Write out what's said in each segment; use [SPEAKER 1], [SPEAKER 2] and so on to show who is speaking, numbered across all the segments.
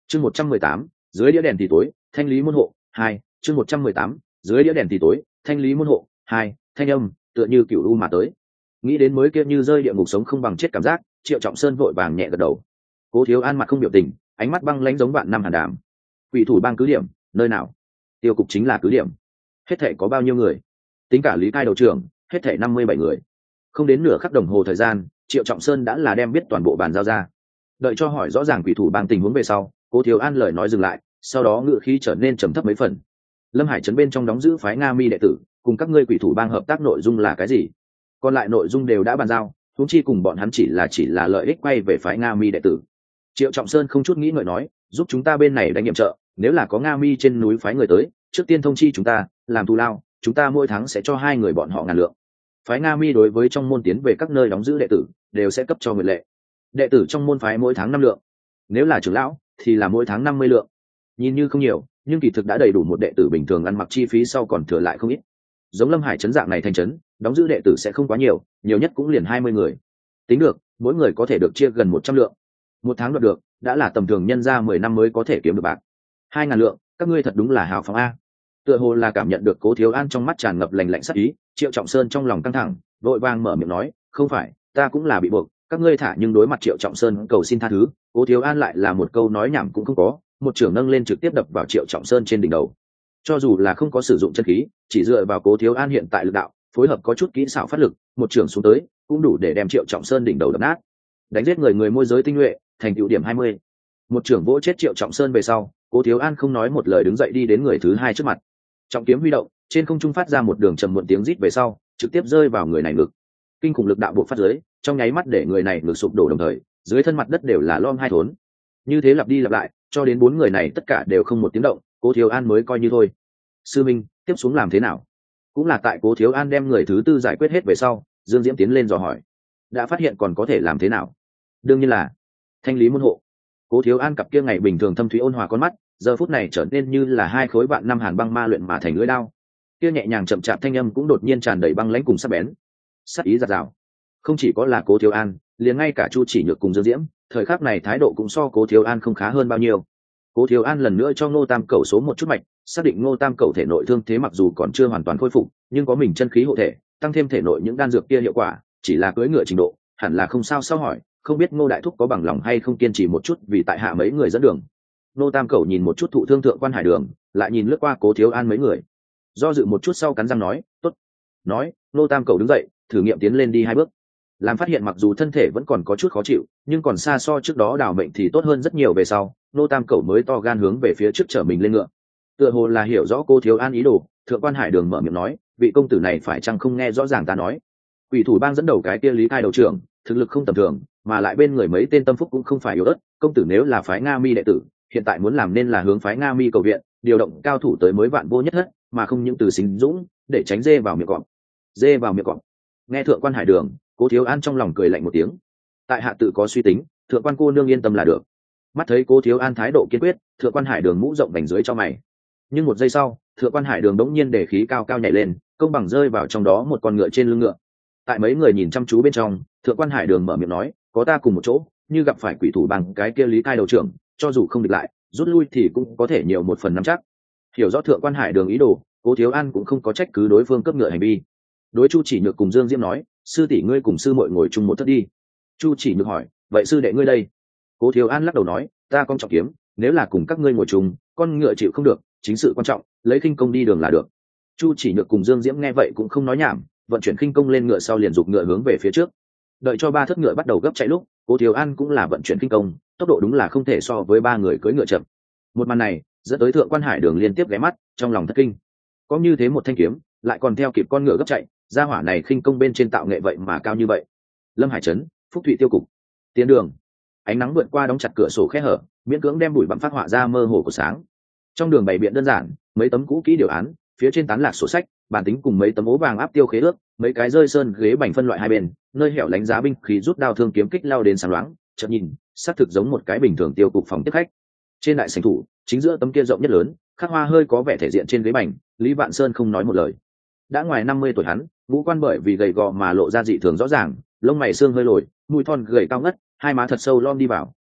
[SPEAKER 1] Chương 118, dưới đĩa đèn thì tối, thanh lý môn hộ 2. Chương 118, dưới đĩa đèn thì tối, thanh lý môn hộ 2. Thanh âm tựa như cựu u mà tới. Nghĩ đến mới kia như rơi địa ngục sống không bằng chết cảm giác, Triệu Trọng Sơn vội vàng nhẹ gật đầu. Cố Thiếu An mặt không biểu tình, ánh mắt băng lãnh giống vạn năm hàn đàm. Quỷ thủ bang cứ điểm, nơi nào? Tiêu cục chính là cứ điểm. Hết thảy có bao nhiêu người? Tính cả Lý Cai đầu trưởng, hết thảy 57 người. Không đến nửa khắc đồng hồ thời gian, Triệu Trọng Sơn đã là đem biết toàn bộ bàn giao ra. Đợi cho hỏi rõ ràng quỷ thủ bang tình huống về sau, Cố Thiếu An lời nói dừng lại, sau đó ngữ khí trở nên trầm thấp mấy phần. Lâm Hải trấn bên trong đóng giữ phái Nga Mi đệ tử, cùng các ngươi quỷ thủ bang hợp tác nội dung là cái gì? Còn lại nội dung đều đã bàn giao, huống chi cùng bọn hắn chỉ là lợi ích quay về phái Nga Mi đệ tử. Triệu Trọng Sơn không chút nghĩ ngợi nói, giúp chúng ta bên này đánh nhiệm trợ, nếu là có Nga Mi trên núi phái người tới, trước tiên thông chi chúng ta, làm thù lao, chúng ta mỗi tháng sẽ cho 2 người bọn họ ngàn lượng. Phái Nga Mi đối với trong môn tiến về các nơi đóng giữ đệ tử, đều sẽ cấp cho nguyện lệ. Đệ tử trong môn phái mỗi tháng 5 lượng, nếu là trưởng lão thì là mỗi tháng 50 lượng. Nhìn như không nhiều, nhưng kỳ thực đã đầy đủ một đệ tử bình thường ăn mặc chi phí sau còn thừa lại không ít. Giống Lâm Hải trấn dạng này thành trấn, đóng giữ đệ tử sẽ không quá nhiều, nhiều nhất cũng liền 20 người. Tính được, mỗi người có thể được chia gần 100 lượng. Một tháng đoạt được, đã là tầm thường nhân ra 10 năm mới có thể kiếm được bạc. 2.000 lượng, các ngươi thật đúng là hào phóng a. Tựa hồ là cảm nhận được Cố Thiếu An trong mắt tràn ngập lạnh lạnh sắc ý, Triệu Trọng Sơn trong lòng căng thẳng, vội vàng mở miệng nói, không phải, ta cũng là bị buộc, các ngươi thả. Nhưng đối mặt Triệu Trọng Sơn cầu xin tha thứ, Cố Thiếu An lại là một câu nói nhảm cũng không có, một trưởng nâng lên trực tiếp đập vào Triệu Trọng Sơn trên đỉnh đầu. Cho dù là không có sử dụng chân khí, chỉ dựa vào Cố Thiếu An hiện tại lực đạo, phối hợp có chút kỹ xảo phát lực, một trưởng xuống tới cũng đủ để đem Triệu Trọng Sơn đỉnh đầu đập nát. Đánh giết người môi giới tinh nhuệ, thành tựu điểm 20. Một trưởng vỗ chết Triệu Trọng Sơn về sau, Cố Thiếu An không nói một lời đứng dậy đi đến người thứ hai trước mặt. Trọng kiếm huy động, trên không trung phát ra một đường trầm muộn tiếng rít về sau, trực tiếp rơi vào người này ngực. Kinh khủng lực đạo buộc phát dưới, trong nháy mắt để người này ngực sụp đổ đồng thời, dưới thân mặt đất đều là lom hai thốn. Như thế lặp đi lặp lại, cho đến 4 người này tất cả đều không một tiếng động, Cố Thiếu An mới coi như thôi. Sư minh, tiếp xuống làm thế nào? Cũng là tại Cố Thiếu An đem người thứ tư giải quyết hết về sau, Dương Diễm tiến lên dò hỏi. Đã phát hiện còn có thể làm thế nào? Đương nhiên là thanh lý môn hộ. Cố Thiếu An cặp kia ngày bình thường thâm thúy ôn hòa con mắt, giờ phút này trở nên như là 2 khối vạn năm hàn băng ma luyện mà thành lưỡi đao. Kia nhẹ nhàng chậm chạp thanh âm cũng đột nhiên tràn đầy băng lãnh cùng sắc bén. Sắc ý giạt rào. Không chỉ có là Cố Thiếu An, liền ngay cả Chu Chỉ Nhược cùng Dương Diễm, thời khắc này thái độ cũng so Cố Thiếu An không khá hơn bao nhiêu. Cố Thiếu An lần nữa cho Ngô Tam Cẩu số một chút mạch, xác định Ngô Tam Cẩu thể nội thương thế mặc dù còn chưa hoàn toàn khôi phục, nhưng có mình chân khí hộ thể, tăng thêm thể nội những đan dược kia hiệu quả, chỉ là cưỡi ngựa trình độ, hẳn là không sao. Sau hỏi, không biết Ngô đại thúc có bằng lòng hay không kiên trì một chút vì tại hạ mấy người dẫn đường. Ngô Tam Cẩu nhìn một chút thụ thương thượng quan hải đường, lại nhìn lướt qua Cố Thiếu An mấy người, do dự một chút sau cắn răng nói, tốt. Nói, Ngô Tam Cẩu đứng dậy, thử nghiệm tiến lên đi 2 bước. Làm phát hiện mặc dù thân thể vẫn còn có chút khó chịu, nhưng còn xa so trước đó đào mệnh thì tốt hơn rất nhiều về sau, Ngô Tam Cẩu mới to gan hướng về phía trước trở mình lên ngựa. Tựa hồ là hiểu rõ Cố Thiếu An ý đồ, thượng quan hải đường mở miệng nói, vị công tử này phải chăng không nghe rõ ràng ta nói? Quỷ thủ bang dẫn đầu cái kia Lý Khai đầu trưởng, thực lực không tầm thường, mà lại bên người mấy tên tâm phúc cũng không phải yếu ớt, công tử nếu là phái Nga Mi đệ tử, hiện tại muốn làm nên là hướng phái Nga Mi cầu viện, điều động cao thủ tới mới vạn vô nhất thất, mà không những từ xính dũng, để tránh dê vào miệng cọp. Dê vào miệng cọp. Nghe thượng quan hải đường, Cố Thiếu An trong lòng cười lạnh một tiếng. Tại hạ tự có suy tính, thượng quan cô nương yên tâm là được. Mắt thấy Cố Thiếu An thái độ kiên quyết, thượng quan hải đường mũ rộng vành dưới cho mày. Nhưng một giây sau, thượng quan hải đường đống nhiên để khí cao cao nhảy lên, công bằng rơi vào trong đó một con ngựa trên lưng ngựa. Tại mấy người nhìn chăm chú bên trong, thượng quan hải đường mở miệng nói, có ta cùng một chỗ, như gặp phải quỷ thủ bằng cái kia Lý Khai đầu trưởng, cho dù không địch lại, rút lui thì cũng có thể nhiều 1 phần 5 chắc. Hiểu rõ thượng quan hải đường ý đồ, Cố Thiếu An cũng không có trách cứ đối phương cướp ngựa hành vi. Đối Chu Chỉ Nhược cùng Dương Diễm nói, sư tỷ ngươi cùng sư muội ngồi chung một thất đi. Chu Chỉ Nhược hỏi, vậy sư đệ ngươi đây? Cố Thiếu An lắc đầu nói, ta con trọng kiếm, nếu là cùng các ngươi ngồi chung, con ngựa chịu không được, chính sự quan trọng, lấy khinh công đi đường là được. Chu Chỉ Nhược cùng Dương Diễm nghe vậy cũng không nói nhảm, vận chuyển khinh công lên ngựa sau liền giục ngựa hướng về phía trước. Đợi cho 3 thất ngựa bắt đầu gấp chạy lúc, Cố Thiếu An cũng là vận chuyển khinh công, tốc độ đúng là không thể so với 3 người cưỡi ngựa chậm. Một màn này dẫn tới thượng quan hải đường liên tiếp ghé mắt, trong lòng thất kinh. Có như thế một thanh kiếm, lại còn theo kịp con ngựa gấp chạy, gia hỏa này khinh công bên trên tạo nghệ vậy mà cao như vậy. Lâm Hải trấn, Phúc Thụy tiêu cục, tiến đường. Ánh nắng vượt qua đóng chặt cửa sổ khe hở, miễn cưỡng đem bụi bặm phát họa ra mơ hồ của sáng. Trong đường bày biện đơn giản, mấy tấm cũ kỹ điều án, phía trên tán lạc sổ sách, bản tính cùng mấy tấm ố vàng áp tiêu khế ước, mấy cái rơi sơn ghế bành phân loại hai bên, nơi hẻo lánh giá binh khí rút đao thương kiếm kích lao đến sáng loáng, chợt nhìn, xác thực giống một cái bình thường tiêu cục phòng tiếp khách. Trên đại sảnh thủ, chính giữa tấm kia rộng nhất lớn, khắc hoa hơi có vẻ thể diện trên ghế bành, Lý Vạn Sơn không nói một lời. Đã ngoài 50 tuổi hắn, ngũ quan bởi vì gầy gò mà lộ ra dị thường rõ ràng, lông mày xương hơi lồi, mũi thon gầy cao ngất, hai má thật sâu lom đi vào.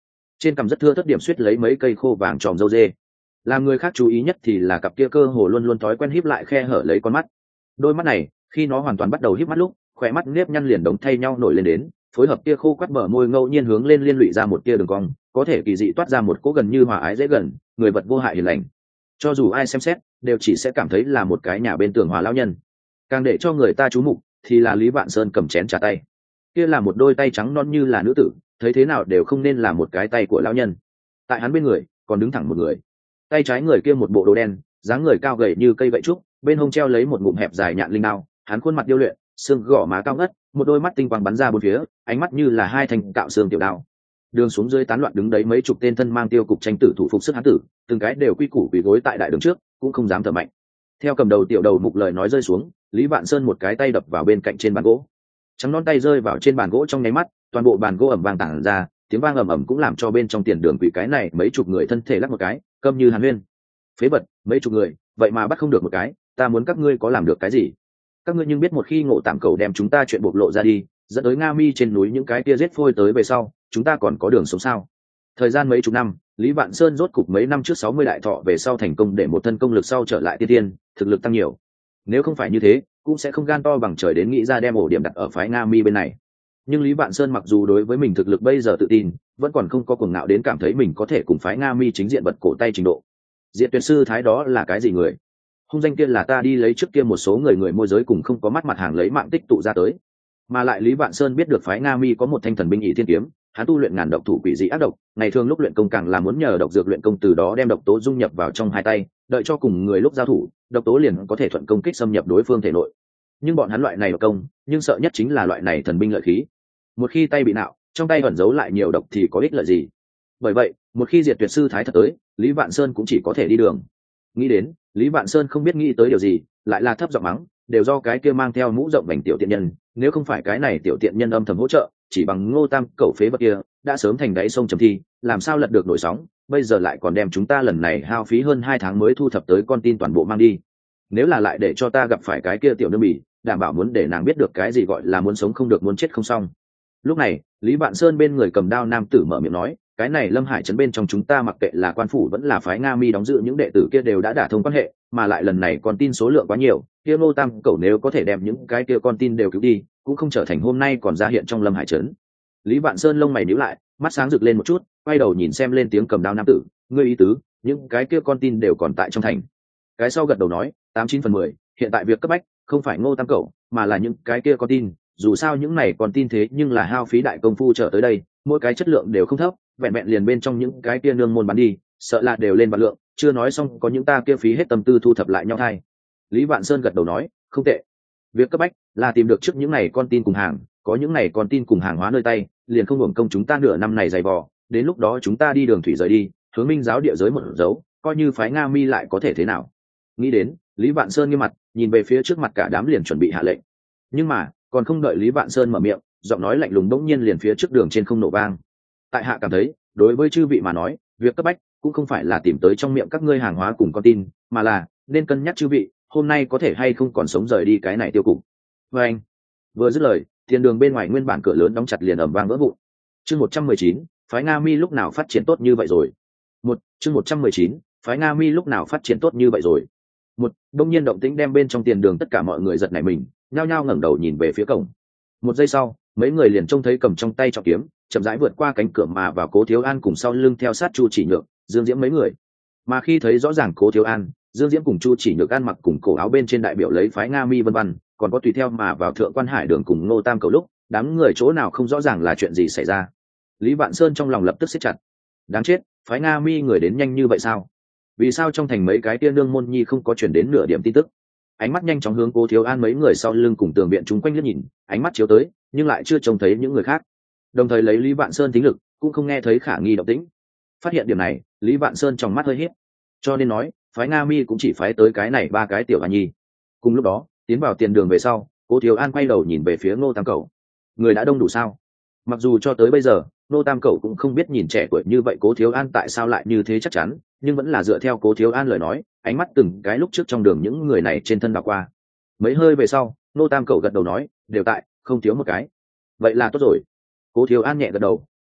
[SPEAKER 1] trên cằm rất thưa thất điểm suýt lấy mấy cây khô vàng tròm râu dê. Làm người khác chú ý nhất thì là cặp kia cơ hồ luôn luôn thói quen híp lại khe hở lấy con mắt. Đôi mắt này khi nó hoàn toàn bắt đầu híp mắt lúc, khỏe mắt nếp nhăn liền đống thay nhau nổi lên đến, phối hợp kia khô quắt bờ môi ngẫu nhiên hướng lên liên lụy ra một kia đường cong, có thể kỳ dị toát ra một cỗ gần như hòa ái dễ gần, người vật vô hại hiền lành. Cho dù ai xem xét đều chỉ sẽ cảm thấy là một cái nhà bên tường hòa lão nhân. Càng để cho người ta chú mục thì là Lý Vạn Sơn cầm chén trà tay, kia là một đôi tay trắng non như là nữ tử, thấy thế nào đều không nên là một cái tay của lão nhân. Tại hắn bên người còn đứng thẳng một người, tay trái người kia một bộ đồ đen, dáng người cao gầy như cây gậy trúc, bên hông treo lấy một ngụm hẹp dài nhạn linh đao, hắn khuôn mặt điêu luyện, xương gò má cao ngất, một đôi mắt tinh quang bắn ra bốn phía, ánh mắt như là hai thanh cạo xương tiểu đao. Đường xuống dưới tán loạn đứng đấy mấy chục tên thân mang tiêu cục tranh tử thủ phục sức hán tử, từng cái đều quy củ quỳ gối tại đại đường trước, cũng không dám thở mạnh. Theo cầm đầu tiểu đầu mục lời nói rơi xuống, Lý Vạn Sơn một cái tay đập vào bên cạnh trên bàn gỗ, trắng non tay rơi vào trên bàn gỗ trong nháy mắt, toàn bộ bàn gỗ ầm vang tản ra, tiếng vang ầm ầm cũng làm cho bên trong tiền đường quỷ cái này mấy chục người thân thể lắc một cái, câm như hàn huyên. Phế vật, mấy chục người, vậy mà bắt không được một cái, ta muốn các ngươi có làm được cái gì? Các ngươi nhưng biết một khi Ngộ Tạm Cầu đem chúng ta chuyện bộc lộ ra đi, dẫn tới Nga Mi trên núi những cái kia giết phôi tới về sau, chúng ta còn có đường sống sao? Thời gian mấy chục năm, Lý Vạn Sơn rốt cục mấy năm trước 60 đại thọ về sau thành công để một thân công lực sau trở lại tiên tiên, thực lực tăng nhiều. Nếu không phải như thế, cũng sẽ không gan to bằng trời đến nghĩ ra đem ổ điểm đặt ở phái Nga Mi bên này. Nhưng Lý Vạn Sơn mặc dù đối với mình thực lực bây giờ tự tin, vẫn còn không có cuồng ngạo đến cảm thấy mình có thể cùng phái Nga Mi chính diện bật cổ tay trình độ. Diệt Tuyệt sư thái đó là cái gì người? Hung danh kia là ta đi lấy trước kia một số người môi giới cùng không có mắt mặt hàng lấy mạng tích tụ ra tới. Mà lại Lý Vạn Sơn biết được phái Nga Mi có một thanh thần binh ỷ thiên kiếm, hắn tu luyện ngàn độc thủ quỷ dị ác độc, ngày thường lúc luyện công càng là muốn nhờ độc dược luyện công từ đó đem độc tố dung nhập vào trong hai tay, đợi cho cùng người lúc giao thủ, độc tố liền có thể thuận công kích xâm nhập đối phương thể nội. Nhưng bọn hắn loại này độc công, nhưng sợ nhất chính là loại này thần binh lợi khí. Một khi tay bị nạo, trong tay ẩn giấu lại nhiều độc thì có ích lợi gì? Bởi vậy, một khi Diệt Tuyệt sư thái thật tới, Lý Vạn Sơn cũng chỉ có thể đi đường. Nghĩ đến, Lý Vạn Sơn không biết nghĩ tới điều gì, lại là thấp giọng mắng, đều do cái kia mang theo mũ rộng vành tiểu tiện nhân, nếu không phải cái này tiểu tiện nhân âm thầm hỗ trợ, chỉ bằng Ngô Tam cẩu phế vật kia, đã sớm thành đáy sông trầm thi, làm sao lật được nổi sóng, bây giờ lại còn đem chúng ta lần này hao phí hơn 2 tháng mới thu thập tới con tin toàn bộ mang đi. Nếu là lại để cho ta gặp phải cái kia tiểu nương bỉ, đảm bảo muốn để nàng biết được cái gì gọi là muốn sống không được muốn chết không xong. Lúc này, Lý Vạn Sơn bên người cầm đao nam tử mở miệng nói, cái này Lâm Hải trấn bên trong chúng ta mặc kệ là quan phủ vẫn là phái Nga Mi đóng giữ những đệ tử kia đều đã đả thông quan hệ, mà lại lần này con tin số lượng quá nhiều, kia Ngô Tam cẩu nếu có thể đem những cái kia con tin đều cứu đi, cũng không trở thành hôm nay còn ra hiện trong Lâm Hải trấn. Lý Vạn Sơn lông mày nhíu lại, mắt sáng rực lên một chút, quay đầu nhìn xem lên tiếng cầm đao nam tử, ngươi ý tứ, những cái kia con tin đều còn tại trong thành. Cái sau gật đầu nói, 89/10, hiện tại việc cấp bách không phải Ngô Tam cẩu, mà là những cái kia con tin, dù sao những này còn tin thế nhưng là hao phí đại công phu trở tới đây, mỗi cái chất lượng đều không thấp, vẹn vẹn liền bên trong những cái kia nương môn bán đi, sợ là đều lên vạn lượng, chưa nói xong có những ta kia phí hết tâm tư thu thập lại nhau thai. Lý Vạn Sơn gật đầu nói, không tệ. Việc cấp bách là tìm được trước những này con tin cùng hàng, có những này con tin cùng hàng hóa nơi tay, liền không hưởng công chúng ta nửa năm này dày vò, đến lúc đó chúng ta đi đường thủy rời đi, hướng Minh giáo địa giới một dấu, coi như phái Nga Mi lại có thể thế nào. Nghĩ đến, Lý Vạn Sơn nghiêm mặt, nhìn về phía trước mặt cả đám liền chuẩn bị hạ lệnh. Nhưng mà, còn không đợi Lý Vạn Sơn mở miệng, giọng nói lạnh lùng bỗng nhiên liền phía trước đường trên không nổ vang. Tại hạ cảm thấy, đối với chư vị mà nói, việc cấp bách cũng không phải là tìm tới trong miệng các ngươi hàng hóa cùng con tin, mà là nên cân nhắc chư vị hôm nay có thể hay không còn sống rời đi cái này tiêu cục. Và anh vừa dứt lời, tiền đường bên ngoài nguyên bản cửa lớn đóng chặt liền ầm vang vỡ vụn. Chương 119, phái Nga Mi lúc nào phát triển tốt như vậy rồi? Chương 119, phái Nga Mi lúc nào phát triển tốt như vậy rồi? Đông nhiên động tĩnh đem bên trong tiền đường tất cả mọi người giật nảy mình, nhao nhao ngẩng đầu nhìn về phía cổng. Một giây sau, mấy người liền trông thấy cầm trong tay trọng kiếm, chậm rãi vượt qua cánh cửa mà vào Cố Thiếu An cùng sau lưng theo sát Chu Chỉ Nhược, Dương Diễm mấy người. Mà khi thấy rõ ràng Cố Thiếu An, Dương Diễm cùng Chu Chỉ Nhược ăn mặc cùng cổ áo bên trên đại biểu lấy phái Nga Mi vân vân, còn có tùy theo mà vào Thượng Quan Hải Đường cùng Ngô Tam Cầu lúc, đám người chỗ nào không rõ ràng là chuyện gì xảy ra. Lý Vạn Sơn trong lòng lập tức siết chặt. Đáng chết, phái Nga Mi người đến nhanh như vậy sao? Vì sao trong thành mấy cái tia nương môn nhi không có chuyển đến nửa điểm tin tức? Ánh mắt nhanh chóng hướng Cố Thiếu An mấy người sau lưng cùng tường viện chúng quanh liếc nhìn, ánh mắt chiếu tới, nhưng lại chưa trông thấy những người khác. Đồng thời lấy Lý Vạn Sơn tính lực, cũng không nghe thấy khả nghi động tĩnh. Phát hiện điểm này, Lý Vạn Sơn trong mắt hơi híp. Cho nên nói, phái Nga Mi cũng chỉ phái tới cái này 3 cái tiểu hà nhi. Cùng lúc đó, tiến vào tiền đường về sau, Cố Thiếu An quay đầu nhìn về phía Ngô Tam Cẩu. Người đã đông đủ sao? Mặc dù cho tới bây giờ, Ngô Tam Cẩu cũng không biết nhìn trẻ tuổi như vậy Cố Thiếu An tại sao lại như thế chắc chắn, nhưng vẫn là dựa theo Cố Thiếu An lời nói, ánh mắt từng cái lúc trước trong đường những người này trên thân đảo qua. Mấy hơi về sau, Ngô Tam Cẩu gật đầu nói, đều tại, không thiếu một cái. Vậy là tốt rồi. Cố Thiếu An nhẹ gật đầu,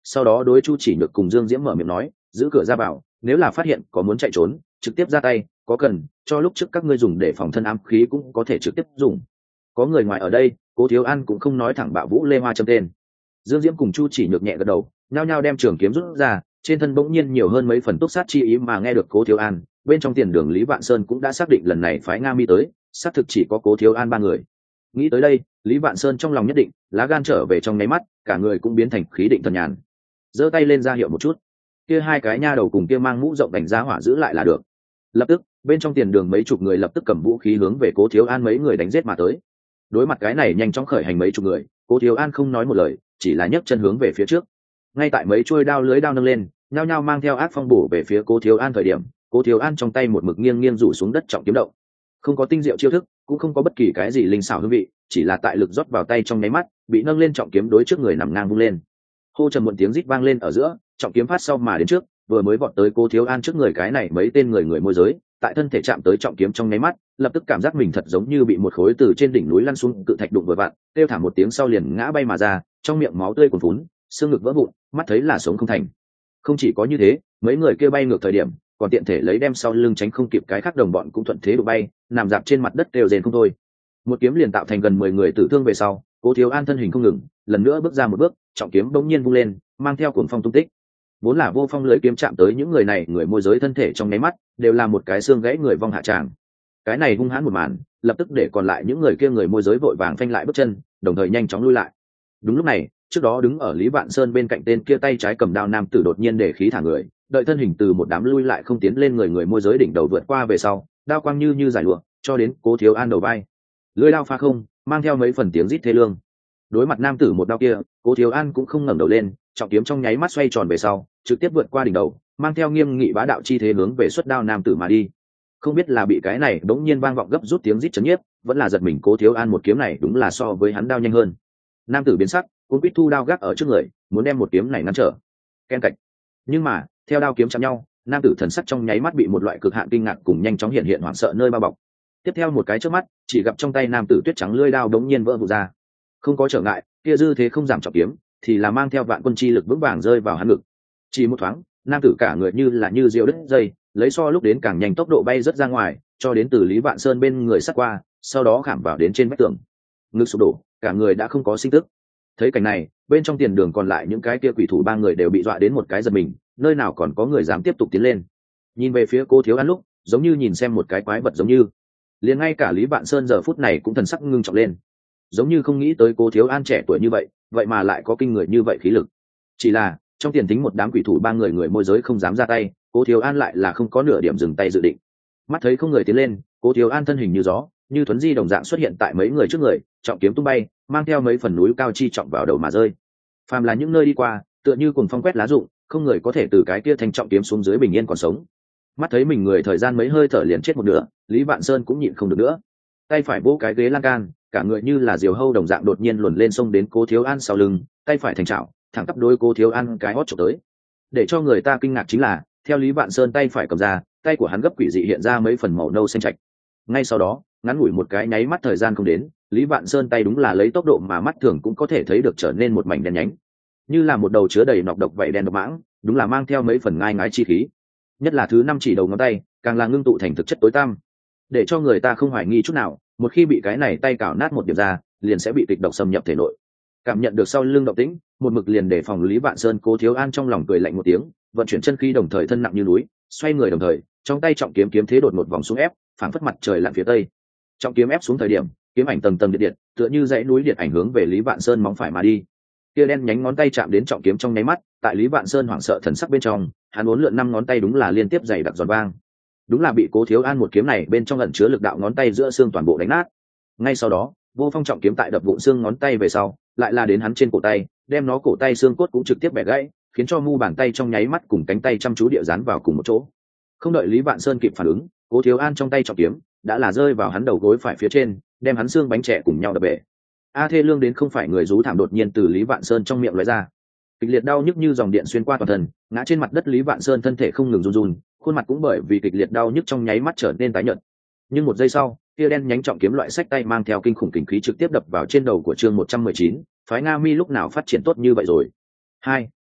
[SPEAKER 1] sau đó đối Chu Chỉ Nhược cùng Dương Diễm mở miệng nói, giữ cửa ra vào, nếu là phát hiện có muốn chạy trốn trực tiếp ra tay, có cần cho lúc trước các ngươi dùng để phòng thân ám khí cũng có thể trực tiếp dùng. Có người ngoài ở đây, Cố Thiếu An cũng không nói thẳng bạo Vũ Lê Hoa châm tên. Dương Diễm cùng Chu Chỉ Nhược nhẹ gật đầu, nhao nhao đem trường kiếm rút ra, trên thân bỗng nhiên nhiều hơn mấy phần túc sát chi ý, mà nghe được Cố Thiếu An, bên trong tiền đường Lý Vạn Sơn cũng đã xác định lần này phái Nga Mi tới, xác thực chỉ có Cố Thiếu An ba người. Nghĩ tới đây, Lý Vạn Sơn trong lòng nhất định, lá gan trở về trong nháy mắt, cả người cũng biến thành khí định thần nhàn. Giơ tay lên ra hiệu một chút, kia hai cái nha đầu cùng kia mang mũ rộng đánh giá hỏa giữ lại là được. Lập tức, bên trong tiền đường mấy chục người lập tức cầm vũ khí hướng về Cố Thiếu An mấy người đánh giết mà tới. Đối mặt cái này nhanh chóng khởi hành mấy chục người, Cố Thiếu An không nói một lời, chỉ là nhấc chân hướng về phía trước. Ngay tại mấy chuôi đao lưới đao nâng lên, nhao nhao mang theo ác phong bổ về phía Cố Thiếu An thời điểm, Cố Thiếu An trong tay một mực nghiêng nghiêng rủ xuống đất trọng kiếm động. Không có tinh diệu chiêu thức, cũng không có bất kỳ cái gì linh xảo hương vị, chỉ là tại lực rót vào tay trong nháy mắt, bị nâng lên trọng kiếm đối trước người nằm ngang vung lên. Hô trầm một tiếng rít vang lên ở giữa, trọng kiếm phát sau mà đến trước, vừa mới vọt tới Cố Thiếu An trước người cái này mấy tên người môi giới, tại thân thể chạm tới trọng kiếm trong nháy mắt, lập tức cảm giác mình thật giống như bị một khối từ trên đỉnh núi lăn xuống cự thạch đụng vừa vặn, kêu thảm một tiếng sau liền ngã bay mà ra, trong miệng máu tươi cuồn phún, xương ngực vỡ vụn, mắt thấy là sống không thành. Không chỉ có như thế, mấy người kia bay ngược thời điểm, còn tiện thể lấy đem sau lưng tránh không kịp cái khác đồng bọn cũng thuận thế đụng bay, nằm dạp trên mặt đất đều rền không thôi. Một kiếm liền tạo thành gần 10 người tử thương về sau, Cố Thiếu An thân hình không ngừng, lần nữa bước ra một bước, trọng kiếm bỗng nhiên vung lên, mang theo cuồng phong tung tích. Vốn là vô phong lưỡi kiếm chạm tới những người này, người môi giới thân thể trong nháy mắt đều là một cái xương gãy người vong hạ tràng. Cái này hung hãn một màn, lập tức để còn lại những người kia người môi giới vội vàng phanh lại bước chân, đồng thời nhanh chóng lui lại. Đúng lúc này, trước đó đứng ở Lý Vạn Sơn bên cạnh tên kia tay trái cầm đao nam tử đột nhiên để khí thả người, đợi thân hình từ một đám lui lại không tiến lên người môi giới đỉnh đầu vượt qua về sau, đao quang như giải lụa, cho đến Cố Thiếu An đầu vai. Lưỡi đao pha không, mang theo mấy phần tiếng rít thê lương. Đối mặt nam tử một đao kia, Cố Thiếu An cũng không ngẩng đầu lên, trọng kiếm trong nháy mắt xoay tròn về sau, trực tiếp vượt qua đỉnh đầu, mang theo nghiêm nghị bá đạo chi thế hướng về xuất đao nam tử mà đi. Không biết là bị cái này bỗng nhiên vang vọng gấp rút tiếng rít chấn nhiếp, vẫn là giật mình Cố Thiếu An một kiếm này đúng là so với hắn đao nhanh hơn. Nam tử biến sắc, cuốn quýt thu đao gác ở trước người, muốn đem một kiếm này ngăn trở. Ken cạch. Nhưng mà, theo đao kiếm chạm nhau, nam tử thần sắc trong nháy mắt bị một loại cực hạn kinh ngạc cùng nhanh chóng hiện hiện hoảng sợ nơi bao bọc. Tiếp theo một cái chớp mắt, chỉ gặp trong tay nam tử tuyết trắng lưỡi đao đống nhiên vỡ vụn ra. Không có trở ngại, kia dư thế không giảm trọng kiếm, thì là mang theo vạn quân chi lực vững vàng rơi vào hắn ngực. Chỉ một thoáng, nam tử cả người như diều đứt dây, lấy so lúc đến càng nhanh tốc độ bay rất ra ngoài, cho đến từ Lý Vạn Sơn bên người sát qua, sau đó khảm vào đến trên vách tường. Ngực sụp đổ, cả người đã không có sinh tức. Thấy cảnh này, bên trong tiền đường còn lại những cái kia quỷ thủ ba người đều bị dọa đến một cái giật mình, nơi nào còn có người dám tiếp tục tiến lên. Nhìn về phía Cố Thiếu An lúc, giống như nhìn xem một cái quái vật giống như. Liền ngay cả Lý Vạn Sơn giờ phút này cũng thần sắc ngưng trọng lên, giống như không nghĩ tới Cố Thiếu An trẻ tuổi như vậy, vậy mà lại có kinh người như vậy khí lực. Chỉ là trong tiền tính một đám quỷ thủ ba người môi giới không dám ra tay, Cố Thiếu An lại là không có nửa điểm dừng tay dự định. Mắt thấy không người tiến lên, Cố Thiếu An thân hình như gió, như thuấn di đồng dạng xuất hiện tại mấy người trước người, trọng kiếm tung bay, mang theo mấy phần núi cao chi trọng vào đầu mà rơi. Phàm là những nơi đi qua, tựa như cuồng phong quét lá rụng, không người có thể từ cái kia thanh trọng kiếm xuống dưới bình yên còn sống. Mắt thấy mình người thời gian mấy hơi thở liền chết một nửa, Lý Vạn Sơn cũng nhịn không được nữa, tay phải vỗ cái ghế lan can, cả người như là diều hâu đồng dạng đột nhiên luồn lên sông đến Cố Thiếu An sau lưng, tay phải thành chảo, thẳng tắp đôi Cố Thiếu An cái hót chụp tới. Để cho người ta kinh ngạc chính là, theo Lý Vạn Sơn tay phải cầm ra, tay của hắn gấp quỷ dị hiện ra mấy phần màu nâu xanh trạch. Ngay sau đó, ngắn ngủi một cái nháy mắt thời gian không đến, Lý Vạn Sơn tay đúng là lấy tốc độ mà mắt thường cũng có thể thấy được trở nên một mảnh đen nhánh, như là một đầu chứa đầy nọc độc vậy đen độc mãng, đúng là mang theo mấy phần ngai ngái chi khí. Nhất là thứ 5 chỉ đầu ngón tay, càng là ngưng tụ thành thực chất tối tăm, để cho người ta không hoài nghi chút nào, một khi bị cái này tay cào nát một điểm ra, liền sẽ bị kịch độc xâm nhập thể nội. Cảm nhận được sau lưng động tĩnh, một mực liền để phòng Lý Vạn Sơn, Cố Thiếu An trong lòng cười lạnh một tiếng, vận chuyển chân khí đồng thời thân nặng như núi, xoay người đồng thời, trong tay trọng kiếm kiếm thế đột một vòng xuống ép, phảng phất mặt trời lặn phía tây. Trọng kiếm ép xuống thời điểm, kiếm ảnh tầng tầng điện điện, tựa như dãy núi điện ảnh hướng về Lý Vạn Sơn móng phải mà đi. Kia đen nhánh ngón tay chạm đến trọng kiếm trong nháy mắt, tại Lý Vạn Sơn hoảng sợ thần sắc bên trong, hắn uốn lượn 5 ngón tay đúng là liên tiếp dày đặc giòn vang. Đúng là bị Cố Thiếu An một kiếm này bên trong ẩn chứa lực đạo ngón tay giữa xương toàn bộ đánh nát. Ngay sau đó, vô phong trọng kiếm tại đập vụn xương ngón tay về sau, lại là đến hắn trên cổ tay, đem nó cổ tay xương cốt cũng trực tiếp bẻ gãy, khiến cho mu bàn tay trong nháy mắt cùng cánh tay chăm chú địa dán vào cùng một chỗ. Không đợi Lý Vạn Sơn kịp phản ứng, Cố Thiếu An trong tay trọng kiếm đã là rơi vào hắn đầu gối phải phía trên, đem hắn xương bánh trẻ cùng nhau đập bể. A thê lương đến không phải người rú thảm đột nhiên từ Lý Vạn Sơn trong miệng lóe ra. Kịch liệt đau nhức như dòng điện xuyên qua toàn thân, ngã trên mặt đất Lý Vạn Sơn thân thể không ngừng run run, khuôn mặt cũng bởi vì kịch liệt đau nhức trong nháy mắt trở nên tái nhợt. Nhưng một giây sau, kia đen nhánh trọng kiếm loại sách tay mang theo kinh khủng kình khí trực tiếp đập vào trên đầu của chương 119, phái Nga Mi lúc nào phát triển tốt như vậy rồi.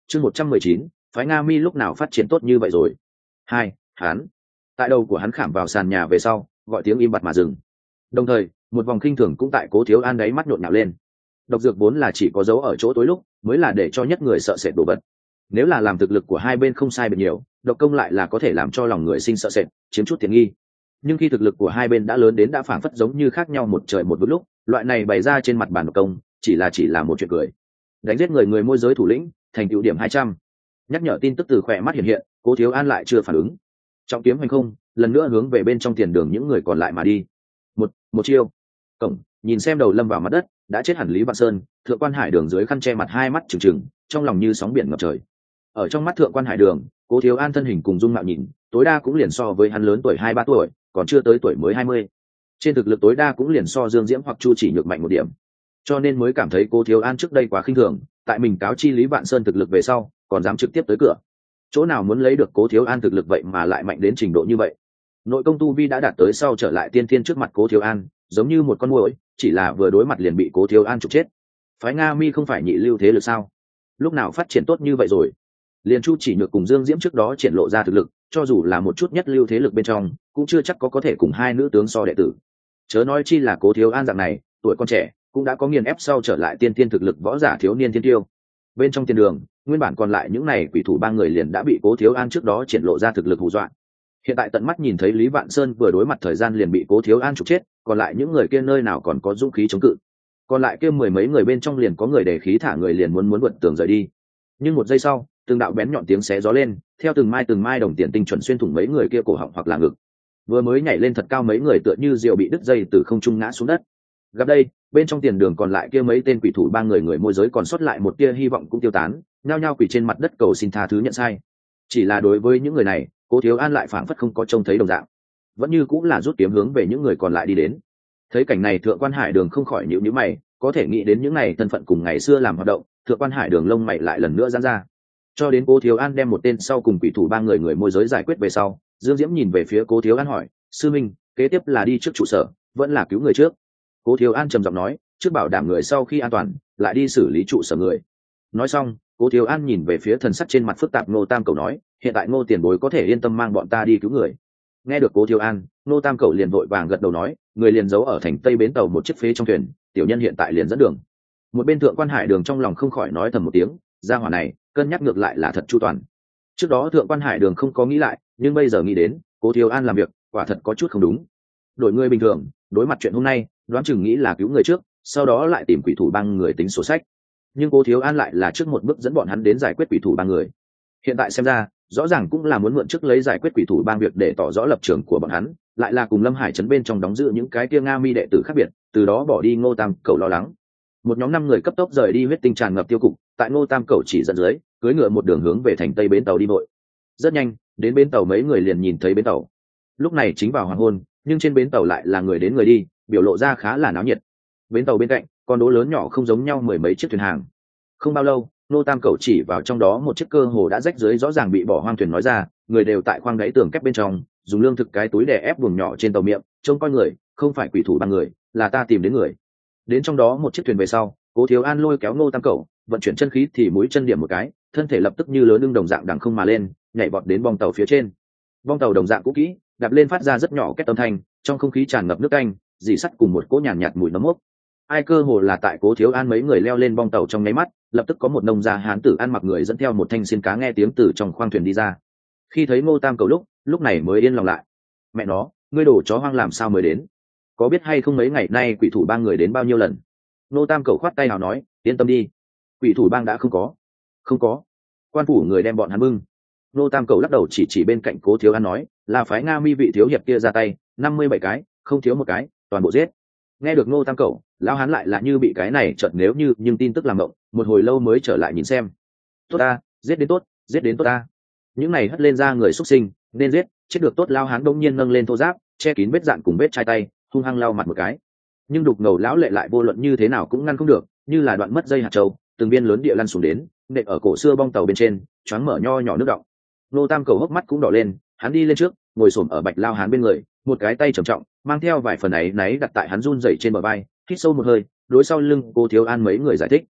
[SPEAKER 1] chương 119, phái Nga Mi lúc nào phát triển tốt như vậy rồi. Hai, hắn. Tại đầu của hắn khảm vào sàn nhà về sau, gọi tiếng im bặt mà dừng. Đồng thời, một vòng khinh thường cũng tại Cố Thiếu An đáy mắt nhộn nhạo lên. Độc dược vốn là chỉ có dấu ở chỗ tối lúc, mới là để cho nhất người sợ sệt đồ vật. Nếu là làm thực lực của hai bên không sai biệt nhiều, độc công lại là có thể làm cho lòng người sinh sợ sệt, chiếm chút tiện nghi. Nhưng khi thực lực của hai bên đã lớn đến đã phảng phất giống như khác nhau một trời một vực lúc, loại này bày ra trên mặt bàn độc công, chỉ là một chuyện cười. Đánh giết người môi giới thủ lĩnh, thành tựu điểm 200. Nhắc nhở tin tức từ khỏe mắt hiện hiện, Cố Thiếu An lại chưa phản ứng. Trọng kiếm hành không, lần nữa hướng về bên trong tiền đường những người còn lại mà đi. Một chiêu. Cổng, nhìn xem đầu lâm vào mặt đất, đã chết hẳn Lý Vạn Sơn, Thượng Quan Hải Đường dưới khăn che mặt hai mắt trừng trừng, trong lòng như sóng biển ngập trời. Ở trong mắt Thượng Quan Hải Đường, Cố Thiếu An thân hình cùng dung mạo nhìn, tối đa cũng liền so với hắn lớn tuổi 2-3 tuổi, còn chưa tới tuổi mới 20. Trên thực lực tối đa cũng liền so Dương Diễm hoặc Chu Chỉ Nhược mạnh một điểm. Cho nên mới cảm thấy Cố Thiếu An trước đây quá khinh thường, tại mình cáo chi Lý Vạn Sơn thực lực về sau, còn dám trực tiếp tới cửa. Chỗ nào muốn lấy được Cố Thiếu An thực lực vậy mà lại mạnh đến trình độ như vậy. Nội công tu vi đã đạt tới sau trở lại tiên thiên trước mặt Cố Thiếu An, giống như một con muỗi, chỉ là vừa đối mặt liền bị Cố Thiếu An trục chết. Phái Nga Mi không phải nhị lưu thế lực sao? Lúc nào phát triển tốt như vậy rồi? Liền Chu Chỉ Nhược cùng Dương Diễm trước đó triển lộ ra thực lực, cho dù là một chút nhất lưu thế lực bên trong, cũng chưa chắc có thể cùng hai nữ tướng so đệ tử. Chớ nói chi là Cố Thiếu An dạng này, tuổi còn trẻ, cũng đã có nghiền ép sau trở lại tiên thiên thực lực võ giả thiếu niên thiên tiêu. Bên trong tiền đường, nguyên bản còn lại những này quỷ thủ ba người liền đã bị Cố Thiếu An trước đó triển lộ ra thực lực hù dọa. Hiện tại tận mắt nhìn thấy Lý Vạn Sơn vừa đối mặt thời gian liền bị Cố Thiếu An trục chết, còn lại những người kia nơi nào còn có dũng khí chống cự. Còn lại kia mười mấy người bên trong liền có người để khí thả người liền muốn vượt tường rời đi. Nhưng một giây sau, từng đạo bén nhọn tiếng xé gió lên, theo từng mai đồng tiền tinh chuẩn xuyên thủng mấy người kia cổ họng hoặc là ngực. Vừa mới nhảy lên thật cao mấy người tựa như diều bị đứt dây từ không trung ngã xuống đất. Gặp đây, bên trong tiền đường còn lại kia mấy tên quỷ thủ ba người môi giới còn sót lại một tia hy vọng cũng tiêu tán, nhao nhao quỳ trên mặt đất cầu xin tha thứ nhận sai. Chỉ là đối với những người này, Cố Thiếu An lại phảng phất không có trông thấy đồng dạng, vẫn như cũng là rút kiếm hướng về những người còn lại đi đến. Thấy cảnh này Thượng Quan Hải Đường không khỏi nhíu nhíu mày, có thể nghĩ đến những này thân phận cùng ngày xưa làm hoạt động, Thượng Quan Hải Đường lông mày lại lần nữa giãn ra. Cho đến Cố Thiếu An đem một tên sau cùng quỷ thủ ba người môi giới giải quyết về sau, Dương Diễm nhìn về phía Cố Thiếu An hỏi: "Sư minh, kế tiếp là đi trước trụ sở, vẫn là cứu người trước?" Cố Thiếu An trầm giọng nói: "Trước bảo đảm người sau khi an toàn, lại đi xử lý trụ sở người." Nói xong, Cố Thiếu An nhìn về phía thần sắc trên mặt phức tạp Ngô Tam Cầu nói: "Hiện tại Ngô tiền bối có thể yên tâm mang bọn ta đi cứu người." Nghe được Cố Thiếu An, Ngô Tam Cầu liền vội vàng gật đầu nói: "Người liền giấu ở thành Tây bến tàu một chiếc phế trong thuyền, tiểu nhân hiện tại liền dẫn đường." Một bên Thượng Quan Hải Đường trong lòng không khỏi nói thầm một tiếng, gia hỏa này cân nhắc ngược lại là thật chu toàn. Trước đó Thượng Quan Hải Đường không có nghĩ lại, nhưng bây giờ nghĩ đến, Cố Thiếu An làm việc quả thật có chút không đúng. Đổi người bình thường, đối mặt chuyện hôm nay, đoán chừng nghĩ là cứu người trước, sau đó lại tìm quỷ thủ bang người tính sổ sách. Nhưng Cố Thiếu An lại là trước một bước dẫn bọn hắn đến giải quyết quỷ thủ bang người. Hiện tại xem ra, rõ ràng cũng là muốn mượn trước lấy giải quyết quỷ thủ bang việc để tỏ rõ lập trường của bọn hắn, lại là cùng Lâm Hải trấn bên trong đóng giữ những cái kia Nga Mi đệ tử khác biệt, từ đó bỏ đi Ngô Tam Cầu lo lắng. Một nhóm 5 người cấp tốc rời đi huyết tinh tràn ngập tiêu cục, tại Ngô Tam Cầu chỉ dẫn dưới, cưỡi ngựa một đường hướng về thành Tây bến tàu đi vội. Rất nhanh, đến bến tàu mấy người liền nhìn thấy bến tàu. Lúc này chính vào hoàng hôn, nhưng trên bến tàu lại là người đến người đi, biểu lộ ra khá là náo nhiệt. Bến tàu bên cạnh, con đỗ lớn nhỏ không giống nhau mười mấy chiếc thuyền hàng. Không bao lâu, Ngô Tam Cầu chỉ vào trong đó một chiếc cơ hồ đã rách dưới rõ ràng bị bỏ hoang thuyền nói ra, người đều tại khoang đáy tường kép bên trong, dùng lương thực cái túi đè ép buồng nhỏ trên tàu miệng, trông coi người, không phải quỷ thủ bang người, là ta tìm đến người. Đến trong đó một chiếc thuyền về sau, Cố Thiếu An lôi kéo Ngô Tam Cầu, vận chuyển chân khí thì mũi chân điểm một cái, thân thể lập tức như lớn ưng đồng dạng đằng không mà lên, nhảy vọt đến bong tàu phía trên. Bong tàu đồng dạng cũ kỹ, đạp lên phát ra rất nhỏ két âm thanh, trong không khí tràn ngập nước canh, dì sắt cùng một cỗ nhàn nhạt mùi nấm mốc. Ai cơ hồ là tại Cố Thiếu An mấy người leo lên bong tàu trong nháy mắt, lập tức có một nông gia hán tử ăn mặc người dẫn theo một thanh xiên cá nghe tiếng từ trong khoang thuyền đi ra. Khi thấy Ngô Tam Cầu lúc này mới yên lòng lại. Mẹ nó, ngươi đổ chó hoang làm sao mới đến? Có biết hay không mấy ngày nay quỷ thủ bang người đến bao nhiêu lần? Ngô Tam Cầu khoát tay nào nói, yên tâm đi, quỷ thủ bang đã không có. Quan phủ người đem bọn hắn bưng. Ngô Tam Cầu lắc đầu chỉ bên cạnh Cố Thiếu An nói, là phái Nga Mi vị thiếu hiệp kia ra tay, 57 cái, không thiếu một cái, toàn bộ giết. Nghe được Ngô Tam Cầu, lão hán lại là như bị cái này chợt nếu như nhưng tin tức làm động, một hồi lâu mới trở lại nhìn xem. Tốt ta, giết đến tốt ta. Những này hất lên ra người xuất sinh, nên giết, chết được tốt. Lão hán đông nhiên nâng lên thô giáp, che kín vết dạn cùng vết chai tay, hung hăng lau mặt một cái. Nhưng đục ngầu lão lệ lại vô luận như thế nào cũng ngăn không được, như là đoạn mất dây hạt châu, từng viên lớn địa lăn xuống đến, nện ở cổ xưa bong tàu bên trên, choáng mở nho nhỏ nước đọng. Ngô Tam Cầu hốc mắt cũng đỏ lên, hắn đi lên trước, ngồi xổm ở Bạch Lao hán bên người, một cái tay trầm trọng, mang theo vài phần ấy náy đặt tại hắn run rẩy trên bờ vai, hít sâu một hơi, đối sau lưng Cố Thiếu An mấy người giải thích.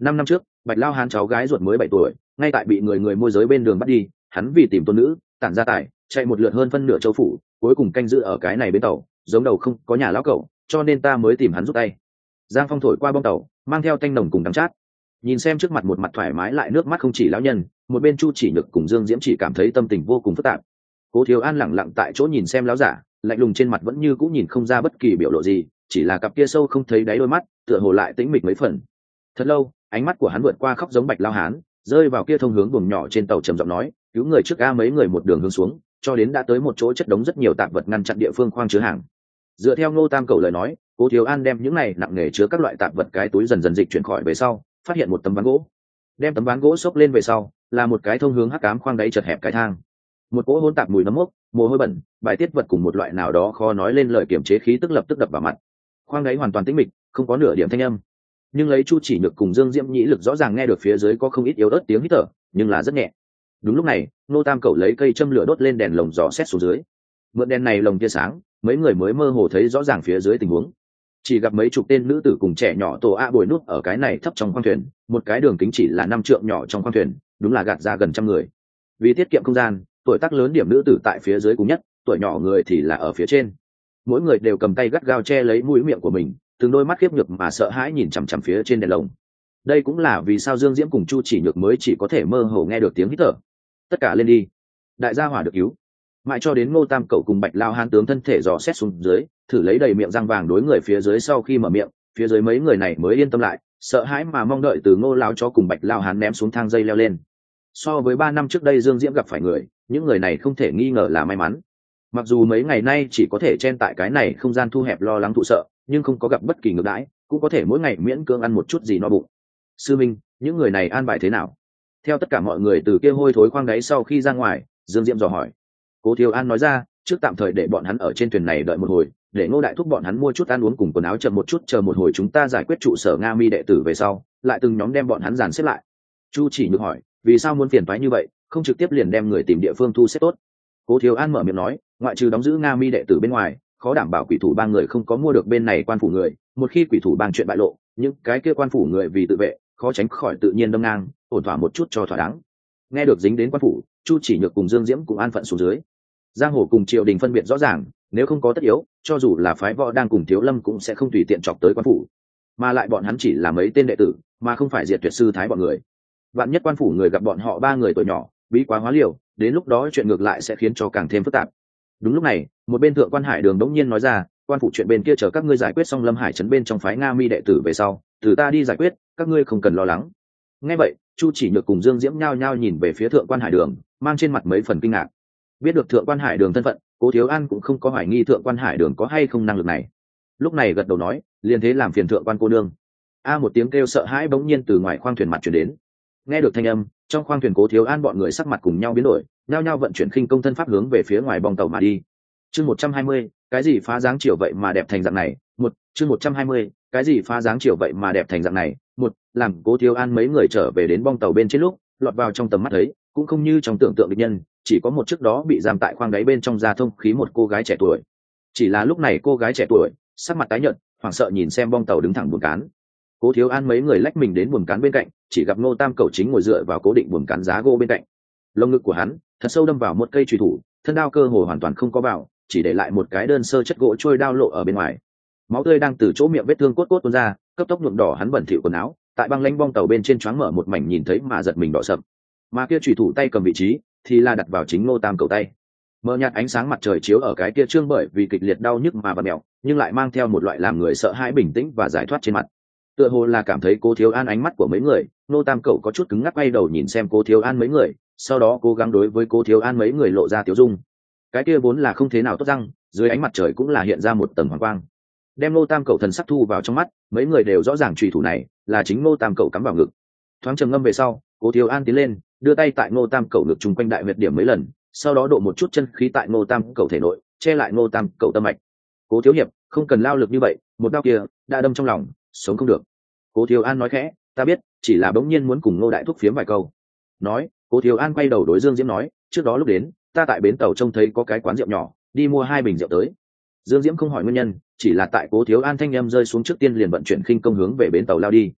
[SPEAKER 1] 5 năm trước Bạch Lao Hán cháu gái ruột mới 7 tuổi, ngay tại bị người môi giới bên đường bắt đi, hắn vì tìm tôn nữ tản gia tài, chạy một lượt hơn phân nửa châu phủ, cuối cùng canh giữ ở cái này bến tàu, giống đầu không có nhà lão cẩu, cho nên ta mới tìm hắn giúp tay. Giang phong thổi qua bong tàu, mang theo tanh nồng cùng đắng chát, nhìn xem trước mặt một mặt thoải mái lại nước mắt không chỉ lão nhân, một bên Chu Chỉ Nhược cùng Dương Diễm chỉ cảm thấy tâm tình vô cùng phức tạp. Cố Thiếu An lẳng lặng tại chỗ nhìn xem lão giả, lạnh lùng trên mặt vẫn như cũng nhìn không ra bất kỳ biểu lộ gì, chỉ là cặp kia sâu không thấy đáy đôi mắt tựa hồ lại tĩnh mịch mấy phần. Thật lâu, ánh mắt của hắn vượt qua khóc giống Bạch Lao Hán, rơi vào kia thông hướng buồng nhỏ trên tàu, trầm giọng nói, cứu người trước ga mấy người một đường hướng xuống, cho đến đã tới một chỗ chất đống rất nhiều tạp vật ngăn chặn địa phương khoang chứa hàng. Dựa theo Ngô Tam Cầu lời nói, Cố Thiếu An đem những này nặng nề chứa các loại tạp vật cái túi dần dần dịch chuyển khỏi về sau, phát hiện một tấm ván gỗ. Đem tấm ván gỗ xốc lên về sau, là một cái thông hướng hắc ám khoang đáy chật hẹp cái thang. Một cỗ hỗn tạp mùi nấm mốc, mồ hôi bẩn, bài tiết vật cùng một loại nào đó khó nói lên lời kiểm chế khí tức lập tức đập vào mặt. Khoang đáy hoàn toàn tĩnh mịch, không có nửa điểm thanh âm. Nhưng lấy Chu Chỉ Nhược cùng Dương Diễm nhĩ lực rõ ràng nghe được phía dưới có không ít yếu ớt tiếng hít thở, nhưng là rất nhẹ. Đúng lúc này, Ngô Tam Cẩu lấy cây châm lửa đốt lên đèn lồng dò xét xuống dưới. Mượn đèn này lồng tia sáng, mấy người mới mơ hồ thấy rõ ràng phía dưới tình huống. Chỉ gặp mấy chục tên nữ tử cùng trẻ nhỏ tổ a bồi nút ở cái này thấp trong khoang thuyền, một cái đường kính chỉ là 5 trượng nhỏ trong khoang thuyền, đúng là gạt ra gần 100 người. Vì tiết kiệm không gian, tuổi tác lớn điểm nữ tử tại phía dưới cùng nhất, tuổi nhỏ người thì là ở phía trên. Mỗi người đều cầm tay gắt gao che lấy mũi miệng của mình, từng đôi mắt khiếp nhược mà sợ hãi nhìn chằm chằm phía trên đèn lồng. Đây cũng là vì sao Dương Diễm cùng Chu Chỉ Nhược mới chỉ có thể mơ hồ nghe được tiếng hít thở. Tất cả lên đi, đại gia hỏa được cứu. Mãi cho đến Ngô Tam Cẩu cùng Bạch Lao Hán tướng thân thể dò xét xuống dưới, thử lấy đầy miệng răng vàng đối người phía dưới, sau khi mở miệng, phía dưới mấy người này mới yên tâm lại, sợ hãi mà mong đợi từ Ngô Lão Chó cùng Bạch Lao Hán ném xuống thang dây leo lên. So với 3 năm trước đây Dương Diễm gặp phải người, những người này không thể nghi ngờ là may mắn. Mặc dù mấy ngày nay chỉ có thể chen tại cái này không gian thu hẹp lo lắng thụ sợ, nhưng không có gặp bất kỳ ngược đãi, cũng có thể mỗi ngày miễn cưỡng ăn một chút gì no bụng. Sư minh, những người này an bài thế nào? Theo tất cả mọi người từ kia hôi thối khoang đáy sau khi ra ngoài, Dương Diễm dò hỏi. Cố Thiếu An nói ra, trước tạm thời để bọn hắn ở trên thuyền này đợi một hồi, để Ngô đại thúc bọn hắn mua chút ăn uống cùng quần áo, chậm một chút, chờ một hồi chúng ta giải quyết trụ sở Nga Mi đệ tử về sau, lại từng nhóm đem bọn hắn dàn xếp lại. Chu Chỉ Nhược hỏi, vì sao muốn phiền toái như vậy, không trực tiếp liền đem người tìm địa phương thu xếp tốt? Cố Thiếu An mở miệng nói, ngoại trừ đóng giữ Nga Mi đệ tử bên ngoài, khó đảm bảo quỷ thủ bang người không có mua được bên này quan phủ người, một khi quỷ thủ bang chuyện bại lộ, những cái kia quan phủ người vì tự vệ, khó tránh khỏi tự nhiên đâm ngang, ổn thỏa một chút cho thỏa đáng. Nghe được dính đến quan phủ, Chu Chỉ Nhược cùng Dương Diễm cũng an phận xuống dưới. Giang hồ cùng triều đình phân biệt rõ ràng, nếu không có tất yếu, cho dù là phái võ đang cùng Thiếu Lâm cũng sẽ không tùy tiện chọc tới quan phủ, mà lại bọn hắn chỉ là mấy tên đệ tử, mà không phải diệt tuyệt sư thái bọn người. Vạn nhất quan phủ người gặp bọn họ 3 người tuổi nhỏ, bí quá hóa liều, đến lúc đó chuyện ngược lại sẽ khiến cho càng thêm phức tạp. Đúng lúc này, một bên thượng quan Hải Đường đống nhiên nói ra, quan phủ chuyện bên kia chờ các ngươi giải quyết xong Lâm Hải trấn bên trong phái Nga Mi đệ tử về sau, từ ta đi giải quyết, các ngươi không cần lo lắng. Nghe vậy, Chu Chỉ Nhược cùng Dương Diễm nhao nhao nhìn về phía thượng quan Hải Đường, mang trên mặt mấy phần kinh ngạc. Biết được thượng quan Hải Đường thân phận, Cố Thiếu An cũng không có hoài nghi thượng quan Hải Đường có hay không năng lực này. Lúc này gật đầu nói, liền thế làm phiền thượng quan cô nương. Một tiếng kêu sợ hãi bỗng nhiên từ ngoài khoang thuyền mặt truyền đến. Nghe được thanh âm, trong khoang thuyền Cố Thiếu An bọn người sắc mặt cùng nhau biến đổi, nhao nhao vận chuyển khinh công thân pháp hướng về phía ngoài bong tàu mà đi. Chương 120, cái gì phá dáng chiều vậy mà đẹp thành dạng này? Chương 120, cái gì phá dáng chiều vậy mà đẹp thành dạng này? Làm Cố Thiếu An mấy người trở về đến bong tàu bên trên lúc, lọt vào trong tầm mắt thấy, cũng không như trong tưởng tượng địch nhân, chỉ có một trước đó bị giam tại khoang đáy bên trong ra thông khí một cô gái trẻ tuổi. Chỉ là lúc này cô gái trẻ tuổi, sắc mặt tái nhợt, hoảng sợ nhìn xem bong tàu đứng thẳng buồng cán. Cố Thiếu An mấy người lách mình đến buồng cán bên cạnh, chỉ gặp Ngô Tam Cẩu chính ngồi dựa vào cố định buồng cán giá gỗ bên cạnh. Lồng ngực của hắn thật sâu đâm vào một cây chùy thủ, thân đao cơ hồ hoàn toàn không có vào, chỉ để lại một cái đơn sơ chất gỗ trôi đao lộ ở bên ngoài. Máu tươi đang từ chỗ miệng vết thương cốt cốt tuôn ra, cấp tốc nhuộm đỏ hắn bẩn thỉu quần áo, tại băng lãnh bong tàu bên trên choáng mở một mảnh nhìn thấy mà giật mình đỏ sậm. Mà kia chùy thủ tay cầm vị trí thì là đặt vào chính Ngô Tam Cẩu tay. Mờ nhạt ánh sáng mặt trời chiếu ở cái kia trương bởi vì kịch liệt đau nhức mà vặn mèo, nhưng lại mang theo một loại làm người sợ hãi bình tĩnh và giải thoát trên mặt. Tựa hồ là cảm thấy Cố Thiếu An ánh mắt của mấy người, Ngô Tam Cẩu có chút cứng ngắc quay đầu nhìn xem Cố Thiếu An mấy người, sau đó cố gắng đối với Cố Thiếu An mấy người lộ ra tiếu dung. Cái kia vốn là không thế nào tốt răng, dưới ánh mặt trời cũng là hiện ra một tầng hoàng quang. Đem Ngô Tam Cẩu thần sắc thu vào trong mắt, mấy người đều rõ ràng chùy thủ này là chính Ngô Tam Cẩu cắm vào ngực. Thoáng trầm ngâm về sau, Cố Thiếu An tiến lên, đưa tay tại Ngô Tam Cẩu ngực trùng quanh đại huyệt điểm mấy lần, sau đó độ một chút chân khí tại Ngô Tam Cẩu thể nội, che lại Ngô Tam Cẩu tâm mạch. Cố thiếu hiệp, không cần lao lực như vậy, một đao kia đã đâm trong lòng, sống không được. Cố Thiếu An nói khẽ, ta biết, chỉ là bỗng nhiên muốn cùng Ngô đại thúc phiếm vài câu. Nói, Cố Thiếu An quay đầu đối Dương Diễm nói, trước đó lúc đến, ta tại bến tàu trông thấy có cái quán rượu nhỏ, đi mua 2 bình rượu tới. Dương Diễm không hỏi nguyên nhân, chỉ là tại Cố Thiếu An thanh em rơi xuống trước tiên liền vận chuyển khinh công hướng về bến tàu lao đi.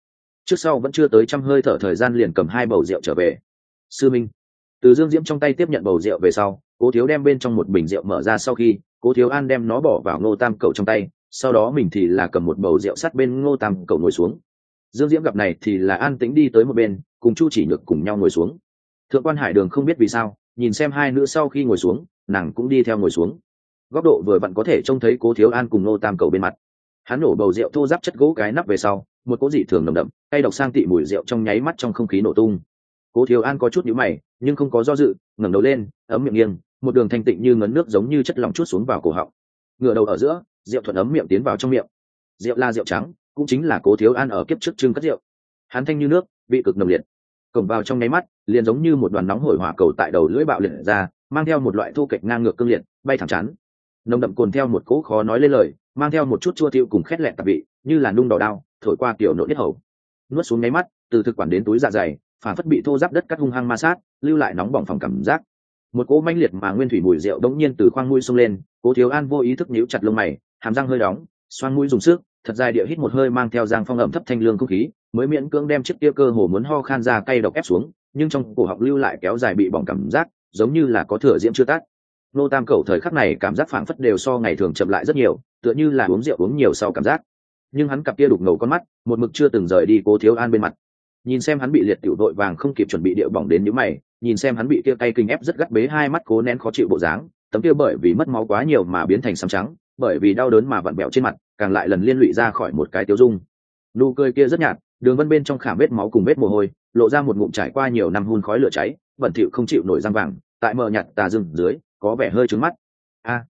[SPEAKER 1] trước sau vẫn chưa tới trăm hơi thở thời gian liền cầm 2 bầu rượu trở về. Sư minh. Từ Dương Diễm trong tay tiếp nhận bầu rượu về sau, Cố Thiếu đem bên trong một bình rượu mở ra, sau khi Cố Thiếu An đem nó bỏ vào Ngô Tam Cẩu trong tay, sau đó mình thì là cầm một bầu rượu sát bên Ngô Tam Cẩu ngồi xuống. Dương Diễm gặp này thì là an tĩnh đi tới một bên, cùng Chu Chỉ Nhược cùng nhau ngồi xuống. Thượng quan Hải Đường không biết vì sao, nhìn xem hai nữ sau khi ngồi xuống, nàng cũng đi theo ngồi xuống. Góc độ vừa vặn có thể trông thấy Cố Thiếu An cùng Ngô Tam Cẩu bên mặt. Hắn nổ bầu rượu thô ráp chất gỗ cái nắp về sau, một cỗ dị thường nồng đậm, cay độc sang tị mùi rượu trong nháy mắt trong không khí nổ tung. Cố Thiếu An có chút nhíu mày, nhưng không có do dự, ngẩng đầu lên, ấm miệng nghiêng, một đường thanh tịnh như ngấn nước giống như chất lỏng chút xuống vào cổ họng. Ngửa đầu ở giữa, rượu thuận ấm miệng tiến vào trong miệng. Rượu là rượu trắng, cũng chính là Cố Thiếu An ở kiếp trước trưng cất rượu. Hắn thanh như nước, vị cực nồng liệt. Cổng vào trong nháy mắt, liền giống như một đoàn nóng hổi hỏa cầu tại đầu lưỡi bạo liệt ra, mang theo một loại thô kệch ngang ngược cương liệt, bay thẳng chắn. Nồng đậm cồn theo một cỗ khó nói lên lời, mang theo một chút chua tiêu cùng khét lẹt tạp vị, như là nung đỏ đao, thổi qua tiểu nội huyết hầu. Nuốt xuống nháy mắt, từ thực quản đến túi dạ dày, phản phất bị thô giáp đất cắt hung hăng ma sát, lưu lại nóng bỏng phòng cảm giác. Một cỗ manh liệt mà nguyên thủy mùi rượu đống nhiên từ khoang mũi xông lên, Cố Thiếu An vô ý thức nhíu chặt lông mày, hàm răng hơi đóng, xoang mũi dùng sức, thật dài địa hít một hơi mang theo giang phong ẩm thấp thanh lương không khí, mới miễn cưỡng đem chiếc kia cơ hồ muốn ho khan ra cay độc ép xuống, nhưng trong cổ họng lưu lại kéo dài bị bỏng cảm giác, giống như là có thừa diễm chưa tắt. Nô Tam Cẩu thời khắc này cảm giác phảng phất đều so ngày thường chậm lại rất nhiều, tựa như là uống rượu uống nhiều sau cảm giác. Nhưng hắn cặp kia đục ngầu con mắt, một mực chưa từng rời đi Cố Thiếu An bên mặt. Nhìn xem hắn bị liệt tiểu đội vàng không kịp chuẩn bị điệu bỏng đến nhíu mày, nhìn xem hắn bị kia cay kinh ép rất gắt bế hai mắt cố nén khó chịu bộ dáng, tấm kia bởi vì mất máu quá nhiều mà biến thành xám trắng, bởi vì đau đớn mà vặn bẹo trên mặt, càng lại lần liên lụy ra khỏi một cái tiêu dung. Nụ cười kia rất nhạt, đường vân bên trong khảm vết máu cùng vết mồ hôi, lộ ra một ngụm trải qua nhiều năm hun khói lửa cháy, bẩn thỉu không chịu nổi răng vàng, tại mờ nhạt tà rừng dưới, có vẻ hơi trướng mắt. A,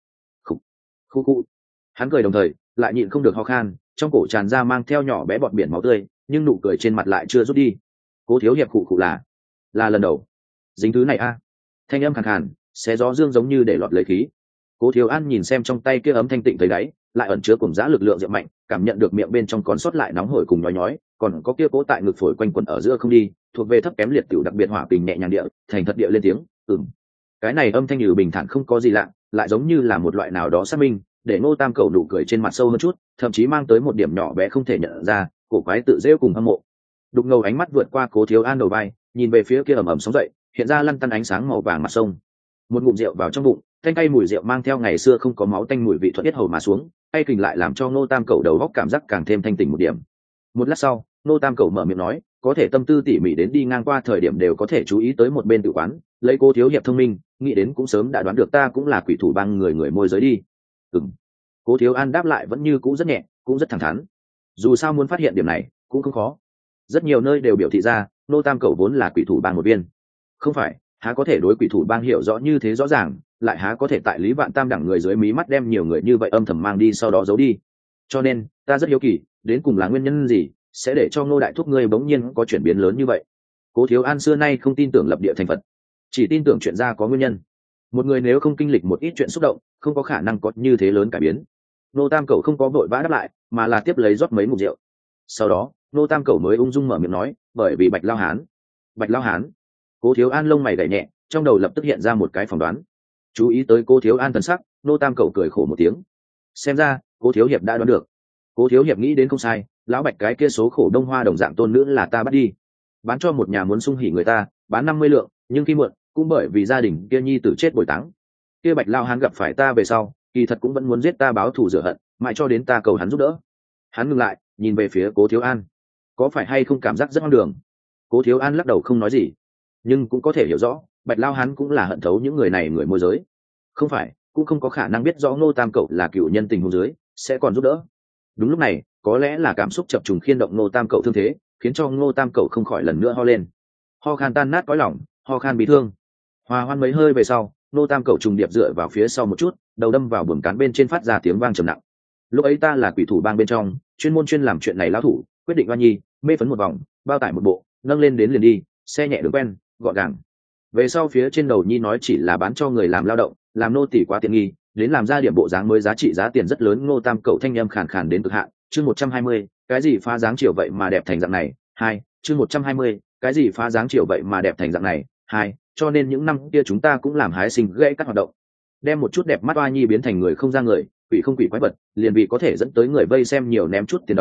[SPEAKER 1] khu. Hắn cười đồng thời, lại nhịn không được ho khan, trong cổ tràn ra mang theo nhỏ bé bọt biển máu tươi, nhưng nụ cười trên mặt lại chưa rút đi. Cố Thiếu hiệp khụ là lần đầu dính thứ này a. Thanh âm khàn khàn, xé gió dương giống như để lọt lấy khí. Cố Thiếu An nhìn xem trong tay kia ấm thanh tịnh thấy đáy, lại ẩn chứa cùng dã lực lượng rượu mạnh, cảm nhận được miệng bên trong còn sót lại nóng hổi cùng nhói nhói, còn có kia cố tại ngực phổi quanh quẩn ở giữa không đi, thuộc về thấp kém liệt tiểu đặc biệt hỏa tình nhẹ nhàng địa, thành thật địa lên tiếng, "Ừm." Cái này âm thanh như bình thản không có gì lạ, lại giống như là một loại nào đó xác minh, để Ngô Tam Cẩu nụ cười trên mặt sâu hơn chút, thậm chí mang tới một điểm nhỏ bé không thể nhận ra, cổ quái tự giễu cùng hâm mộ. Đục ngầu ánh mắt vượt qua Cố Thiếu An đầu vai, nhìn về phía kia ẩm ẩm sóng dậy, hiện ra lăn tăn ánh sáng màu vàng mặt sông. Một ngụm rượu vào trong bụng, thanh cay mùi rượu mang theo ngày xưa không có máu tanh mùi vị thuận tiết hầu mà xuống, cay kình lại làm cho Ngô Tam Cẩu đầu óc cảm giác càng thêm thanh tỉnh một điểm. Một lát sau, Ngô Tam Cẩu mở miệng nói, có thể tâm tư tỉ mỉ đến đi ngang qua thời điểm đều có thể chú ý tới một bên tử quán, lấy Cố thiếu hiệp thông minh, nghĩ đến cũng sớm đã đoán được ta cũng là quỷ thủ bang người môi giới đi. Ừm. Cố Thiếu An đáp lại vẫn như cũ rất nhẹ, cũng rất thẳng thắn. Dù sao muốn phát hiện điểm này cũng không khó. Rất nhiều nơi đều biểu thị ra, Ngô Tam Cẩu vốn là quỷ thủ bang một viên. Không phải, há có thể đối quỷ thủ bang hiểu rõ như thế rõ ràng, lại há có thể tại Lý Vạn Tam đẳng người dưới mí mắt đem nhiều người như vậy âm thầm mang đi sau đó giấu đi. Cho nên, ta rất hiếu kỳ, đến cùng là nguyên nhân gì sẽ để cho Ngô đại thúc ngươi bỗng nhiên có chuyển biến lớn như vậy. Cố Thiếu An xưa nay không tin tưởng lập địa thành Phật, chỉ tin tưởng chuyện ra có nguyên nhân. Một người nếu không kinh lịch một ít chuyện xúc động, không có khả năng có như thế lớn cải biến. Ngô Tam Cẩu không có vội vã đáp lại, mà là tiếp lấy rót mấy ngụm rượu. Sau đó, Ngô Tam Cẩu mới ung dung mở miệng nói, bởi vì Bạch Lao Hán. Bạch Lao Hán. Cố Thiếu An lông mày gảy nhẹ, trong đầu lập tức hiện ra một cái phỏng đoán. Chú ý tới Cố Thiếu An thần sắc, Ngô Tam Cẩu cười khổ một tiếng. Xem ra, Cố thiếu hiệp đã đoán được. Cố thiếu hiệp nghĩ đến không sai, lão Bạch cái kia số khổ đông hoa đồng dạng tôn nữ là ta bắt đi, bán cho một nhà muốn sung hỉ người ta, bán 50 lượng, nhưng khi muộn, cũng bởi vì gia đình kia nhi tử chết bồi táng. Kia Bạch Lao Hán gặp phải ta về sau, kỳ thật cũng vẫn muốn giết ta báo thù rửa hận, mãi cho đến ta cầu hắn giúp đỡ. Hắn ngừng lại, nhìn về phía Cố Thiếu An. Có phải hay không cảm giác rất hoang đường? Cố Thiếu An lắc đầu không nói gì, nhưng cũng có thể hiểu rõ, Bạch Lao Hán cũng là hận thấu những người này người môi giới. Không phải, cũng không có khả năng biết rõ Ngô Tam Cẩu là cựu nhân tình huống dưới, sẽ còn giúp đỡ. Đúng lúc này, có lẽ là cảm xúc chập trùng khiên động Ngô Tam Cẩu thương thế, khiến cho Ngô Tam Cẩu không khỏi lần nữa ho lên. Ho khan tan nát cõi lòng, ho khan bị thương. Hòa hoan mấy hơi về sau, Ngô Tam Cẩu trùng điệp dựa vào phía sau một chút, đầu đâm vào buồng cán bên trên phát ra tiếng vang trầm nặng. Lúc ấy ta là quỷ thủ bang bên trong, chuyên làm chuyện này lão thủ, quyết định oan nhi, mê phấn một vòng, bao tải một bộ, nâng lên đến liền đi, xe nhẹ đường quen, gọn gàng. Về sau phía trên đầu nhi nói chỉ là bán cho người làm lao động, làm nô tỳ quá tiện nghi, đến làm ra điểm bộ dáng mới giá trị giá tiền rất lớn. Ngô Tam Cẩu thanh âm khàn khàn đến cực hạn. Chương 120, cái gì phá dáng chiều vậy mà đẹp thành dạng này? Hai, chương 120, cái gì phá dáng chiều vậy mà đẹp thành dạng này? Hai, cho nên những năm kia chúng ta cũng làm hái sinh gãy các hoạt động, đem một chút đẹp mắt oa nhi biến thành người không ra người, quỷ không quỷ quái vật, liền vì có thể dẫn tới người vây xem nhiều ném chút tiền đồng,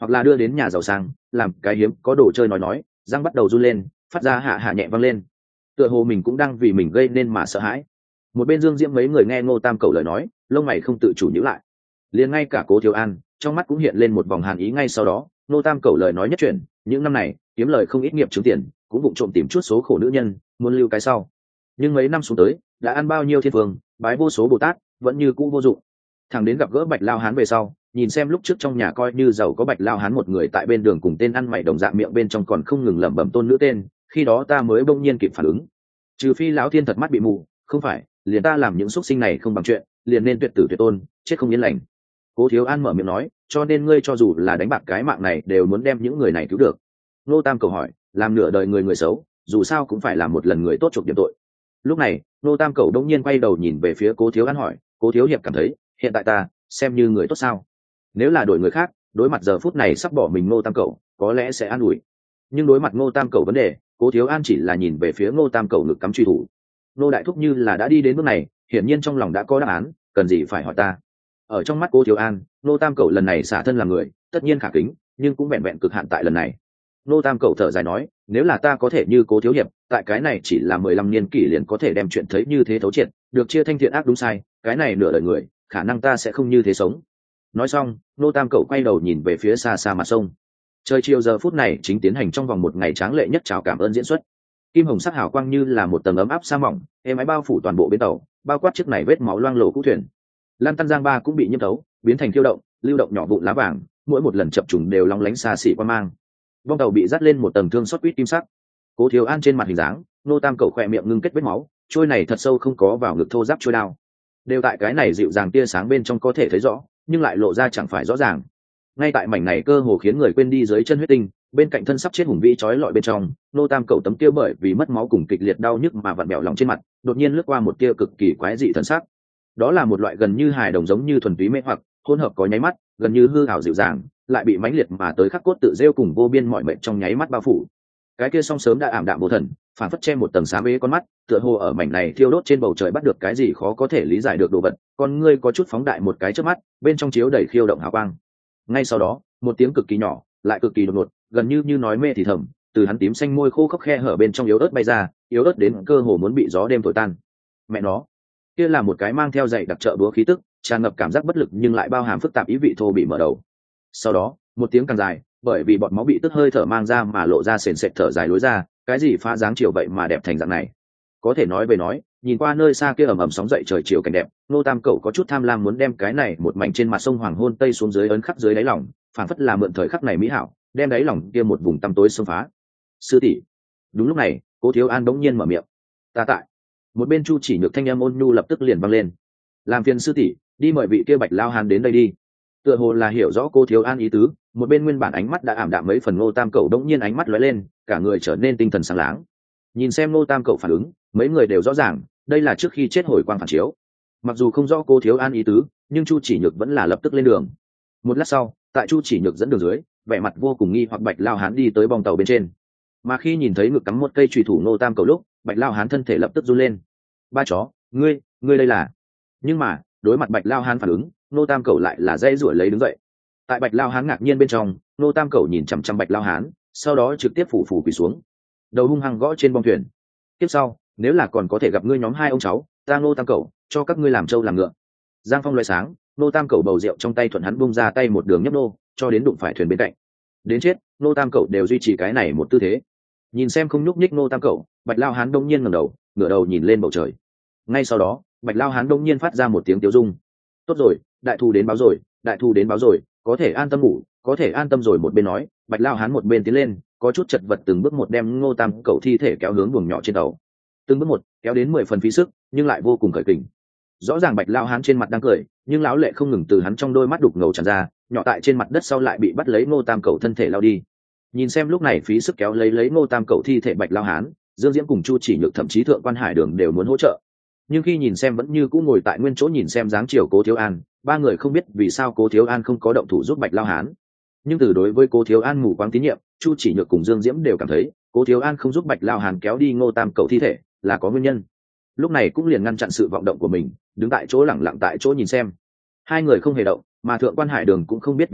[SPEAKER 1] hoặc là đưa đến nhà giàu sang làm cái hiếm có đồ chơi nói răng bắt đầu run lên, phát ra hạ hạ nhẹ văng lên, tựa hồ mình cũng đang vì mình gây nên mà sợ hãi. Một bên Dương Diễm mấy người nghe Ngô Tam Cẩu lời nói, lông mày không tự chủ nhíu lại. Liền ngay cả Cố Thiếu An trong mắt cũng hiện lên một vòng hàn ý. Ngay sau đó Ngô Tam Cẩu lời nói nhất chuyển, những năm này kiếm lời không ít nghiệp chứng tiền, cũng vụng trộm tìm chút số khổ nữ nhân muốn lưu cái sau, nhưng mấy năm xuống tới đã ăn bao nhiêu thiên phương, bái vô số Bồ Tát, vẫn như cũ vô dụng. Thằng đến gặp gỡ Bạch Lao Hán về sau, nhìn xem lúc trước trong nhà coi như giàu có Bạch Lao Hán một người tại bên đường cùng tên ăn mày đồng dạng miệng bên trong còn không ngừng lẩm bẩm tôn nữ tên, khi đó ta mới bỗng nhiên kịp phản ứng. Trừ phi lão thiên thật mắt bị mù, không phải liền ta làm những xuất sinh này không bằng chuyện, liền nên tuyệt tử tuyệt tôn, chết không yên lành. Cố Thiếu An mở miệng nói, cho nên ngươi cho dù là đánh bạc cái mạng này đều muốn đem những người này cứu được. Nô Tam Cầu hỏi, làm nửa đời người xấu, dù sao cũng phải làm một lần người tốt chuộc điểm tội. Lúc này Nô Tam Cầu đông nhiên quay đầu nhìn về phía Cố Thiếu An hỏi, Cố Thiếu hiệp cảm thấy hiện tại ta xem như người tốt sao? Nếu là đổi người khác, đối mặt giờ phút này sắp bỏ mình Nô Tam Cầu có lẽ sẽ an ủi, nhưng đối mặt Nô Tam Cầu vấn đề, Cố Thiếu An chỉ là nhìn về phía Nô Tam Cầu ngực cắm truy thủ. Nô đại thúc như là đã đi đến bước này, hiển nhiên trong lòng đã có đáp án, cần gì phải hỏi ta. Ở trong mắt Cố Thiếu An, Nô Tam Cầu lần này xả thân làm người tất nhiên khả kính, nhưng cũng vẹn vẹn cực hạn tại lần này. Nô Tam Cầu thở dài nói, nếu là ta có thể như Cố Thiếu hiệp, tại cái này chỉ là 15 niên kỷ liền có thể đem chuyện thấy như thế thấu triệt, được chia thanh thiện ác đúng sai, cái này nửa đời người khả năng ta sẽ không như thế sống. Nói xong Nô Tam Cầu quay đầu nhìn về phía xa xa mặt sông. Trời chiều giờ phút này chính tiến hành trong vòng một ngày tráng lệ nhất chào cảm ơn diễn xuất. Kim hồng sắc hào quang như là một tầng ấm áp sa mỏng, êm ái bao phủ toàn bộ bến tàu, bao quát chiếc này vết máu loang lổ cũ thuyền. Lan Tăn Giang Ba cũng bị nhiễm thấu, biến thành thiêu động, lưu động nhỏ vụn lá vàng, mỗi một lần chập trùng đều long lánh xa xỉ qua mang. Vong tàu bị dắt lên một tầng thương xót quýt kim sắc. Cố Thiếu An trên mặt hình dáng, Nô Tam Cầu khỏe miệng ngưng kết vết máu, trôi này thật sâu không có vào ngực thô giáp trôi đao, đều tại cái này dịu dàng tia sáng bên trong có thể thấy rõ, nhưng lại lộ ra chẳng phải rõ ràng. Ngay tại mảnh này cơ hồ khiến người quên đi dưới chân huyết tinh, bên cạnh thân sắp chết hùng vĩ trói lọi bên trong, Nô Tam Cầu tấm kia bởi vì mất máu cùng kịch liệt đau nhức mà vặn bẹo lòng trên mặt, đột nhiên lướt qua một tia cực kỳ quái dị thần sắc. Đó là một loại gần như hài đồng giống như thuần túy mê hoặc, hỗn hợp có nháy mắt, gần như hư ảo dịu dàng, lại bị mãnh liệt mà tới khắc cốt tự rêu cùng vô biên mọi mệnh trong nháy mắt bao phủ. Cái kia song sớm đã ảm đạm vô thần, phản phất che một tầng xám ế con mắt, tựa hồ ở mảnh này thiêu đốt trên bầu trời bắt được cái gì khó có thể lý giải được đồ vật, con ngươi có chút phóng đại một cái trước mắt, bên trong chiếu đầy khiêu động hào quang. Ngay sau đó một tiếng cực kỳ nhỏ lại cực kỳ đột ngột, gần như nói mê thì thầm, từ hắn tím xanh môi khô khốc khe hở bên trong yếu ớt bay ra, yếu ớt đến cơ hồ muốn bị gió đêm thổi tan. Mẹ nó, kia là một cái mang theo dạy đặc trợ búa khí tức, tràn ngập cảm giác bất lực nhưng lại bao hàm phức tạp ý vị thô bị mở đầu. Sau đó một tiếng càng dài, bởi vì bọt máu bị tức hơi thở mang ra mà lộ ra sền sệt thở dài lối ra, cái gì phá dáng chiều vậy mà đẹp thành dạng này. Có thể nói về nói, nhìn qua nơi xa kia ầm ầm sóng dậy trời chiều cảnh đẹp, Nô Tam Cẩu có chút tham lam muốn đem cái này một mảnh trên mặt sông hoàng hôn tây xuống dưới ấn khắc dưới đáy lòng, phản phất là mượn thời khắc này mỹ hảo, đem đáy lòng kia một vùng tăm tối xông phá. Sư tỷ. Đúng lúc này Cố Thiếu An bỗng nhiên mở miệng. Ta tại. Một bên Chu Chỉ Nhược thanh âm ôn nhu lập tức liền vang lên. Làm phiền sư tỷ, đi mời vị kia Bạch Lao Hán đến đây đi. Tựa hồ là hiểu rõ Cố Thiếu An ý tứ, một bên nguyên bản ánh mắt đã ảm đạm mấy phần Ngô Tam Cẩu đống nhiên ánh mắt lóe lên, cả người trở nên tinh thần sáng láng. Nhìn xem Ngô Tam Cẩu phản ứng, mấy người đều rõ ràng, đây là trước khi chết hồi quang phản chiếu. Mặc dù không rõ Cố Thiếu An ý tứ, nhưng Chu Chỉ Nhược vẫn là lập tức lên đường. Một lát sau, tại Chu Chỉ Nhược dẫn đường dưới, vẻ mặt vô cùng nghi hoặc Bạch Lao Hán đi tới bong tàu bên trên. Mà khi nhìn thấy ngực cắm một cây chùy thủ Ngô Tam Cẩu lúc, Bạch Lao Hán thân thể lập tức run lên. Ba chó, ngươi đây là? Nhưng mà đối mặt Bạch Lao Hán phản ứng, Ngô Tam Cẩu lại là dây ruổi lấy đứng dậy. Tại Bạch Lao Hán ngạc nhiên bên trong, Ngô Tam Cẩu nhìn chằm chằm Bạch Lao Hán, sau đó trực tiếp phủ quỳ xuống, đầu hung hăng gõ trên bong thuyền. Tiếp sau, nếu là còn có thể gặp ngươi nhóm hai ông cháu, ta Ngô Tam Cẩu cho các ngươi làm trâu làm ngựa. Giang phong loại sáng, Ngô Tam Cẩu bầu rượu trong tay thuận hắn bung ra tay một đường nhấp nô, cho đến đụng phải thuyền bên cạnh. Đến chết, Ngô Tam Cẩu đều duy trì cái này một tư thế. Nhìn xem không nhúc nhích Ngô Tam Cẩu, Bạch Lao Hán đông nhiên ngẩng đầu, ngửa đầu nhìn lên bầu trời. Ngay sau đó, Bạch Lao Hán đông nhiên phát ra một tiếng tiếu dung. Tốt rồi, đại thù đến báo rồi, đại thù đến báo rồi, có thể an tâm ngủ, có thể an tâm rồi. Một bên nói, Bạch Lao Hán một bên tiến lên, có chút chật vật từng bước một đem Ngô Tam Cẩu thi thể kéo hướng buồng nhỏ trên tàu. Từng bước một kéo đến 10 phần phí sức, nhưng lại vô cùng khởi kình. Rõ ràng Bạch Lao Hán trên mặt đang cười, nhưng lão lệ không ngừng từ hắn trong đôi mắt đục ngầu tràn ra, nhỏ tại trên mặt đất sau lại bị bắt lấy Ngô Tam Cẩu thân thể lao đi. Nhìn xem lúc này phí sức kéo lấy Ngô Tam Cẩu thi thể Bạch Lao Hán, Dương Diễm cùng Chu Chỉ Nhược thậm chí Thượng Quan Hải Đường đều muốn hỗ trợ. Nhưng khi nhìn xem vẫn như cũ ngồi tại nguyên chỗ nhìn xem dáng chiều Cố Thiếu An, ba người không biết vì sao Cố Thiếu An không có động thủ giúp Bạch Lao Hán. Nhưng từ đối với Cố Thiếu An mù quáng tín nhiệm, Chu Chỉ Nhược cùng Dương Diễm đều cảm thấy Cố Thiếu An không giúp Bạch Lao Hán kéo đi Ngô Tam Cẩu thi thể là có nguyên nhân. Lúc này cũng liền ngăn chặn sự vọng động của mình, đứng tại chỗ lẳng lặng tại chỗ nhìn xem. Hai người không hề động, mà Thượng Quan Hải Đường cũng không biết vì sao,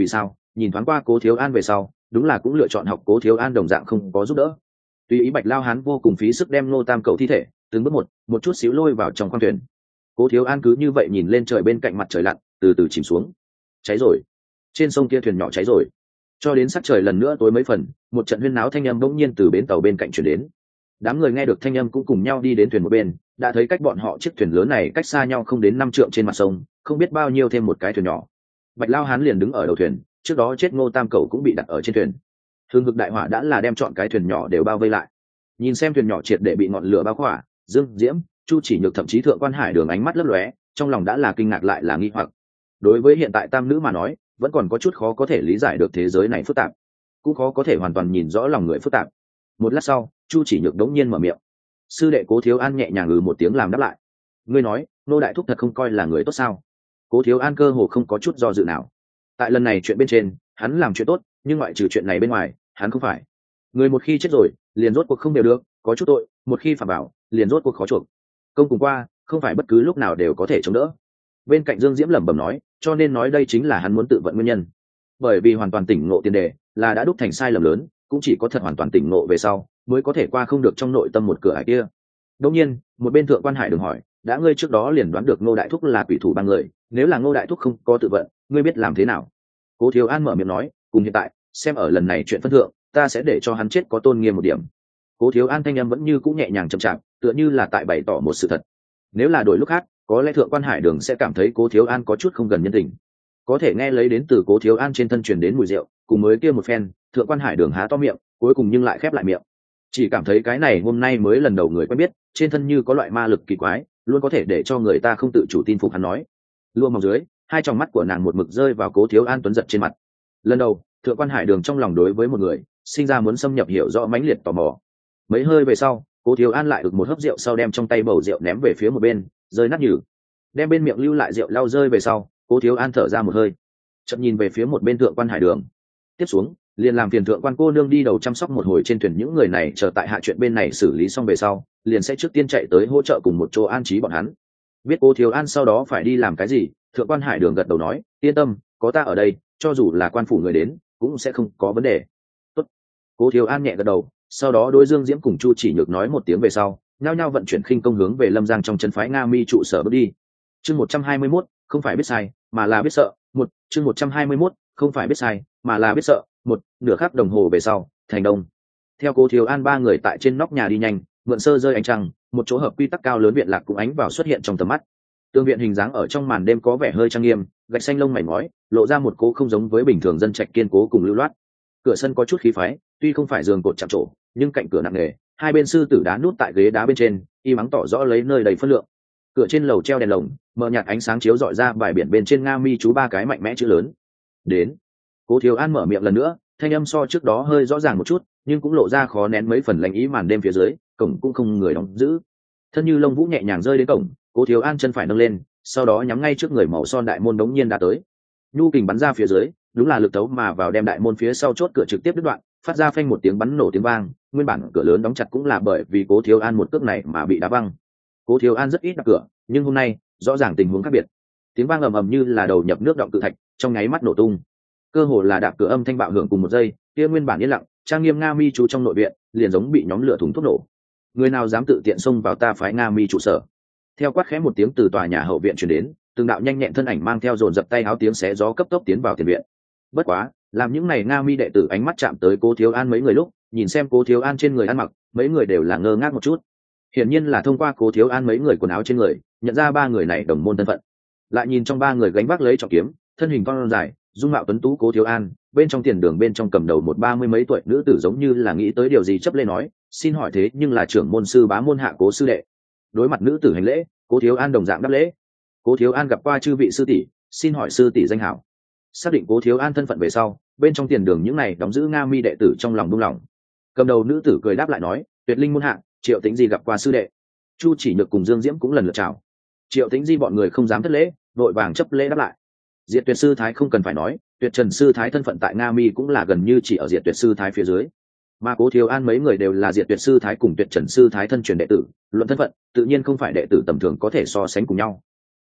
[SPEAKER 1] nhìn thoáng qua Cố Thiếu An về sau, đúng là cũng lựa chọn học Cố Thiếu An đồng dạng không có giúp đỡ. Tùy ý Bạch Lao Hán vô cùng phí sức đem Ngô Tam Cầu thi thể từng bước một chút xíu lôi vào trong khoang thuyền. Cố Thiếu An cứ như vậy nhìn lên trời bên cạnh mặt trời lặn từ từ chìm xuống. Cháy rồi, trên sông kia thuyền nhỏ cháy rồi. Cho đến sắc trời lần nữa tối mấy phần, một trận huyên náo thanh âm bỗng nhiên từ bến tàu bên cạnh chuyển đến. Đám người nghe được thanh âm cũng cùng nhau đi đến thuyền một bên, đã thấy cách bọn họ chiếc thuyền lớn này cách xa nhau không đến 5 trượng trên mặt sông, không biết bao nhiêu thêm một cái thuyền nhỏ. Bạch Lao Hán liền đứng ở đầu thuyền, trước đó chết Ngô Tam Cầu cũng bị đặt ở trên thuyền. Hương hực đại hỏa đã là đem chọn cái thuyền nhỏ đều bao vây lại. Nhìn xem thuyền nhỏ triệt để bị ngọn lửa bao khỏa, Dương Diễm, Chu Chỉ Nhược thậm chí Thượng Quan Hải Đường ánh mắt lấp lóe, trong lòng đã là kinh ngạc lại là nghi hoặc. Đối với hiện tại tam nữ mà nói, vẫn còn có chút khó có thể lý giải được thế giới này phức tạp, cũng khó có thể hoàn toàn nhìn rõ lòng người phức tạp. Một lát sau, Chu Chỉ Nhược đống nhiên mở miệng. Sư đệ Cố Thiếu An nhẹ nhàng một tiếng làm đáp lại. Ngươi nói, Nô đại thúc thật không coi là người tốt sao? Cố Thiếu An cơ hồ không có chút do dự nào. Tại lần này chuyện bên trên, hắn làm chuyện tốt, nhưng ngoại trừ chuyện này bên ngoài, hắn không phải. Người một khi chết rồi, liền rốt cuộc không đều được, có chút tội, một khi phạm vào, liền rốt cuộc khó chuộc. Công cùng qua, không phải bất cứ lúc nào đều có thể chống đỡ. Bên cạnh Dương Diễm lẩm bẩm nói, cho nên nói đây chính là hắn muốn tự vận nguyên nhân. Bởi vì hoàn toàn tỉnh ngộ tiền đề, là đã đúc thành sai lầm lớn, cũng chỉ có thật hoàn toàn tỉnh ngộ về sau, mới có thể qua không được trong nội tâm một cửa ải kia. Đương nhiên, một bên Thượng Quan Hải Đường hỏi, đã ngươi trước đó liền đoán được Ngô đại thúc là quỷ thủ ba người, nếu là Ngô đại thúc không có tự vận, ngươi biết làm thế nào? Cố Thiếu An mở miệng nói, cùng hiện tại, xem ở lần này chuyện phân thượng, ta sẽ để cho hắn chết có tôn nghiêm một điểm. Cố Thiếu An thanh âm vẫn như cũ nhẹ nhàng chậm chạp, tựa như là tại bày tỏ một sự thật. Nếu là đổi lúc khác, có lẽ Thượng Quan Hải Đường sẽ cảm thấy Cố Thiếu An có chút không gần nhân tình. Có thể nghe lấy đến từ Cố Thiếu An trên thân truyền đến mùi rượu, cùng mới kia một phen, Thượng Quan Hải Đường há to miệng, cuối cùng nhưng lại khép lại miệng. Chỉ cảm thấy cái này hôm nay mới lần đầu người quen biết, trên thân như có loại ma lực kỳ quái, luôn có thể để cho người ta không tự chủ tin phục hắn nói. Lua mỏng dưới, hai tròng mắt của nàng một mực rơi vào Cố Thiếu An tuấn giật trên mặt. Lần đầu, Thượng Quan Hải Đường trong lòng đối với một người, sinh ra muốn xâm nhập hiểu rõ mãnh liệt tò mò. Mấy hơi về sau, Cố Thiếu An lại ực một hớp rượu sau đem trong tay bầu rượu ném về phía một bên, rơi nát nhừ. Đem bên miệng lưu lại rượu lau rơi về sau, Cố Thiếu An thở ra một hơi, chợt nhìn về phía một bên Thượng Quan Hải Đường. Tiếp xuống, liền làm phiền Thượng Quan cô nương đi đầu chăm sóc một hồi trên thuyền những người này, chờ tại hạ chuyện bên này xử lý xong về sau, liền sẽ trước tiên chạy tới hỗ trợ cùng một chỗ an trí bọn hắn. Biết Cố Thiếu An sau đó phải đi làm cái gì, Thượng Quan Hải Đường gật đầu nói, yên tâm, có ta ở đây, cho dù là quan phủ người đến, cũng sẽ không có vấn đề. Tốt. Cố Thiếu An nhẹ gật đầu, sau đó đối Dương Diễm cùng Chu Chỉ Nhược nói một tiếng về sau, nhao nhao vận chuyển khinh công hướng về Lâm Giang trong trấn phái Nga Mi trụ sở bước đi. Chương 121, không phải biết sai, mà là biết sợ. Chương 121, không phải biết sai, mà là biết sợ. Nửa khắc đồng hồ về sau, thành đông. Theo Cố Thiếu An ba người tại trên nóc nhà đi nhanh, mượn sơ rơi ánh trăng, một chỗ hợp quy tắc cao lớn viện lạc cũng ánh vào xuất hiện trong tầm mắt. Tường viện hình dáng ở trong màn đêm có vẻ hơi trang nghiêm, gạch xanh lông mảy mỏi, lộ ra một cố không giống với bình thường dân trạch kiên cố cùng lưu loát. Cửa sân có chút khí phái, tuy không phải giường cột chạm trổ, nhưng cạnh cửa nặng nề, hai bên sư tử đá nút tại ghế đá bên trên, y mắng tỏ rõ lấy nơi đầy phân lượng. Cửa trên lầu treo đèn lồng, mờ nhạt ánh sáng chiếu rọi ra bài biển bên trên Nga Mi chú ba cái mạnh mẽ chữ lớn. Đến. Cố Thiếu An mở miệng lần nữa, thanh âm so trước đó hơi rõ ràng một chút, nhưng cũng lộ ra khó nén mấy phần lạnh ý. Màn đêm phía dưới, cổng cũng không người đóng giữ. Thân như lông vũ nhẹ nhàng rơi đến cổng, Cố Thiếu An chân phải nâng lên, sau đó nhắm ngay trước người màu son đại môn đống nhiên đã tới. Nhu kình bắn ra phía dưới, đúng là lực tấu mà vào đem đại môn phía sau chốt cửa trực tiếp đứt đoạn, phát ra phanh một tiếng bắn nổ tiếng vang. Nguyên bản cửa lớn đóng chặt cũng là bởi vì Cố Thiếu An một cước này mà bị đá văng. Cố Thiếu An rất ít đạp cửa, nhưng hôm nay rõ ràng tình huống khác biệt. Tiếng vang ầm ầm như là đầu nhập nước động cự thạch, trong nháy mắt nổ tung. Cơ hồ là đạp cửa âm thanh bạo hưởng cùng một giây, kia nguyên bản yên lặng, trang nghiêm Nga Mi chú trong nội viện, liền giống bị nhóm lửa thùng thuốc nổ. Người nào dám tự tiện xông vào ta phái Nga Mi trụ sở? Theo quát khẽ một tiếng từ tòa nhà hậu viện truyền đến, từng đạo nhanh nhẹn thân ảnh mang theo dồn dập tay áo tiếng xé gió cấp tốc tiến vào tiền viện. Bất quá, làm những này Nga Mi đệ tử ánh mắt chạm tới Cố Thiếu An mấy người lúc, nhìn xem Cố Thiếu An trên người ăn mặc, mấy người đều là ngơ ngác một chút. Hiển nhiên là thông qua Cố Thiếu An mấy người quần áo trên người, nhận ra ba người này đồng môn thân phận. Lại nhìn trong ba người gánh vác lấy trọng kiếm, thân hình con dài, dung mạo tuấn tú Cố Thiếu An, bên trong tiền đường bên trong cầm đầu một 30 mấy tuổi nữ tử giống như là nghĩ tới điều gì chấp lên nói, xin hỏi thế nhưng là trưởng môn sư bá môn hạ Cố sư đệ. Đối mặt nữ tử hành lễ, Cố Thiếu An đồng dạng đáp lễ. Cố Thiếu An gặp qua chư vị sư tỷ, xin hỏi sư tỷ danh hảo. Xác định Cố Thiếu An thân phận về sau, bên trong tiền đường những này đóng giữ Nga Mi đệ tử trong lòng buông lỏng. Cầm đầu nữ tử cười đáp lại nói, Tuyệt Linh môn hạ, Triệu Tĩnh Di gặp qua sư đệ. Chu Chỉ Nhược cùng Dương Diễm cũng lần lượt chào. Triệu Tĩnh Di bọn người không dám thất lễ, vội vàng chấp lễ đáp lại. Diệt Tuyệt sư thái không cần phải nói, Tuyệt Trần sư thái thân phận tại Nga Mi cũng là gần như chỉ ở Diệt Tuyệt sư thái phía dưới. Mà Cố Thiếu An mấy người đều là Diệt Tuyệt sư thái cùng Tuyệt Trần sư thái thân truyền đệ tử, luận thân phận, tự nhiên không phải đệ tử tầm thường có thể so sánh cùng nhau.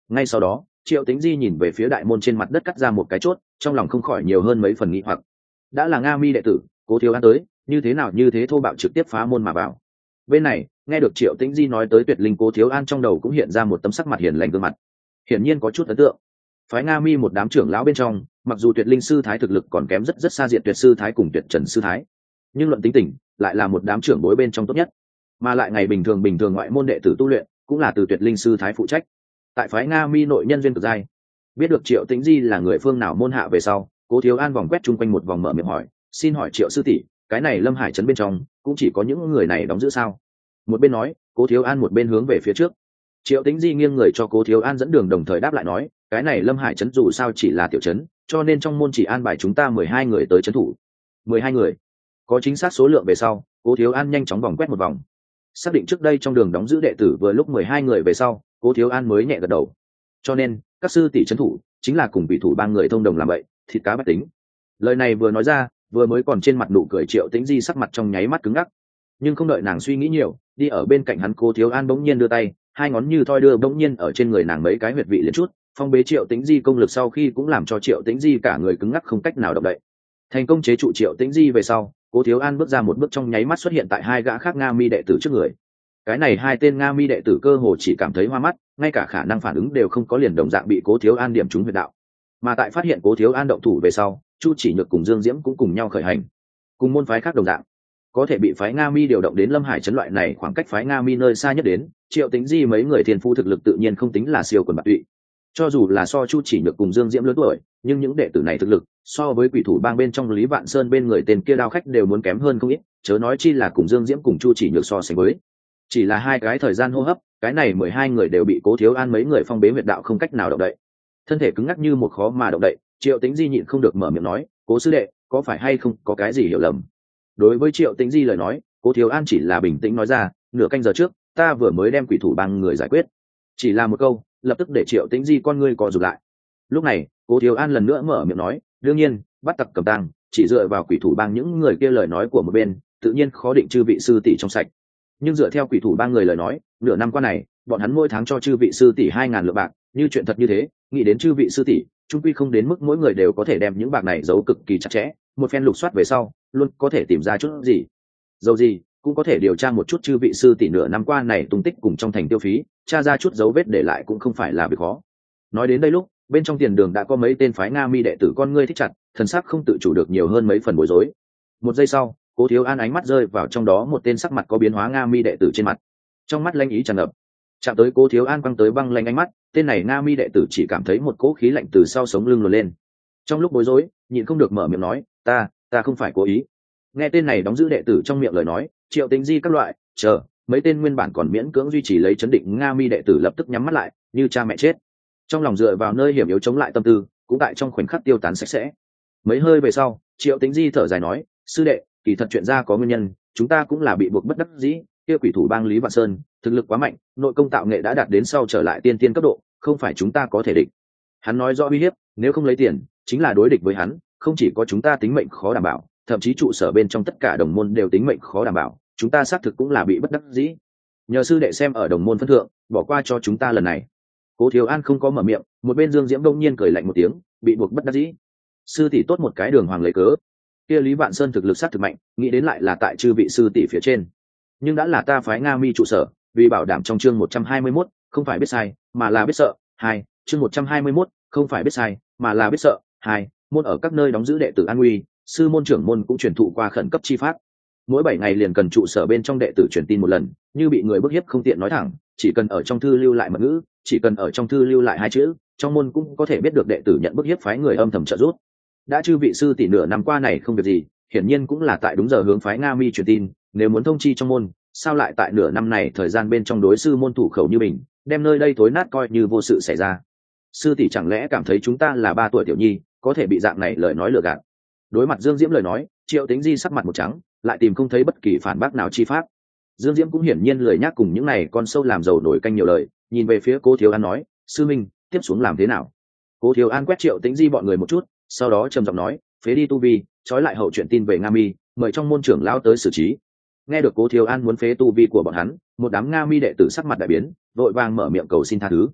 [SPEAKER 1] Ngay sau đó Triệu Tĩnh Di nhìn về phía đại môn trên mặt đất cắt ra một cái chốt, trong lòng không khỏi nhiều hơn mấy phần nghi hoặc. Đã là Nga Mi đệ tử, Cố Thiếu An tới, như thế nào như thế thô bạo trực tiếp phá môn mà vào. Bên này nghe được Triệu Tĩnh Di nói tới tuyệt linh Cố Thiếu An, trong đầu cũng hiện ra một tấm sắc mặt hiền lành gương mặt, hiển nhiên có chút ấn tượng. Phái Nga Mi một đám trưởng lão bên trong, mặc dù tuyệt linh sư thái thực lực còn kém rất rất xa diện tuyệt sư thái cùng tuyệt trần sư thái, nhưng luận tính tình lại là một đám trưởng bối bên trong tốt nhất, mà lại ngày bình thường ngoại môn đệ tử tu luyện cũng là từ tuyệt linh sư thái phụ trách. Tại phái Nga Mi nội nhân duyên cực giai, biết được Triệu Tĩnh Di là người phương nào môn hạ về sau, Cố Thiếu An vòng quét chung quanh một vòng mở miệng hỏi, xin hỏi Triệu sư tỷ, cái này Lâm Hải trấn bên trong cũng chỉ có những người này đóng giữ sao? Một bên nói, Cố Thiếu An một bên hướng về phía trước. Triệu Tĩnh Di nghiêng người cho Cố Thiếu An dẫn đường, đồng thời đáp lại nói, cái này Lâm Hải trấn dù sao chỉ là tiểu trấn, cho nên trong môn chỉ an bài chúng ta 12 người tới trấn thủ. 12 người? Có chính xác số lượng về sau, Cố Thiếu An nhanh chóng vòng quét một vòng, xác định trước đây trong đường đóng giữ đệ tử vừa lúc 12 người về sau, Cố Thiếu An mới nhẹ gật đầu. Cho nên các sư tỷ trấn thủ chính là cùng vị thủ ba người thông đồng làm vậy, thịt cá bách tính. Lời này vừa nói ra, vừa mới còn trên mặt nụ cười Triệu Tĩnh Di sắc mặt trong nháy mắt cứng ngắc, nhưng không đợi nàng suy nghĩ nhiều, đi ở bên cạnh hắn Cố Thiếu An bỗng nhiên đưa tay, hai ngón như thoi đưa bỗng nhiên ở trên người nàng mấy cái huyệt vị liền chút, phong bế Triệu Tĩnh Di công lực sau khi cũng làm cho Triệu Tĩnh Di cả người cứng ngắc không cách nào động đậy. Thành công chế trụ Triệu Tĩnh Di về sau, Cố Thiếu An bước ra một bước, trong nháy mắt xuất hiện tại hai gã khác Nga Mi đệ tử trước người. Cái này hai tên Nga Mi đệ tử cơ hồ chỉ cảm thấy hoa mắt, ngay cả khả năng phản ứng đều không có, liền đồng dạng bị Cố Thiếu An điểm trúng huyệt đạo. Mà tại phát hiện Cố Thiếu An động thủ về sau, Chu Chỉ Nhược cùng Dương Diễm cũng cùng nhau khởi hành. Cùng môn phái khác đồng dạng, có thể bị phái Nga Mi điều động đến Lâm Hải trấn loại này khoảng cách phái Nga Mi nơi xa nhất đến, Triệu Tĩnh Di mấy người thiên phu thực lực tự nhiên không tính là siêu quần bạt tụy. Cho dù là so Chu Chỉ Nhược cùng Dương Diễm lớn tuổi, nhưng những đệ tử này thực lực so với quỷ thủ bang bên trong Lý Vạn Sơn bên người tên kia đao khách đều muốn kém hơn không ít, chớ nói chi là cùng Dương Diễm cùng Chu Chỉ Nhược so sánh với. Chỉ là hai cái thời gian hô hấp, cái này 12 người đều bị Cố Thiếu An mấy người phong bế huyệt đạo, không cách nào động đậy, thân thể cứng ngắc như một khó mà động đậy. Triệu Tĩnh Di nhịn không được mở miệng nói, Cố sư đệ, có phải hay không có cái gì hiểu lầm? Đối với Triệu Tĩnh Di lời nói, Cố Thiếu An chỉ là bình tĩnh nói ra, nửa canh giờ trước ta vừa mới đem quỷ thủ bang người giải quyết. Chỉ là một câu, lập tức để Triệu Tĩnh Di con ngươi co rụt lại. Lúc này Cố Thiếu An lần nữa mở miệng nói, đương nhiên bắt tặc cầm tang chỉ dựa vào quỷ thủ bang những người kia lời nói của một bên, tự nhiên khó định chư vị sư tỷ trong sạch, nhưng dựa theo quỷ thủ bang người lời nói, nửa năm qua này bọn hắn mỗi tháng cho chư vị sư tỷ 2.000 lượng bạc, như chuyện thật như thế, nghĩ đến chư vị sư tỷ trung quy không đến mức mỗi người đều có thể đem những bạc này giấu cực kỳ chặt chẽ, một phen lục soát về sau luôn có thể tìm ra chút gì dầu gì, cũng có thể điều tra một chút chư vị sư tỷ nửa năm qua này tung tích cùng trong thành tiêu phí, tra ra chút dấu vết để lại cũng không phải là việc khó. Nói đến đây lúc, bên trong tiền đường đã có mấy tên phái Nga Mi đệ tử con ngươi thích chặt, thần sắc không tự chủ được nhiều hơn mấy phần bối rối. Một giây sau, Cố Thiếu An ánh mắt rơi vào trong đó một tên sắc mặt có biến hóa Nga Mi đệ tử trên mặt, trong mắt lanh ý tràn ngập. Chạm tới Cố Thiếu An quăng tới băng lanh ánh mắt, tên này Nga Mi đệ tử chỉ cảm thấy một cỗ khí lạnh từ sau sống lưng luồn lên. Trong lúc bối rối, nhịn không được mở miệng nói, ta không phải cố ý. Nghe tên này đóng giữ đệ tử trong miệng lời nói, Triệu Tĩnh Di các loại chờ mấy tên nguyên bản còn miễn cưỡng duy trì lấy chấn định Nga Mi đệ tử lập tức nhắm mắt lại, như cha mẹ chết. Trong lòng dựa vào nơi hiểm yếu chống lại tâm tư, cũng tại trong khoảnh khắc tiêu tán sạch sẽ. Mấy hơi về sau, Triệu Tĩnh Di thở dài nói, sư đệ, kỳ thật chuyện ra có nguyên nhân, chúng ta cũng là bị buộc bất đắc dĩ. Kia quỷ thủ bang Lý Vạn Sơn thực lực quá mạnh, nội công tạo nghệ đã đạt đến sau trở lại tiên tiên cấp độ, không phải chúng ta có thể địch. Hắn nói rõ uy hiếp, nếu không lấy tiền chính là đối địch với hắn, không chỉ có chúng ta tính mệnh khó đảm bảo, thậm chí trụ sở bên trong tất cả đồng môn đều tính mệnh khó đảm bảo, chúng ta xác thực cũng là bị bất đắc dĩ. Nhờ sư đệ xem ở đồng môn phân thượng, bỏ qua cho chúng ta lần này. Cố Thiếu An không có mở miệng, một bên Dương Diễm đông nhiên cười lạnh một tiếng, bị buộc bất đắc dĩ. Sư tỷ tốt một cái đường hoàng lấy cớ. Kia Lý Vạn Sơn thực lực sát thực mạnh, nghĩ đến lại là tại chư vị sư tỷ phía trên. Nhưng đã là ta phái Nga Mi trụ sở, vì bảo đảm trong chương 121, không phải biết sai, mà là biết sợ. 2, chương 121, không phải biết sai, mà là biết sợ. 2, môn ở các nơi đóng giữ đệ tử an nguy, sư môn trưởng môn cũng truyền thụ qua khẩn cấp chi pháp. Mỗi 7 ngày liền cần trụ sở bên trong đệ tử truyền tin một lần, như bị người bức hiếp không tiện nói thẳng, chỉ cần ở trong thư lưu lại mật ngữ, chỉ cần ở trong thư lưu lại 2 chữ, trong môn cũng có thể biết được đệ tử nhận bức hiếp phái người âm thầm trợ giúp. Đã chư vị sư tỷ nửa năm qua này không việc gì, hiển nhiên cũng là tại đúng giờ hướng phái Nga Mi truyền tin, nếu muốn thông chi trong môn, sao lại tại nửa năm này thời gian bên trong đối sư môn thủ khẩu như mình, đem nơi đây thối nát coi như vô sự xảy ra. Sư tỷ chẳng lẽ cảm thấy chúng ta là 3 tuổi tiểu nhi, có thể bị dạng này lời nói lừa gạt? Đối mặt Dương Diễm lời nói, Triệu Tĩnh Di sắc mặt một trắng, lại tìm không thấy bất kỳ phản bác nào chi pháp. Dương Diễm cũng hiển nhiên lười nhác cùng những này con sâu làm dầu nổi canh nhiều lời, nhìn về phía Cố Thiếu An nói, sư minh, tiếp xuống làm thế nào? Cố Thiếu An quét Triệu Tĩnh Di bọn người một chút, sau đó trầm giọng nói, phế đi tu vi, trói lại hậu chuyện tin về Nga Mi, mời trong môn trưởng lão tới xử trí. Nghe được Cố Thiếu An muốn phế tu vi của bọn hắn, một đám Nga Mi đệ tử sắc mặt đại biến, vội vàng mở miệng cầu xin tha thứ.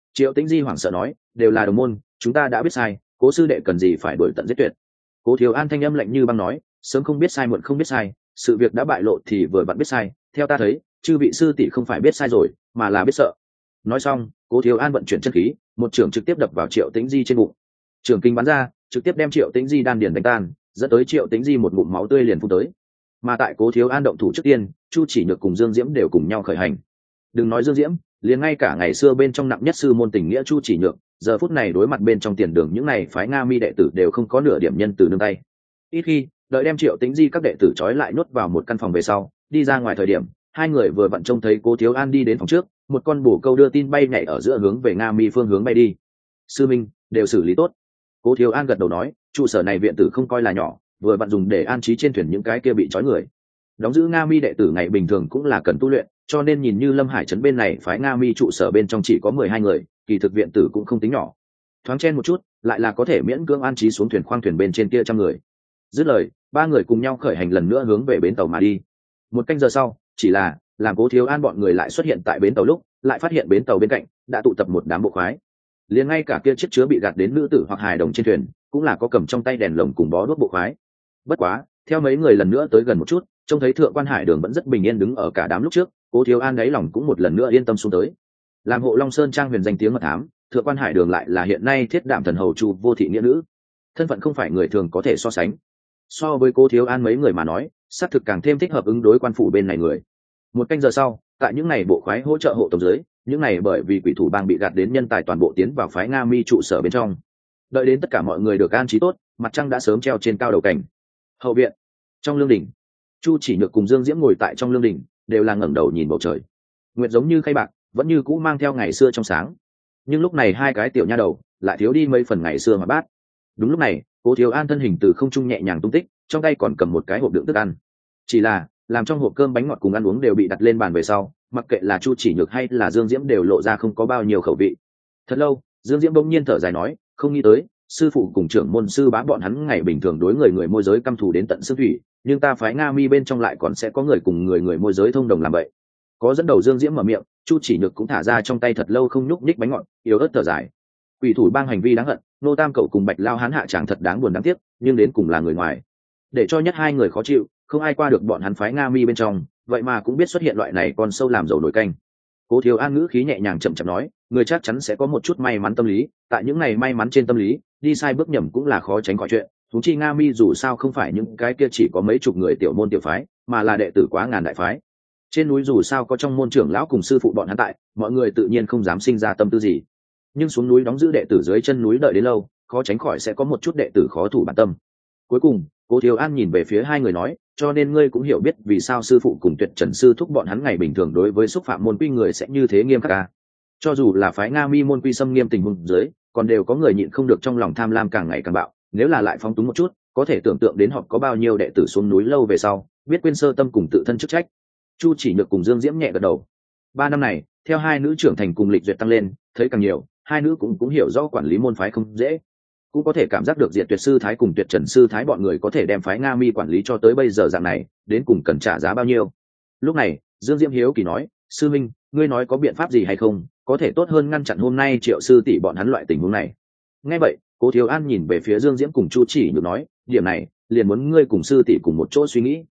[SPEAKER 1] Triệu Tĩnh Di hoảng sợ nói, đều là đồng môn, chúng ta đã biết sai, cố sư đệ cần gì phải đuổi tận giết tuyệt. Cố Thiếu An thanh âm lạnh như băng nói, sớm không biết sai muộn không biết sai, sự việc đã bại lộ thì vừa vặn biết sai, theo ta thấy chư vị sư tỷ không phải biết sai rồi mà là biết sợ. Nói xong, Cố Thiếu An vận chuyển chân khí, một trường trực tiếp đập vào Triệu Tĩnh Di trên bụng. Trường kinh bắn ra, trực tiếp đem Triệu Tĩnh Di đan điền đánh tan, dẫn tới Triệu Tĩnh Di một ngụm máu tươi liền phun tới. Mà tại Cố Thiếu An động thủ trước tiên, Chu Chỉ Nhược cùng Dương Diễm đều cùng nhau khởi hành. Đừng nói Dương Diễm, liền ngay cả ngày xưa bên trong nặng nhất sư môn tình nghĩa Chu Chỉ Nhược, giờ phút này đối mặt bên trong tiền đường những này phái Nga Mi đệ tử đều không có nửa điểm nhân từ nương tay. Ít khi đợi đem Triệu Tĩnh Di các đệ tử trói lại nhốt vào một căn phòng về sau, đi ra ngoài thời điểm, hai người vừa vặn trông thấy Cố Thiếu An đi đến phòng trước, một con bồ câu đưa tin bay nhảy ở giữa hướng về Nga Mi phương hướng bay đi. Sư minh đều xử lý tốt. Cố Thiếu An gật đầu nói, trụ sở này viện tử không coi là nhỏ, vừa vặn dùng để an trí trên thuyền những cái kia bị trói người. Đóng giữ Nga Mi đệ tử ngày bình thường cũng là cần tu luyện, cho nên nhìn như Lâm Hải trấn bên này phái Nga Mi trụ sở bên trong chỉ có 12 người, kỳ thực viện tử cũng không tính nhỏ. Thoáng chen một chút, lại là có thể miễn cưỡng an trí xuống thuyền khoang thuyền bên trên kia trăm người. Dứt lời, ba người cùng nhau khởi hành lần nữa hướng về bến tàu mà đi. Một canh giờ sau, chỉ là làm Cố Thiếu An bọn người lại xuất hiện tại bến tàu lúc, lại phát hiện bến tàu bên cạnh đã tụ tập một đám bộ khoái. Liền ngay cả kia chiếc chứa bị gạt đến nữ tử hoặc hài đồng trên thuyền, cũng là có cầm trong tay đèn lồng cùng bó đuốc bộ khoái. Bất quá, theo mấy người lần nữa tới gần một chút, trông thấy Thượng Quan Hải Đường vẫn rất bình yên đứng ở cả đám lúc trước, Cố Thiếu An đáy lòng cũng một lần nữa yên tâm xuống tới. Làm Hộ Long Sơn trang huyền danh tiếng mật thám, Thượng Quan Hải Đường lại là hiện nay thiết đảm thần hầu Chu Vô Thị nghĩa nữ, thân phận không phải người thường có thể so sánh. So với Cố Thiếu An mấy người mà nói, xác thực càng thêm thích hợp ứng đối quan phủ bên này người. Một canh giờ sau, tại những ngày bộ khoái hỗ trợ hộ tống dưới, những ngày bởi vì quỷ thủ bang bị gạt đến nhân tài toàn bộ tiến vào phái Nga Mi trụ sở bên trong. Đợi đến tất cả mọi người được an trí tốt, mặt trăng đã sớm treo trên cao đầu cảnh. Hậu viện, trong lương đình, Chu Chỉ Nhược cùng Dương Diễm ngồi tại trong lương đình, đều là ngẩng đầu nhìn bầu trời. Nguyệt giống như khay bạc, vẫn như cũ mang theo ngày xưa trong sáng. Nhưng lúc này hai cái tiểu nha đầu lại thiếu đi mấy phần ngày xưa mà bát. Đúng lúc này, Cố Thiếu An thân hình từ không trung nhẹ nhàng tung tích, trong tay còn cầm một cái hộp đựng thức ăn. Chỉ là làm trong hộp cơm bánh ngọt cùng ăn uống đều bị đặt lên bàn về sau, mặc kệ là Chu Chỉ Nhược hay là Dương Diễm đều lộ ra không có bao nhiêu khẩu vị. Thật lâu, Dương Diễm bỗng nhiên thở dài nói, không nghĩ tới sư phụ cùng trưởng môn sư bá bọn hắn ngày bình thường đối người môi giới căm thù đến tận xương thủy, nhưng ta phái Nga Mi bên trong lại còn sẽ có người cùng người môi giới thông đồng làm vậy. Có dẫn đầu Dương Diễm mở miệng, Chu Chỉ Nhược cũng thả ra trong tay thật lâu không nhúc nhích bánh ngọt, yếu ớt thở dài. Quỷ thủ bang hành vi đáng hận, Nô Tam cậu cùng Bạch Lao Hán hạ chẳng thật đáng buồn đáng tiếc, nhưng đến cùng là người ngoài. Để cho nhất hai người khó chịu, không ai qua được bọn hắn phái Nga Mi bên trong, vậy mà cũng biết xuất hiện loại này con sâu làm dầu nổi canh. Cố Thiếu An ngữ khí nhẹ nhàng chậm chậm nói, người chắc chắn sẽ có một chút may mắn tâm lý, tại những ngày may mắn trên tâm lý, đi sai bước nhầm cũng là khó tránh khỏi chuyện. Chúng chi Nga Mi dù sao không phải những cái kia chỉ có mấy chục người tiểu môn tiểu phái, mà là đệ tử quá ngàn đại phái. Trên núi dù sao có trong môn trưởng lão cùng sư phụ bọn hắn tại, mọi người tự nhiên không dám sinh ra tâm tư gì. Nhưng xuống núi đóng giữ đệ tử dưới chân núi đợi đến lâu, khó tránh khỏi sẽ có một chút đệ tử khó thủ bản tâm. Cuối cùng, Cố Thiếu An nhìn về phía hai người nói, cho nên ngươi cũng hiểu biết vì sao sư phụ cùng Tuyệt Trần sư thúc bọn hắn ngày bình thường đối với xúc phạm môn quy người sẽ như thế nghiêm khắc à. Cho dù là phái Nga Mi môn quy xâm nghiêm tình huống dưới, còn đều có người nhịn không được trong lòng tham lam càng ngày càng bạo, nếu là lại phóng túng một chút, có thể tưởng tượng đến họ có bao nhiêu đệ tử xuống núi lâu về sau, biết quên sơ tâm cùng tự thân chức trách. Chu Chỉ Nhược cùng Dương Diễm nhẹ gật đầu. 3 năm này, theo hai nữ trưởng thành cùng lịch duyệt tăng lên, thấy càng nhiều, hai nữ cũng hiểu rõ quản lý môn phái không dễ, cũng có thể cảm giác được Diệt Tuyệt sư thái cùng Tuyệt Trần sư thái bọn người có thể đem phái Nga Mi quản lý cho tới bây giờ dạng này, đến cùng cần trả giá bao nhiêu. Lúc này, Dương Diễm hiếu kỳ nói, sư minh, ngươi nói có biện pháp gì hay không, có thể tốt hơn ngăn chặn hôm nay Triệu sư tỷ bọn hắn loại tình huống này. Nghe vậy, Cố Thiếu An nhìn về phía Dương Diễm cùng Chu Chỉ Nhược nói, điểm này liền muốn ngươi cùng sư tỷ cùng một chỗ suy nghĩ.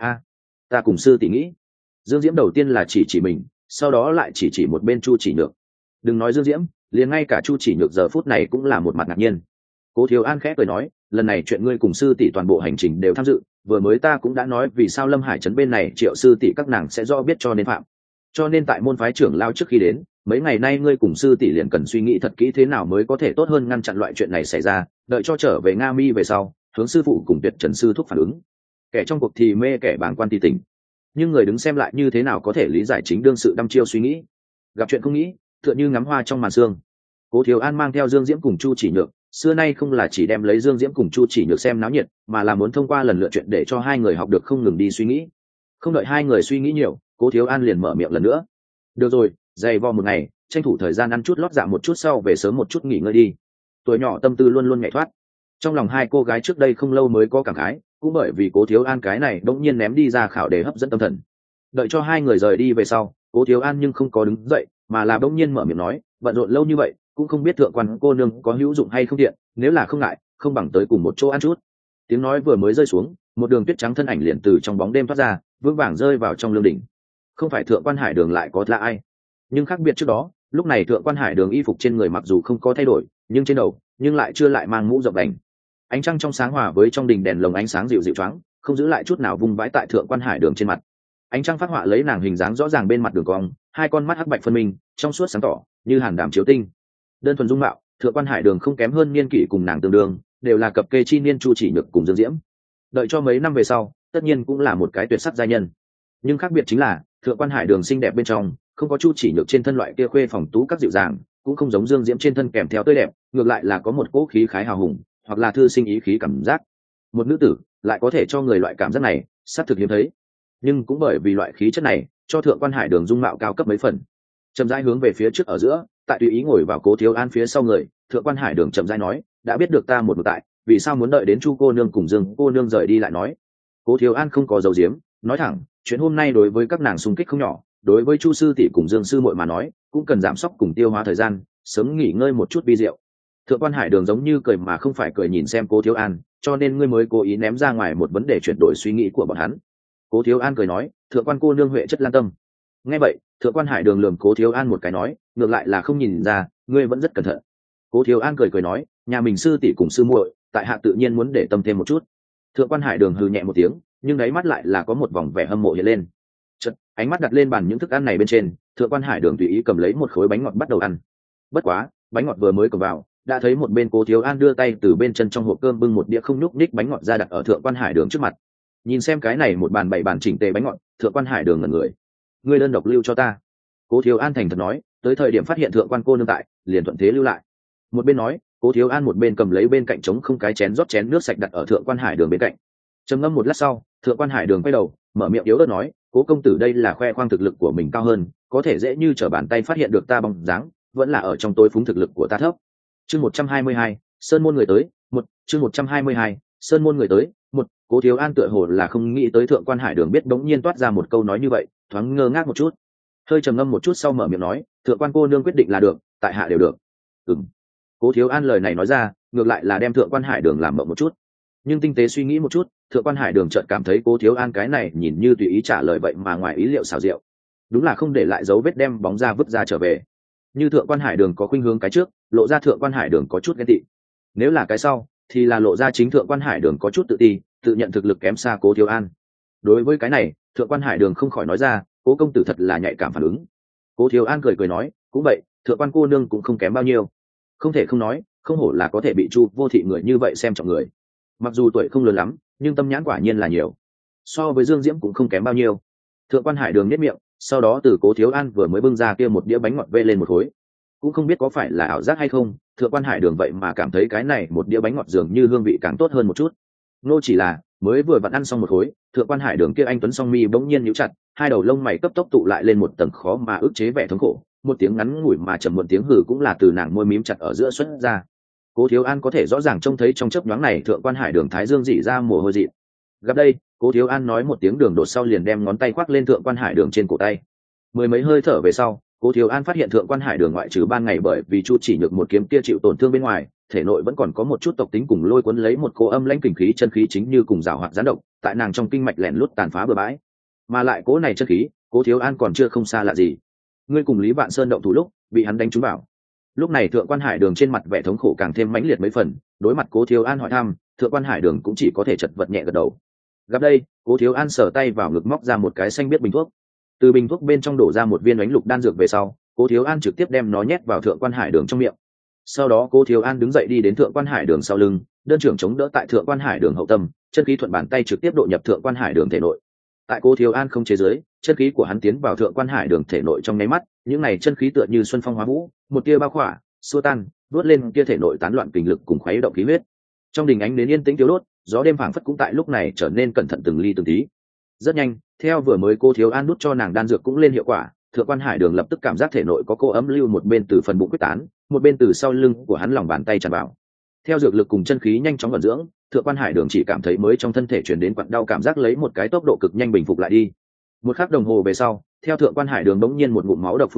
[SPEAKER 1] Ta cùng sư tỷ nghĩ. Dương Diễm đầu tiên là chỉ mình, sau đó lại chỉ một bên Chu Chỉ Nhược. Đừng nói Dương Diễm, liền ngay cả Chu Chỉ Nhược giờ phút này cũng là một mặt ngạc nhiên. Cố Thiếu An khẽ cười nói, lần này chuyện ngươi cùng sư tỷ toàn bộ hành trình đều tham dự, vừa mới ta cũng đã nói vì sao Lâm Hải trấn bên này Triệu sư tỷ các nàng sẽ do biết cho nên phạm. Cho nên tại môn phái trưởng lao trước khi đến, mấy ngày nay ngươi cùng sư tỷ liền cần suy nghĩ thật kỹ thế nào mới có thể tốt hơn ngăn chặn loại chuyện này xảy ra, đợi cho trở về Nga Mi về sau, hướng sư phụ cùng Tuyệt Trần sư thúc phản ứng. Kẻ trong cuộc thì mê kẻ bàng quan thì tỉnh, nhưng người đứng xem lại như thế nào có thể lý giải chính đương sự đăm chiêu suy nghĩ. Gặp chuyện không nghĩ, tựa như ngắm hoa trong màn sương. Cố Thiếu An mang theo Dương Diễm cùng Chu Chỉ Nhược, xưa nay không là chỉ đem lấy Dương Diễm cùng Chu Chỉ Nhược xem náo nhiệt, mà là muốn thông qua lần lượt chuyện để cho hai người học được không ngừng đi suy nghĩ. Không đợi hai người suy nghĩ nhiều, Cố Thiếu An liền mở miệng lần nữa. Được rồi, dày vò một ngày, tranh thủ thời gian ăn chút lót dạ một chút sau về sớm một chút nghỉ ngơi đi. Tuổi nhỏ tâm tư luôn luôn nhảy thoát. Trong lòng hai cô gái trước đây không lâu mới có cảm khái, cũng bởi vì Cố Thiếu An cái này đột nhiên ném đi ra khảo để hấp dẫn tâm thần. Đợi cho hai người rời đi về sau, Cố Thiếu An nhưng không có đứng dậy, mà là đột nhiên mở miệng nói, bận rộn lâu như vậy cũng không biết thượng quan cô nương có hữu dụng hay không tiện, nếu là không ngại không bằng tới cùng một chỗ ăn chút. Tiếng nói vừa mới rơi xuống, một đường tuyết trắng thân ảnh liền từ trong bóng đêm thoát ra, vững vàng rơi vào trong lương đỉnh. Không phải thượng quan hải đường lại có là ai, nhưng khác biệt trước đó, lúc này thượng quan hải đường y phục trên người mặc dù không có thay đổi, nhưng trên đầu nhưng lại chưa lại mang mũ rộng đành. Ánh trăng trong sáng hòa với trong đình đèn lồng ánh sáng dịu dịu choáng, không giữ lại chút nào vung vãi tại thượng quan hải đường trên mặt. Ánh trăng phát họa lấy nàng hình dáng rõ ràng bên mặt đường cong, hai con mắt hắc bạch phân minh, trong suốt sáng tỏ như hàn đàm chiếu tinh. Đơn thuần dung mạo, thượng quan hải đường không kém hơn niên kỷ cùng nàng tương đương, đều là cặp kê chi niên Chu Chỉ Nhược cùng Dương Diễm. Đợi cho mấy năm về sau, tất nhiên cũng là một cái tuyệt sắc giai nhân. Nhưng khác biệt chính là thượng quan hải đường xinh đẹp bên trong không có Chu Chỉ Nhược trên thân loại kia khuê phòng tú các dịu dàng, cũng không giống Dương Diễm trên thân kèm theo tươi đẹp, ngược lại là có một cỗ khí khái hào hùng, hoặc là thư sinh ý khí cảm giác. Một nữ tử lại có thể cho người loại cảm giác này, xác thực hiếm thấy. Nhưng cũng bởi vì loại khí chất này, cho thượng quan hải đường dung mạo cao cấp mấy phần. Chậm rãi hướng về phía trước ở giữa, tại tùy ý ngồi vào Cố Thiếu An phía sau người, thượng quan hải đường chậm rãi nói, đã biết được ta một mực tại, vì sao muốn đợi đến Chu cô nương cùng Dương cô nương rời đi lại nói. Cố Thiếu An không có dấu diếm, nói thẳng, chuyện hôm nay đối với các nàng xung kích không nhỏ, đối với Chu sư tỷ cùng Dương sư muội mà nói, cũng cần giảm sốc cùng tiêu hóa thời gian, sớm nghỉ ngơi một chút vi diệu. Thượng quan hải đường giống như cười mà không phải cười nhìn xem Cố Thiếu An, cho nên ngươi mới cố ý ném ra ngoài một vấn đề chuyển đổi suy nghĩ của bọn hắn. Cố Thiếu An cười nói, thượng quan cô nương huệ chất lan tâm. Nghe vậy, thượng quan hải đường lườm Cố Thiếu An một cái nói, ngược lại là không nhìn ra, ngươi vẫn rất cẩn thận. Cố Thiếu An cười nói, nhà mình sư tỷ cùng sư muội, tại hạ tự nhiên muốn để tâm thêm một chút. Thượng quan hải đường hừ nhẹ một tiếng, nhưng đáy mắt lại là có một vòng vẻ hâm mộ hiện lên. Chợt, ánh mắt đặt lên bàn những thức ăn này bên trên, thượng quan hải đường tùy ý cầm lấy một khối bánh ngọt bắt đầu ăn. Bất quá, bánh ngọt vừa mới cầm vào, đã thấy một bên Cố Thiếu An đưa tay từ bên chân trong hộp cơm bưng một đĩa không nhúc nhích bánh ngọt ra đặt ở thượng quan hải đường trước mặt. Nhìn xem cái này một bàn bảy bàn chỉnh tề bánh ngọt, thượng quan hải đường ngẩn người. Ngươi đơn độc lưu cho ta. Cố Thiếu An thành thật nói, tới thời điểm phát hiện thượng quan cô nương tại, liền thuận thế lưu lại. Một bên nói, Cố Thiếu An một bên cầm lấy bên cạnh trống không cái chén rót chén nước sạch đặt ở thượng quan hải đường bên cạnh. Trầm ngâm một lát sau, thượng quan hải đường quay đầu, mở miệng yếu ớt nói, Cố công tử đây là khoe khoang thực lực của mình cao hơn, có thể dễ như trở bàn tay phát hiện được ta bóng dáng, vẫn là ở trong tối phúng thực lực của ta thấp. Chương 122, sơn môn người tới, chương 122, sơn môn người tới, Cố Thiếu An tựa hồ là không nghĩ tới thượng quan hải đường biết bỗng nhiên toát ra một câu nói như vậy, thoáng ngơ ngác một chút. Hơi trầm ngâm một chút sau mở miệng nói, thượng quan cô nương quyết định là được, tại hạ đều được. Cố Thiếu An lời này nói ra, ngược lại là đem thượng quan hải đường làm mộng một chút. Nhưng tinh tế suy nghĩ một chút, thượng quan hải đường chợt cảm thấy Cố Thiếu An cái này nhìn như tùy ý trả lời vậy mà ngoài ý liệu xảo diệu. Đúng là không để lại dấu vết đem bóng ra vứt ra trở về. Như thượng quan hải đường có khuynh hướng cái trước, lộ ra thượng quan hải đường có chút ghen tị. Nếu là cái sau, thì là lộ ra chính thượng quan hải đường có chút tự ti, tự nhận thực lực kém xa Cố Thiếu An. Đối với cái này, thượng quan hải đường không khỏi nói ra, Cố công tử thật là nhạy cảm phản ứng. Cố Thiếu An cười nói, cũng vậy, thượng quan cô nương cũng không kém bao nhiêu. Không thể không nói, không hổ là có thể bị Chu vô thị người như vậy xem trọng người. Mặc dù tuổi không lớn lắm, nhưng tâm nhãn quả nhiên là nhiều. So với Dương Diễm cũng không kém bao nhiêu. Thượng quan hải đường nhếch miệng, sau đó từ Cố Thiếu An vừa mới bưng ra kia một đĩa bánh ngọt vê lên một khối. Cũng không biết có phải là ảo giác hay không, thượng quan hải đường vậy mà cảm thấy cái này một đĩa bánh ngọt dường như hương vị càng tốt hơn một chút. Nô chỉ là mới vừa vặn ăn xong một khối, thượng quan hải đường kia anh tuấn song mi bỗng nhiên nhíu chặt, hai đầu lông mày cấp tốc tụ lại lên một tầng khó mà ức chế vẻ thống khổ, một tiếng ngắn ngủi mà trầm muộn tiếng hừ cũng là từ nàng môi mím chặt ở giữa xuất ra. Cố Thiếu An có thể rõ ràng trông thấy trong chớp nhoáng này thượng quan hải đường thái dương dị ra mồ hôi dị. Gặp đây, Cố Thiếu An nói một tiếng đường đột sau liền đem ngón tay khoác lên thượng quan hải đường trên cổ tay. Mười mấy hơi thở về sau, Cố Thiếu An phát hiện thượng quan hải đường ngoại trừ ban ngày bởi vì Chu Chỉ Nhược một kiếm kia chịu tổn thương bên ngoài, thể nội vẫn còn có một chút tộc tính cùng lôi cuốn lấy một cô âm lãnh kình khí chân khí chính như cùng rào hoạt gián độc, tại nàng trong kinh mạch lẻn lút tàn phá bừa bãi. Mà lại cố này chân khí, Cố Thiếu An còn chưa không xa lạ gì. Ngươi cùng Lý Vạn Sơn động thủ lúc, bị hắn đánh trúng vào. Lúc này thượng quan hải đường trên mặt vẻ thống khổ càng thêm mãnh liệt mấy phần, đối mặt Cố Thiếu An hỏi thăm, thượng quan hải đường cũng chỉ có thể chật vật nhẹ gật đầu. Gặp đây, Cố Thiếu An sờ tay vào ngực móc ra một cái xanh biết bình thuốc. Từ bình thuốc bên trong đổ ra một viên ánh lục đan dược về sau, Cố Thiếu An trực tiếp đem nó nhét vào thượng quan hải đường trong miệng. Sau đó Cố Thiếu An đứng dậy đi đến thượng quan hải đường sau lưng, đơn trưởng chống đỡ tại thượng quan hải đường hậu tâm, chân khí thuận bàn tay trực tiếp độ nhập thượng quan hải đường thể nội. Tại Cố Thiếu An không chế giới, chân khí của hắn tiến vào thượng quan hải đường thể nội trong nháy mắt, những này chân khí tựa như xuân phong hóa vũ, một tia bao khỏa, xua tan, đuốt lên kia thể nội tán loạn kình lực cùng khuấy động khí huyết. Trong đình ánh đến yên tĩnh thiếu đốt, gió đêm phảng phất cũng tại lúc này trở nên cẩn thận từng ly từng tí. Rất nhanh, theo vừa mới Cố Thiếu An đút cho nàng đan dược cũng lên hiệu quả, thượng quan hải đường lập tức cảm giác thể nội có cô ấm lưu một bên từ phần bụng quyết tán, một bên từ sau lưng của hắn lòng bàn tay tràn vào. Theo dược lực cùng chân khí nhanh chóng vận dưỡng, thượng quan hải đường chỉ cảm thấy mới trong thân thể truyền đến quặn đau cảm giác lấy một cái tốc độ cực nhanh bình phục lại đi. Một khắc đồng hồ về sau, theo thượng quan hải đường bỗng nhiên một ngụm máu độc phun ra,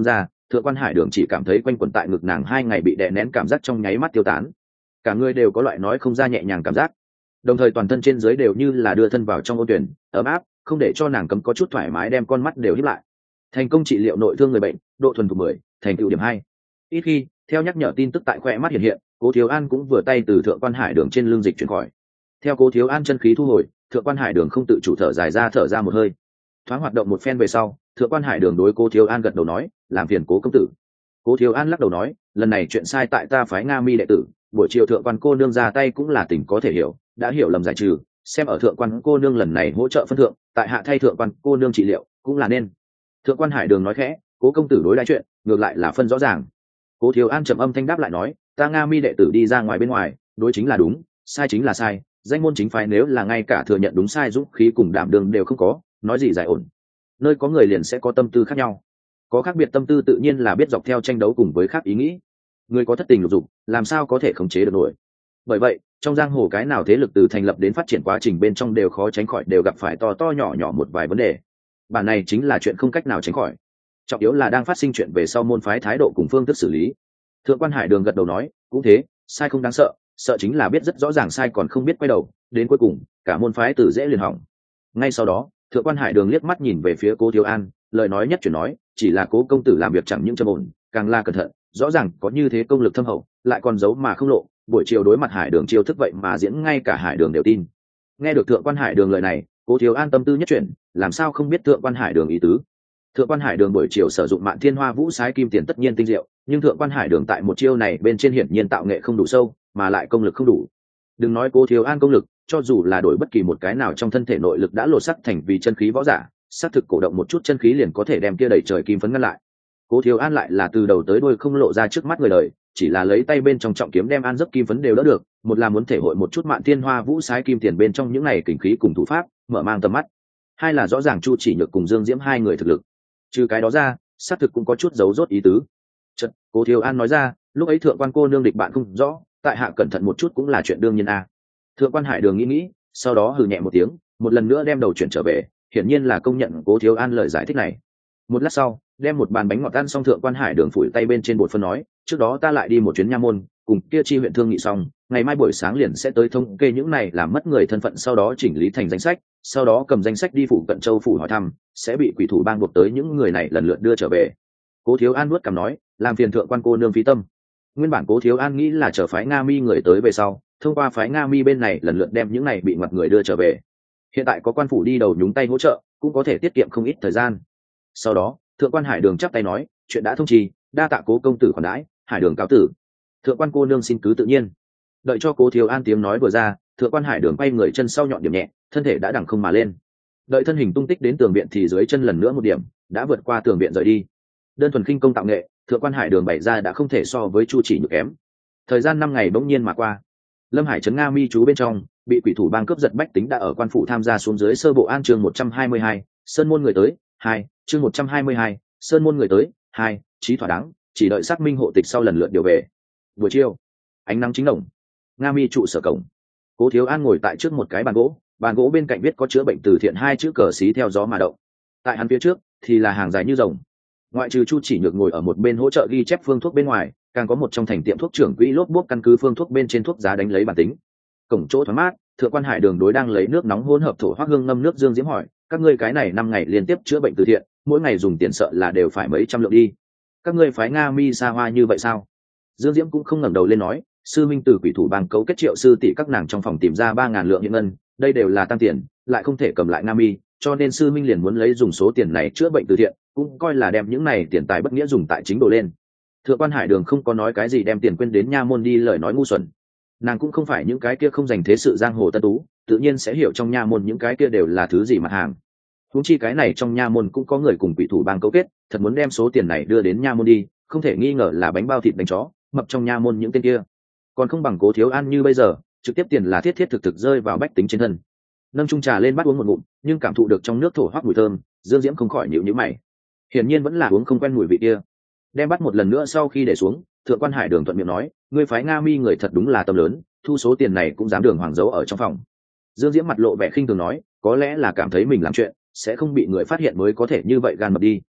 [SPEAKER 1] Thượng quan Hải Đường chỉ cảm thấy quanh quẩn tại ngực nàng 2 ngày bị đè nén cảm giác trong nháy mắt tiêu tán, cả người đều có loại nói không ra nhẹ nhàng cảm giác, đồng thời toàn thân trên dưới đều như là đưa thân vào trong ôn tuyển ấm áp, không để cho nàng cấm có chút thoải mái, đem con mắt đều híp lại. Thành công trị liệu nội thương người bệnh, độ thuần thục 10, thành tựu điểm 2. Ít khi theo nhắc nhở tin tức tại khoe mắt hiện hiện, Cố Thiếu An cũng vừa tay từ Thượng quan Hải Đường trên lưng dịch chuyển khỏi. Theo Cố Thiếu An chân khí thu hồi, Thượng quan Hải Đường không tự chủ thở ra một hơi. Thoáng hoạt động một phen về sau, Thượng quan Hải Đường đối Cố Thiếu An gật đầu nói, làm phiền Cố công tử. Cố Thiếu An lắc đầu nói, lần này chuyện sai tại ta phái Nga Mi đệ tử, buổi chiều Thượng quan cô nương ra tay cũng là tình có thể hiểu, đã hiểu lầm giải trừ, xem ở Thượng quan cô nương lần này hỗ trợ phân thượng, tại hạ thay Thượng quan cô nương trị liệu cũng là nên. Thượng quan Hải Đường nói khẽ, Cố công tử đối đãi chuyện ngược lại là phân rõ ràng. Cố Thiếu An trầm âm thanh đáp lại nói, ta Nga Mi đệ tử đi ra ngoài bên ngoài, đối chính là đúng, sai chính là sai, danh môn chính phái nếu là ngay cả thừa nhận đúng sai dũng khí cùng đảm đương đều không có, nói gì giải ổn. Nơi có người liền sẽ có tâm tư khác nhau, có khác biệt tâm tư tự nhiên là biết dọc theo tranh đấu cùng với khác ý nghĩ. Người có thất tình lục dục, làm sao có thể khống chế được nổi. Bởi vậy trong giang hồ cái nào thế lực từ thành lập đến phát triển quá trình bên trong đều khó tránh khỏi đều gặp phải to to nhỏ nhỏ một vài vấn đề. Bản này chính là chuyện không cách nào tránh khỏi, trọng yếu là đang phát sinh chuyện về sau môn phái thái độ cùng phương thức xử lý. Thượng quan Hải Đường gật đầu nói, cũng thế, sai không đáng sợ, sợ chính là biết rất rõ ràng sai còn không biết quay đầu, đến cuối cùng cả môn phái từ dễ liền hỏng. Ngay sau đó Thượng quan Hải Đường liếc mắt nhìn về phía Cố Thiếu An, lời nói nhất chuyển nói, chỉ là Cố công tử làm việc chẳng những trầm ổn, càng là cẩn thận, rõ ràng có như thế công lực thâm hậu, lại còn giấu mà không lộ, buổi chiều đối mặt Hải Đường chiêu thức vậy mà diễn ngay cả Hải Đường đều tin. Nghe được Thượng quan Hải Đường lời này, Cố Thiếu An tâm tư nhất chuyển, làm sao không biết Thượng quan Hải Đường ý tứ. Thượng quan Hải Đường buổi chiều sử dụng Mạn Thiên Hoa Vũ Sái Kim Tiền tất nhiên tinh diệu, nhưng Thượng quan Hải Đường tại một chiêu này bên trên hiển nhiên tạo nghệ không đủ sâu, mà lại công lực không đủ. Đừng nói Cố Thiếu An công lực, cho dù là đổi bất kỳ một cái nào trong thân thể nội lực đã lột sắc thành vì chân khí võ giả, xác thực cổ động một chút chân khí liền có thể đem kia đẩy trời kim phấn ngăn lại. Cố Thiếu An lại là từ đầu tới đuôi không lộ ra trước mắt người đời, chỉ là lấy tay bên trong trọng kiếm đem an dấp kim phấn đều đỡ được, một là muốn thể hội một chút Mạn Thiên Hoa Vũ Sái Kim Tiền bên trong những này kình khí cùng thủ pháp, mở mang tầm mắt. Hai là rõ ràng Chu Chỉ Nhược cùng Dương Diễm hai người thực lực. Trừ cái đó ra, xác thực cũng có chút giấu rốt ý tứ. Chợt, Cố Thiếu An nói ra, lúc ấy Thượng quan cô nương địch bạn không rõ, tại hạ cẩn thận một chút cũng là chuyện đương nhiên a. Thượng quan Hải Đường nghĩ, sau đó hừ nhẹ một tiếng, một lần nữa đem đầu chuyển trở về, hiển nhiên là công nhận Cố Thiếu An lời giải thích này. Một lát sau, đem một bàn bánh ngọt ăn xong, Thượng quan Hải Đường phủi tay bên trên bột phân nói, trước đó ta lại đi một chuyến nha môn, cùng kia chi huyện thương nghị xong, ngày mai buổi sáng liền sẽ tới thống kê những này làm mất người thân phận, sau đó chỉnh lý thành danh sách, sau đó cầm danh sách đi phủ cận châu phủ hỏi thăm, sẽ bị quỷ thủ bang buộc tới những người này lần lượt đưa trở về. Cố Thiếu An nuốt cằm nói, làm phiền Thượng quan cô nương phí tâm. Nguyên bản Cố Thiếu An nghĩ là chờ phái Nga Mi người tới về sau, thông qua phái Nga Mi bên này lần lượt đem những này bị ngoặt người đưa trở về. Hiện tại có quan phủ đi đầu nhúng tay hỗ trợ, cũng có thể tiết kiệm không ít thời gian. Sau đó Thượng quan Hải Đường chắp tay nói, chuyện đã thông trì, đa tạ Cố công tử khoản đãi, Hải Đường cáo tử. Thượng quan cô nương xin cứ tự nhiên. Đợi cho Cố Thiếu An tiếng nói vừa ra, Thượng quan Hải Đường quay người chân sau nhọn điểm nhẹ, thân thể đã đằng không mà lên. Đợi thân hình tung tích đến tường viện thì dưới chân lần nữa một điểm, đã vượt qua tường viện rời đi. Đơn thuần khinh công tạo nghệ, Thượng quan Hải Đường bày ra đã không thể so với Chu Chỉ Nhược kém. Thời gian 5 ngày bỗng nhiên mà qua. Lâm Hải trấn Nga Mi trú bên trong, bị quỷ thủ bang cướp giật bách tính đã ở quan phủ tham gia xuống dưới sơ bộ an chương 122, sơn môn người tới, 2, chương 122, sơn môn người tới, 2, chí thỏa đáng, chỉ đợi xác minh hộ tịch sau lần lượt điều về. Buổi chiều, ánh nắng chính đồng, Nga Mi trụ sở cổng. Cố Thiếu An ngồi tại trước một cái bàn gỗ bên cạnh viết có chữa bệnh từ thiện 2 chữ cờ xí theo gió mà động. Tại hắn phía trước thì là hàng dài như rồng. Ngoại trừ Chu Chỉ Nhược ngồi ở một bên hỗ trợ ghi chép phương thuốc bên ngoài, càng có một trong thành tiệm thuốc trưởng quỹ lốp bốp căn cứ phương thuốc bên trên thuốc giá đánh lấy bản tính. Cổng chỗ thoáng mát, Thượng quan Hải Đường đối đang lấy nước nóng hỗn hợp thổ hoắc hương ngâm nước Dương Diễm hỏi, các ngươi cái này 5 ngày liên tiếp chữa bệnh từ thiện, mỗi ngày dùng tiền sợ là đều phải mấy trăm lượng đi. Các ngươi phái Nga Mi xa hoa như vậy sao? Dương Diễm cũng không ngẩng đầu lên nói, sư minh từ quỷ thủ bang cấu kết Triệu sư tỷ các nàng trong phòng tìm ra 3.000 lượng hiện ngân, đây đều là tăng tiền, lại không thể cầm lại Nga Mi, cho nên sư minh liền muốn lấy dùng số tiền này chữa bệnh từ thiện, cũng coi là đem những này tiền tài bất nghĩa dùng tại chính đồ lên. Thượng quan Hải Đường không có nói cái gì đem tiền quên đến nha môn đi lời nói ngu xuẩn. Nàng cũng không phải những cái kia không dành thế sự giang hồ tân tú, tự nhiên sẽ hiểu trong nha môn những cái kia đều là thứ gì mặt hàng. Huống chi cái này trong nha môn cũng có người cùng quỷ thủ bang cấu kết, thật muốn đem số tiền này đưa đến nha môn đi, không thể nghi ngờ là bánh bao thịt đánh chó, mập trong nha môn những tên kia. Còn không bằng Cố Thiếu An như bây giờ, trực tiếp tiền là thiết thiết thực thực rơi vào bách tính trên thân. Nâng chung trà lên bắt uống một ngụm, nhưng cảm thụ được trong nước thổ hoắc mùi thơm, Dương Diễm không khỏi nhíu nhíu mày. Hiển nhiên vẫn là uống không quen mùi vị kia. Đem bắt một lần nữa sau khi để xuống, Thượng quan Hải Đường thuận miệng nói, ngươi phái Nga Mi người thật đúng là tâm lớn, thu số tiền này cũng dám đường hoàng giấu ở trong phòng. Dương Diễm mặt lộ vẻ khinh thường nói, có lẽ là cảm thấy mình làm chuyện sẽ không bị người phát hiện mới có thể như vậy gan mập đi.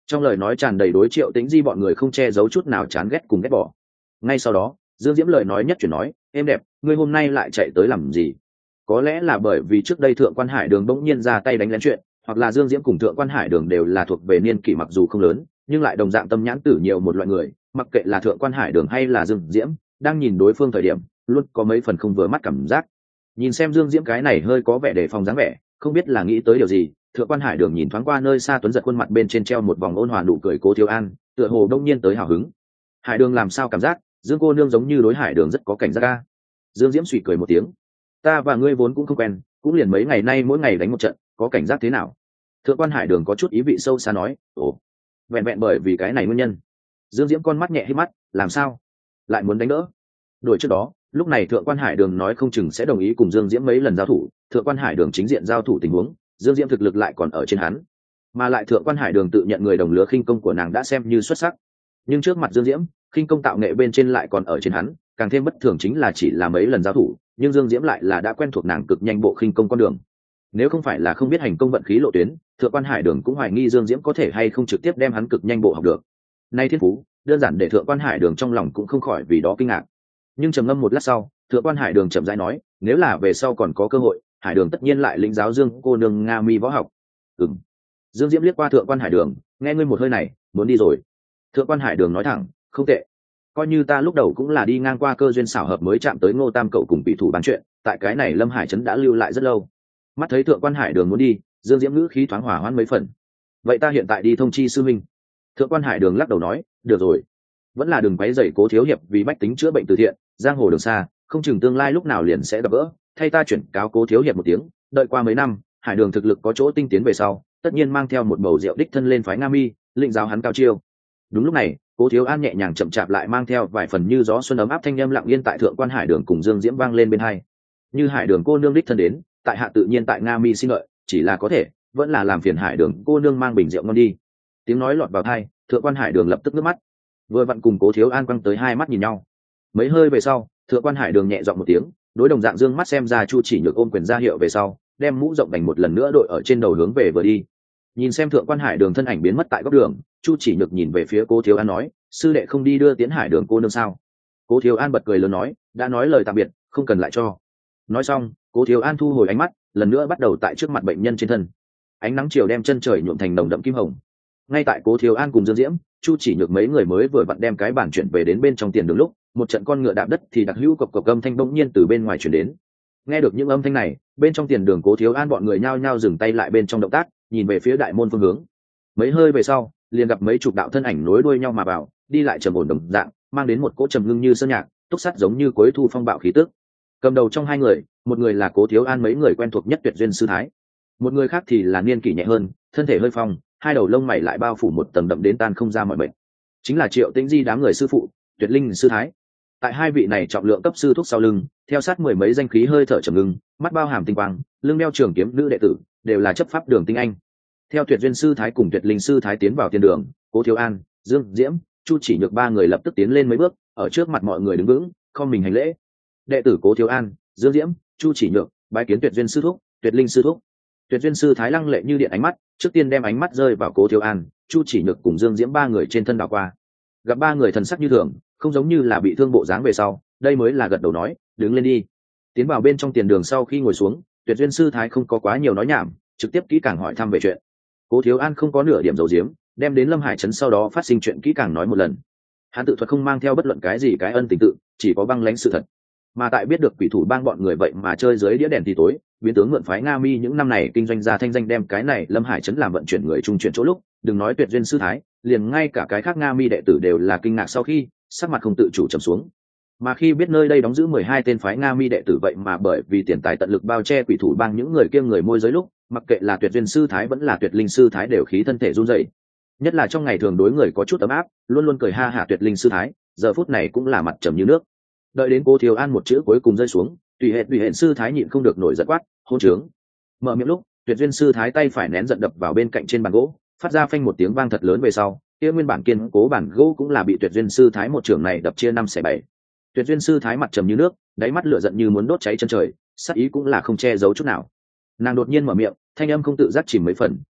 [SPEAKER 1] trong lời nói tràn đầy đối Triệu Tĩnh Di bọn người không che giấu chút nào chán ghét cùng ghét bỏ. Ngay sau đó Dương Diễm lời nói nhất chuyển nói, em đẹp, ngươi hôm nay lại chạy tới làm gì? Có lẽ là bởi vì trước đây Thượng Quan Hải Đường bỗng nhiên ra tay đánh lén chuyện, hoặc là Dương Diễm cùng Thượng Quan Hải Đường đều là thuộc về niên kỷ mặc dù không lớn, nhưng lại đồng dạng tâm nhãn tử nhiều một loại người, mặc kệ là Thượng Quan Hải Đường hay là Dương Diễm, đang nhìn đối phương thời điểm, luôn có mấy phần không vừa mắt cảm giác. Nhìn xem Dương Diễm cái này hơi có vẻ đề phòng dáng vẻ, không biết là nghĩ tới điều gì, Thượng Quan Hải Đường nhìn thoáng qua nơi xa tuấn giật khuôn mặt bên trên treo một vòng ôn hòa nụ cười Cố Thiếu An, tựa hồ đông nhiên tới hào hứng. Hải Đường làm sao cảm giác, Dương cô nương giống như đối Hải Đường rất có cảnh giác ca. Dương Diễm suy cười một tiếng, ta và ngươi vốn cũng không quen, cũng liền mấy ngày nay mỗi ngày đánh một trận, có cảnh giác thế nào? Thượng Quan Hải Đường có chút ý vị sâu xa nói, ồ, vẹn vẹn bởi vì cái này nguyên nhân. Dương Diễm con mắt nhẹ hít mắt, làm sao lại muốn đánh đỡ? Đổi trước đó, lúc này Thượng Quan Hải Đường nói không chừng sẽ đồng ý cùng Dương Diễm mấy lần giao thủ. Thượng Quan Hải Đường chính diện giao thủ tình huống, Dương Diễm thực lực lại còn ở trên hắn, mà lại Thượng Quan Hải Đường tự nhận người đồng lứa khinh công của nàng đã xem như xuất sắc, nhưng trước mặt Dương Diễm, khinh công tạo nghệ bên trên lại còn ở trên hắn, càng thêm bất thường chính là chỉ là mấy lần giao thủ, nhưng Dương Diễm lại là đã quen thuộc nàng cực nhanh bộ khinh công con đường. Nếu không phải là không biết hành công vận khí lộ tuyến, Thượng Quan Hải Đường cũng hoài nghi Dương Diễm có thể hay không trực tiếp đem hắn cực nhanh bộ học được. Nay thiên phú, đơn giản để Thượng Quan Hải Đường trong lòng cũng không khỏi vì đó kinh ngạc. Nhưng trầm ngâm một lát sau, Thượng Quan Hải Đường chậm rãi nói, nếu là về sau còn có cơ hội, Hải Đường tất nhiên lại lĩnh giáo Dương cô nương Nga Mi võ học. Ừm. Dương Diễm liếc qua Thượng Quan Hải Đường, nghe ngươi một hơi này, muốn đi rồi. Thượng Quan Hải Đường nói thẳng, không tệ, coi như ta lúc đầu cũng là đi ngang qua cơ duyên xảo hợp mới chạm tới Ngô Tam cậu cùng bị thủ bán chuyện, tại cái này Lâm Hải trấn đã lưu lại rất lâu. Mắt thấy Thượng Quan Hải Đường muốn đi, Dương Diễm ngữ khí thoáng hỏa hoãn mấy phần. Vậy ta hiện tại đi thông chi sư minh. Thượng Quan Hải Đường lắc đầu nói, được rồi, vẫn là đừng quấy rầy Cố thiếu hiệp vì bách tính chữa bệnh từ thiện, giang hồ đường xa, không chừng tương lai lúc nào liền sẽ gặp gỡ, thay ta chuyển cáo Cố thiếu hiệp một tiếng, đợi qua mấy năm, Hải Đường thực lực có chỗ tinh tiến về sau, tất nhiên mang theo một bầu rượu đích thân lên phái Nga Mi, lĩnh giáo hắn cao chiêu. Đúng lúc này, Cố Thiếu An nhẹ nhàng chậm chạp lại mang theo vài phần như gió xuân ấm áp thanh âm lặng yên tại Thượng Quan Hải Đường cùng Dương Diễm vang lên bên hai. Như Hải Đường cô nương đích thân đến, tại hạ tự nhiên tại Nga Mi xin lợi, chỉ là có thể, vẫn là làm phiền Hải Đường cô nương mang bình rượu ngon đi. Tiếng nói lọt vào tai, Thượng Quan Hải Đường lập tức nước mắt. Vừa vặn cùng Cố Thiếu An quăng tới hai mắt nhìn nhau. Mấy hơi về sau, Thượng Quan Hải Đường nhẹ giọng một tiếng, đối đồng dạng dương mắt xem ra Chu Chỉ Nhược ôm quyền ra hiệu về sau, đem mũ rộng đành một lần nữa đội ở trên đầu hướng về vừa đi. Nhìn xem Thượng Quan Hải Đường thân ảnh biến mất tại góc đường, Chu Chỉ Nhược nhìn về phía Cố Thiếu An nói, sư đệ không đi đưa Tiễn Hải Đường cô nương sao? Cố Thiếu An bật cười lớn nói, đã nói lời tạm biệt, không cần lại cho. Nói xong, Cố Thiếu An thu hồi ánh mắt, lần nữa bắt đầu tại trước mặt bệnh nhân trên thân. Ánh nắng chiều đem chân trời nhuộm thành nồng đậm kim hồng. Ngay tại Cố Thiếu An cùng Dương Diễm, Chu Chỉ Nhược mấy người mới vừa vặn đem cái bàn chuyển về đến bên trong tiền đường lúc, một trận con ngựa đạp đất thì đặc hữu cộc cộc âm thanh bỗng nhiên từ bên ngoài truyền đến. Nghe được những âm thanh này, bên trong tiền đường Cố Thiếu An bọn người nhao nhao dừng tay lại bên trong động tác, nhìn về phía đại môn phương hướng. Mấy hơi về sau, liền gặp mấy chục đạo thân ảnh nối đuôi nhau mà vào, đi lại trầm ổn đồng dạng, mang đến một cỗ trầm ngưng như sơn nhạc, túc sắt giống như cuối thu phong bạo khí tức. Cầm đầu trong hai người, một người là Cố Thiếu An mấy người quen thuộc nhất Tuyệt Duyên sư thái, một người khác thì là niên kỷ nhẹ hơn, thân thể hơi phong, hai đầu lông mày lại bao phủ một tầng đậm đến tan không ra mọi bệnh, chính là Triệu Tĩnh Di đám người sư phụ, Tuyệt Linh sư thái. Tại hai vị này trọng lượng cấp sư thúc sau lưng, theo sát mười mấy danh khí hơi thở trầm ngưng, mắt bao hàm tinh quang, lưng đeo trường kiếm nữ đệ tử, đều là chấp pháp đường tinh anh. Theo Tuyệt Duyên sư thái cùng Tuyệt Linh sư thái tiến vào tiên đường, Cố Thiếu An, Dương Diễm, Chu Chỉ Nhược ba người lập tức tiến lên mấy bước, ở trước mặt mọi người đứng vững, không mình hành lễ. Đệ tử Cố Thiếu An, Dương Diễm, Chu Chỉ Nhược, bái kiến Tuyệt Duyên sư thúc, Tuyệt Linh sư thúc. Tuyệt Duyên sư thái lăng lệ như điện ánh mắt, trước tiên đem ánh mắt rơi vào Cố Thiếu An, Chu Chỉ Nhược cùng Dương Diễm ba người trên thân đảo qua. Gặp ba người thần sắc như thường, không giống như là bị thương bộ dáng về sau, đây mới là gật đầu nói, đứng lên đi. Tiến vào bên trong tiền đường sau khi ngồi xuống, Tuyệt Duyên sư thái không có quá nhiều nói nhảm, trực tiếp kỹ càng hỏi thăm về chuyện. Cố Thiếu An không có nửa điểm giấu giếm, đem đến Lâm Hải trấn sau đó phát sinh chuyện kỹ càng nói một lần. Hắn tự thuật không mang theo bất luận cái gì cái ân tình tự, chỉ có băng lãnh sự thật. Mà tại biết được quỷ thủ bang bọn người vậy mà chơi dưới đĩa đèn thì tối, biến tướng mượn phái Nga Mi những năm này kinh doanh ra thanh danh đem cái này Lâm Hải trấn làm vận chuyển người trung chuyển chỗ lúc, đừng nói Tuyệt Duyên sư thái, liền ngay cả cái khác Nga Mi đệ tử đều là kinh ngạc sau khi, sắc mặt không tự chủ trầm xuống. Mà khi biết nơi đây đóng giữ 12 tên phái Nga Mi đệ tử vậy mà bởi vì tiền tài tận lực bao che quỷ thủ bang những người kia người môi giới lúc, mặc kệ là Tuyệt Duyên sư thái vẫn là Tuyệt Linh sư thái đều khí thân thể run rẩy. Nhất là trong ngày thường đối người có chút ấm áp, luôn luôn cười ha hả Tuyệt Linh sư thái, giờ phút này cũng là mặt trầm như nước. Đợi đến Cố Thiếu An một chữ cuối cùng rơi xuống, tùy hệt sư thái nhịn không được nổi giận quát, hỗn trướng. Mở miệng lúc, Tuyệt Duyên sư thái tay phải nén giận đập vào bên cạnh trên bàn gỗ, phát ra phanh một tiếng vang thật lớn về sau, kia nguyên bản kiên cố bản gỗ cũng là bị Tuyệt Duyên sư thái một trường này đập chia 5/7. Tuyệt Duyên sư thái mặt trầm như nước, đáy mắt lửa giận như muốn đốt cháy chân trời, sát ý cũng là không che giấu chút nào. Nàng đột nhiên mở miệng, thanh âm không tự giác chìm mấy phần,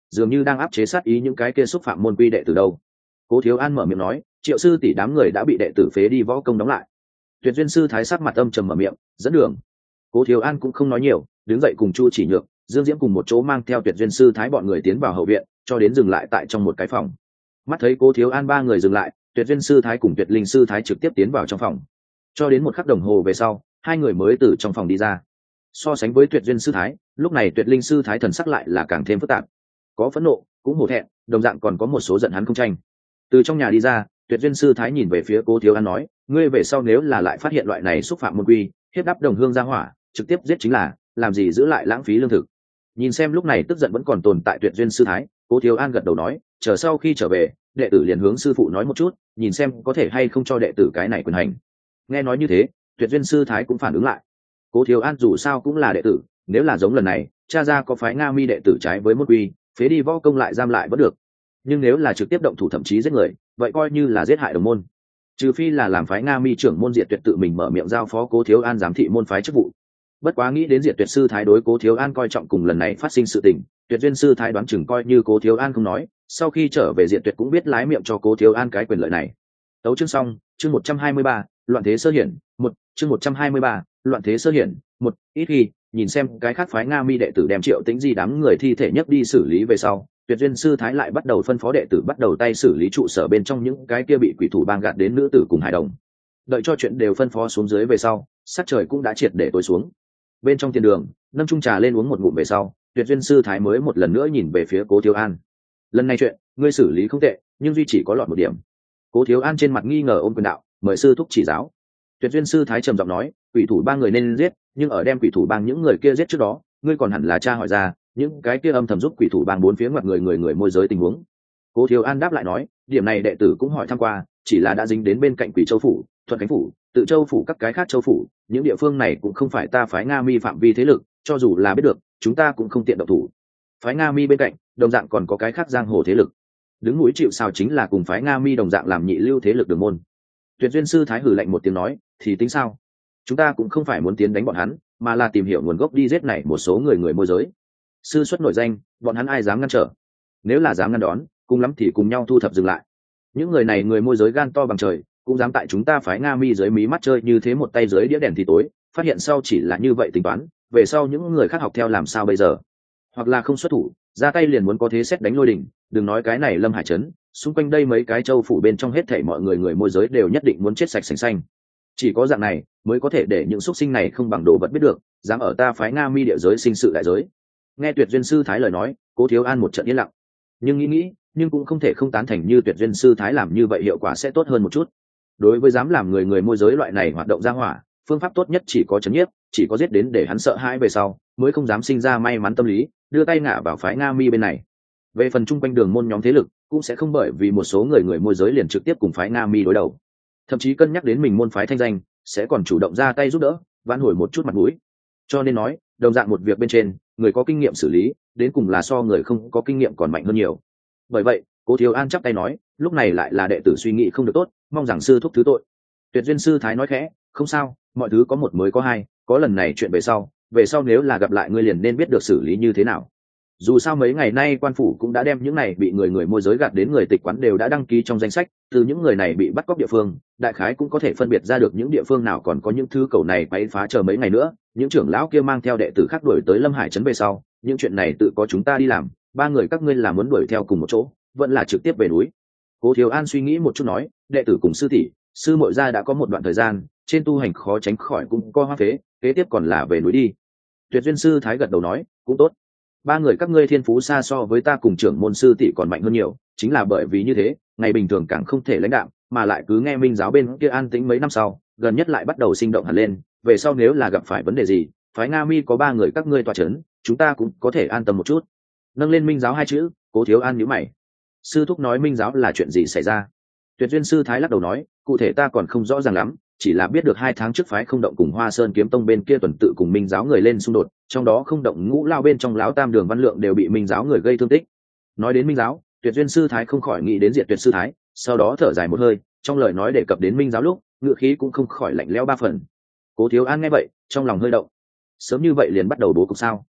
[SPEAKER 1] dường như đang áp chế sát ý những cái kia xúc phạm môn quy đệ tử đâu. Cố Thiếu An mở miệng nói, Triệu sư tỷ đám người đã bị đệ tử phế đi võ công đóng lại. Tuyệt duyên sư thái sắc mặt âm trầm mở miệng dẫn đường. Cố Thiếu An cũng không nói nhiều, đứng dậy cùng Chu Chỉ Nhược, Dương Diễm cùng một chỗ mang theo Tuyệt duyên sư thái bọn người tiến vào hậu viện, cho đến dừng lại tại trong một cái phòng. Mắt thấy Cố Thiếu An ba người dừng lại, Tuyệt duyên sư thái cùng Tuyệt linh sư thái trực tiếp tiến vào trong phòng. Cho đến một khắc đồng hồ về sau, hai người mới từ trong phòng đi ra. So sánh với Tuyệt duyên sư thái, lúc này Tuyệt linh sư thái thần sắc lại là càng thêm phức tạp, có phẫn nộ, cũng hổ thẹn, đồng dạng còn có một số giận hắn không tranh. Từ trong nhà đi ra, Tuyệt duyên sư thái nhìn về phía Cố Thiếu An nói, ngươi về sau nếu là lại phát hiện loại này xúc phạm môn quy, hiếp đáp đồng hương gia hỏa, trực tiếp giết chính là, làm gì giữ lại lãng phí lương thực. Nhìn xem lúc này tức giận vẫn còn tồn tại Tuyệt duyên sư thái, Cố Thiếu An gật đầu nói, chờ sau khi trở về, đệ tử liền hướng sư phụ nói một chút, nhìn xem có thể hay không cho đệ tử cái này quyền hành. Nghe nói như thế, Tuyệt duyên sư thái cũng phản ứng lại. Cố Thiếu An dù sao cũng là đệ tử, nếu là giống lần này, cha ra có phái Nga Mi đệ tử trái với môn quy, phế đi võ công lại giam lại vẫn được, nhưng nếu là trực tiếp động thủ thậm chí giết người, vậy coi như là giết hại đồng môn. Trừ phi là làm phái Nga Mi trưởng môn Diệt Tuyệt tự mình mở miệng giao phó Cố Thiếu An giám thị môn phái chức vụ. Bất quá nghĩ đến Diệt Tuyệt sư thái đối Cố Thiếu An coi trọng cùng lần này phát sinh sự tình, Tuyệt duyên sư thái đoán chừng coi như Cố Thiếu An không nói, sau khi trở về Diệt Tuyệt cũng biết lái miệng cho Cố Thiếu An cái quyền lợi này. Tấu chương xong, chương 123, loạn thế sơ hiển, chương 123, loạn thế sơ hiển, ít khi nhìn xem cái khác phái Nga Mi đệ tử đem Triệu Tĩnh Di đám người thi thể nhấc đi xử lý về sau, Tuyệt duyên sư thái lại bắt đầu phân phó đệ tử bắt đầu tay xử lý trụ sở bên trong những cái kia bị quỷ thủ bang gạt đến nữ tử cùng hài đồng. Đợi cho chuyện đều phân phó xuống dưới về sau, sắc trời cũng đã triệt để tối xuống. Bên trong tiền đường, nâng chung trà lên uống một ngụm về sau, Tuyệt duyên sư thái mới một lần nữa nhìn về phía Cố Thiếu An. Lần này chuyện ngươi xử lý không tệ, nhưng duy chỉ có lọt một điểm. Cố Thiếu An trên mặt nghi ngờ ôm quyền đạo, mời sư thúc chỉ giáo. Tuyệt duyên sư thái trầm giọng nói, quỷ thủ bang người nên giết, nhưng ở đem quỷ thủ bang những người kia giết trước đó, ngươi còn hẳn là tra hỏi ra những cái kia âm thầm giúp quỷ thủ bang bốn phía ngoặt người môi giới tình huống. Cố Thiếu An đáp lại nói, điểm này đệ tử cũng hỏi thăm qua, chỉ là đã dính đến bên cạnh Quỷ Châu phủ, Thuận Khánh phủ, Tự Châu phủ các cái khác châu phủ, những địa phương này cũng không phải ta phái Nga Mi phạm vi thế lực, cho dù là biết được, chúng ta cũng không tiện động thủ. Phái Nga Mi bên cạnh, đồng dạng còn có cái khác giang hồ thế lực. Đứng núi chịu sào chính là cùng phái Nga Mi đồng dạng làm nhị lưu thế lực đường môn. Tuyệt duyên sư thái hử lạnh một tiếng nói, thì tính sao? Chúng ta cũng không phải muốn tiến đánh bọn hắn, mà là tìm hiểu nguồn gốc đi giết này một số người môi giới. Sư xuất nổi danh, bọn hắn ai dám ngăn trở? Nếu là dám ngăn đón, cùng lắm thì cùng nhau thu thập dừng lại. Những người này người môi giới gan to bằng trời, cũng dám tại chúng ta phái Nga Mi dưới mí mắt chơi như thế một tay dưới đĩa đèn thì tối, phát hiện sau chỉ là như vậy tính toán, về sau những người khác học theo làm sao bây giờ? Hoặc là không xuất thủ, ra tay liền muốn có thế xét đánh lôi đỉnh, đừng nói cái này Lâm Hải trấn, xung quanh đây mấy cái châu phủ bên trong hết thảy mọi người môi giới đều nhất định muốn chết sạch sành xanh. Chỉ có dạng này mới có thể để những xuất sinh này không bằng đồ vật biết được, dám ở ta phái Nga Mi địa giới sinh sự đại giới. Nghe Tuyệt duyên sư thái lời nói, Cố Thiếu An một trận yên lặng, nhưng nghĩ nhưng cũng không thể không tán thành như Tuyệt duyên sư thái làm như vậy hiệu quả sẽ tốt hơn một chút. Đối với dám làm người môi giới loại này hoạt động ra hỏa, phương pháp tốt nhất chỉ có trấn nhiếp, chỉ có giết đến để hắn sợ hãi về sau mới không dám sinh ra may mắn tâm lý đưa tay ngã vào phái Nga Mi bên này. Về phần chung quanh đường môn nhóm thế lực cũng sẽ không bởi vì một số người môi giới liền trực tiếp cùng phái Nga Mi đối đầu, thậm chí cân nhắc đến mình môn phái thanh danh, sẽ còn chủ động ra tay giúp đỡ, vãn hồi một chút mặt mũi. Cho nên nói, đồng dạng một việc bên trên, người có kinh nghiệm xử lý, đến cùng là so người không có kinh nghiệm còn mạnh hơn nhiều. Bởi vậy, Cố Thiếu An chắp tay nói, lúc này lại là đệ tử suy nghĩ không được tốt, mong rằng sư thúc thứ tội. Tuyệt duyên sư thái nói khẽ, không sao, mọi thứ có một mới có hai, có lần này chuyện về sau nếu là gặp lại ngươi liền nên biết được xử lý như thế nào. Dù sao mấy ngày nay quan phủ cũng đã đem những này bị người môi giới gạt đến người tịch quán đều đã đăng ký trong danh sách, từ những người này bị bắt cóc địa phương, đại khái cũng có thể phân biệt ra được những địa phương nào còn có những thứ cầu này quấy phá chờ mấy ngày nữa. Những trưởng lão kia mang theo đệ tử khác đuổi tới Lâm Hải trấn về sau, những chuyện này tự có chúng ta đi làm, ba người các ngươi là muốn đuổi theo cùng một chỗ, vẫn là trực tiếp về núi? Cố Thiếu An suy nghĩ một chút nói, đệ tử cùng sư tỷ, sư muội gia đã có một đoạn thời gian trên tu hành khó tránh khỏi cũng co hoa phế, kế tiếp còn là về núi đi. Tuyệt duyên sư thái gật đầu nói, cũng tốt. Ba người các ngươi thiên phú xa so với ta cùng trưởng môn sư tỷ còn mạnh hơn nhiều, chính là bởi vì như thế, ngày bình thường càng không thể lãnh đạo, mà lại cứ nghe minh giáo bên kia an tĩnh mấy năm sau, gần nhất lại bắt đầu sinh động hẳn lên. Về sau nếu là gặp phải vấn đề gì, phái Nga Mi có ba người các ngươi tọa chấn, chúng ta cũng có thể an tâm một chút. Nâng lên minh giáo hai chữ, Cố Thiếu An nhíu mày. Sư thúc nói minh giáo là chuyện gì xảy ra? Tuyệt duyên sư thái lắc đầu nói, cụ thể ta còn không rõ ràng lắm, chỉ là biết được 2 tháng trước phái Không Động cùng Hoa Sơn Kiếm Tông bên kia tuần tự cùng minh giáo người lên xung đột, trong đó Không Động Ngũ Lao bên trong lão tam Đường Văn Lượng đều bị minh giáo người gây thương tích. Nói đến minh giáo, Tuyệt duyên sư thái không khỏi nghĩ đến Diệt Tuyệt sư thái, sau đó thở dài một hơi, trong lời nói đề cập đến minh giáo lúc, ngựa khí cũng không khỏi lạnh lẽo 3 phần. Cố Thiếu An nghe vậy, trong lòng hơi động. Sớm như vậy liền bắt đầu bố cục sao?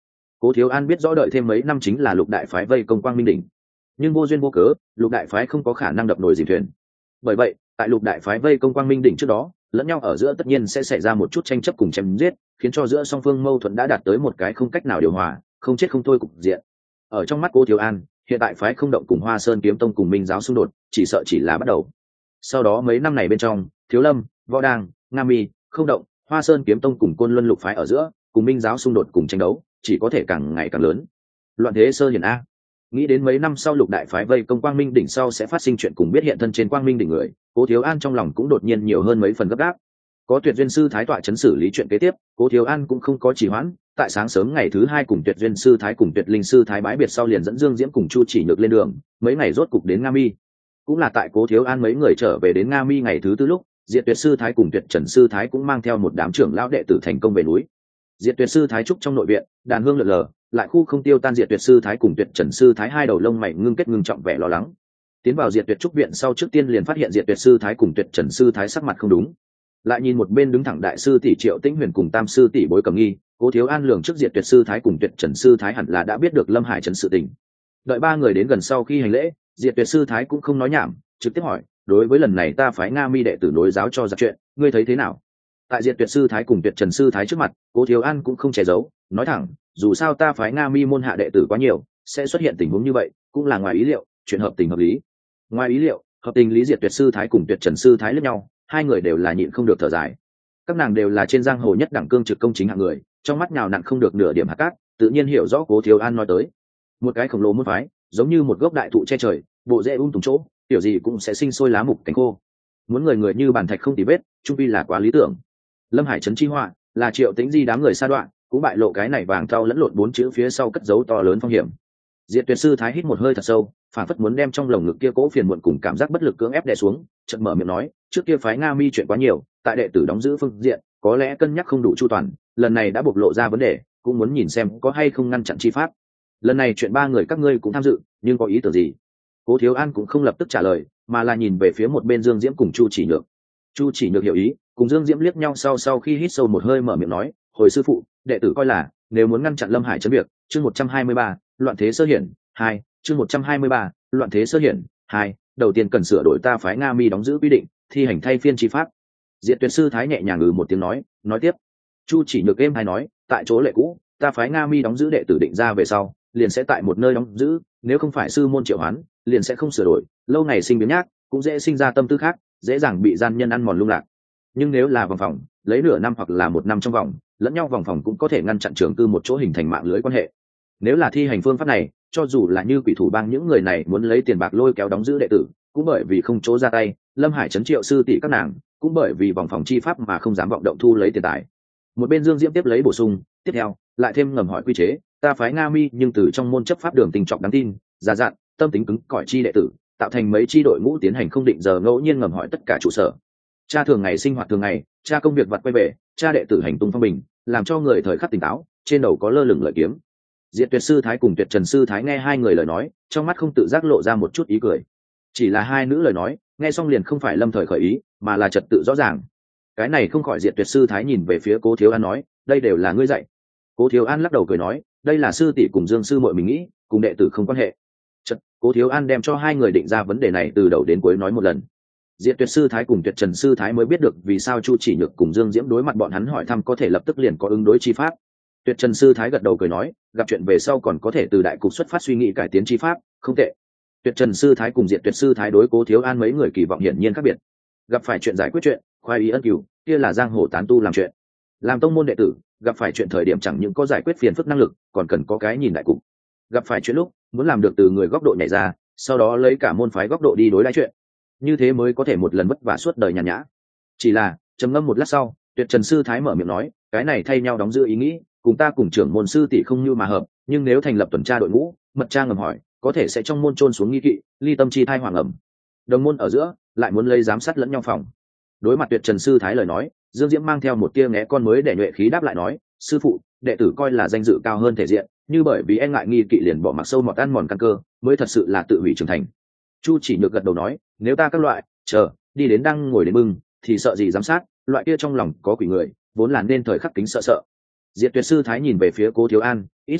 [SPEAKER 1] Cố Thiếu An biết rõ đợi thêm mấy năm chính là Lục đại phái vây công Quang Minh đỉnh, nhưng vô duyên vô cớ Lục đại phái không có khả năng đập nồi dìm thuyền. Bởi vậy tại Lục đại phái vây công Quang Minh đỉnh trước đó, lẫn nhau ở giữa tất nhiên sẽ xảy ra một chút tranh chấp cùng chém giết, khiến cho giữa song phương mâu thuẫn đã đạt tới một cái không cách nào điều hòa, không chết không thôi cục diện. Ở trong mắt Cố Thiếu An, hiện tại phái không động cùng Hoa Sơn kiếm tông cùng Minh giáo xung đột chỉ sợ chỉ là bắt đầu. Sau đó mấy năm này bên trong, Thiếu Lâm, Võ Đang, Nga Mi, không động, Hoa Sơn kiếm tông cùng Côn Luân Lục phái ở giữa cùng Minh giáo xung đột cùng tranh đấu chỉ có thể càng ngày càng lớn. Loạn thế sơ hiển a. Nghĩ đến mấy năm sau Lục đại phái vây công Quang Minh đỉnh sau sẽ phát sinh chuyện cùng biết hiện thân trên Quang Minh đỉnh người, Cố Thiếu An trong lòng cũng đột nhiên nhiều hơn mấy phần gấp gáp. Có Tuyệt Duyên sư thái tọa chấn xử lý chuyện kế tiếp, Cố Thiếu An cũng không có trì hoãn, tại sáng sớm ngày thứ hai cùng Tuyệt Duyên sư thái cùng Tuyệt Linh sư thái bái biệt sau liền dẫn Dương Diễm cùng Chu Chỉ Nhược lên đường, mấy ngày rốt cục đến Nga Mi. Cũng là tại Cố Thiếu An mấy người trở về đến Nga Mi ngày thứ tư lúc, Diệt Tuyệt sư thái cùng Tuyệt Trần sư thái cũng mang theo một đám trưởng lão đệ tử thành công về núi. Diệt Tuyệt sư thái trúc trong nội viện, đàn hương lượn lờ, lại khu không tiêu tan. Diệt Tuyệt sư thái cùng Tuyệt Trần sư thái hai đầu lông mày ngưng kết ngưng trọng vẻ lo lắng. Tiến vào Diệt Tuyệt trúc viện sau trước tiên liền phát hiện Diệt Tuyệt sư thái cùng Tuyệt Trần sư thái sắc mặt không đúng. Lại nhìn một bên đứng thẳng đại sư tỷ Triệu Tĩnh Huyền cùng tam sư tỷ Bối Cẩm Nghi, Cố Thiếu An lường trước Diệt Tuyệt sư thái cùng Tuyệt Trần sư thái hẳn là đã biết được Lâm Hải trấn sự tình. Đợi ba người đến gần sau khi hành lễ, Diệt Tuyệt sư thái cũng không nói nhảm, trực tiếp hỏi, đối với lần này ta phái Nga Mi đệ tử nối giáo cho giặc chuyện, ngươi thấy thế nào? Tại Diệt Tuyệt sư thái cùng Tuyệt Trần sư thái trước mặt, Cố Thiếu An cũng không che giấu, nói thẳng, dù sao ta phái Nga Mi môn hạ đệ tử quá nhiều, sẽ xuất hiện tình huống như vậy, cũng là ngoài ý liệu, chuyện hợp tình hợp lý. Ngoài ý liệu, hợp tình lý. Diệt Tuyệt sư thái cùng Tuyệt Trần sư thái liếc nhau, hai người đều là nhịn không được thở dài. Các nàng đều là trên giang hồ nhất đẳng cương trực công chính hạng người, trong mắt nhào nặn không được nửa điểm hạt cát, tự nhiên hiểu rõ Cố Thiếu An nói tới. Một cái khổng lồ môn phái, giống như một gốc đại thụ che trời, bộ rễ tùng chỗ, kiểu gì cũng sẽ sinh sôi lá mục cánh khô. Muốn người người như bàn thạch không tì vết, trung pi là quá lý tưởng. Lâm Hải trấn chi họa, là Triệu Tĩnh Di đám người sa đoạn, cũng bại lộ cái này vàng thau lẫn lộn bốn chữ phía sau cất giấu to lớn phong hiểm. Diệt Tuyệt sư thái hít một hơi thật sâu, phản phất muốn đem trong lồng ngực kia cố phiền muộn cùng cảm giác bất lực cưỡng ép đè xuống, chợt mở miệng nói, trước kia phái Nga Mi chuyện quá nhiều, tại đệ tử đóng giữ phương diện, có lẽ cân nhắc không đủ chu toàn, lần này đã bộc lộ ra vấn đề, cũng muốn nhìn xem có hay không ngăn chặn chi pháp. Lần này chuyện ba người các ngươi cũng tham dự, nhưng có ý tưởng gì? Cố Thiếu An cũng không lập tức trả lời, mà là nhìn về phía một bên Dương Diễm cùng Chu Chỉ Nhược. Chu Chỉ Nhược hiểu ý, cùng Dương Diễm liếc nhau sau khi hít sâu một hơi mở miệng nói, hồi sư phụ, đệ tử coi là nếu muốn ngăn chặn Lâm Hải trấn việc, chương 123, loạn thế sơ hiển, 2, chương 123, loạn thế sơ hiển, 2, đầu tiên cần sửa đổi ta phái Nga Mi đóng giữ quy định, thi hành thay phiên chi pháp. Diệt Tuyệt sư thái nhẹ nhàng một tiếng nói tiếp. Chu Chỉ Nhược êm hay nói, tại chỗ lệ cũ, ta phái Nga Mi đóng giữ đệ tử định ra về sau, liền sẽ tại một nơi đóng giữ, nếu không phải sư môn triệu hoán, liền sẽ không sửa đổi, lâu ngày sinh biến nhác, cũng dễ sinh ra tâm tư khác, dễ dàng bị gian nhân ăn mòn lung lạc. Nhưng nếu là vòng phòng, lấy nửa năm hoặc là một năm trong vòng, lẫn nhau vòng phòng cũng có thể ngăn chặn trường cư một chỗ hình thành mạng lưới quan hệ. Nếu là thi hành phương pháp này, cho dù là như quỷ thủ bang những người này muốn lấy tiền bạc lôi kéo đóng giữ đệ tử, cũng bởi vì không chỗ ra tay, Lâm Hải trấn Triệu sư tỷ các nàng cũng bởi vì vòng phòng chi pháp mà không dám vọng động thu lấy tiền tài. Một bên Dương Diễm tiếp lấy bổ sung, tiếp theo lại thêm ngầm hỏi quy chế, ta phái Nga Mi nhưng từ trong môn chấp pháp đường tình trọng đáng tin, già dặn, tâm tính cứng cỏi chi đệ tử, tạo thành mấy chi đội ngũ tiến hành không định giờ ngẫu nhiên ngầm hỏi tất cả trụ sở. Cha thường ngày sinh hoạt thường ngày, cha công việc vặt quay về, cha đệ tử hành tung phong bình, làm cho người thời khắc tỉnh táo, trên đầu có lơ lửng lợi kiếm. Diệt Tuyệt sư thái cùng Tuyệt Trần sư thái nghe hai người lời nói, trong mắt không tự giác lộ ra một chút ý cười. Chỉ là hai nữ lời nói, nghe xong liền không phải lâm thời khởi ý, mà là trật tự rõ ràng. Cái này không khỏi Diệt Tuyệt sư thái nhìn về phía Cố Thiếu An nói, đây đều là ngươi dạy. Cố Thiếu An lắc đầu cười nói, đây là sư tỷ cùng Dương sư muội mình nghĩ, cùng đệ tử không quan hệ. Chật, Cố Thiếu An đem cho hai người định ra vấn đề này từ đầu đến cuối nói một lần. Diệt Tuyệt sư thái cùng Tuyệt Trần sư thái mới biết được vì sao Chu Chỉ Nhược cùng Dương Diễm đối mặt bọn hắn hỏi thăm có thể lập tức liền có ứng đối chi pháp. Tuyệt Trần sư thái gật đầu cười nói, gặp chuyện về sau còn có thể từ đại cục xuất phát suy nghĩ cải tiến chi pháp, không tệ. Tuyệt Trần sư thái cùng Diệt Tuyệt sư thái đối Cố Thiếu An mấy người kỳ vọng hiển nhiên khác biệt. Gặp phải chuyện giải quyết chuyện, khoái ý ân cửu, kia là giang hồ tán tu làm chuyện. Làm tông môn đệ tử, gặp phải chuyện thời điểm chẳng những có giải quyết phiền phức năng lực, còn cần có cái nhìn đại cục. Gặp phải chuyện lúc, muốn làm được từ người góc độ nhảy ra, sau đó lấy cả môn phái góc độ đi đối đãi chuyện. Như thế mới có thể một lần vất vả suốt đời nhàn nhã. Chỉ là, trầm ngâm một lát sau, Tuyệt Trần sư thái mở miệng nói, cái này thay nhau đóng giữ ý nghĩ, cùng ta cùng trưởng môn sư tỷ không như mà hợp, nhưng nếu thành lập tuần tra đội ngũ, mật tra ngầm hỏi, có thể sẽ trong môn chôn xuống nghi kỵ, ly tâm chi thai hoàng ẩm. Đồng môn ở giữa, lại muốn lấy giám sát lẫn nhau phòng. Đối mặt Tuyệt Trần sư thái lời nói, Dương Diễm mang theo một tia ngé con mới để nhuệ khí đáp lại nói, sư phụ, đệ tử coi là danh dự cao hơn thể diện, như bởi vì e ngại nghi kỵ liền bỏ mặc sâu mọt ăn mòn căn cơ, mới thật sự là tự hủy trưởng thành. Chu Chỉ Nhược gật đầu nói, nếu ta các loại đi đến đang ngồi đến bưng, thì sợ gì giám sát, loại kia trong lòng có quỷ người, vốn là nên thời khắc kính sợ. Diệt Tuyệt sư thái nhìn về phía Cố Thiếu An, ít sao,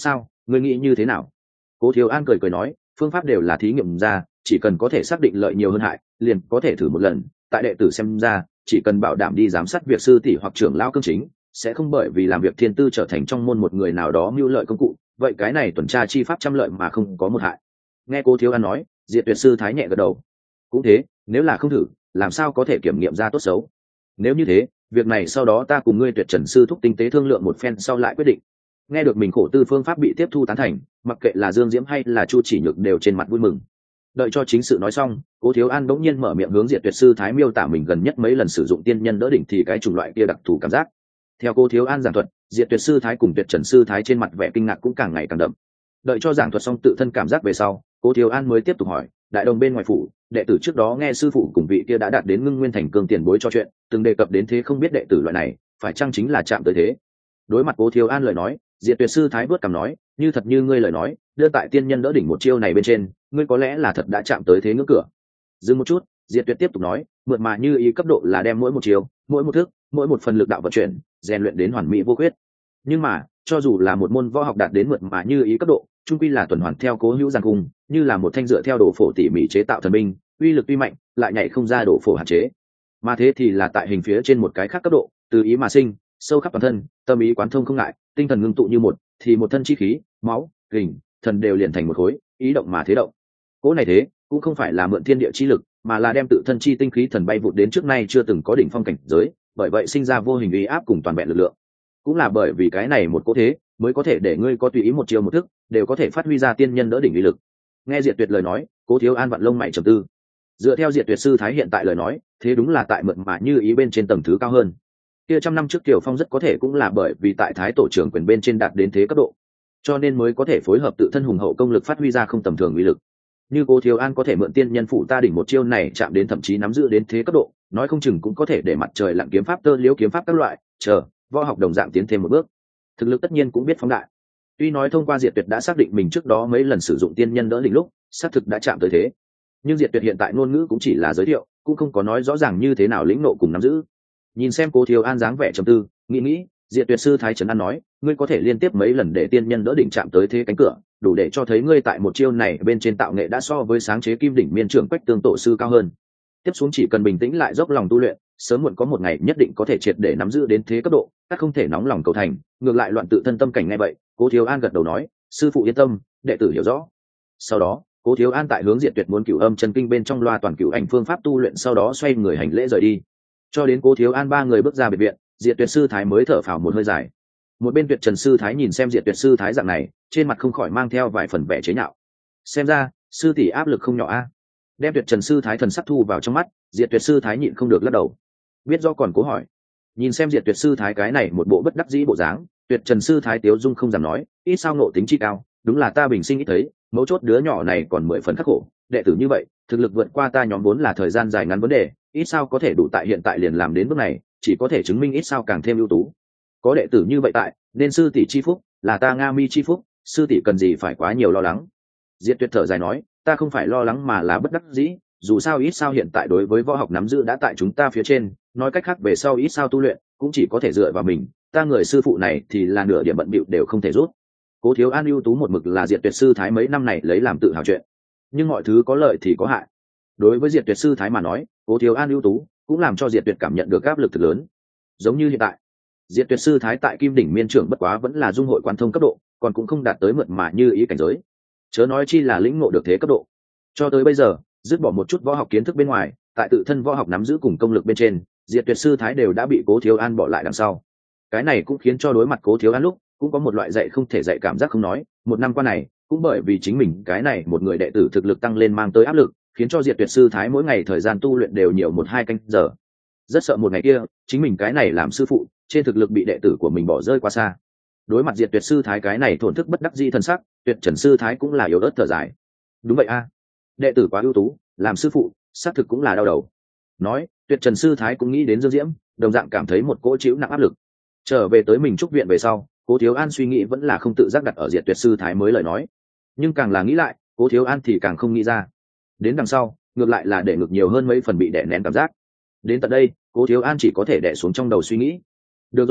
[SPEAKER 1] Ngươi nghĩ như thế nào? Cố Thiếu An cười cười nói, phương pháp đều là thí nghiệm ra, chỉ cần có thể xác định lợi nhiều hơn hại, liền có thể thử một lần. Tại đệ tử xem ra, chỉ cần bảo đảm đi giám sát việc sư tỷ hoặc trưởng lão cương chính, sẽ không bởi vì làm việc thiên tư trở thành trong môn một người nào đó mưu lợi công cụ. Vậy cái này tuần tra chi pháp trăm lợi mà không có một hại. Nghe Cố Thiếu An nói, Diệt Tuyệt sư thái nhẹ gật đầu. Cũng thế, nếu là không thử, làm sao có thể kiểm nghiệm ra tốt xấu? Nếu như thế, việc này sau đó ta cùng ngươi Tuyệt Trần sư thúc tinh tế thương lượng một phen sau lại quyết định. Nghe được mình khổ tư phương pháp bị tiếp thu tán thành, mặc kệ là Dương Diễm hay là Chu Chỉ Nhược đều trên mặt vui mừng. Đợi cho chính sự nói xong, Cố Thiếu An bỗng nhiên mở miệng hướng Diệt Tuyệt sư thái miêu tả mình gần nhất mấy lần sử dụng tiên nhân đỡ đỉnh thì cái chủng loại kia đặc thù cảm giác. Theo Cố Thiếu An giảng thuật, Diệt Tuyệt sư thái cùng Tuyệt Trần sư thái trên mặt vẻ kinh ngạc cũng càng ngày càng đậm. Đợi cho giảng thuật xong tự thân cảm giác về sau, Cố Thiếu An mới tiếp tục hỏi, đại đồng bên ngoài phủ, đệ tử trước đó nghe sư phụ cùng vị kia đã đạt đến Ngưng Nguyên Thành cương tiền bối cho chuyện, từng đề cập đến thế không biết đệ tử loại này, phải chăng chính là chạm tới thế? Đối mặt Cố Thiếu An lời nói, Diệt Tuyệt sư thái vớt cằm nói, như thật như ngươi lời nói, đưa tại tiên nhân đỡ đỉnh một chiêu này bên trên, ngươi có lẽ là thật đã chạm tới thế ngưỡng cửa. Dừng một chút, Diệt Tuyệt tiếp tục nói, mượt mà như ý cấp độ là đem mỗi một chiêu, mỗi một thức, mỗi một phần lực đạo vận chuyển, rèn luyện đến hoàn mỹ vô khuyết. Nhưng mà, cho dù là một môn võ học đạt đến mượt mà như ý cấp độ, chung quy là tuần hoàn theo cố hữu giàn cung, như là một thanh dựa theo đồ phổ tỉ mỉ chế tạo thần binh, uy lực tuy mạnh, lại nhảy không ra đồ phổ hạn chế. Mà thế thì là tại hình phía trên một cái khác cấp độ, từ ý mà sinh, sâu khắp toàn thân, tâm ý quán thông không ngại, tinh thần ngưng tụ như một, thì một thân chi khí, máu, kình, thần đều liền thành một khối, ý động mà thế động. Cố này thế, cũng không phải là mượn thiên địa chi lực, mà là đem tự thân chi tinh khí thần bay vụt đến trước nay chưa từng có đỉnh phong cảnh giới, bởi vậy sinh ra vô hình uy áp cùng toàn vẹn lực lượng. Cũng là bởi vì cái này một cố thế, mới có thể để ngươi có tùy ý một chiều một thức, đều có thể phát huy ra tiên nhân đỡ đỉnh uy lực. Nghe Diệt Tuyệt lời nói, Cố Thiếu An vặn lông mày trầm tư. Dựa theo Diệt Tuyệt sư thái hiện tại lời nói, thế đúng là tại mượn mà như ý bên trên tầng thứ cao hơn. Kia trăm năm trước Kiều Phong rất có thể cũng là bởi vì tại thái tổ trưởng quyền bên trên đạt đến thế cấp độ, cho nên mới có thể phối hợp tự thân hùng hậu công lực phát huy ra không tầm thường uy lực. Như Cố Thiếu An có thể mượn tiên nhân phụ ta đỉnh một chiêu này chạm đến thậm chí nắm giữ đến thế cấp độ, nói không chừng cũng có thể để mặt trời lặn kiếm pháp tơ liễu kiếm pháp các loại, chờ võ học đồng dạng tiến thêm một bước. Thực lực tất nhiên cũng biết phóng đại. Tuy nói thông qua Diệt Tuyệt đã xác định mình trước đó mấy lần sử dụng tiên nhân đỡ đỉnh lúc, xác thực đã chạm tới thế, nhưng Diệt Tuyệt hiện tại ngôn ngữ cũng chỉ là giới thiệu, cũng không có nói rõ ràng như thế nào lĩnh nộ cùng nắm giữ. Nhìn xem Cố Thiếu An dáng vẻ trầm tư, nghĩ, Diệt Tuyệt sư thái trấn an nói, ngươi có thể liên tiếp mấy lần để tiên nhân đỡ đỉnh chạm tới thế cánh cửa, đủ để cho thấy ngươi tại một chiêu này bên trên tạo nghệ đã so với sáng chế kim đỉnh miên trưởng Quách Tương tổ sư cao hơn. Tiếp xuống chỉ cần bình tĩnh lại dốc lòng tu luyện, sớm muộn có một ngày nhất định có thể triệt để nắm giữ đến thế cấp độ, các không thể nóng lòng cầu thành, ngược lại loạn tự thân tâm cảnh ngay vậy. Cố Thiếu An gật đầu nói, sư phụ yên tâm, đệ tử hiểu rõ. Sau đó, Cố Thiếu An tại hướng Diệt Tuyệt muốn Cửu Âm chân kinh bên trong loa toàn cửu ảnh phương pháp tu luyện, sau đó xoay người hành lễ rời đi. Cho đến Cố Thiếu An ba người bước ra biệt viện, Diệt Tuyệt sư thái mới thở phào một hơi dài. Một bên Tuyệt Trần sư thái nhìn xem Diệt Tuyệt sư thái dạng này, trên mặt không khỏi mang theo vài phần vẻ chế nhạo. Xem ra, sư tỷ áp lực không nhỏ a. Đem Tuyệt Trần sư thái thần sắc thu vào trong mắt, Diệt Tuyệt sư thái nhịn không được lắc đầu. Biết do còn cố hỏi. Nhìn xem Diệt Tuyệt sư thái cái này một bộ bất đắc dĩ bộ dáng, Tuyệt Trần sư thái tiếu dung không dám nói, ít sao ngộ tính chi cao, đúng là ta bình sinh ít thấy, mấu chốt đứa nhỏ này còn 10 phần khắc khổ, đệ tử như vậy, thực lực vượt qua ta nhóm vốn là thời gian dài ngắn vấn đề, ít sao có thể đủ tại hiện tại liền làm đến bước này, chỉ có thể chứng minh ít sao càng thêm ưu tú. Có đệ tử như vậy tại, nên sư tỷ chi phúc, là ta Nga Mi chi phúc, sư tỷ cần gì phải quá nhiều lo lắng. Diệt Tuyệt thở dài nói, ta không phải lo lắng mà là bất đắc dĩ, dù sao ít sao hiện tại đối với võ học nắm giữ đã tại chúng ta phía trên, nói cách khác về sau ít sao tu luyện cũng chỉ có thể dựa vào mình, ta người sư phụ này thì là nửa điểm bận bịu đều không thể rút. Cố Thiếu An ưu tú một mực là Diệt Tuyệt sư thái mấy năm này lấy làm tự hào chuyện, nhưng mọi thứ có lợi thì có hại. Đối với Diệt Tuyệt sư thái mà nói, Cố Thiếu An ưu tú cũng làm cho Diệt Tuyệt cảm nhận được áp lực thực lớn. Giống như hiện tại, Diệt Tuyệt sư thái tại kim đỉnh miên trưởng bất quá vẫn là dung hội quan thông cấp độ, còn cũng không đạt tới mượt mà như ý cảnh giới, chớ nói chi là lĩnh ngộ được thế cấp độ. Cho tới bây giờ, dứt bỏ một chút võ học kiến thức bên ngoài, tại tự thân võ học nắm giữ cùng công lực bên trên, Diệt Tuyệt sư thái đều đã bị Cố Thiếu An bỏ lại đằng sau. Cái này cũng khiến cho đối mặt Cố Thiếu An lúc cũng có một loại dạy không thể dạy cảm giác không nói. Một năm qua này, cũng bởi vì chính mình cái này một người đệ tử thực lực tăng lên mang tới áp lực, khiến cho Diệt Tuyệt sư thái mỗi ngày thời gian tu luyện đều nhiều 1-2 canh giờ. Rất sợ một ngày kia, chính mình cái này làm sư phụ, trên thực lực bị đệ tử của mình bỏ rơi quá xa. Đối mặt Diệt Tuyệt sư thái cái này thổn thức bất đắc dĩ thân sắc, Tuyệt Trần sư thái cũng là yếu ớt thở dài. Đúng vậy a, đệ tử quá ưu tú, làm sư phụ xác thực cũng là đau đầu. Nói, Tuyệt Trần sư thái cũng nghĩ đến Dương Diễm, đồng dạng cảm thấy một cỗ chịu nặng áp lực. Trở về tới mình trúc viện về sau, Cố Thiếu An suy nghĩ vẫn là không tự giác đặt ở Diệt Tuyệt sư thái mới lời nói, nhưng càng là nghĩ lại, Cố Thiếu An thì càng không nghĩ ra. Đến đằng sau, ngược lại là để ngược nhiều hơn mấy phần bị đè nén cảm giác. Đến tận đây, Cố Thiếu An chỉ có thể đè xuống trong đầu suy nghĩ. Được rồi,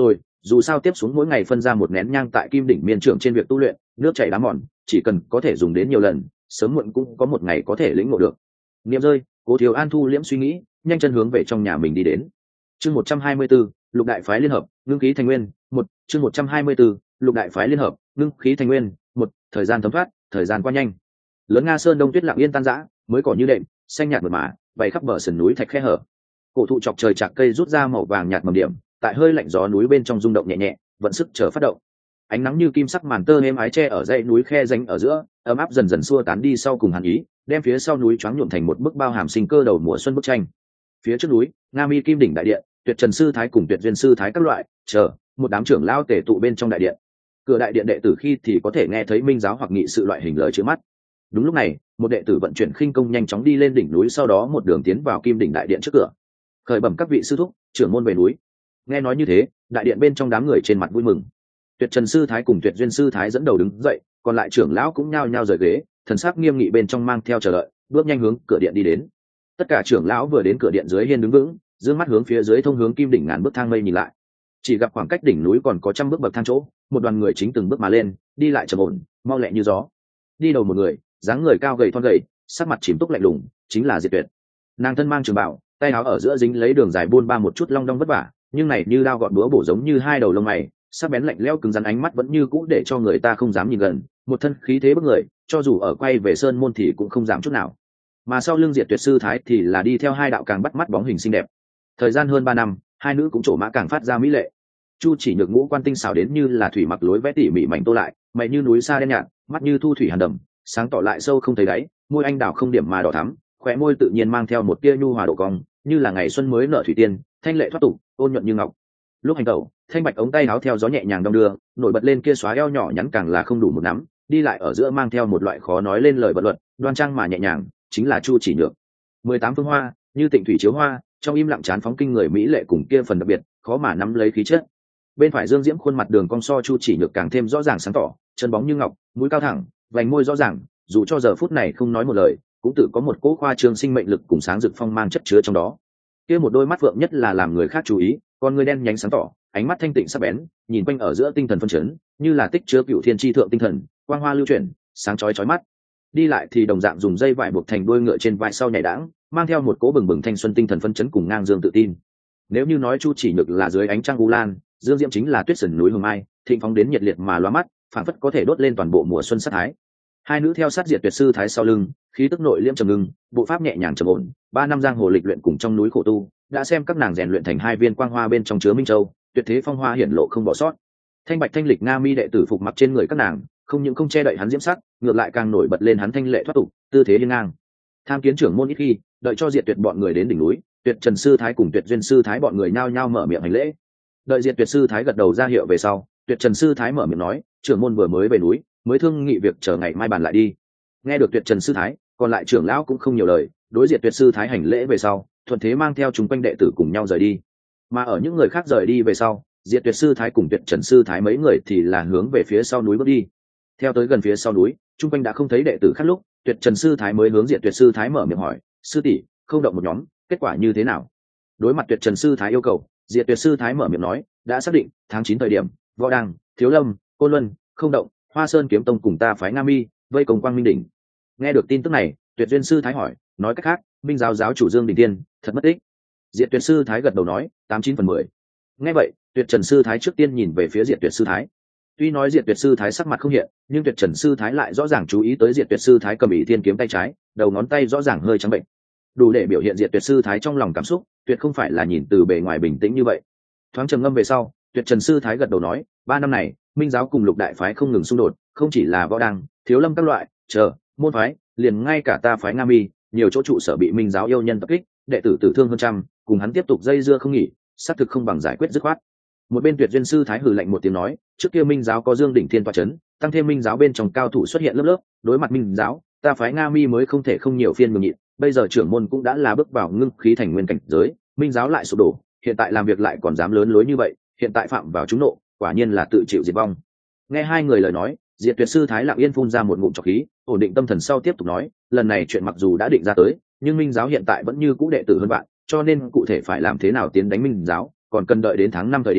[SPEAKER 1] dù sao tiếp xuống mỗi ngày phân ra một nén nhang tại kim đỉnh miên trưởng trên việc tu luyện, nước chảy đá mòn, chỉ cần có thể dùng đến nhiều lần, sớm muộn cũng có một ngày có thể lĩnh ngộ được. Niệm rơi, Cố Thiếu An thu liễm suy nghĩ, nhanh chân hướng về trong nhà mình đi đến. Chương 124, Lục đại phái liên hợp, ngưng khí thành nguyên, một. Chương 124, Lục đại phái liên hợp, ngưng khí thành nguyên, một. Thời gian thấm thoát, thời gian qua nhanh. Lớn Nga Sơn đông tuyết lặng yên tan rã, mới cỏ như đệm, xanh nhạt mượt mà, bày khắp bờ sườn núi thạch khe hở. Cổ thụ chọc trời chạc cây rút ra màu vàng nhạt mầm điểm, tại hơi lạnh gió núi bên trong rung động nhẹ nhẹ, vận sức chờ phát động. Ánh nắng như kim sắc màn tơ êm ái che ở dãy núi khe rãnh ở giữa, ấm áp dần dần xua tán đi sau cùng hàn ý, đem phía sau núi choáng nhuộm thành một bức bao hàm sinh cơ đầu mùa xuân bức tranh. Phía trước núi, Nga Mi Kim đỉnh đại điện, Tuyệt Trần sư thái cùng Tuyệt Duyên sư thái các loại, chờ một đám trưởng lão tề tụ bên trong đại điện. Cửa đại điện đệ tử khi thì có thể nghe thấy minh giáo hoặc nghị sự loại hình lời chứa mắt. Đúng lúc này, một đệ tử vận chuyển khinh công nhanh chóng đi lên đỉnh núi, sau đó một đường tiến vào Kim đỉnh đại điện trước cửa. Khởi bẩm các vị sư thúc, trưởng môn về núi. Nghe nói như thế, đại điện bên trong đám người trên mặt vui mừng. Tuyệt Trần sư thái cùng Tuyệt Duyên sư thái dẫn đầu đứng dậy, còn lại trưởng lão cũng nhao nhao rời ghế, thần sắc nghiêm nghị bên trong mang theo chờ đợi, bước nhanh hướng cửa điện đi đến. Tất cả trưởng lão vừa đến cửa điện dưới hiên đứng vững, dương mắt hướng phía dưới thông hướng Kim đỉnh ngàn bước thang mây nhìn lại. Chỉ gặp khoảng cách đỉnh núi còn có trăm bước bậc thang chỗ, một đoàn người chính từng bước mà lên, đi lại trầm ổn, mau lẹ như gió. Đi đầu một người, dáng người cao gầy thon gầy, sắc mặt chìm túc lạnh lùng, chính là Diệt Tuyệt. Nàng thân mang trường bào, tay áo ở giữa dính lấy đường dài buôn ba một chút long đong vất vả, nhưng này như đao gọt búa bổ giống như hai đầu lông mày, sắc bén lạnh lẽo cứng rắn, ánh mắt vẫn như cũ để cho người ta không dám nhìn gần, một thân khí thế bức người, cho dù ở quay về sơn môn thì cũng không giảm chút nào. Mà sau lưng Diệt Tuyệt sư thái thì là đi theo hai đạo càng bắt mắt bóng hình xinh đẹp. Thời gian hơn 3 năm, hai nữ cũng trổ mã càng phát ra mỹ lệ. Chu Chỉ Nhược ngũ quan tinh xảo đến như là thủy mặc lối vẽ tỉ mỉ mảnh tô lại, mày như núi xa đen nhạt, mắt như thu thủy hàn đầm, sáng tỏ lại sâu không thấy đáy, môi anh đào không điểm mà đỏ thắm, khóe môi tự nhiên mang theo một tia nhu hòa độ cong, như là ngày xuân mới nở thủy tiên, thanh lệ thoát tục, ôn nhuận như ngọc. Lúc hành tẩu, thanh bạch ống tay áo theo gió nhẹ nhàng đong đưa, nổi bật lên kia xóa eo nhỏ nhắn càng là không đủ một nắm, đi lại ở giữa mang theo một loại khó nói lên lời bật luật, đoan trang mà nhẹ nhàng, chính là Chu Chỉ Nhược. 18 phương hoa, như tịnh thủy chiếu hoa, trong im lặng chán phóng kinh người mỹ lệ cùng kia phần đặc biệt, khó mà nắm lấy khí chất. Bên phải Dương Diễm khuôn mặt đường cong so Chu Chỉ Nhược càng thêm rõ ràng sáng tỏ, chân bóng như ngọc, mũi cao thẳng, vành môi rõ ràng, dù cho giờ phút này không nói một lời, cũng tự có một cỗ khoa trương sinh mệnh lực cùng sáng rực phong mang chất chứa trong đó. Kia một đôi mắt vượng nhất là làm người khác chú ý, con người đen nhánh sáng tỏ, ánh mắt thanh tịnh sắc bén, nhìn quanh ở giữa tinh thần phân chấn, như là tích chứa cựu thiên tri thượng tinh thần, quang hoa lưu chuyển, sáng chói chói mắt. Đi lại thì đồng dạng dùng dây vải buộc thành đuôi ngựa trên vai sau nhảy đãng, mang theo một cỗ bừng bừng thanh xuân tinh thần phân chấn cùng ngang dương tự tin. Nếu như nói Chu Chỉ Nhược là dưới ánh trăng u lan, Dương Diễm chính là tuyết sườn núi hồng mai, thịnh phóng đến nhiệt liệt mà lóa mắt, phảng phất có thể đốt lên toàn bộ mùa xuân sát thái. Hai nữ theo sát Diệt Tuyệt sư thái sau lưng, khí tức nội liễm trầm ngưng, bộ pháp nhẹ nhàng trầm ổn. 3 năm giang hồ lịch luyện cùng trong núi khổ tu, đã xem các nàng rèn luyện thành hai viên quang hoa bên trong chứa minh châu, tuyệt thế phong hoa hiển lộ không bỏ sót. Thanh bạch thanh lịch Nga Mi đệ tử phục mặc trên người các nàng, không những không che đậy hắn diễm sắc, ngược lại càng nổi bật lên hắn thanh lệ thoát tục, tư thế hiên ngang. Tham kiến trưởng môn ít khi, đợi cho Diệt Tuyệt bọn người đến đỉnh núi, Tuyệt Trần sư thái cùng Tuyệt Duyên sư thái bọn người nhao nhao mở miệng hành lễ. Đợi Diệt Tuyệt sư thái gật đầu ra hiệu về sau, Tuyệt Trần sư thái mở miệng nói, trưởng môn vừa mới về núi, mới thương nghị việc chờ ngày mai bàn lại đi. Nghe được Tuyệt Trần sư thái, còn lại trưởng lão cũng không nhiều lời, đối Diệt Tuyệt sư thái hành lễ về sau, thuận thế mang theo chúng quanh đệ tử cùng nhau rời đi. Mà ở những người khác rời đi về sau, Diệt Tuyệt sư thái cùng Tuyệt Trần sư thái mấy người thì là hướng về phía sau núi bước đi. Theo tới gần phía sau núi, chung quanh đã không thấy đệ tử khác lúc, Tuyệt Trần sư thái mới hướng Diệt Tuyệt sư thái mở miệng hỏi, sư tỷ, không động một nhóm, kết quả như thế nào? Đối mặt Tuyệt Trần sư thái yêu cầu, Diệt Tuyệt sư thái mở miệng nói, đã xác định, tháng 9 thời điểm, Võ Đăng, Thiếu Lâm, Côn Luân, không động, Hoa Sơn kiếm tông cùng ta phái Nga Mi, vây công Quang Minh đỉnh. Nghe được tin tức này, Tuyệt Duyên sư thái hỏi, nói cách khác, Minh giáo giáo chủ Dương Đình Tiên thật mất tích. Diệt Tuyệt sư thái gật đầu nói, 89/10. Nghe vậy, Tuyệt Trần sư thái trước tiên nhìn về phía Diệt Tuyệt sư thái. Tuy nói Diệt Tuyệt sư thái sắc mặt không hiện, nhưng Tuyệt Trần sư thái lại rõ ràng chú ý tới Diệt Tuyệt sư thái cầm ỷ thiên kiếm tay trái, đầu ngón tay rõ ràng hơi trắng bệnh, đủ để biểu hiện Diệt Tuyệt sư thái trong lòng cảm xúc, tuyệt không phải là nhìn từ bề ngoài bình tĩnh như vậy. Thoáng trầm ngâm về sau, Tuyệt Trần sư thái gật đầu nói, 3 năm này, Minh giáo cùng Lục đại phái không ngừng xung đột, không chỉ là Võ Đăng, Thiếu Lâm các loại, môn phái, liền ngay cả ta phái Nga Mi, nhiều chỗ trụ sở bị Minh giáo yêu nhân tập kích, đệ tử tử thương hơn trăm, cùng hắn tiếp tục dây dưa không nghỉ, xác thực không bằng giải quyết dứt khoát. Một bên Tuyệt Duyên sư thái hừ lạnh một tiếng nói, trước kia Minh giáo có Dương Đỉnh Thiên tọa chấn, tăng thêm Minh giáo bên trong cao thủ xuất hiện lớp lớp, đối mặt Minh giáo, ta phái Nga Mi mới không thể không nhiều phiên nhường nhịn, bây giờ trưởng môn cũng đã là bước vào ngưng khí thành nguyên cảnh giới, Minh giáo lại sụp đổ, hiện tại làm việc lại còn dám lớn lối như vậy, hiện tại phạm vào trúng nộ, quả nhiên là tự chịu diệt vong. Nghe hai người lời nói, Diệt Tuyệt sư thái lặng yên phun ra một ngụm trọc khí, ổn định tâm thần sau tiếp tục nói, lần này chuyện mặc dù đã định ra tới, nhưng Minh giáo hiện tại vẫn như cũ đệ tử hơn bạn, cho nên cụ thể phải làm thế nào tiến đánh Minh giáo, còn cần đợi đến tháng 5 thời điểm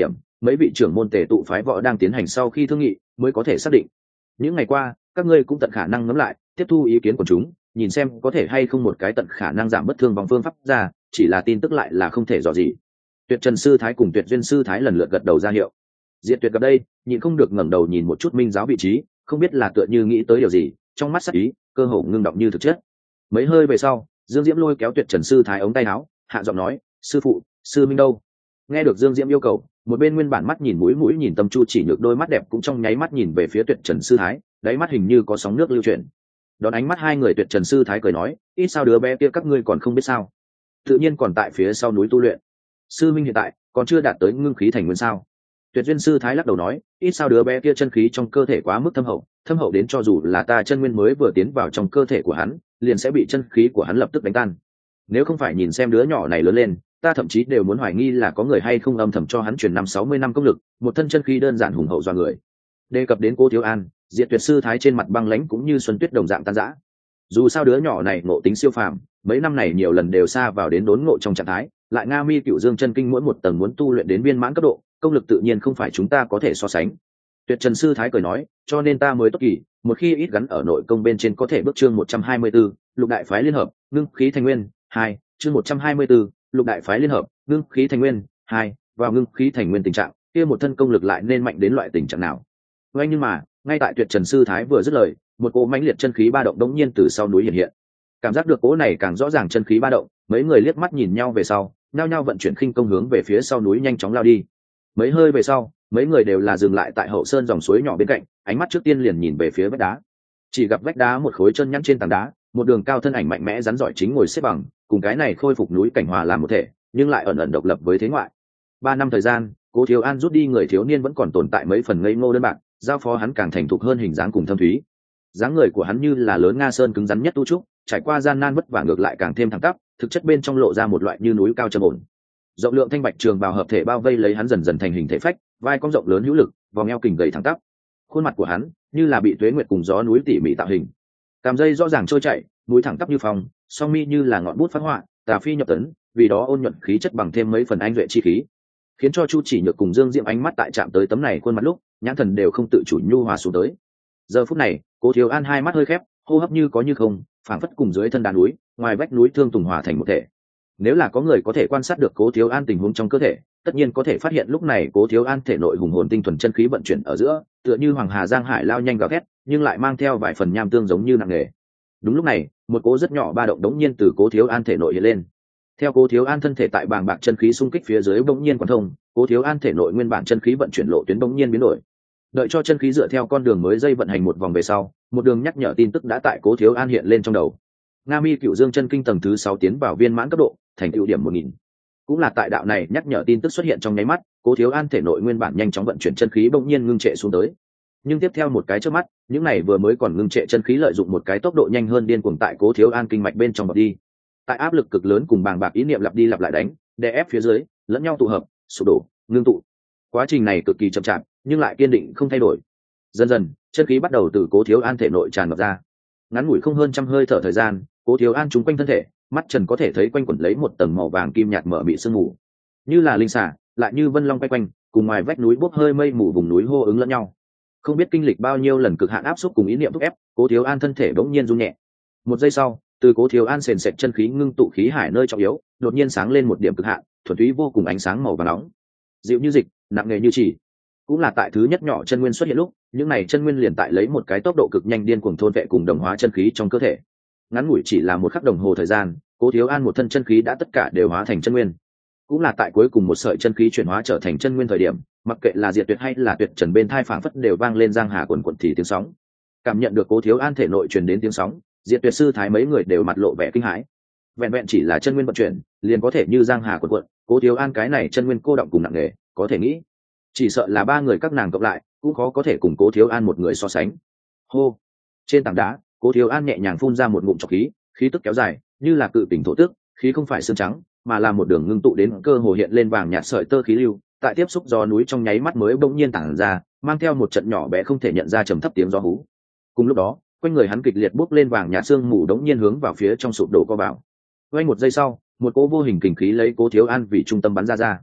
[SPEAKER 1] mấy vị trưởng môn tề tụ phái võ đang tiến hành sau khi thương nghị mới có thể xác định. Những ngày qua các ngươi cũng tận khả năng ngẫm lại, tiếp thu ý kiến của chúng, nhìn xem có thể hay không một cái tận khả năng giảm bất thương vòng phương pháp ra, chỉ là tin tức lại là không thể dò gì. Tuyệt Trần sư thái cùng Tuyệt Duyên sư thái lần lượt gật đầu ra hiệu. Diệt Tuyệt gặp đây nhịn không được ngẩng đầu nhìn một chút Minh giáo vị trí, không biết là tựa như nghĩ tới điều gì, trong mắt sắc ý cơ hồ ngưng động như thực chất. Mấy hơi về sau, Dương Diễm lôi kéo Tuyệt Trần sư thái ống tay áo, hạ giọng nói: sư phụ, sư minh đâu? Nghe được Dương Diễm yêu cầu, một bên nguyên bản mắt nhìn mũi mũi nhìn Tâm Chu Chỉ Nhược đôi mắt đẹp cũng trong nháy mắt nhìn về phía Tuyệt Trần sư thái, đáy mắt hình như có sóng nước lưu chuyển. Đón ánh mắt hai người, Tuyệt Trần sư thái cười nói: ít sao đứa bé kia các ngươi còn không biết sao? Tự nhiên còn tại phía sau núi tu luyện. Sư minh hiện tại còn chưa đạt tới ngưng khí thành nguyên sao? Tuyệt Duyên sư thái lắc đầu nói: ít sao đứa bé kia chân khí trong cơ thể quá mức thâm hậu đến cho dù là ta chân nguyên mới vừa tiến vào trong cơ thể của hắn, liền sẽ bị chân khí của hắn lập tức đánh tan. Nếu không phải nhìn xem đứa nhỏ này lớn lên, ta thậm chí đều muốn hoài nghi là có người hay không âm thầm cho hắn truyền 50-60 năm công lực, một thân chân khí đơn giản hùng hậu dọa người. Đề cập đến Cố Thiếu An, Diệt Tuyệt sư thái trên mặt băng lãnh cũng như xuân tuyết đồng dạng tan rã. Dù sao đứa nhỏ này ngộ tính siêu phàm, mấy năm này nhiều lần đều xa vào đến đốn ngộ trong trạng thái, lại Nga Mi Cửu Dương chân kinh mỗi một tầng muốn tu luyện đến viên mãn cấp độ, công lực tự nhiên không phải chúng ta có thể so sánh. Tuyệt Trần sư thái cười nói: cho nên ta mới tốt kỳ, một khi ít gắn ở nội công bên trên có thể bước chương 124, lục đại phái liên hợp, ngưng khí thành nguyên, 2, chương 124, lục đại phái liên hợp, ngưng khí thành nguyên, 2, vào ngưng khí thành nguyên tình trạng, kia một thân công lực lại nên mạnh đến loại tình trạng nào? Ngay nhưng mà, ngay tại Tuyệt Trần sư thái vừa dứt lời, một cỗ mãnh liệt chân khí ba động đống nhiên từ sau núi hiện hiện. Cảm giác được cỗ này càng rõ ràng chân khí ba động, mấy người liếc mắt nhìn nhau về sau, nhao nhao vận chuyển khinh công hướng về phía sau núi nhanh chóng lao đi. Mấy hơi về sau, mấy người đều là dừng lại tại hậu sơn dòng suối nhỏ bên cạnh, ánh mắt trước tiên liền nhìn về phía vách đá. Chỉ gặp vách đá một khối chân nhẵn trên tảng đá, một đường cao thân ảnh mạnh mẽ rắn giỏi chính ngồi xếp bằng, cùng cái này khôi phục núi cảnh hòa làm một thể, nhưng lại ẩn ẩn độc lập với thế ngoại. 3 năm thời gian, Cố Thiếu An rút đi người thiếu niên vẫn còn tồn tại mấy phần ngây ngô đơn bạc, giao phó hắn càng thành thục hơn hình dáng cùng thâm thúy. Dáng người của hắn như là lớn Nga sơn cứng rắn nhất tu trúc, trải qua gian nan vất vả ngược lại càng thêm thẳng tắp, thực chất bên trong lộ ra một loại như núi cao trầm ổn. Rộng lượng thanh bạch trường bào hợp thể bao vây lấy hắn dần dần thành hình thể phách, vai cong rộng lớn hữu lực, vòng eo kình gầy thẳng tắp. Khuôn mặt của hắn như là bị tuế nguyệt cùng gió núi tỉ mỉ tạo hình. Cằm dây rõ ràng trôi chảy, mũi thẳng tắp như phòng, song mi như là ngọn bút phát họa, tà phi nhập tấn, vì đó ôn nhuận khí chất bằng thêm mấy phần anh duệ chi khí, khiến cho Chu Chỉ Nhược cùng Dương Diễm ánh mắt tại chạm tới tấm này khuôn mặt lúc, nhãn thần đều không tự chủ nhu hòa xuống tới. Giờ phút này, Cố Thiếu An hai mắt hơi khép, hô hấp như có như không, phảng phất cùng dưới thân đá núi, ngoài vách núi thương tùng hòa thành một thể. Nếu là có người có thể quan sát được Cố Thiếu An tình huống trong cơ thể, tất nhiên có thể phát hiện lúc này Cố Thiếu An thể nội hùng hồn tinh thuần chân khí vận chuyển ở giữa, tựa như hoàng hà giang hải lao nhanh gào thét, nhưng lại mang theo vài phần nham tương giống như nặng nề. Đúng lúc này, một cỗ rất nhỏ ba động đống nhiên từ Cố Thiếu An thể nội hiện lên. Theo Cố Thiếu An thân thể tại bàng bạc chân khí xung kích phía dưới bỗng nhiên quán thông, Cố Thiếu An thể nội nguyên bản chân khí vận chuyển lộ tuyến bỗng nhiên biến đổi. Đợi cho chân khí dựa theo con đường mới dây vận hành một vòng về sau, một đường nhắc nhở tin tức đã tại Cố Thiếu An hiện lên trong đầu. Nga Mi Cửu Dương chân kinh tầng thứ 6 tiến vào viên mãn cấp độ, thành tựu điểm 1000. Cũng là tại đạo này nhắc nhở tin tức xuất hiện trong nháy mắt, Cố Thiếu An thể nội nguyên bản nhanh chóng vận chuyển chân khí bỗng nhiên ngưng trệ xuống tới. Nhưng tiếp theo một cái chớp mắt, những này vừa mới còn ngưng trệ chân khí lợi dụng một cái tốc độ nhanh hơn điên cuồng tại Cố Thiếu An kinh mạch bên trong bật đi. Tại áp lực cực lớn cùng bàng bạc ý niệm lặp đi lặp lại đánh, đè ép phía dưới, lẫn nhau tụ hợp, sụp đổ, ngưng tụ. Quá trình này cực kỳ chậm chạp, nhưng lại kiên định không thay đổi. Dần dần, chân khí bắt đầu từ Cố Thiếu An thể nội tràn ngập ra. Ngắn ngủi không hơn trăm hơi thở thời gian, Cố Thiếu An trúng quanh thân thể, mắt trần có thể thấy quanh quẩn lấy một tầng màu vàng kim nhạt mở mị sương mù, như là linh xà, lại như vân long quay quanh, cùng ngoài vách núi bốc hơi mây mù vùng núi hô ứng lẫn nhau. Không biết kinh lịch bao nhiêu lần cực hạn áp xúc cùng ý niệm thúc ép, Cố Thiếu An thân thể bỗng nhiên rung nhẹ. Một giây sau, từ Cố Thiếu An sền sệt chân khí ngưng tụ khí hải nơi trọng yếu, đột nhiên sáng lên một điểm cực hạn, thuần túy vô cùng ánh sáng màu vàng nóng, dịu như dịch, nặng nề như chỉ. Cũng là tại thứ nhất nhỏ chân nguyên xuất hiện lúc, những này chân nguyên liền tại lấy một cái tốc độ cực nhanh điên cuồng thôn vệ cùng đồng hóa chân khí trong cơ thể. Ngắn ngủi chỉ là một khắc đồng hồ thời gian, Cố Thiếu An một thân chân khí đã tất cả đều hóa thành chân nguyên. Cũng là tại cuối cùng một sợi chân khí chuyển hóa trở thành chân nguyên thời điểm, mặc kệ là Diệt Tuyệt hay là Tuyệt Trần bên thai phảng phất đều vang lên giang hà quần quần thì tiếng sóng. Cảm nhận được Cố Thiếu An thể nội truyền đến tiếng sóng, Diệt Tuyệt sư thái mấy người đều mặt lộ vẻ kinh hãi. Vẹn vẹn chỉ là chân nguyên vận chuyển, liền có thể như giang hà quần quần, Cố Thiếu An cái này chân nguyên cô động cùng nặng nề, có thể nghĩ, chỉ sợ là ba người các nàng cộng lại, cũng khó có thể cùng Cố Thiếu An một người so sánh. Hô. Trên tảng đá, Cố Thiếu An nhẹ nhàng phun ra một ngụm trọc khí, khí tức kéo dài, như là cự tỉnh thổ tức, khí không phải xương trắng, mà là một đường ngưng tụ đến cơ hồ hiện lên vàng nhạt sợi tơ khí lưu, tại tiếp xúc gió núi trong nháy mắt mới bỗng nhiên tản ra, mang theo một trận nhỏ bé không thể nhận ra trầm thấp tiếng gió hú. Cùng lúc đó, quanh người hắn kịch liệt bốc lên vàng nhạt sương mù đống nhiên hướng vào phía trong sụp đổ co vào. Quanh một giây sau, một cỗ vô hình kình khí lấy Cố Thiếu An vì trung tâm bắn ra.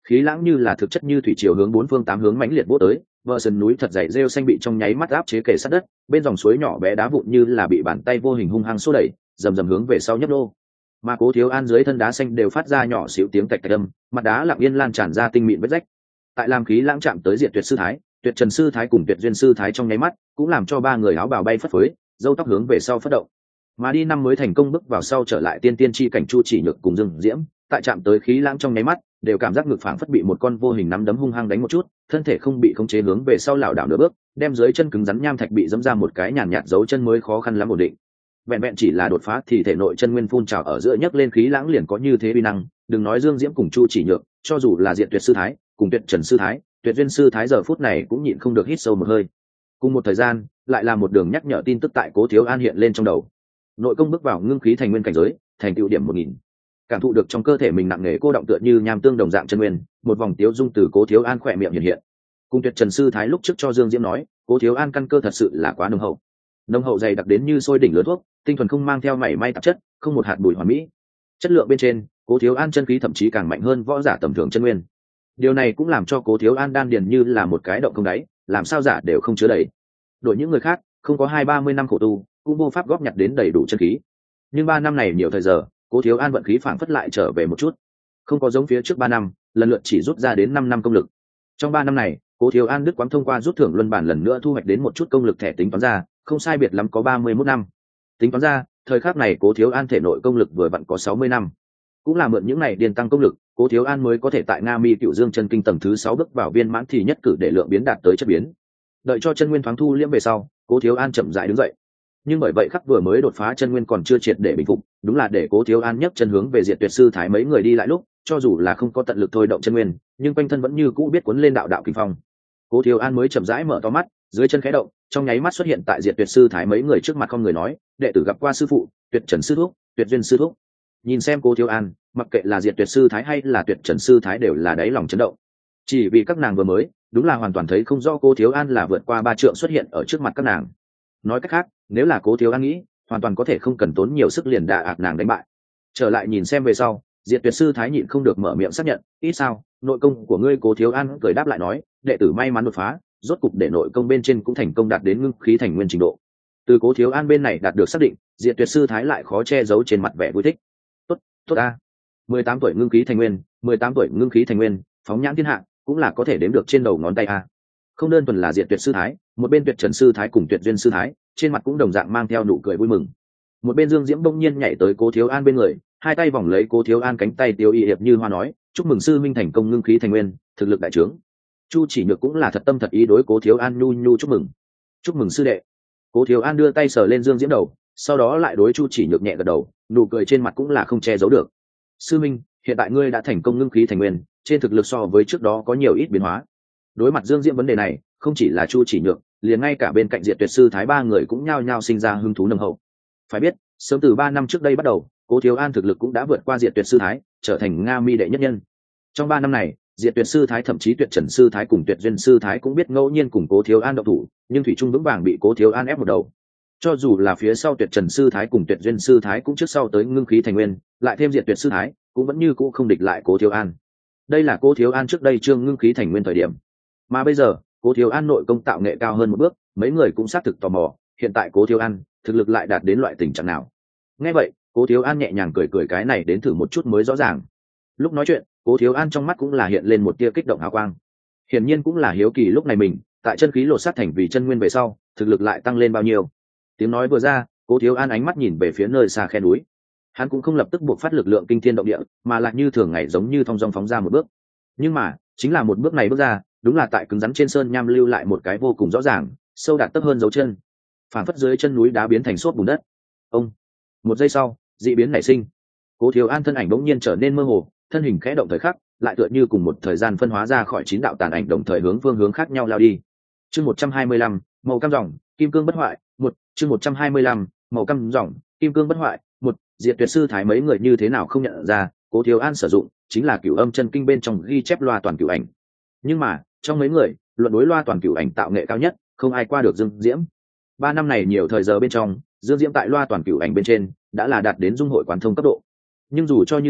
[SPEAKER 1] khí lãng như là thực chất như thủy triều hướng bốn phương tám hướng mãnh liệt vỗ tới, vợ sườn núi thật dày rêu xanh bị trong nháy mắt áp chế kề sát đất, bên dòng suối nhỏ bé đá vụn như là bị bàn tay vô hình hung hăng xô đẩy, rầm rầm hướng về sau nhấp đô. Mà Cố Thiếu An dưới thân đá xanh đều phát ra nhỏ xíu tiếng tạch tạch âm, mặt đá lặng yên lan tràn ra tinh mịn vết rách. Tại làm khí lãng chạm tới Diệt Tuyệt sư thái, Tuyệt Trần sư thái cùng Tuyệt Duyên sư thái trong nháy mắt, cũng làm cho ba người áo bào bay phất phới, râu tóc hướng về sau phất động. Mà đi năm mới thành công bước vào sau trở lại tiên tiên chi cảnh Chu Chỉ Nhược cùng Dương Diễm, tại chạm tới khí lãng trong nháy mắt, đều cảm giác ngực phảng phất bị một con vô hình nắm đấm hung hăng đánh một chút, thân thể không bị khống chế hướng về sau lảo đảo nửa bước, đem dưới chân cứng rắn nham thạch bị dẫm ra một cái nhàn nhạt dấu chân mới khó khăn lắm ổn định. Vẹn vẹn chỉ là đột phá thì thể nội chân nguyên phun trào ở giữa nhấc lên khí lãng liền có như thế uy năng, đừng nói Dương Diễm cùng Chu Chỉ Nhược, cho dù là Diệt Tuyệt sư thái, cùng Tuyệt Trần sư thái, Tuyệt Duyên sư thái giờ phút này cũng nhịn không được hít sâu một hơi. Cùng một thời gian, lại là một đường nhắc nhở tin tức tại Cố Thiếu An hiện lên trong đầu. Nội công bước vào ngưng khí thành nguyên cảnh giới, thành tựu điểm 1000. Cảm thụ được trong cơ thể mình nặng nề cô động tựa như nham tương đồng dạng chân nguyên, một vòng tiếu dung từ Cố Thiếu An khỏe miệng hiện hiện. Cùng Tuyệt Trần sư thái lúc trước cho Dương Diễm nói, Cố Thiếu An căn cơ thật sự là quá nồng hậu dày đặc đến như sôi đỉnh lớn thuốc, tinh thuần không mang theo mảy may tạp chất, không một hạt bụi hoàn mỹ. Chất lượng bên trên, Cố Thiếu An chân khí thậm chí càng mạnh hơn võ giả tầm thường chân nguyên. Điều này cũng làm cho Cố Thiếu An đan điền như là một cái động không đáy, làm sao giả đều không chứa đầy. Đổi những người khác, không có 20-30 năm khổ tu, cũng vô pháp góp nhặt đến đầy đủ chân khí. Nhưng 3 năm này nhiều thời giờ, Cố Thiếu An vận khí phảng phất lại trở về một chút. Không có giống phía trước 3 năm, lần lượt chỉ rút ra đến 5 năm công lực. Trong 3 năm này, Cố Thiếu An đứt quãng thông qua rút thưởng luân bản lần nữa thu hoạch đến một chút công lực thẻ tính toán ra, không sai biệt lắm có 31 năm. Tính toán ra, thời khắc này Cố Thiếu An thể nội công lực vừa vặn có 60 năm. Cũng là mượn những này điền tăng công lực, Cố Thiếu An mới có thể tại Nga Mi Cửu Dương chân kinh tầng thứ 6 bước vào viên mãn thì nhất cử để lượng biến đạt tới chất biến. Đợi cho chân nguyên thoáng thu liễm về sau, Cố Thiếu An chậm rãi đứng dậy. Nhưng bởi vậy khắc vừa mới đột phá chân nguyên còn chưa triệt để bình phục, đúng là để Cố Thiếu An nhấc chân hướng về Diệt Tuyệt sư thái mấy người đi lại lúc, cho dù là không có tận lực thôi động chân nguyên, nhưng quanh thân vẫn như cũ biết cuốn lên đạo đạo kinh phong. Cố Thiếu An mới chậm rãi mở to mắt, dưới chân khẽ động, trong nháy mắt xuất hiện tại Diệt Tuyệt sư thái mấy người trước mặt không người nói, đệ tử gặp qua sư phụ, Tuyệt Trần sư thúc, Tuyệt Duyên sư thúc. Nhìn xem Cố Thiếu An, mặc kệ là Diệt Tuyệt sư thái hay là Tuyệt Trần sư thái đều là đáy lòng chấn động. Chỉ vì các nàng vừa mới, đúng là hoàn toàn thấy không rõ Cố Thiếu An là vượt qua 3 trượng xuất hiện ở trước mặt các nàng. Nói cách khác, nếu là Cố Thiếu An nghĩ, hoàn toàn có thể không cần tốn nhiều sức liền đả ạt nàng đánh bại. Trở lại nhìn xem về sau, Diệt Tuyệt sư thái nhịn không được mở miệng xác nhận, ít sao, nội công của ngươi. Cố Thiếu An cười đáp lại nói, đệ tử may mắn đột phá, rốt cục để nội công bên trên cũng thành công đạt đến ngưng khí thành nguyên trình độ. Từ Cố Thiếu An bên này đạt được xác định, Diệt Tuyệt sư thái lại khó che giấu trên mặt vẻ vui thích. Tốt a, 18 tuổi ngưng khí thành nguyên, 18 tuổi ngưng khí thành nguyên, phóng nhãn thiên hạ, cũng là có thể đếm được trên đầu ngón tay a. Không đơn thuần là Diệt Tuyệt sư thái, một bên Tuyệt Trần sư thái cùng Tuyệt Duyên sư thái, trên mặt cũng đồng dạng mang theo nụ cười vui mừng. Một bên Dương Diễm bỗng nhiên nhảy tới Cố Thiếu An bên người, hai tay vòng lấy Cố Thiếu An cánh tay tiêu y hiệp như hoa nói, chúc mừng sư minh thành công ngưng khí thành nguyên, thực lực đại trướng. Chu Chỉ Nhược cũng là thật tâm thật ý đối Cố Thiếu An nhu chúc mừng sư đệ. Cố Thiếu An đưa tay sờ lên Dương Diễm đầu, sau đó lại đối Chu Chỉ Nhược nhẹ gật đầu, nụ cười trên mặt cũng là không che giấu được. Sư minh, hiện tại ngươi đã thành công ngưng khí thành nguyên, trên thực lực so với trước đó có nhiều ít biến hóa. Đối mặt Dương Diễm vấn đề này, không chỉ là Chu Chỉ Nhược, liền ngay cả bên cạnh Diệt Tuyệt sư thái ba người cũng nhao nhao sinh ra hứng thú nồng hậu. Phải biết, sớm từ 3 năm trước đây bắt đầu, Cố Thiếu An thực lực cũng đã vượt qua Diệt Tuyệt sư thái, trở thành Nga Mi đệ nhất nhân. Trong 3 năm này, Diệt Tuyệt sư thái thậm chí Tuyệt Trần sư thái cùng Tuyệt Duyên sư thái cũng biết ngẫu nhiên cùng Cố Thiếu An động thủ, nhưng thủy trung vững vàng bị Cố Thiếu An ép một đầu. Cho dù là phía sau Tuyệt Trần sư thái cùng Tuyệt Duyên sư thái cũng trước sau tới ngưng khí thành nguyên, lại thêm Diệt Tuyệt sư thái, cũng vẫn như cũ không địch lại Cố Thiếu An. Đây là Cố Thiếu An trước đây trương ngưng khí thành nguyên thời điểm, mà bây giờ Cố Thiếu An nội công tạo nghệ cao hơn một bước, mấy người cũng xác thực tò mò, hiện tại Cố Thiếu An thực lực lại đạt đến loại tình trạng nào. Nghe vậy, Cố Thiếu An nhẹ nhàng cười cái này đến thử một chút mới rõ ràng. Lúc nói chuyện, Cố Thiếu An trong mắt cũng là hiện lên một tia kích động hào quang. Hiển nhiên cũng là hiếu kỳ lúc này mình, tại chân khí lột sát thành vì chân nguyên về sau, thực lực lại tăng lên bao nhiêu. Tiếng nói vừa ra, Cố Thiếu An ánh mắt nhìn về phía nơi xa khe núi. Hắn cũng không lập tức buộc phát lực lượng kinh thiên động địa, mà lại như thường ngày giống như thong dong phóng ra một bước. Nhưng mà, chính là một bước này bước ra, đúng là tại cứng rắn trên sơn nham lưu lại một cái vô cùng rõ ràng, sâu đạt tấp hơn dấu chân. Phản phất dưới chân núi đá biến thành xốp bùn đất. Ông. Một giây sau, dị biến nảy sinh. Cố Thiếu An thân ảnh bỗng nhiên trở nên mơ hồ, thân hình khẽ động thời khắc, lại tựa như cùng một thời gian phân hóa ra khỏi 9 đạo tàn ảnh đồng thời hướng phương hướng khác nhau lao đi. Chương 125, màu cam ròng, kim cương bất hoại, chương 125, màu cam ròng, kim cương bất hoại, Diệt Tuyệt sư thái mấy người như thế nào không nhận ra, Cố Thiếu An sử dụng chính là Cửu Âm chân kinh bên trong ghi chép loa toàn cửu ảnh. Nhưng mà, trong mấy người, luận đối loa toàn cửu ảnh tạo nghệ cao nhất, không ai qua được Dương Diễm. 3 năm này nhiều thời giờ bên trong, Dương Diễm tại loa toàn cửu ảnh bên trên đã là đạt đến dung hội quán thông cấp độ. Nhưng dù cho như thế,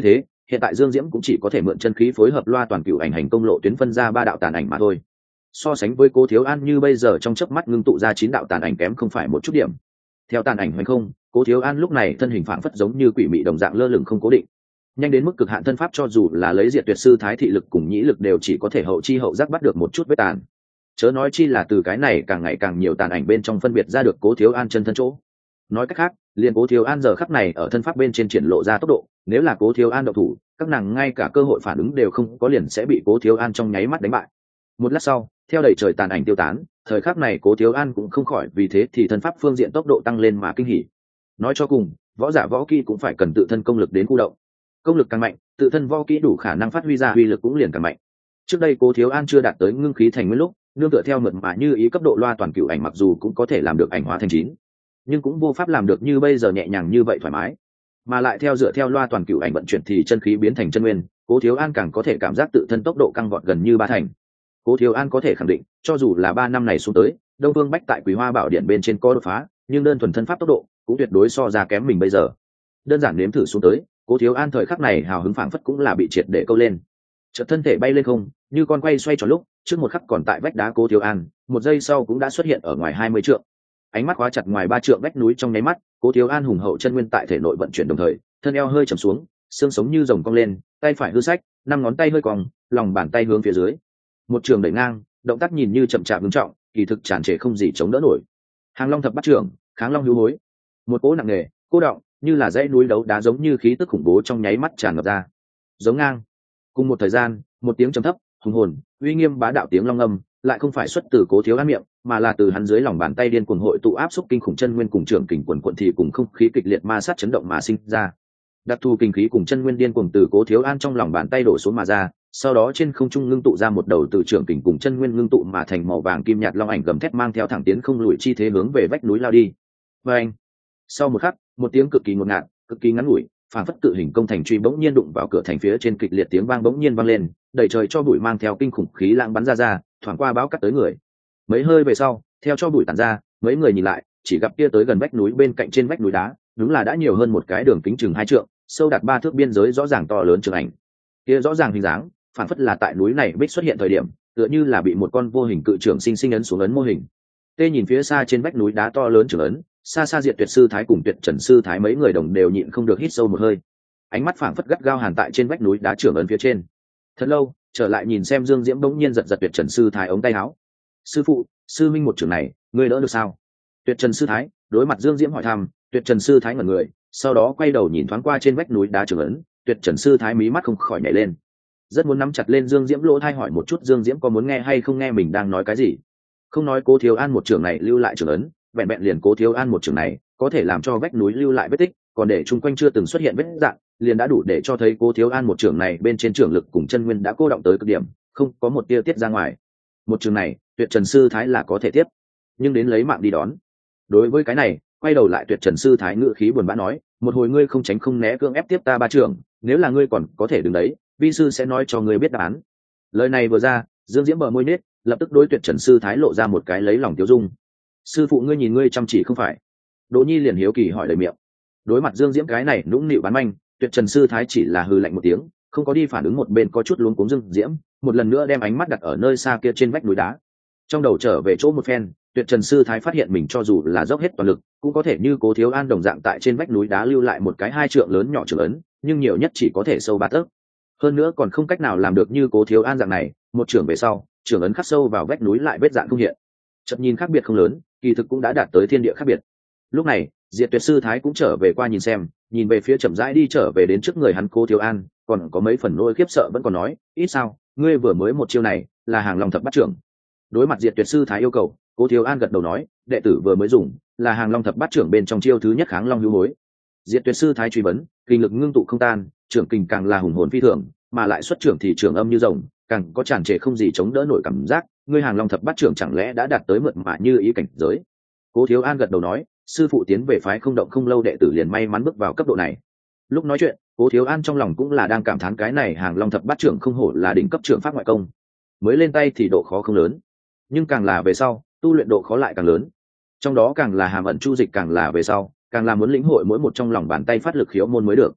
[SPEAKER 1] hiện tại Dương Diễm cũng chỉ có thể mượn chân khí phối hợp loa toàn cựu ảnh hành công lộ tuyến phân ra 3 đạo tàn ảnh mà thôi. So sánh với Cố Thiếu An như bây giờ trong chớp mắt ngưng tụ ra 9 đạo tàn ảnh kém không phải một chút điểm. Theo tàn ảnh hoành không, Cố Thiếu An lúc này thân hình phảng phất giống như quỷ mị đồng dạng lơ lửng không cố định, nhanh đến mức cực hạn thân pháp, cho dù là lấy Diệt Tuyệt sư thái thị lực cùng nhĩ lực đều chỉ có thể hậu chi hậu giác bắt được một chút vết tàn, chớ nói chi là từ cái này càng ngày càng nhiều tàn ảnh bên trong phân biệt ra được Cố Thiếu An chân thân chỗ. Nói cách khác, liền Cố Thiếu An giờ khắc này ở thân pháp bên trên triển lộ ra tốc độ, nếu là Cố Thiếu An độc thủ, các nàng ngay cả cơ hội phản ứng đều không có, liền sẽ bị Cố Thiếu An trong nháy mắt đánh bại. Một lát sau, theo đầy trời tàn ảnh tiêu tán, thời khắc này Cố Thiếu An cũng không khỏi vì thế thì thân pháp phương diện tốc độ tăng lên mà kinh hỉ. Nói cho cùng, võ giả võ kỹ cũng phải cần tự thân công lực đến khu động, công lực càng mạnh, tự thân võ kỹ đủ khả năng phát huy ra uy lực cũng liền càng mạnh. Trước đây Cố Thiếu An chưa đạt tới ngưng khí thành nguyên lúc, nương tựa theo mượt mà như ý cấp độ loa toàn cửu ảnh mặc dù cũng có thể làm được ảnh hóa thành 9, nhưng cũng vô pháp làm được như bây giờ nhẹ nhàng như vậy thoải mái. Mà lại theo dựa theo loa toàn cửu ảnh vận chuyển thì chân khí biến thành chân nguyên, Cố Thiếu An càng có thể cảm giác tự thân tốc độ căng vọt gần như 3 thành. Cố Thiếu An có thể khẳng định, cho dù là 3 năm này xuống tới, Đông Vương Bách tại Quý Hoa Bảo Điện bên trên có đột phá, nhưng đơn thuần thân pháp tốc độ cũng tuyệt đối so ra kém mình bây giờ. Đơn giản nếm thử xuống tới, Cố Thiếu An thời khắc này hào hứng phảng phất cũng là bị triệt để câu lên. Chợt thân thể bay lên không, như con quay xoay tròn lúc, trước một khắc còn tại vách đá Cố Thiếu An, một giây sau cũng đã xuất hiện ở ngoài 20 trượng. Ánh mắt khóa chặt ngoài 3 trượng vách núi trong nháy mắt, Cố Thiếu An hùng hậu chân nguyên tại thể nội vận chuyển đồng thời, thân eo hơi trầm xuống, xương sống như rồng cong lên, tay phải hư sách, 5 ngón tay hơi cong, lòng bàn tay hướng phía dưới. Một trường đẩy ngang, động tác nhìn như chậm chạp nghiêm trọng, kỳ thực tràn trề không gì chống đỡ nổi. Hàng Long thập bát trưởng, Kháng Long hữu hối. Một cỗ nặng nề, cô động, như là dãy núi đấu đá giống như khí tức khủng bố trong nháy mắt tràn ngập ra. Giống ngang. Cùng một thời gian, một tiếng trầm thấp, hùng hồn, uy nghiêm bá đạo tiếng long âm, lại không phải xuất từ Cố Thiếu An miệng, mà là từ hắn dưới lòng bàn tay điên cuồng hội tụ áp xúc kinh khủng chân nguyên cùng trưởng kình quần quận thì cùng không khí kịch liệt ma sát chấn động mà sinh ra. Đặc thù kinh khí cùng chân nguyên điên cuồng từ Cố Thiếu An trong lòng bàn tay đổ xuống mà ra, sau đó trên không trung ngưng tụ ra một đầu từ trưởng kình cùng chân nguyên ngưng tụ mà thành màu vàng kim nhạt long ảnh gầm thét mang theo thẳng tiến không lùi chi thế hướng về vách núi lao đi. Và anh, sau một khắc, một tiếng cực kỳ ngột ngạt, cực kỳ ngắn ngủi, phản phất tự hình công thành truy bỗng nhiên đụng vào cửa thành phía trên, kịch liệt tiếng vang bỗng nhiên vang lên, đẩy trời cho bụi mang theo kinh khủng khí lãng bắn ra, thoảng qua bão cắt tới người. Mấy hơi về sau, theo cho bụi tản ra, mấy người nhìn lại, chỉ gặp kia tới gần vách núi bên cạnh trên vách núi đá, đúng là đã nhiều hơn một cái đường kính chừng 2 trượng, sâu đạt 3 thước biên giới rõ ràng to lớn trường ảnh. Kia rõ ràng hình dáng, phản phất là tại núi này bích xuất hiện thời điểm, tựa như là bị một con vô hình cự trưởng sinh sinh ấn xuống ấn mô hình. Tê nhìn phía xa trên vách núi đá to lớn trường ấn, xa xa Diệt Tuyệt sư thái cùng Tuyệt Trần sư thái mấy người đồng đều nhịn không được hít sâu một hơi. Ánh mắt phảng phất gắt gao hàn tại trên vách núi đá trưởng ấn phía trên. Thật lâu, trở lại nhìn xem Dương Diễm bỗng nhiên giật giật Tuyệt Trần sư thái ống tay áo. "Sư phụ, sư minh một trường này, ngươi đỡ được sao?" Tuyệt Trần sư thái đối mặt Dương Diễm hỏi thăm. Tuyệt Trần sư thái ngẩn người, sau đó quay đầu nhìn thoáng qua trên vách núi đá trường ấn, Tuyệt Trần sư thái mí mắt không khỏi nhảy lên, rất muốn nắm chặt lên Dương Diễm lỗ tai hỏi một chút Dương Diễm có muốn nghe hay không nghe mình đang nói cái gì. Không nói Cố Thiếu An một trường này lưu lại trường ấn, vẹn vẹn liền Cố Thiếu An một trường này có thể làm cho vách núi lưu lại vết tích, còn để chung quanh chưa từng xuất hiện vết dạn, liền đã đủ để cho thấy Cố Thiếu An một trường này bên trên trường lực cùng chân nguyên đã cô động tới cực điểm, không có một tia tiết ra ngoài. Một trường này, Tuyệt Trần sư thái là có thể tiếp, nhưng đến lấy mạng đi đón. Đối với cái này, quay đầu lại Tuyệt Trần sư thái ngữ khí buồn bã nói, "Một hồi ngươi không tránh không né cưỡng ép tiếp ta 3 trường, nếu là ngươi còn có thể đứng đấy, vi sư sẽ nói cho ngươi biết đáp án." Lời này vừa ra, Dương Diễm bờ môi nết, lập tức đối Tuyệt Trần sư thái lộ ra một cái lấy lòng tiêu dung. "Sư phụ ngươi nhìn ngươi chăm chỉ không phải?" Đỗ Nhi liền hiếu kỳ hỏi lời miệng. Đối mặt Dương Diễm cái này nũng nịu bán manh, Tuyệt Trần sư thái chỉ là hừ lạnh một tiếng, không có đi phản ứng một bên có chút luống cuống Dương Diễm, một lần nữa đem ánh mắt đặt ở nơi xa kia trên vách núi đá. Trong đầu trở về chỗ một phen, Tuyệt Trần sư thái phát hiện mình cho dù là dốc hết toàn lực, cũng có thể như Cố Thiếu An đồng dạng tại trên vách núi đá lưu lại một cái 2 trượng lớn nhỏ trường ấn, nhưng nhiều nhất chỉ có thể sâu 3 tấc. Hơn nữa còn không cách nào làm được như Cố Thiếu An dạng này, một trường về sau, trường ấn khắc sâu vào vách núi lại vết dạn không hiện. Chợt nhìn khác biệt không lớn, kỳ thực cũng đã đạt tới thiên địa khác biệt. Lúc này, Diệt Tuyệt sư thái cũng trở về qua nhìn xem, nhìn về phía chậm rãi đi trở về đến trước người hắn Cố Thiếu An, còn có mấy phần nỗi khiếp sợ vẫn còn nói, "Ít sao, ngươi vừa mới một chiêu này, là Hàng Long thập bát trưởng." Đối mặt Diệt Tuyệt sư thái yêu cầu, Cố Thiếu An gật đầu nói, "Đệ tử vừa mới dùng, là Hàng Long thập bát trưởng bên trong chiêu thứ nhất Kháng Long hữu hối." Diệt Tuyệt sư thái truy vấn, kinh lực ngưng tụ không tan, trưởng kình càng là hùng hồn phi thường, mà lại xuất trưởng thì trưởng âm như rồng, càng có tràn trề không gì chống đỡ nổi cảm giác, ngươi Hàng Long thập bát trưởng chẳng lẽ đã đạt tới mượt mà như ý cảnh giới? Cố Thiếu An gật đầu nói, "Sư phụ tiến về phái không động không lâu, đệ tử liền may mắn bước vào cấp độ này." Lúc nói chuyện, Cố Thiếu An trong lòng cũng là đang cảm thán cái này Hàng Long thập bát trưởng không hổ là đỉnh cấp trưởng pháp ngoại công. Mới lên tay thì độ khó không lớn, nhưng càng là về sau, tu luyện độ khó lại càng lớn. Trong đó càng là hàm ẩn chu dịch, càng là về sau, càng là muốn lĩnh hội mỗi một trong lòng bàn tay phát lực khiếu môn mới được.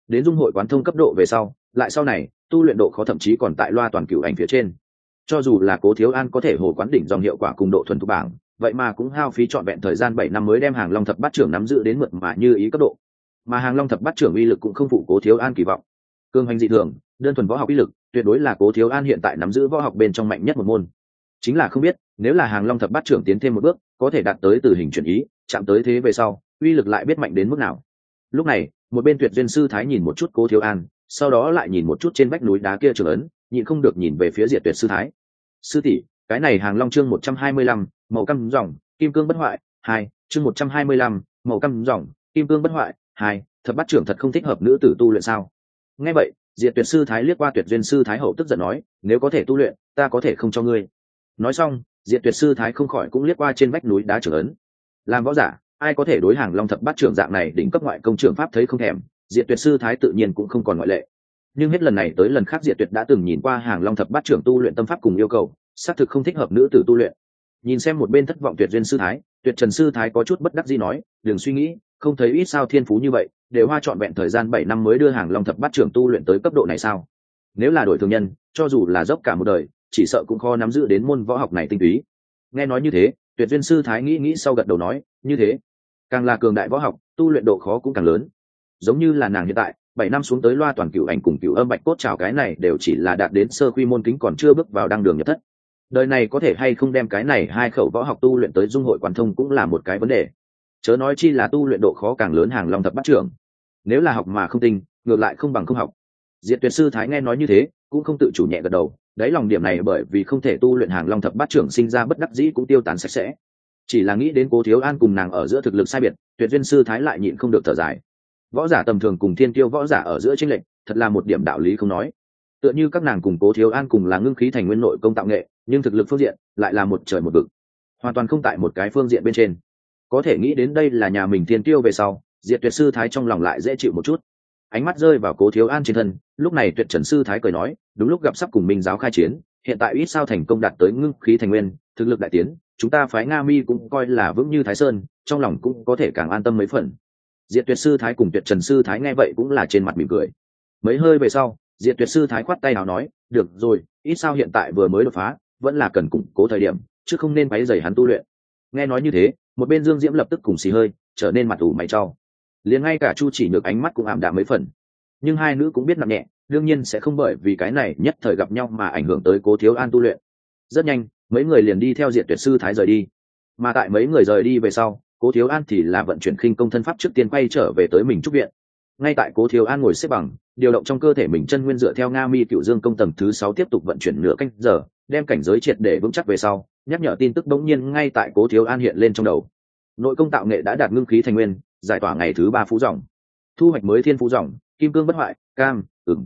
[SPEAKER 1] đến dung hội quán thông cấp độ về sau, lại sau này tu luyện độ khó thậm chí còn tại loa toàn cửu ảnh phía trên. Cho dù là Cố Thiếu An có thể hồ quán đỉnh dòng hiệu quả cùng độ thuần thục bảng, vậy mà cũng hao phí trọn vẹn thời gian 7 năm mới đem Hàng Long thập bát trưởng nắm giữ đến mượt mà như ý cấp độ. Mà Hàng Long thập bát trưởng uy lực cũng không phụ Cố Thiếu An kỳ vọng. Cương hành dị thường, đơn thuần võ học uy lực, tuyệt đối là Cố Thiếu An hiện tại nắm giữ võ học bên trong mạnh nhất một môn. Chính là không biết, nếu là Hàng Long thập bát trưởng tiến thêm một bước, có thể đạt tới từ hình chuyển ý, chạm tới thế về sau, uy lực lại biết mạnh đến mức nào. Lúc này, một bên Tuyệt Duyên sư thái nhìn một chút Cố Thiếu An, sau đó lại nhìn một chút trên vách núi đá kia trường ấn, nhịn không được nhìn về phía Diệt Tuyệt sư thái. Sư tỷ, cái này Hàng Long chương 125, màu cam dòng, kim cương bất hoại, 2, chương 125, màu cam dòng, kim cương bất hoại, 2, thập bát trưởng thật không thích hợp nữ tử tu luyện sao? Nghe vậy, Diệt Tuyệt sư thái liếc qua Tuyệt Duyên sư thái hậu tức giận nói, nếu có thể tu luyện, ta có thể không cho ngươi. Nói xong, Diệt Tuyệt sư thái không khỏi cũng liếc qua trên vách núi đá trường ấn. Làm võ giả, ai có thể đối Hàng Long thập bát trưởng dạng này đỉnh cấp ngoại công trưởng pháp thấy không thèm, Diệt Tuyệt sư thái tự nhiên cũng không còn ngoại lệ. Nhưng hết lần này tới lần khác Diệt Tuyệt đã từng nhìn qua Hàng Long thập bát trưởng tu luyện tâm pháp cùng yêu cầu, xác thực không thích hợp nữ tử tu luyện. Nhìn xem một bên thất vọng Tuyệt Duyên sư thái, Tuyệt Trần sư thái có chút bất đắc dĩ nói, đừng suy nghĩ, không thấy ít sao thiên phú như vậy, đều hoa trọn vẹn thời gian 7 năm mới đưa Hàng Long thập bát trưởng tu luyện tới cấp độ này sao? Nếu là đổi thường nhân, cho dù là dốc cả một đời, chỉ sợ cũng khó nắm giữ đến môn võ học này tinh túy. Nghe nói như thế, Tuyệt Duyên sư thái nghĩ sau gật đầu nói, như thế, càng là cường đại võ học, tu luyện độ khó cũng càng lớn. Giống như là nàng hiện tại, 7 năm xuống tới loa toàn cửu ảnh cùng cửu âm bạch cốt trảo cái này đều chỉ là đạt đến sơ quy môn kính còn chưa bước vào đăng đường nhập thất. Đời này có thể hay không đem cái này hai khẩu võ học tu luyện tới dung hội quán thông cũng là một cái vấn đề. Chớ nói chi là tu luyện độ khó càng lớn Hàng Long thập bát trưởng. Nếu là học mà không tinh, ngược lại không bằng không học. Diệt Tuyệt sư thái nghe nói như thế, cũng không tự chủ nhẹ gật đầu, đáy lòng điểm này bởi vì không thể tu luyện Hàng Long thập bát trưởng sinh ra bất đắc dĩ cũng tiêu tán sạch sẽ. Chỉ là nghĩ đến Cố Thiếu An cùng nàng ở giữa thực lực sai biệt, Tuyệt Duyên sư thái lại nhịn không được thở dài. Võ giả tầm thường cùng thiên tiêu võ giả ở giữa chênh lệch, thật là một điểm đạo lý không nói. Tựa như các nàng cùng Cố Thiếu An cùng là ngưng khí thành nguyên nội công tạo nghệ, nhưng thực lực phương diện lại là một trời một vực, hoàn toàn không tại một cái phương diện bên trên. Có thể nghĩ đến đây là nhà mình thiên tiêu về sau, Diệt Tuyệt sư thái trong lòng lại dễ chịu một chút. Ánh mắt rơi vào Cố Thiếu An trên thân, lúc này Tuyệt Trần sư thái cười nói, đúng lúc gặp sắp cùng Minh giáo khai chiến, hiện tại ít sao thành công đạt tới ngưng khí thành nguyên, thực lực đại tiến, chúng ta phái Nga Mi cũng coi là vững như Thái Sơn, trong lòng cũng có thể càng an tâm mấy phần. Diệt Tuyệt sư thái cùng Tuyệt Trần sư thái nghe vậy cũng là trên mặt mỉm cười. Mấy hơi về sau, Diệt Tuyệt sư thái khoát tay nào nói, được rồi, ít sao hiện tại vừa mới đột phá, vẫn là cần củng cố thời điểm, chứ không nên quấy rầy hắn tu luyện. Nghe nói như thế, một bên Dương Diễm lập tức cùng xì hơi, trở nên mặt ủ mày trao. Liền ngay cả Chu Chỉ Nhược ánh mắt cũng ảm đạm mấy phần. Nhưng hai nữ cũng biết nặng nhẹ, đương nhiên sẽ không bởi vì cái này nhất thời gặp nhau mà ảnh hưởng tới Cố Thiếu An tu luyện. Rất nhanh, mấy người liền đi theo Diệt Tuyệt sư thái rời đi. Mà tại mấy người rời đi về sau, Cố Thiếu An thì là vận chuyển khinh công thân pháp trước tiên quay trở về tới mình trúc viện. Ngay tại Cố Thiếu An ngồi xếp bằng, điều động trong cơ thể mình chân nguyên dựa theo Nga Mi Cửu Dương công tầng thứ 6 tiếp tục vận chuyển nửa canh giờ, đem cảnh giới triệt để vững chắc về sau, nhắc nhở tin tức bỗng nhiên ngay tại Cố Thiếu An hiện lên trong đầu. Nội công tạo nghệ đã đạt ngưng khí thành nguyên, giải tỏa ngày thứ 3 phú dòng. Thu hoạch mới thiên phú dòng, kim cương bất hoại, cam,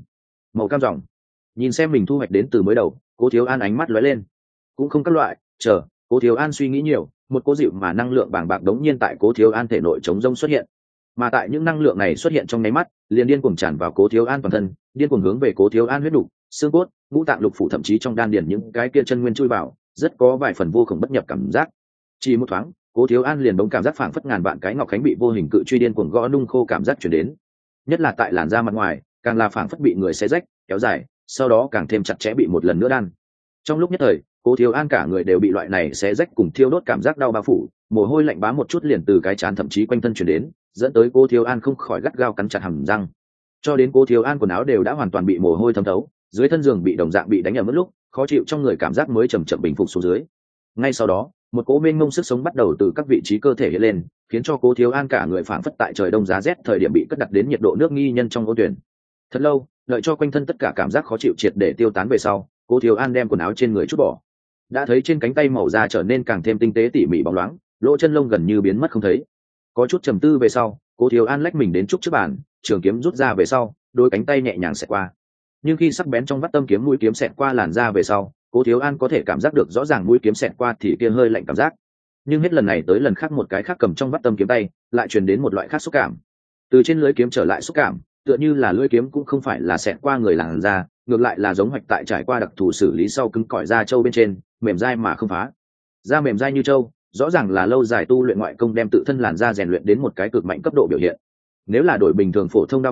[SPEAKER 1] màu cam dòng. Nhìn xem mình thu hoạch đến từ mới đầu, Cố Thiếu An ánh mắt lóe lên. Cũng không các loại, chờ, Cố Thiếu An suy nghĩ nhiều, một cố dịu mà năng lượng bàng bạc đống nhiên tại Cố Thiếu An thể nội chống rông xuất hiện. Mà tại những năng lượng này xuất hiện trong nháy mắt, liền điên cuồng tràn vào Cố Thiếu An toàn thân, điên cuồng hướng về Cố Thiếu An huyết đủ, xương cốt, ngũ tạng lục phủ thậm chí trong đan điền những cái kia chân nguyên chui vào, rất có vài phần vô cùng bất nhập cảm giác. Chỉ một thoáng, Cố Thiếu An liền bỗng cảm giác phảng phất ngàn vạn cái ngọc khánh bị vô hình cự truy điên cuồng gõ nung khô cảm giác truyền đến. Nhất là tại làn da mặt ngoài, càng là phảng phất bị người xé rách, kéo dài, sau đó càng thêm chặt chẽ bị một lần nữa đan. Trong lúc nhất thời, Cố Thiếu An cả người đều bị loại này xé rách cùng thiêu đốt cảm giác đau bao phủ, mồ hôi lạnh bám một chút liền từ cái trán thậm chí quanh thân truyền đến, dẫn tới Cố Thiếu An không khỏi gắt gao cắn chặt hàm răng. Cho đến Cố Thiếu An quần áo đều đã hoàn toàn bị mồ hôi thấm thấu, dưới thân giường bị đồng dạng bị đánh ở mức lúc, khó chịu trong người cảm giác mới chậm chậm bình phục xuống dưới. Ngay sau đó, một cỗ mênh mông sức sống bắt đầu từ các vị trí cơ thể hiện lên, khiến cho Cố Thiếu An cả người phảng phất tại trời đông giá rét thời điểm bị cất đặt đến nhiệt độ nước nghi nhân trong ô tuyển. Thật lâu, đợi cho quanh thân tất cả cảm giác khó chịu triệt để tiêu tán về sau, Cố Thiếu An đem quần áo trên người trút bỏ. Đã thấy trên cánh tay màu da trở nên càng thêm tinh tế tỉ mỉ bóng loáng, lỗ chân lông gần như biến mất không thấy. Có chút trầm tư về sau, Cố Thiếu An lách mình đến trúc trước bàn, trường kiếm rút ra về sau, đôi cánh tay nhẹ nhàng xẹt qua. Nhưng khi sắc bén trong vắt tâm kiếm mũi kiếm xẹt qua làn da về sau, Cố Thiếu An có thể cảm giác được rõ ràng mũi kiếm xẹt qua thì kia hơi lạnh cảm giác. Nhưng hết lần này tới lần khác một cái khác cầm trong vắt tâm kiếm tay, lại truyền đến một loại khác xúc cảm. Từ trên lưỡi kiếm trở lại xúc cảm, tựa như là lưỡi kiếm cũng không phải là xẹt qua người làn da, ngược lại là giống hoạch tại trải qua đặc thù xử lý sau cứng cỏi da trâu bên trên, mềm dai mà không phá. Da mềm dai như trâu, rõ ràng là lâu dài tu luyện ngoại công đem tự thân làn da rèn luyện đến một cái cực mạnh cấp độ biểu hiện. Nếu là đổi bình thường phổ thông đao kiếm,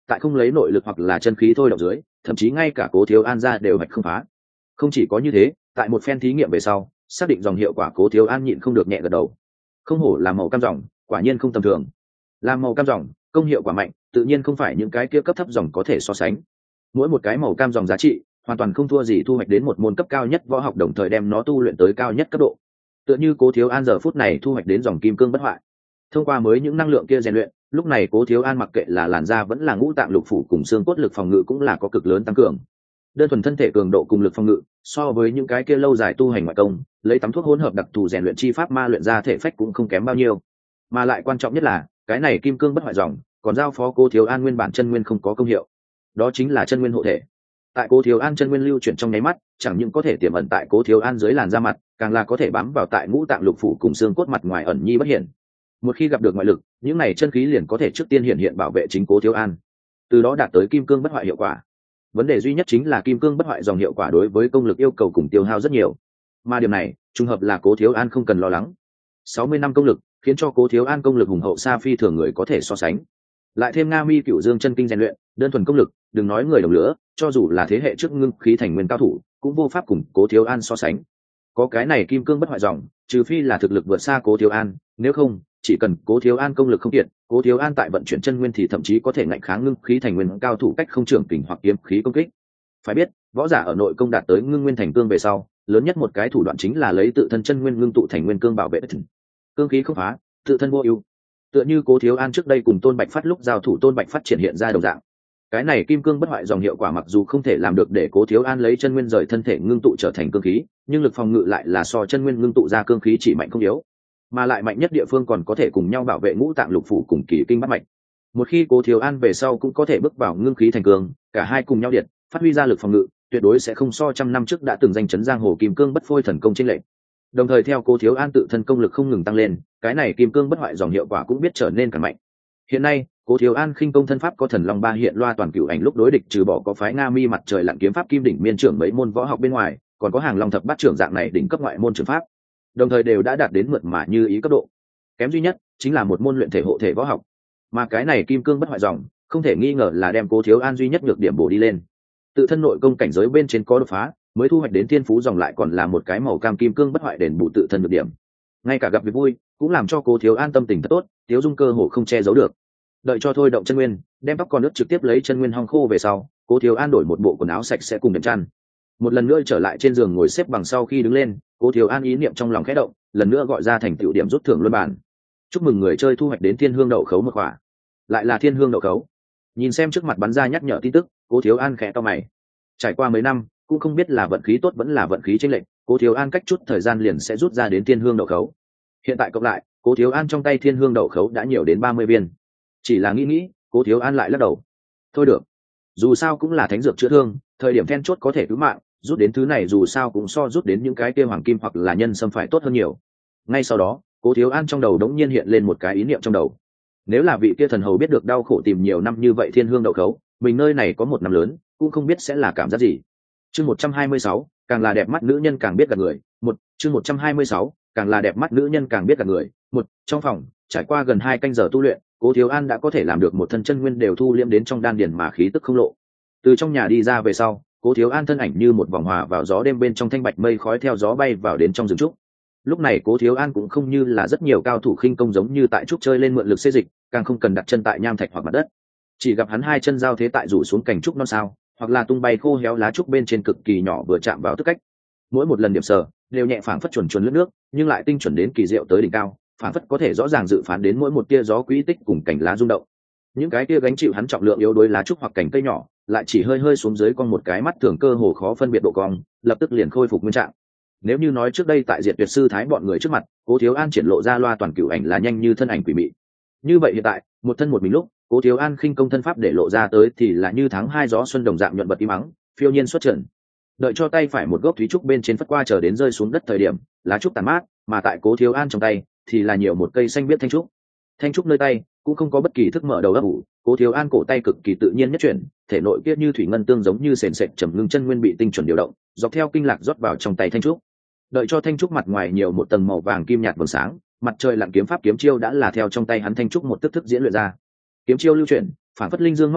[SPEAKER 1] tại không lấy nội lực hoặc là chân khí thôi động dưới, thậm chí ngay cả Cố Thiếu An ra đều hạch không phá. Không chỉ có như thế, tại một phen thí nghiệm về sau, xác định dòng hiệu quả, Cố Thiếu An nhịn không được nhẹ gật đầu. Không hổ là màu cam dòng, quả nhiên không tầm thường. Làm màu cam dòng, công hiệu quả mạnh, tự nhiên không phải những cái kia cấp thấp dòng có thể so sánh. Mỗi một cái màu cam dòng giá trị, hoàn toàn không thua gì thu hoạch đến một môn cấp cao nhất võ học, đồng thời đem nó tu luyện tới cao nhất cấp độ. Tựa như Cố Thiếu An giờ phút này thu hoạch đến dòng kim cương bất hoại. Thông qua mới những năng lượng kia rèn luyện, lúc này Cố Thiếu An mặc kệ là làn da vẫn là ngũ tạng lục phủ cùng xương cốt, lực phòng ngự cũng là có cực lớn tăng cường. Đơn thuần thân thể cường độ cùng lực phòng ngự, so với những cái kia lâu dài tu hành ngoại công, lấy tắm thuốc hỗn hợp đặc thù rèn luyện chi pháp ma luyện ra thể phách cũng không kém bao nhiêu. Mà lại quan trọng nhất là, cái này kim cương bất hoại dòng, còn giao phó Cố Thiếu An nguyên bản chân nguyên không có công hiệu. Đó chính là chân nguyên hộ thể. Tại Cố Thiếu An chân nguyên lưu chuyển trong nháy mắt, chẳng những có thể tiềm ẩn tại Cố Thiếu An dưới làn da mặt, càng là có thể bám vào tại ngũ tạng lục phủ cùng xương cốt mặt ngoài, ẩn nhi bất hiển. Một khi gặp được ngoại lực, những này chân khí liền có thể trước tiên hiện bảo vệ chính Cố Thiếu An, từ đó đạt tới kim cương bất hoại hiệu quả. Vấn đề duy nhất chính là kim cương bất hoại dòng hiệu quả đối với công lực yêu cầu cùng tiêu hao rất nhiều, mà điểm này trùng hợp là Cố Thiếu An không cần lo lắng. 60 năm công lực khiến cho Cố Thiếu An công lực hùng hậu xa phi thường người có thể so sánh, lại thêm Nga Mi Cửu Dương chân kinh rèn luyện, đơn thuần công lực, đừng nói người đồng lứa, cho dù là thế hệ trước ngưng khí thành nguyên cao thủ cũng vô pháp cùng Cố Thiếu An so sánh. Có cái này kim cương bất hoại dòng, trừ phi là thực lực vượt xa Cố Thiếu An, nếu không chỉ cần Cố Thiếu An công lực không kiệt, Cố Thiếu An tại vận chuyển chân nguyên thì thậm chí có thể ngạnh kháng ngưng khí thành nguyên cao thủ cách không trưởng kình hoặc kiếm khí công kích. Phải biết, võ giả ở nội công đạt tới ngưng nguyên thành cương về sau, lớn nhất một cái thủ đoạn chính là lấy tự thân chân nguyên ngưng tụ thành nguyên cương bảo vệ thân. Cương khí không phá, tự thân vô ưu. Tựa như Cố Thiếu An trước đây cùng Tôn Bạch Phát lúc giao thủ, Tôn Bạch Phát triển hiện ra đồng dạng. Cái này kim cương bất hoại dòng hiệu quả mặc dù không thể làm được để Cố Thiếu An lấy chân nguyên rời thân thể ngưng tụ trở thành cương khí, nhưng lực phòng ngự lại là so chân nguyên ngưng tụ ra cương khí chỉ mạnh không yếu, mà lại mạnh nhất địa phương còn có thể cùng nhau bảo vệ ngũ tạng lục phủ cùng kỳ kinh bát mạch. Một khi Cố Thiếu An về sau cũng có thể bước vào ngưng khí thành cương, cả hai cùng nhau điện phát huy ra lực phòng ngự, tuyệt đối sẽ không so trăm năm trước đã từng danh chấn giang hồ kim cương bất phôi thần công chênh lệch. Đồng thời theo Cố Thiếu An tự thân công lực không ngừng tăng lên, cái này kim cương bất hoại dòng hiệu quả cũng biết trở nên càng mạnh. Hiện nay Cố Thiếu An khinh công thân pháp có Thần Long Ba hiện loa toàn cửu ảnh, lúc đối địch trừ bỏ có phái Nga Mi mặt trời lặn kiếm pháp kim đỉnh miên trưởng mấy môn võ học bên ngoài, còn có Hàng Long thập bát trưởng dạng này đỉnh cấp ngoại môn trường pháp, đồng thời đều đã đạt đến mượt mà như ý cấp độ. Kém duy nhất chính là một môn luyện thể hộ thể võ học, mà cái này kim cương bất hoại dòng không thể nghi ngờ là đem Cố Thiếu An duy nhất nhược điểm bổ đi lên. Tự thân nội công cảnh giới bên trên có đột phá, mới thu hoạch đến thiên phú dòng lại còn là một cái màu cam kim cương bất hoại đền bù tự thân nhược điểm. Ngay cả gặp việc vui cũng làm cho Cố Thiếu An tâm tình thật tốt, tiếu dung cơ hồ không che giấu được. Đợi cho thôi động chân nguyên, đem tóc con nước trực tiếp lấy chân nguyên hong khô về sau, Cố Thiếu An đổi một bộ quần áo sạch sẽ cùng đệm chăn, một lần nữa trở lại trên giường ngồi xếp bằng. Sau khi đứng lên, Cố Thiếu An ý niệm trong lòng khẽ động, lần nữa gọi ra thành tựu điểm rút thưởng luân bản. Chúc mừng người chơi thu hoạch đến thiên hương đậu khấu một quả. Lại là thiên hương đậu khấu. Nhìn xem trước mặt bắn ra nhắc nhở tin tức, Cố Thiếu An khẽ cau mày. Trải qua mấy năm, cũng không biết là vận khí tốt vẫn là vận khí chênh lệch, Cố Thiếu An cách chút thời gian liền sẽ rút ra đến thiên hương đậu khấu. Hiện tại cộng lại, Cố Thiếu An trong tay thiên hương đậu khấu đã nhiều đến 30 viên. Chỉ là nghĩ, Cố Thiếu An lại lắc đầu. Thôi được, dù sao cũng là thánh dược chữa thương, thời điểm then chốt có thể cứu mạng, rút đến thứ này dù sao cũng so rút đến những cái kia hoàng kim hoặc là nhân sâm phải tốt hơn nhiều. Ngay sau đó, Cố Thiếu An trong đầu đống nhiên hiện lên một cái ý niệm trong đầu. Nếu là vị kia thần hầu biết được đau khổ tìm nhiều năm như vậy thiên hương đậu khấu, mình nơi này có một năm lớn, cũng không biết sẽ là cảm giác gì. Chương 126, càng là đẹp mắt nữ nhân càng biết gạt người. Chương 126, càng là đẹp mắt nữ nhân càng biết gạt người. Trong phòng, trải qua gần 2 canh giờ tu luyện, Cố Thiếu An đã có thể làm được một thân chân nguyên đều thu liễm đến trong đan điền mà khí tức không lộ. Từ trong nhà đi ra về sau, Cố Thiếu An thân ảnh như một vòng hòa vào gió đêm bên trong thanh bạch mây khói theo gió bay vào đến trong rừng trúc. Lúc này Cố Thiếu An cũng không như là rất nhiều cao thủ khinh công giống như tại trúc chơi lên mượn lực xê dịch, càng không cần đặt chân tại nham thạch hoặc mặt đất. Chỉ gặp hắn hai chân giao thế tại rủ xuống cành trúc non sao, hoặc là tung bay khô héo lá trúc bên trên cực kỳ nhỏ vừa chạm vào tức cách. Mỗi một lần điểm sờ đều nhẹ phảng phất chuẩn lướt nước, nhưng lại tinh chuẩn đến kỳ diệu tới đỉnh cao, phảng phất có thể rõ ràng dự phán đến mỗi một tia gió quỹ tích cùng cành lá rung động. Những cái kia gánh chịu hắn trọng lượng yếu đối lá trúc hoặc cành cây nhỏ, lại chỉ hơi hơi xuống dưới con một cái mắt thường cơ hồ khó phân biệt độ cong, lập tức liền khôi phục nguyên trạng. Nếu như nói trước đây tại Diệt Tuyệt sư thái bọn người trước mặt, Cố Thiếu An triển lộ ra loa toàn cửu ảnh là nhanh như thân ảnh quỷ mị, như vậy hiện tại, một thân một mình lúc, Cố Thiếu An khinh công thân pháp để lộ ra tới thì là như tháng 2 gió xuân đồng dạng nhuận bật im ắng, phiêu nhiên xuất trần. Đợi cho tay phải một gốc thúy trúc bên trên phất qua chờ đến rơi xuống đất thời điểm, lá trúc tàn mát, mà tại Cố Thiếu An trong tay thì là nhiều một cây xanh biếc thanh trúc. Thanh trúc nơi tay cũng không có bất kỳ thức mở đầu ấp ủ, Cố Thiếu An cổ tay cực kỳ tự nhiên nhất chuyển, thể nội kia như thủy ngân tương giống như sền sệt trầm ngưng chân nguyên bị tinh chuẩn điều động, dọc theo kinh lạc rót vào trong tay thanh trúc. Đợi cho thanh trúc mặt ngoài nhiều một tầng màu vàng kim nhạt vầng sáng, mặt trời lặn kiếm pháp kiếm chiêu đã là theo trong tay hắn thanh trúc một tức thức diễn luyện ra. Kiếm chiêu lưu chuyển, phản phất linh dương ngóc sừng,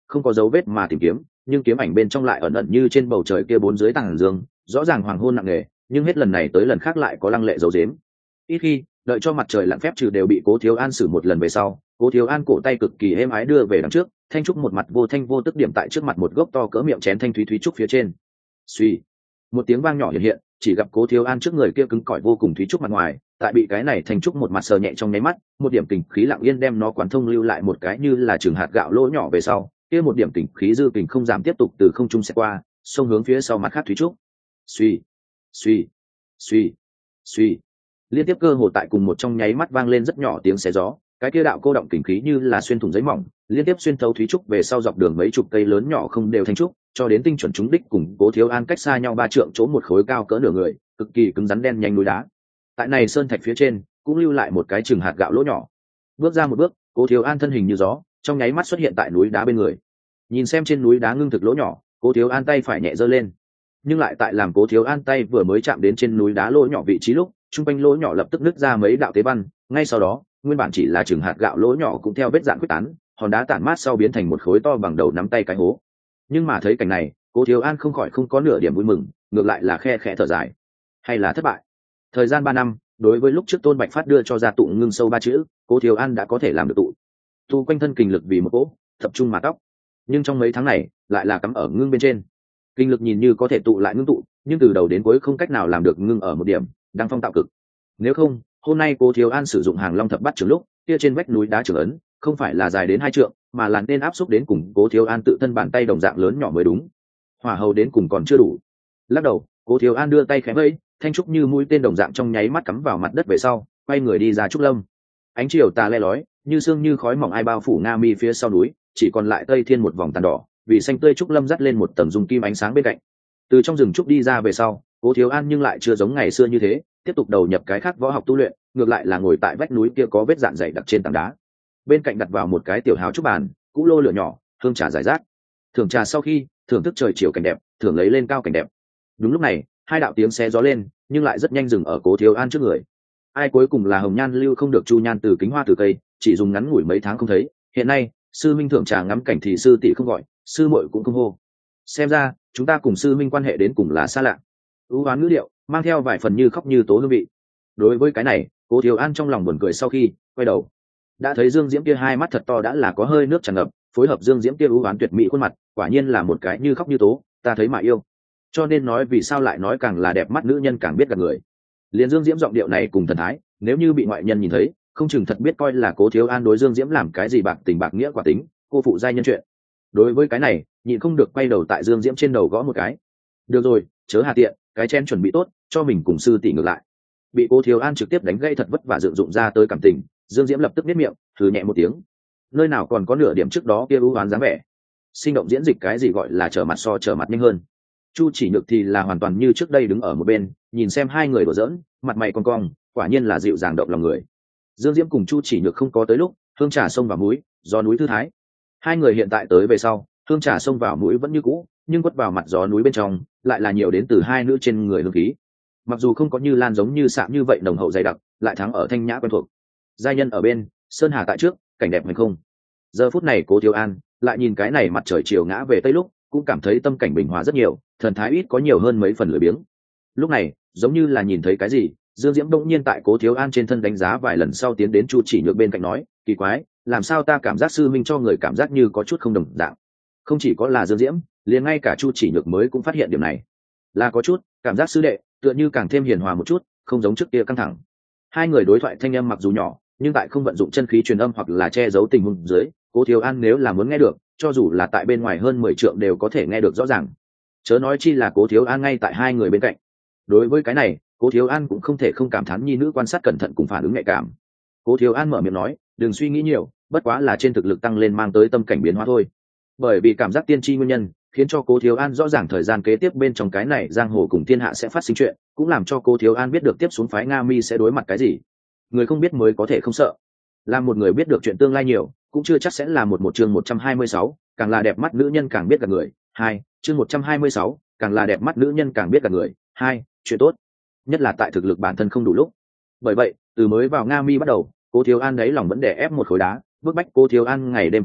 [SPEAKER 1] không có dấu vết mà tìm kiếm, nhưng kiếm ảnh bên trong lại ẩn ẩn như trên bầu trời kia bốn dưới tầng dương, rõ ràng hoàng hôn nặng nề, nhưng hết lần này tới lần khác lại có lăng lệ dấu dếm. Ít khi đợi cho mặt trời lặn phép trừ đều bị Cố Thiếu An xử một lần về sau, Cố Thiếu An cổ tay cực kỳ êm ái đưa về đằng trước, thanh trúc một mặt vô thanh vô tức điểm tại trước mặt một gốc to cỡ miệng chén thanh thúy thúy trúc phía trên. Suy, một tiếng vang nhỏ hiện hiện, chỉ gặp Cố Thiếu An trước người kia cứng cỏi vô cùng thúy trúc mặt ngoài, tại bị cái này thanh trúc một mặt sờ nhẹ trong nháy mắt, một điểm kình khí lặng yên đem nó quán thông lưu lại một cái như là trường hạt gạo lỗ nhỏ về sau, kia một điểm kình khí dư kình không giảm tiếp tục từ không trung sẽ qua, xông hướng phía sau mặt khác thúy trúc. Suy, suy, suy, suy, liên tiếp cơ hồ tại cùng một trong nháy mắt vang lên rất nhỏ tiếng xé gió, cái kia đạo cô động kình khí như là xuyên thủng giấy mỏng, liên tiếp xuyên thấu thúy trúc về sau dọc đường mấy chục cây lớn nhỏ không đều thanh trúc, cho đến tinh chuẩn trúng đích cùng Cố Thiếu An cách xa nhau 3 trượng chỗ một khối cao cỡ nửa người, cực kỳ cứng rắn đen nhanh núi đá. Tại này sơn thạch phía trên cũng lưu lại một cái chừng hạt gạo lỗ nhỏ. Bước ra một bước, Cố Thiếu An thân hình như gió, trong nháy mắt xuất hiện tại núi đá bên người. Nhìn xem trên núi đá ngưng thực lỗ nhỏ, Cố Thiếu An tay phải nhẹ giơ lên, nhưng lại tại làm Cố Thiếu An tay vừa mới chạm đến trên núi đá lỗ nhỏ vị trí lúc, trung quanh lỗ nhỏ lập tức nứt ra mấy đạo tế văn, ngay sau đó nguyên bản chỉ là chừng hạt gạo lỗ nhỏ cũng theo vết dạn quyết tán, hòn đá tản mát sau biến thành một khối to bằng đầu nắm tay cái hố. Nhưng mà thấy cảnh này, Cố Thiếu An không khỏi không có nửa điểm vui mừng, ngược lại là khe khẽ thở dài. Hay là thất bại. Thời gian 3 năm, đối với lúc trước Tôn Bạch Phát đưa cho ra tụ ngưng sâu 3 chữ, Cố Thiếu An đã có thể làm được tụ quanh thân kình lực vì một cỗ tập trung mà tóc, nhưng trong mấy tháng này lại là cắm ở ngưng bên trên. Kinh lực nhìn như có thể tụ lại ngưng tụ, nhưng từ đầu đến cuối không cách nào làm được ngưng ở một điểm, đang phong tạo cực. Nếu không, hôm nay Cố Thiếu An sử dụng Hàng Long thập bát trưởng lúc, kia trên vách núi đá trưởng ấn, không phải là dài đến 2 trượng, mà là nên áp xúc đến cùng Cố Thiếu An tự thân bàn tay đồng dạng lớn nhỏ mới đúng. Hỏa hầu đến cùng còn chưa đủ. Lắc đầu, Cố Thiếu An đưa tay khẽ vẫy, thanh trúc như mũi tên đồng dạng trong nháy mắt cắm vào mặt đất về sau, quay người đi ra trúc lâm. Ánh chiều tà le lói, như sương như khói mỏng ai bao phủ Nga Mi phía sau núi, chỉ còn lại tây thiên một vòng tàn đỏ, vì xanh tươi trúc lâm dắt lên một tầng dung kim ánh sáng bên cạnh. Từ trong rừng trúc đi ra về sau, Cố Thiếu An nhưng lại chưa giống ngày xưa như thế, tiếp tục đầu nhập cái khác võ học tu luyện, ngược lại là ngồi tại vách núi kia có vết dạn dày đặc trên tảng đá. Bên cạnh đặt vào một cái tiểu háo trúc bàn, cũ lô lửa nhỏ, hương trà rải rác. Thưởng trà sau khi, thưởng thức trời chiều cảnh đẹp, thưởng lấy lên cao cảnh đẹp. Đúng lúc này, hai đạo tiếng xé gió lên, nhưng lại rất nhanh dừng ở Cố Thiếu An trước người. Ai cuối cùng là Hồng Nhan lưu không được Chu Nhan từ kính hoa từ cây, chỉ dùng ngắn ngủi mấy tháng không thấy, hiện nay sư minh thưởng trà ngắm cảnh thì sư tỷ không gọi, sư muội cũng không hô. Xem ra chúng ta cùng sư minh quan hệ đến cùng là xa lạ. ưu oán ngữ điệu mang theo vài phần như khóc như tố hương vị. Đối với cái này, Cố Thiếu An trong lòng buồn cười, sau khi quay đầu đã thấy Dương Diễm kia hai mắt thật to đã là có hơi nước tràn ngập, phối hợp Dương Diễm kia ưu oán tuyệt mỹ khuôn mặt, quả nhiên là một cái như khóc như tố, ta thấy mà yêu. Cho nên nói vì sao lại nói càng là đẹp mắt nữ nhân càng biết gạt người. Liền Dương Diễm giọng điệu này cùng thần thái, nếu như bị ngoại nhân nhìn thấy, không chừng thật biết coi là Cố Thiếu An đối Dương Diễm làm cái gì bạc tình bạc nghĩa quả tính, cô phụ giai nhân chuyện. Đối với cái này, nhịn không được quay đầu tại Dương Diễm trên đầu gõ một cái. Được rồi, chớ hà tiện, cái chen chuẩn bị tốt, cho mình cùng sư tỷ ngược lại. Bị Cố Thiếu An trực tiếp đánh gây thật vất vả dựng dụng ra tới cảm tình, Dương Diễm lập tức biết miệng, thử nhẹ một tiếng. Nơi nào còn có nửa điểm trước đó kia ưu oán dáng vẻ. Sinh động diễn dịch cái gì gọi là trở mặt so trở mặt nhanh hơn. Chu Chỉ Nhược thì là hoàn toàn như trước đây đứng ở một bên, nhìn xem hai người đùa giỡn, mặt mày cong cong, quả nhiên là dịu dàng động lòng người. Dương Diễm cùng Chu Chỉ Nhược không có tới lúc, hương trà sông vào mũi, gió núi thư thái. Hai người hiện tại tới về sau, hương trà sông vào mũi vẫn như cũ, nhưng quất vào mặt gió núi bên trong, lại là nhiều đến từ hai nữ trên người hương khí. Mặc dù không có như lan giống như sạm như vậy nồng hậu dày đặc, lại thắng ở thanh nhã quen thuộc. Giai nhân ở bên, sơn hà tại trước, cảnh đẹp mình không. Giờ phút này Cố Thiếu An lại nhìn cái này mặt trời chiều ngã về tây lúc, cũng cảm thấy tâm cảnh bình hòa rất nhiều, thần thái ít có nhiều hơn mấy phần lười biếng. Lúc này, giống như là nhìn thấy cái gì, Dương Diễm bỗng nhiên tại Cố Thiếu An trên thân đánh giá vài lần sau tiến đến Chu Chỉ Nhược bên cạnh nói, kỳ quái, làm sao ta cảm giác sư minh cho người cảm giác như có chút không đồng dạng. Không chỉ có là Dương Diễm, liền ngay cả Chu Chỉ Nhược mới cũng phát hiện điểm này, là có chút cảm giác sư đệ tựa như càng thêm hiền hòa một chút, không giống trước kia căng thẳng. Hai người đối thoại thanh âm mặc dù nhỏ, nhưng tại không vận dụng chân khí truyền âm hoặc là che giấu tình huống dưới, Cố Thiếu An nếu là muốn nghe được, cho dù là tại bên ngoài hơn 10 trượng đều có thể nghe được rõ ràng. Chớ nói chi là Cố Thiếu An ngay tại hai người bên cạnh. Đối với cái này, Cố Thiếu An cũng không thể không cảm thán nhi nữ quan sát cẩn thận cùng phản ứng nhạy cảm. Cố Thiếu An mở miệng nói, đừng suy nghĩ nhiều, bất quá là trên thực lực tăng lên mang tới tâm cảnh biến hóa thôi. Bởi vì cảm giác tiên tri nguyên nhân, khiến cho Cố Thiếu An rõ ràng thời gian kế tiếp bên trong cái này giang hồ cùng thiên hạ sẽ phát sinh chuyện, cũng làm cho Cố Thiếu An biết được tiếp xuống phái Nga Mi sẽ đối mặt cái gì. Người không biết mới có thể không sợ. Làm một người biết được chuyện tương lai nhiều, cũng chưa chắc sẽ là một chương 126, càng là đẹp mắt nữ nhân càng biết gạt người. 2, chương 126, càng là đẹp mắt nữ nhân càng biết gạt người. 2, chuyện tốt. Nhất là tại thực lực bản thân không đủ lúc. Bởi vậy, từ mới vào Nga Mi bắt đầu, Cố Thiếu An đấy lòng vẫn đè ép một khối đá, bức bách Cố Thiếu An ngày đêm không ngừng,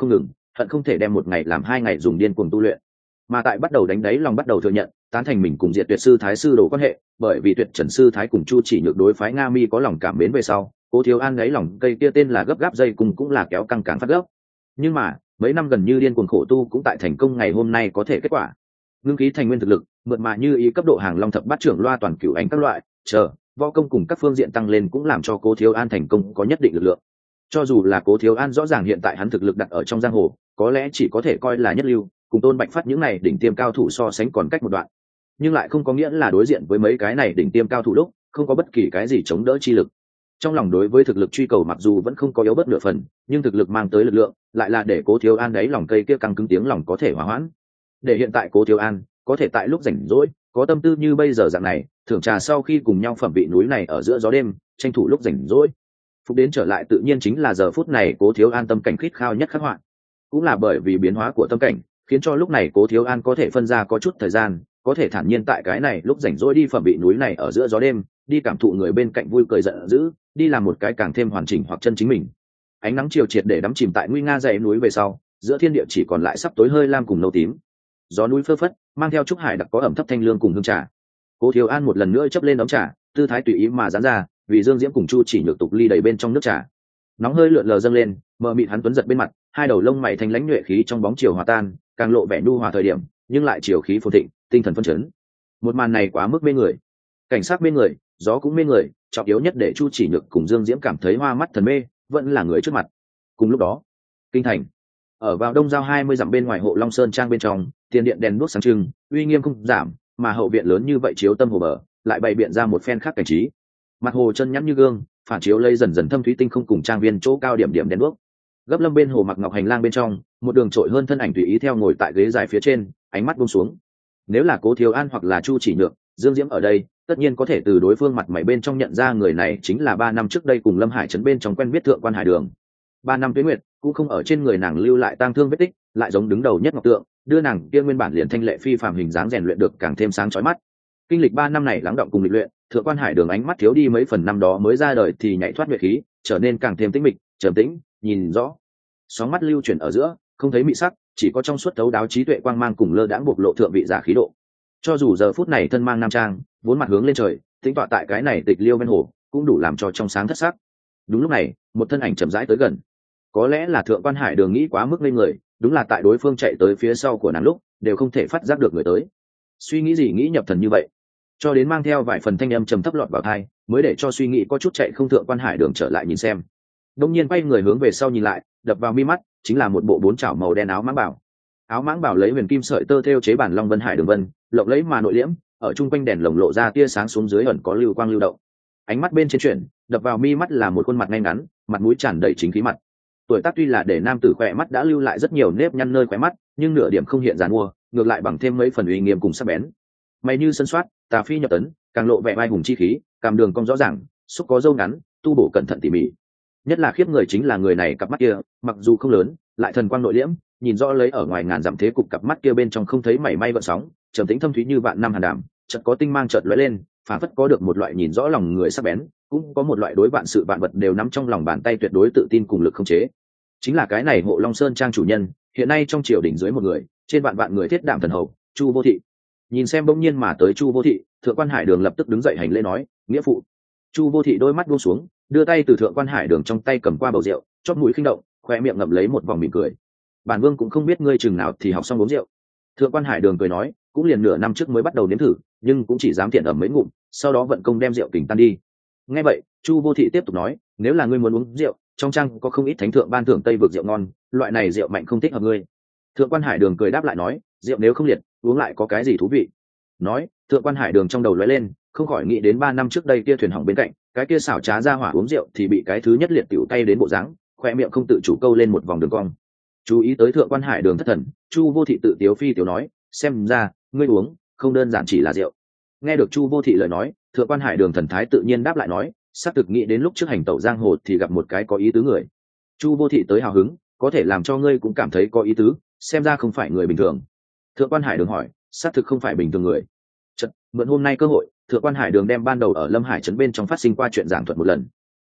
[SPEAKER 1] hận không thể đem một ngày làm 2 ngày dùng điên cuồng tu luyện. Mà tại bắt đầu đánh đáy lòng bắt đầu thừa nhận tán thành mình cùng Diệt Tuyệt sư thái sư đồ quan hệ, bởi vì Tuyệt Trần sư thái cùng Chu Chỉ Nhược đối phái Nga Mi có lòng cảm mến về sau, Cố Thiếu An đáy lòng cây kia tên là gấp gáp dây cùng cũng là kéo căng càng phát gấp. Nhưng mà mấy năm gần như điên cuồng khổ tu cũng tại thành công ngày hôm nay có thể kết quả. Ngưng khí thành nguyên thực lực, mượt mà như ý cấp độ hàng long thập bát trưởng loa toàn cửu ánh các loại, võ công cùng các phương diện tăng lên cũng làm cho Cố Thiếu An thành công có nhất định lực lượng. Cho dù là Cố Thiếu An rõ ràng hiện tại hắn thực lực đặt ở trong giang hồ, có lẽ chỉ có thể coi là nhất lưu, cùng Tôn Bạch Phát những này đỉnh tiêm cao thủ so sánh còn cách một đoạn, nhưng lại không có nghĩa là đối diện với mấy cái này đỉnh tiêm cao thủ lúc không có bất kỳ cái gì chống đỡ chi lực. Trong lòng đối với thực lực truy cầu mặc dù vẫn không có yếu bớt nửa phần, nhưng thực lực mang tới lực lượng lại là để Cố Thiếu An đấy lòng cây kia căng cứng tiếng lòng có thể hòa hoãn. Để hiện tại Cố Thiếu An có thể tại lúc rảnh rỗi có tâm tư như bây giờ dạng này, thưởng trà sau khi cùng nhau phẩm vị núi này ở giữa gió đêm, tranh thủ lúc rảnh rỗi phục đến trở lại tự nhiên chính là giờ phút này Cố Thiếu An tâm cảnh khít khao nhất khắc họa. Cũng là bởi vì biến hóa của tâm cảnh khiến cho lúc này Cố Thiếu An có thể phân ra có chút thời gian, có thể thản nhiên tại cái này lúc rảnh rỗi đi phẩm vị núi này ở giữa gió đêm, đi cảm thụ người bên cạnh vui cười giận dữ, đi làm một cái càng thêm hoàn chỉnh hoặc chân chính mình. Ánh nắng chiều triệt để đắm chìm tại nguy nga dãy núi về sau, giữa thiên địa chỉ còn lại sắp tối hơi lam cùng nâu tím. Gió núi phơ phất mang theo trúc hải đặc có ẩm thấp thanh lương cùng hương trà. Cố Thiếu An một lần nữa chấp lên ấm trà, tư thái tùy ý mà giãn ra, vì Dương Diễm cùng Chu Chỉ Nhược tục ly đầy bên trong nước trà. Nóng hơi lượn lờ dâng lên, mờ mịt hắn tuấn giật bên mặt, hai đầu lông mày thanh lãnh nhuệ khí trong bóng chiều hòa tan, càng lộ vẻ nhu hòa thời điểm, nhưng lại chiều khí phồn thịnh, tinh thần phấn chấn. Một màn này quá mức mê người, cảnh sát mê người, gió cũng mê người, trọng yếu nhất để Chu Chỉ Nhược cùng Dương Diễm cảm thấy hoa mắt thần mê, vẫn là người trước mặt. Cùng lúc đó, kinh thành, ở vào đông giao 20 dặm bên ngoài Hộ Long Sơn trang bên trong, tiền điện đèn đuốc sáng trưng, uy nghiêm không giảm, mà hậu viện lớn như vậy chiếu tâm hồ bờ, lại bày biện ra một phen khác cảnh trí. Mặt hồ chân nhẵn như gương, phản chiếu lây dần dần thâm thúy tinh không cùng trang viên chỗ cao điểm điểm đèn đuốc. Gấp lâm bên hồ mặc ngọc hành lang bên trong, một đường trội hơn thân ảnh tùy ý theo ngồi tại ghế dài phía trên, ánh mắt buông xuống. Nếu là Cố Thiếu An hoặc là Chu Chỉ Nhược, Dương Diễm ở đây, tất nhiên có thể từ đối phương mặt mày bên trong nhận ra người này chính là 3 năm trước đây cùng Lâm Hải trấn bên trong quen biết Thượng Quan Hải Đường. 3 năm tuế nguyệt cũng không ở trên người nàng lưu lại tang thương vết tích, lại giống đứng đầu nhất ngọc tượng, đưa nàng kia nguyên bản liền thanh lệ phi phàm hình dáng rèn luyện được càng thêm sáng chói mắt. Kinh lịch 3 năm này lắng động cùng lịch luyện, Thượng Quan Hải Đường ánh mắt thiếu đi mấy phần năm đó mới ra đời thì nhảy thoát nguyệt khí, trở nên càng thêm tĩnh mịch, trầm tĩnh, nhìn rõ. Sóng mắt lưu chuyển ở giữa, không thấy mị sắc, chỉ có trong suốt thấu đáo trí tuệ quang mang cùng lơ đãng bộc lộ thượng vị giả khí độ. Cho dù giờ phút này thân mang nam trang, vốn mặt hướng lên trời, tính tọa tại cái này tịch liêu bên hồ, cũng đủ làm cho trong sáng thất sắc. Đúng lúc này, một thân ảnh chậm rãi tới gần. Có lẽ là Thượng Quan Hải Đường nghĩ quá mức lên người, đúng là tại đối phương chạy tới phía sau của nàng lúc, đều không thể phát giác được người tới. Suy nghĩ gì nghĩ nhập thần như vậy, cho đến mang theo vài phần thanh âm trầm thấp lọt vào tai, mới để cho suy nghĩ có chút chạy không Thượng Quan Hải Đường trở lại nhìn xem. Đông nhiên quay người hướng về sau nhìn lại, đập vào mi mắt chính là một bộ 4 chảo màu đen áo mãng bảo. Áo mãng bảo lấy huyền kim sợi tơ thêu chế bản long vân hải đường vân, lộng lẫy mà nội liễm, ở trung quanh đèn lồng lộ ra tia sáng xuống dưới ẩn có lưu quang lưu động. Ánh mắt bên trên chuyển, đập vào mi mắt là một khuôn mặt ngay ngắn, mặt mũi tràn đầy chính khí mặt. Tuổi tác tuy là để nam tử khỏe mắt đã lưu lại rất nhiều nếp nhăn nơi khóe mắt, nhưng nửa điểm không hiện giàn mua, ngược lại bằng thêm mấy phần uy nghiêm cùng sắc bén. Mày như sân soát, tà phi nhập tấn, càng lộ vẻ vai hùng chi khí, cằm đường cong rõ ràng, xúc có râu ngắn, tu bổ cẩn thận tỉ mỉ. Nhất là khiếp người chính là người này cặp mắt kia, mặc dù không lớn, lại thần quang nội liễm, nhìn rõ lấy ở ngoài ngàn dặm thế cục cặp mắt kia bên trong không thấy mảy may gợn sóng, trầm tĩnh thâm thúy như vạn năm hàn đàm, chợt có tinh mang chợt lóe lên, phản phất có được một loại nhìn rõ lòng người sắc bén, cũng có một loại đối vạn sự vạn vật đều nắm trong lòng bàn tay tuyệt đối tự tin cùng lực khống chế. Chính là cái này Hộ Long Sơn trang chủ nhân, hiện nay trong triều đình dưới một người, trên vạn vạn người thiết đảm thần hầu, Chu Vô Thị. Nhìn xem bỗng nhiên mà tới Chu Vô Thị, Thượng Quan Hải Đường lập tức đứng dậy hành lễ nói, nghĩa phụ. Chu Vô Thị đôi mắt buông xuống, đưa tay từ Thượng Quan Hải Đường trong tay cầm qua bầu rượu, chóp mũi khinh động, khoe miệng ngậm lấy một vòng mỉm cười. Bản vương cũng không biết ngươi chừng nào thì học xong uống rượu. Thượng Quan Hải Đường cười nói, cũng liền nửa năm trước mới bắt đầu nếm thử, nhưng cũng chỉ dám tiện ẩm mấy ngụm, sau đó vận công đem rượu kình tan đi. Nghe vậy, Chu Vô Thị tiếp tục nói, nếu là ngươi muốn uống rượu, trong trang có không ít thánh thượng ban thưởng Tây vực rượu ngon, loại này rượu mạnh không thích hợp ngươi. Thượng Quan Hải Đường cười đáp lại nói, rượu nếu không liệt, uống lại có cái gì thú vị. Nói, Thượng Quan Hải Đường trong đầu lóe lên, không khỏi nghĩ đến 3 năm trước đây kia thuyền hỏng bên cạnh, cái kia xảo trá ra hỏa uống rượu thì bị cái thứ nhất liệt tiểu tay đến bộ dáng, khoe miệng không tự chủ câu lên một vòng đường cong. Chú ý tới Thượng Quan Hải Đường thất thần, Chu Vô Thị tự tiếu phi tiểu nói, xem ra ngươi uống không đơn giản chỉ là rượu. Nghe được Chu Vô Thị lời nói, Thượng Quan Hải Đường thần thái tự nhiên đáp lại nói, xác thực nghĩ đến lúc trước hành tẩu giang hồ thì gặp một cái có ý tứ người. Chu Vô Thị tới hào hứng, có thể làm cho ngươi cũng cảm thấy có ý tứ, xem ra không phải người bình thường. Thượng Quan Hải Đường hỏi, xác thực không phải bình thường người. Chật, mượn hôm nay cơ hội, Thượng Quan Hải Đường đem ban đầu ở Lâm Hải trấn bên trong phát sinh qua chuyện giảng thuật một lần.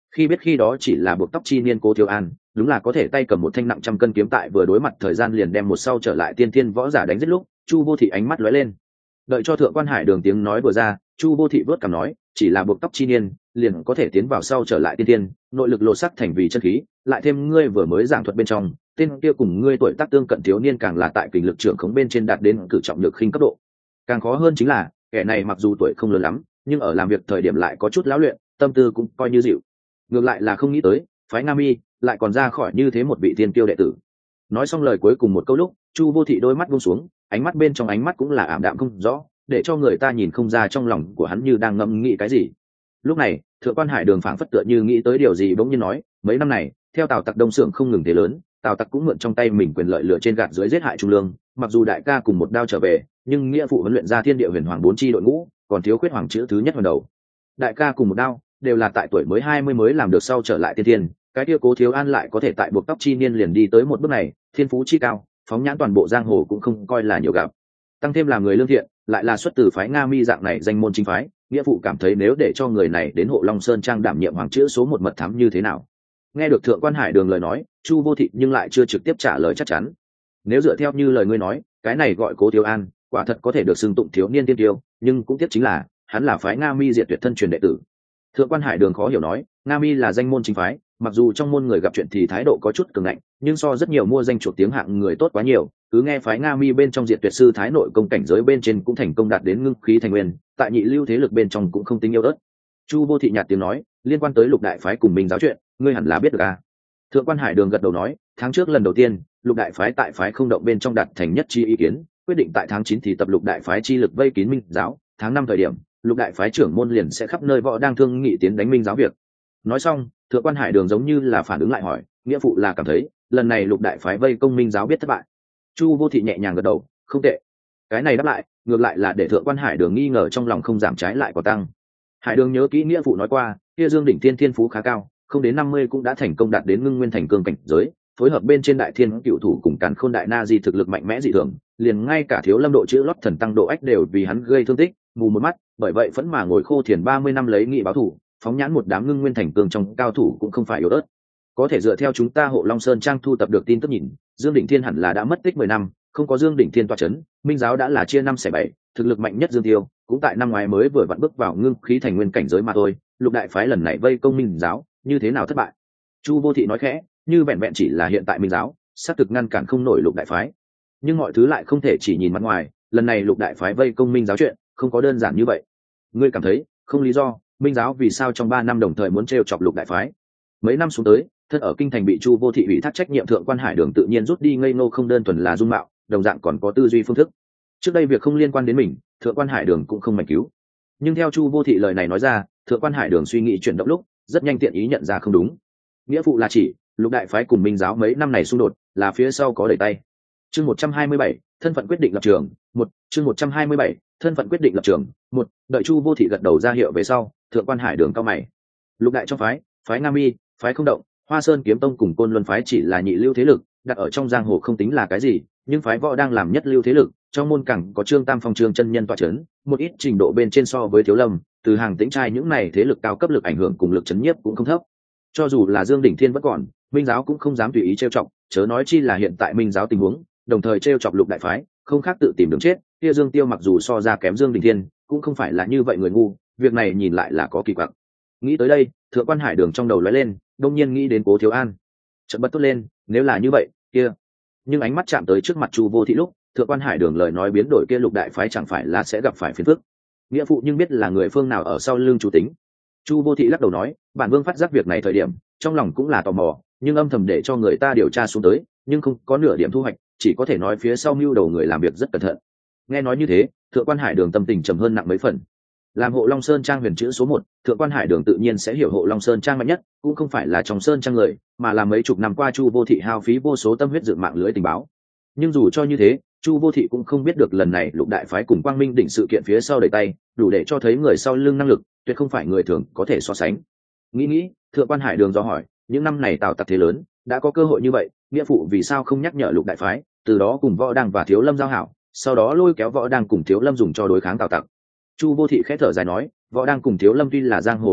[SPEAKER 1] Khi biết khi đó chỉ là buộc tóc chi niên Cố Thiếu An, đúng là có thể tay cầm một thanh nặng trăm cân kiếm tại vừa đối mặt thời gian liền đem một sau trở lại tiên thiên võ giả đánh giết lúc, Chu Vô Thị ánh mắt lóe lên. Đợi cho Thượng Quan Hải Đường tiếng nói vừa ra, Chu Vô Thị vớt cằm nói, chỉ là buộc tóc chi niên, liền có thể tiến vào sau trở lại tiên thiên, nội lực lột sắc thành vì chân khí, lại thêm ngươi vừa mới giảng thuật bên trong, tên kia cùng ngươi tuổi tác tương cận thiếu niên càng là tại kình lực trưởng khống bên trên đạt đến cử trọng lực khinh cấp độ. Càng khó hơn chính là, kẻ này mặc dù tuổi không lớn lắm, nhưng ở làm việc thời điểm lại có chút lão luyện, tâm tư cũng coi như dịu. Ngược lại là không nghĩ tới, phái Nga Mi lại còn ra khỏi như thế một vị tiên kiêu đệ tử. Nói xong lời cuối cùng một câu lúc, Chu Vô Thị đôi mắt buông xuống, ánh mắt bên trong ánh mắt cũng là ảm đạm không rõ, để cho người ta nhìn không ra trong lòng của hắn như đang ngẫm nghĩ cái gì. Lúc này, Thượng Quan Hải Đường phảng phất tựa như nghĩ tới điều gì bỗng nhiên nói, mấy năm này, theo Tào Tặc Đông Sưởng không ngừng thế lớn, Tào Tặc cũng mượn trong tay mình quyền lợi lựa trên gạt dưới giết hại Trung Lương, mặc dù đại ca cùng một đao trở về, nhưng nghĩa phụ huấn luyện ra Thiên Địa Huyền Hoàng 4 chi đội ngũ, còn thiếu khuyết hoàng chữ thứ nhất hoàn đầu. Đại ca cùng một đao, đều là tại tuổi mới 20 mới làm được sau trở lại tiên thiên, cái kia Cố Thiếu An lại có thể tại buộc tóc chi niên liền đi tới một bước này, thiên phú chi cao, phóng nhãn toàn bộ giang hồ cũng không coi là nhiều gặp. Tăng thêm là người lương thiện, lại là xuất từ phái Nga Mi dạng này danh môn chính phái, nghĩa phụ cảm thấy nếu để cho người này đến Hộ Long Sơn trang đảm nhiệm hoàng chữ số một mật thám như thế nào. Nghe được Thượng Quan Hải Đường lời nói, Chu Vô Thị nhưng lại chưa trực tiếp trả lời chắc chắn. Nếu dựa theo như lời ngươi nói, cái này gọi Cố Thiếu An, quả thật có thể được xưng tụng thiếu niên tiên tiêu, nhưng cũng tiếc chính là hắn là phái Nga Mi diệt tuyệt thân truyền đệ tử. Thượng Quan Hải Đường khó hiểu nói, Nga Mi là danh môn chính phái, mặc dù trong môn người gặp chuyện thì thái độ có chút cường ngạnh, nhưng so rất nhiều mua danh chuộc tiếng hạng người tốt quá nhiều. Cứ nghe phái Nga Mi bên trong diệt tuyệt sư thái nội công cảnh giới bên trên cũng thành công đạt đến ngưng khí thành nguyên, tại nhị lưu thế lực bên trong cũng không tính yếu ớt. Chu Vô Thị nhạt tiếng nói, liên quan tới Lục đại phái cùng Minh giáo chuyện, ngươi hẳn là biết được à? Thượng Quan Hải Đường gật đầu nói, tháng trước lần đầu tiên, Lục đại phái tại phái không động bên trong đạt thành nhất chi ý kiến, quyết định tại tháng 9 thì tập Lục đại phái chi lực vây kín Minh giáo, tháng 5 thời điểm, Lục đại phái trưởng môn liền sẽ khắp nơi võ đang thương nghị tiến đánh Minh giáo việc. Nói xong, Thượng Quan Hải Đường giống như là phản ứng lại hỏi, nghĩa phụ là cảm thấy lần này Lục đại phái vây công Minh giáo biết thất bại. Chu Vô Thị nhẹ nhàng gật đầu, không tệ. Cái này đáp lại, ngược lại là để Thượng Quan Hải Đường nghi ngờ trong lòng không giảm trái lại có tăng. Hải Đường nhớ kỹ nghĩa phụ nói qua, kia Dương đỉnh thiên thiên phú khá cao, không đến 50 cũng đã thành công đạt đến ngưng nguyên thành cương cảnh giới, phối hợp bên trên đại thiên cựu thủ cùng Càn Khôn đại na di thực lực mạnh mẽ dị thường, liền ngay cả Thiếu Lâm độ chữ lót thần tăng độ ách đều vì hắn gây thương tích, mù một mắt, bởi vậy vẫn mà ngồi khô thiền 30 năm lấy nghị báo thủ, phóng nhãn một đám ngưng nguyên thành cương trong cao thủ cũng không phải yếu ớt. Có thể dựa theo chúng ta Hộ Long Sơn trang thu tập được tin tức nhìn, Dương đỉnh thiên hẳn là đã mất tích 10 năm, không có Dương đỉnh thiên tọa chấn, Minh giáo đã là chia 5/7, thực lực mạnh nhất Dương Tiêu, cũng tại năm ngoái mới vừa vặn bước vào ngưng khí thành nguyên cảnh giới mà thôi. Lục đại phái lần này vây công Minh giáo, như thế nào thất bại? Chu Vô Thị nói khẽ, như vẹn vẹn chỉ là hiện tại Minh giáo, xác thực ngăn cản không nổi Lục đại phái. Nhưng mọi thứ lại không thể chỉ nhìn mặt ngoài, lần này Lục đại phái vây công Minh giáo chuyện, không có đơn giản như vậy. Ngươi cảm thấy, không lý do, Minh giáo vì sao trong 3 năm đồng thời muốn trêu chọc Lục đại phái? Mấy năm xuống tới, thân ở kinh thành bị Chu Vô Thị ủy thác trách nhiệm Thượng Quan Hải Đường tự nhiên rút đi ngây ngô không đơn thuần là dung mạo, đồng dạng còn có tư duy phương thức. Trước đây việc không liên quan đến mình, Thượng Quan Hải Đường cũng không mảnh cứu. Nhưng theo Chu Vô Thị lời này nói ra, Thượng Quan Hải Đường suy nghĩ chuyển động lúc, rất nhanh tiện ý nhận ra không đúng. Nghĩa phụ là chỉ Lục đại phái cùng Minh giáo mấy năm này xung đột, là phía sau có đẩy tay. Chương 127, thân phận quyết định lập trường, 1, chương 127, thân phận quyết định lập trường, 1, đợi Chu Vô Thị gật đầu ra hiệu về sau, Thượng Quan Hải Đường cau mày. Lục đại trong phái Nga Mi, phái không động, Hoa Sơn kiếm tông cùng Côn Luân phái chỉ là nhị lưu thế lực, đặt ở trong giang hồ không tính là cái gì, nhưng phái võ đang làm nhất lưu thế lực, trong môn cẳng có Trương Tam Phong Trương chân nhân tọa chấn, một ít trình độ bên trên so với Thiếu Lâm, từ hàng tĩnh trai những này thế lực cao cấp lực ảnh hưởng cùng lực chấn nhiếp cũng không thấp. Cho dù là Dương đỉnh thiên vẫn còn, Minh giáo cũng không dám tùy ý trêu chọc, chớ nói chi là hiện tại Minh giáo tình huống, đồng thời trêu chọc Lục đại phái, không khác tự tìm đường chết. Kia Dương Tiêu mặc dù so ra kém Dương đỉnh thiên, cũng không phải là như vậy người ngu, việc này nhìn lại là có kỳ quặc. Nghĩ tới đây, Thượng Quan Hải Đường trong đầu lóe lên, đông nhiên nghĩ đến Cố Thiếu An. Chợt bật tốt lên, nếu là như vậy, kia. Nhưng ánh mắt chạm tới trước mặt Chu Vô Thị lúc, Thượng Quan Hải Đường lời nói biến đổi, kia Lục đại phái chẳng phải là sẽ gặp phải phiền phức. Nghĩa phụ nhưng biết là người phương nào ở sau lưng chủ tính. Chu Vô Thị lắc đầu nói, bản vương phát giác việc này thời điểm, trong lòng cũng là tò mò, nhưng âm thầm để cho người ta điều tra xuống tới, nhưng không có nửa điểm thu hoạch, chỉ có thể nói phía sau mưu đầu người làm việc rất cẩn thận. Nghe nói như thế, Thượng Quan Hải Đường tâm tình trầm hơn nặng mấy phần. Làm Hộ Long Sơn trang huyền chữ số 1, Thượng Quan Hải Đường tự nhiên sẽ hiểu Hộ Long Sơn trang mạnh nhất, cũng không phải là trong sơn trang người, mà là mấy chục năm qua Chu Vô Thị hao phí vô số tâm huyết dựng mạng lưới tình báo. Nhưng dù cho như thế, Chu Vô Thị cũng không biết được lần này Lục đại phái cùng Quang Minh đỉnh sự kiện phía sau đẩy tay, đủ để cho thấy người sau lưng năng lực, tuyệt không phải người thường có thể so sánh. Nghĩ, Thượng Quan Hải Đường do hỏi, những năm này Tào Tặc thế lớn, đã có cơ hội như vậy, nghĩa phụ vì sao không nhắc nhở Lục đại phái, từ đó cùng Võ Đang và Thiếu Lâm giao hảo, sau đó lôi kéo Võ Đang cùng Thiếu Lâm dùng cho đối kháng Tào Tặc. Chu Vô Thị khẽ thở dài nói, Võ Đang cùng Thiếu Lâm tuy là giang hồ thế lực,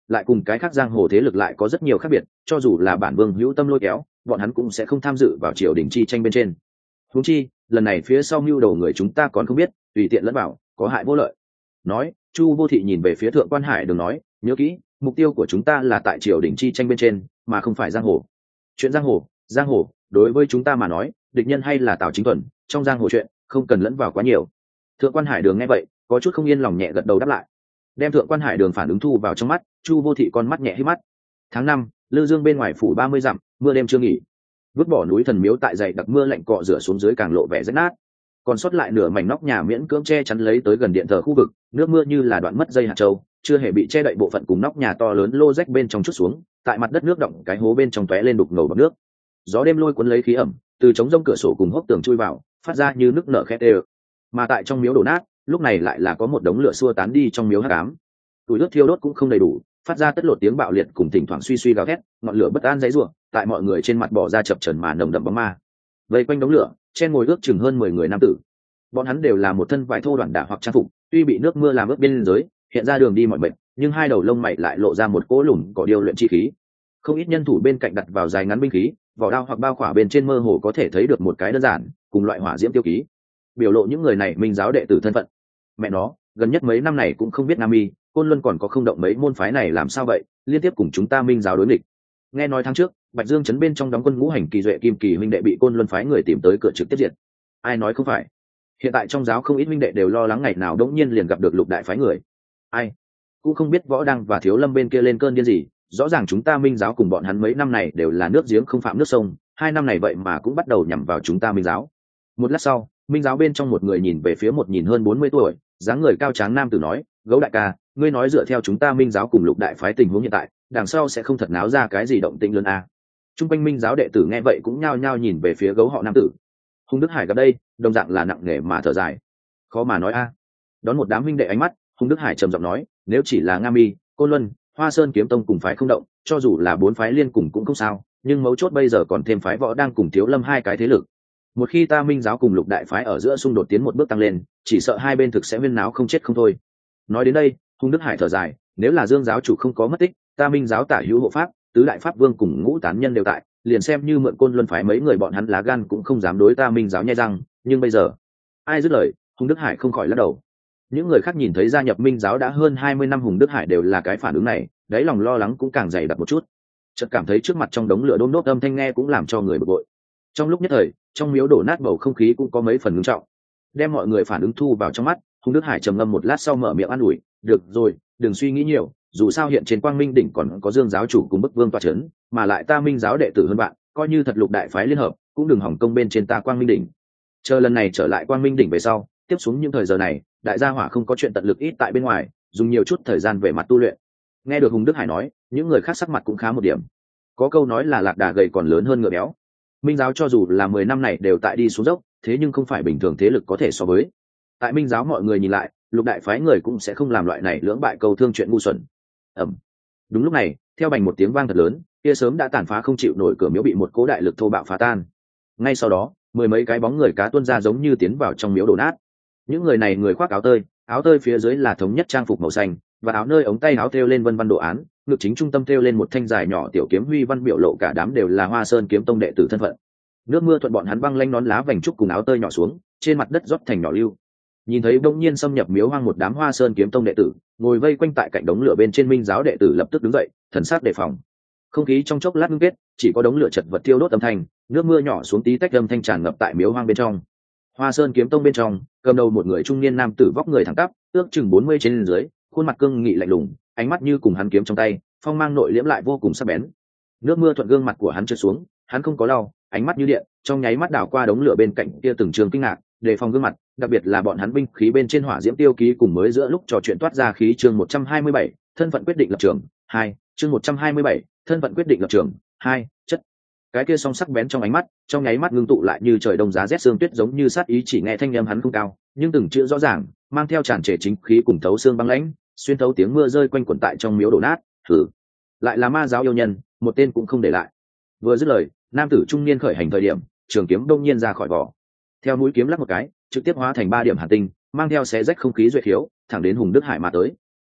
[SPEAKER 1] lại cùng cái khác giang hồ thế lực lại có rất nhiều khác biệt, cho dù là bản vương hữu tâm lôi kéo, bọn hắn cũng sẽ không tham dự vào triều đình chi tranh bên trên. Huống chi lần này phía sau mưu đầu người chúng ta còn không biết, tùy tiện lẫn vào có hại vô lợi. Nói, Chu Vô Thị nhìn về phía Thượng Quan Hải Đường nói, nhớ kỹ, mục tiêu của chúng ta là tại triều đình chi tranh bên trên, mà không phải giang hồ. Chuyện giang hồ đối với chúng ta mà nói, địch nhân hay là Tào Chính Thuần, trong giang hồ chuyện không cần lẫn vào quá nhiều. Thượng Quan Hải Đường nghe vậy có chút không yên lòng, nhẹ gật đầu đáp lại. Đem Thượng Quan Hải Đường phản ứng thu vào trong mắt, Chu Vô Thị con mắt nhẹ hít mắt. Tháng 5, Lư Dương bên ngoài phủ 30 dặm, mưa đêm chưa nghỉ. Vứt bỏ núi Thần Miếu tại dậy đặc mưa lạnh cọ rửa xuống dưới càng lộ vẻ rách nát, còn sót lại nửa mảnh nóc nhà miễn cưỡng che chắn lấy tới gần điện thờ khu vực, nước mưa như là đoạn mất dây hạt châu, chưa hề bị che đậy bộ phận cùng nóc nhà to lớn lô rách bên trong chút xuống, tại mặt đất nước động cái hố bên trong tóe lên đục ngầu bọt nước. Gió đêm lôi cuốn lấy khí ẩm từ trống rông cửa sổ cùng hốc tường chui vào, phát ra như nước nở khét ê. Mà tại trong miếu đổ nát, lúc này lại là có một đống lửa xua tán đi trong miếu hắc ám. Tuổi đốt thiêu đốt cũng không đầy đủ, phát ra tất lột tiếng bạo liệt cùng thỉnh thoảng suy suy gào thét, ngọn lửa bất an dãy rủa, tại mọi người trên mặt bỏ ra chập chờn mà nồng đậm bóng ma. Vây quanh đống lửa, chen ngồi ước chừng hơn 10 người nam tử. Bọn hắn đều là một thân vải thô đoạn đả hoặc trang phục, tuy bị nước mưa làm ướt bên dưới, hiện ra đường đi mọi mệt, nhưng hai đầu lông mày lại lộ ra một cỗ lủng cỏ điêu luyện chi khí. Không ít nhân thủ bên cạnh đặt vào dài ngắn binh khí, vỏ đao hoặc bao khỏa bên trên mơ hồ có thể thấy được một cái đơn giản cùng loại hỏa diễm tiêu ký, biểu lộ những người này minh giáo đệ tử thân phận. Mẹ nó, gần nhất mấy năm này cũng không biết Nam Y, Côn Luân còn có không động mấy môn phái này làm sao vậy, liên tiếp cùng chúng ta minh giáo đối nghịch. Nghe nói tháng trước, Bạch Dương trấn bên trong đóng quân ngũ hành kỳ duệ kim kỳ huynh đệ bị Côn Luân phái người tìm tới cửa trực tiếp diệt. Ai nói không phải? Hiện tại trong giáo không ít huynh đệ đều lo lắng ngày nào đống nhiên liền gặp được lục đại phái người. Ai cũng không biết Võ Đăng và Thiếu Lâm bên kia lên cơn điên gì, rõ ràng chúng ta minh giáo cùng bọn hắn mấy năm này đều là nước giếng không phạm nước sông, 2 năm này vậy mà cũng bắt đầu nhằm vào chúng ta minh giáo. Một lát sau, minh giáo bên trong một người nhìn về phía một nhìn hơn 40 tuổi, dáng người cao tráng nam tử nói, Gấu đại ca, ngươi nói dựa theo chúng ta minh giáo cùng lục đại phái tình huống hiện tại, đằng sau sẽ không thật náo ra cái gì động tĩnh lớn à? Trung quanh minh giáo đệ tử nghe vậy cũng nhao nhao nhìn về phía Gấu họ nam tử. Hùng Đức Hải gặp đây, đồng dạng là nặng nề mà thở dài. Khó mà nói a. Đón một đám huynh đệ ánh mắt, Hùng Đức Hải trầm giọng nói, nếu chỉ là Nga Mi, Côn Luân, Hoa Sơn kiếm tông cùng phái không động, cho dù là 4 phái liên cùng cũng không sao, nhưng mấu chốt bây giờ còn thêm phái Võ đang cùng Thiếu Lâm 2 cái thế lực. Một khi ta minh giáo cùng lục đại phái ở giữa xung đột tiến một bước tăng lên, chỉ sợ hai bên thực sẽ huyên náo không chết không thôi. Nói đến đây, Hùng Đức Hải thở dài, nếu là Dương giáo chủ không có mất tích, ta minh giáo tả hữu hộ pháp, tứ đại pháp vương cùng ngũ tán nhân đều tại, liền xem như mượn Côn Luân phái mấy người bọn hắn lá gan cũng không dám đối ta minh giáo nhe răng, nhưng bây giờ, ai dứt lời, Hùng Đức Hải không khỏi lắc đầu. Những người khác nhìn thấy gia nhập minh giáo đã hơn 20 năm Hùng Đức Hải đều là cái phản ứng này, đáy lòng lo lắng cũng càng dày đặc một chút. Chợt cảm thấy trước mặt trong đống lửa đôm đốt âm thanh nghe cũng làm cho người bực bội. Trong lúc nhất thời, trong miếu đổ nát bầu không khí cũng có mấy phần ngưng trọng. Đem mọi người phản ứng thu vào trong mắt, Hùng Đức Hải trầm ngâm một lát sau mở miệng an ủi, "Được rồi, đừng suy nghĩ nhiều, dù sao hiện trên Quang Minh đỉnh còn có Dương giáo chủ cùng Bức Vương tọa trấn, mà lại ta minh giáo đệ tử hơn bạn, coi như thật lục đại phái liên hợp, cũng đừng hỏng công bên trên ta Quang Minh đỉnh. Chờ lần này trở lại Quang Minh đỉnh về sau, tiếp xuống những thời giờ này, đại gia hỏa không có chuyện tận lực ít tại bên ngoài, dùng nhiều chút thời gian về mặt tu luyện." Nghe được Hùng Đức Hải nói, những người khác sắc mặt cũng khá một điểm. Có câu nói là lạc đà gầy còn lớn hơn ngựa béo. Minh giáo cho dù là 10 năm này đều tại đi xuống dốc, thế nhưng không phải bình thường thế lực có thể so với. Tại minh giáo mọi người nhìn lại, lục đại phái người cũng sẽ không làm loại này lưỡng bại câu thương chuyện ngu xuẩn. Ầm. Đúng lúc này, theo bành một tiếng vang thật lớn, kia sớm đã tàn phá không chịu nổi cửa miếu bị một cỗ đại lực thô bạo phá tan. Ngay sau đó, 10 mấy cái bóng người cá tuôn ra giống như tiến vào trong miếu đổ nát. Những người này người khoác áo tơi phía dưới là thống nhất trang phục màu xanh, và áo nơi ống tay áo thêu lên vân văn đồ án, ngực chính trung tâm thêu lên một thanh dài nhỏ tiểu kiếm huy văn, biểu lộ cả đám đều là Hoa Sơn kiếm tông đệ tử thân phận. Nước mưa thuận bọn hắn băng lanh nón lá vành trúc cùng áo tơi nhỏ xuống, trên mặt đất rót thành nhỏ lưu. Nhìn thấy bỗng nhiên xâm nhập miếu hoang một đám Hoa Sơn kiếm tông đệ tử, ngồi vây quanh tại cạnh đống lửa bên trên minh giáo đệ tử lập tức đứng dậy, thần sắc đề phòng. Không khí trong chốc lát ngưng kết, chỉ có đống lửa chật vật thiêu đốt âm thanh, nước mưa nhỏ xuống tí tách âm thanh tràn ngập tại miếu hoang bên trong. Hoa Sơn kiếm tông bên trong, cầm đầu một người trung niên nam tử vóc người thẳng tắp, ước chừng 40 trên dưới, khuôn mặt cương nghị lạnh lùng, ánh mắt như cùng hắn kiếm trong tay, phong mang nội liễm lại vô cùng sắc bén. Nước mưa thuận gương mặt của hắn trượt xuống, hắn không có lau, ánh mắt như điện, trong nháy mắt đảo qua đống lửa bên cạnh kia từng trường kinh ngạc, đề phòng gương mặt, đặc biệt là bọn hắn binh khí bên trên hỏa diễm tiêu ký cùng mới giữa lúc trò chuyện toát ra khí chương 127, thân phận quyết định lập trường 2, chương 127, thân phận quyết định lập trường 2, chất. Cái kia song sắc bén trong ánh mắt, trong nháy mắt ngưng tụ lại như trời đông giá rét sương tuyết, giống như sát ý chỉ nghe thanh âm hắn không cao, nhưng từng chữ rõ ràng, mang theo tràn trề chính khí cùng thấu xương băng lãnh, xuyên thấu tiếng mưa rơi quanh quẩn tại trong miếu đổ nát. Thử, lại là ma giáo yêu nhân, một tên cũng không để lại. Vừa dứt lời, nam tử trung niên khởi hành thời điểm, trường kiếm đông nhiên ra khỏi vỏ, theo mũi kiếm lắc một cái, trực tiếp hóa thành 3 điểm hàn tinh, mang theo xé rách không khí duệ khiếu, thẳng đến Hùng Đức Hải mà tới.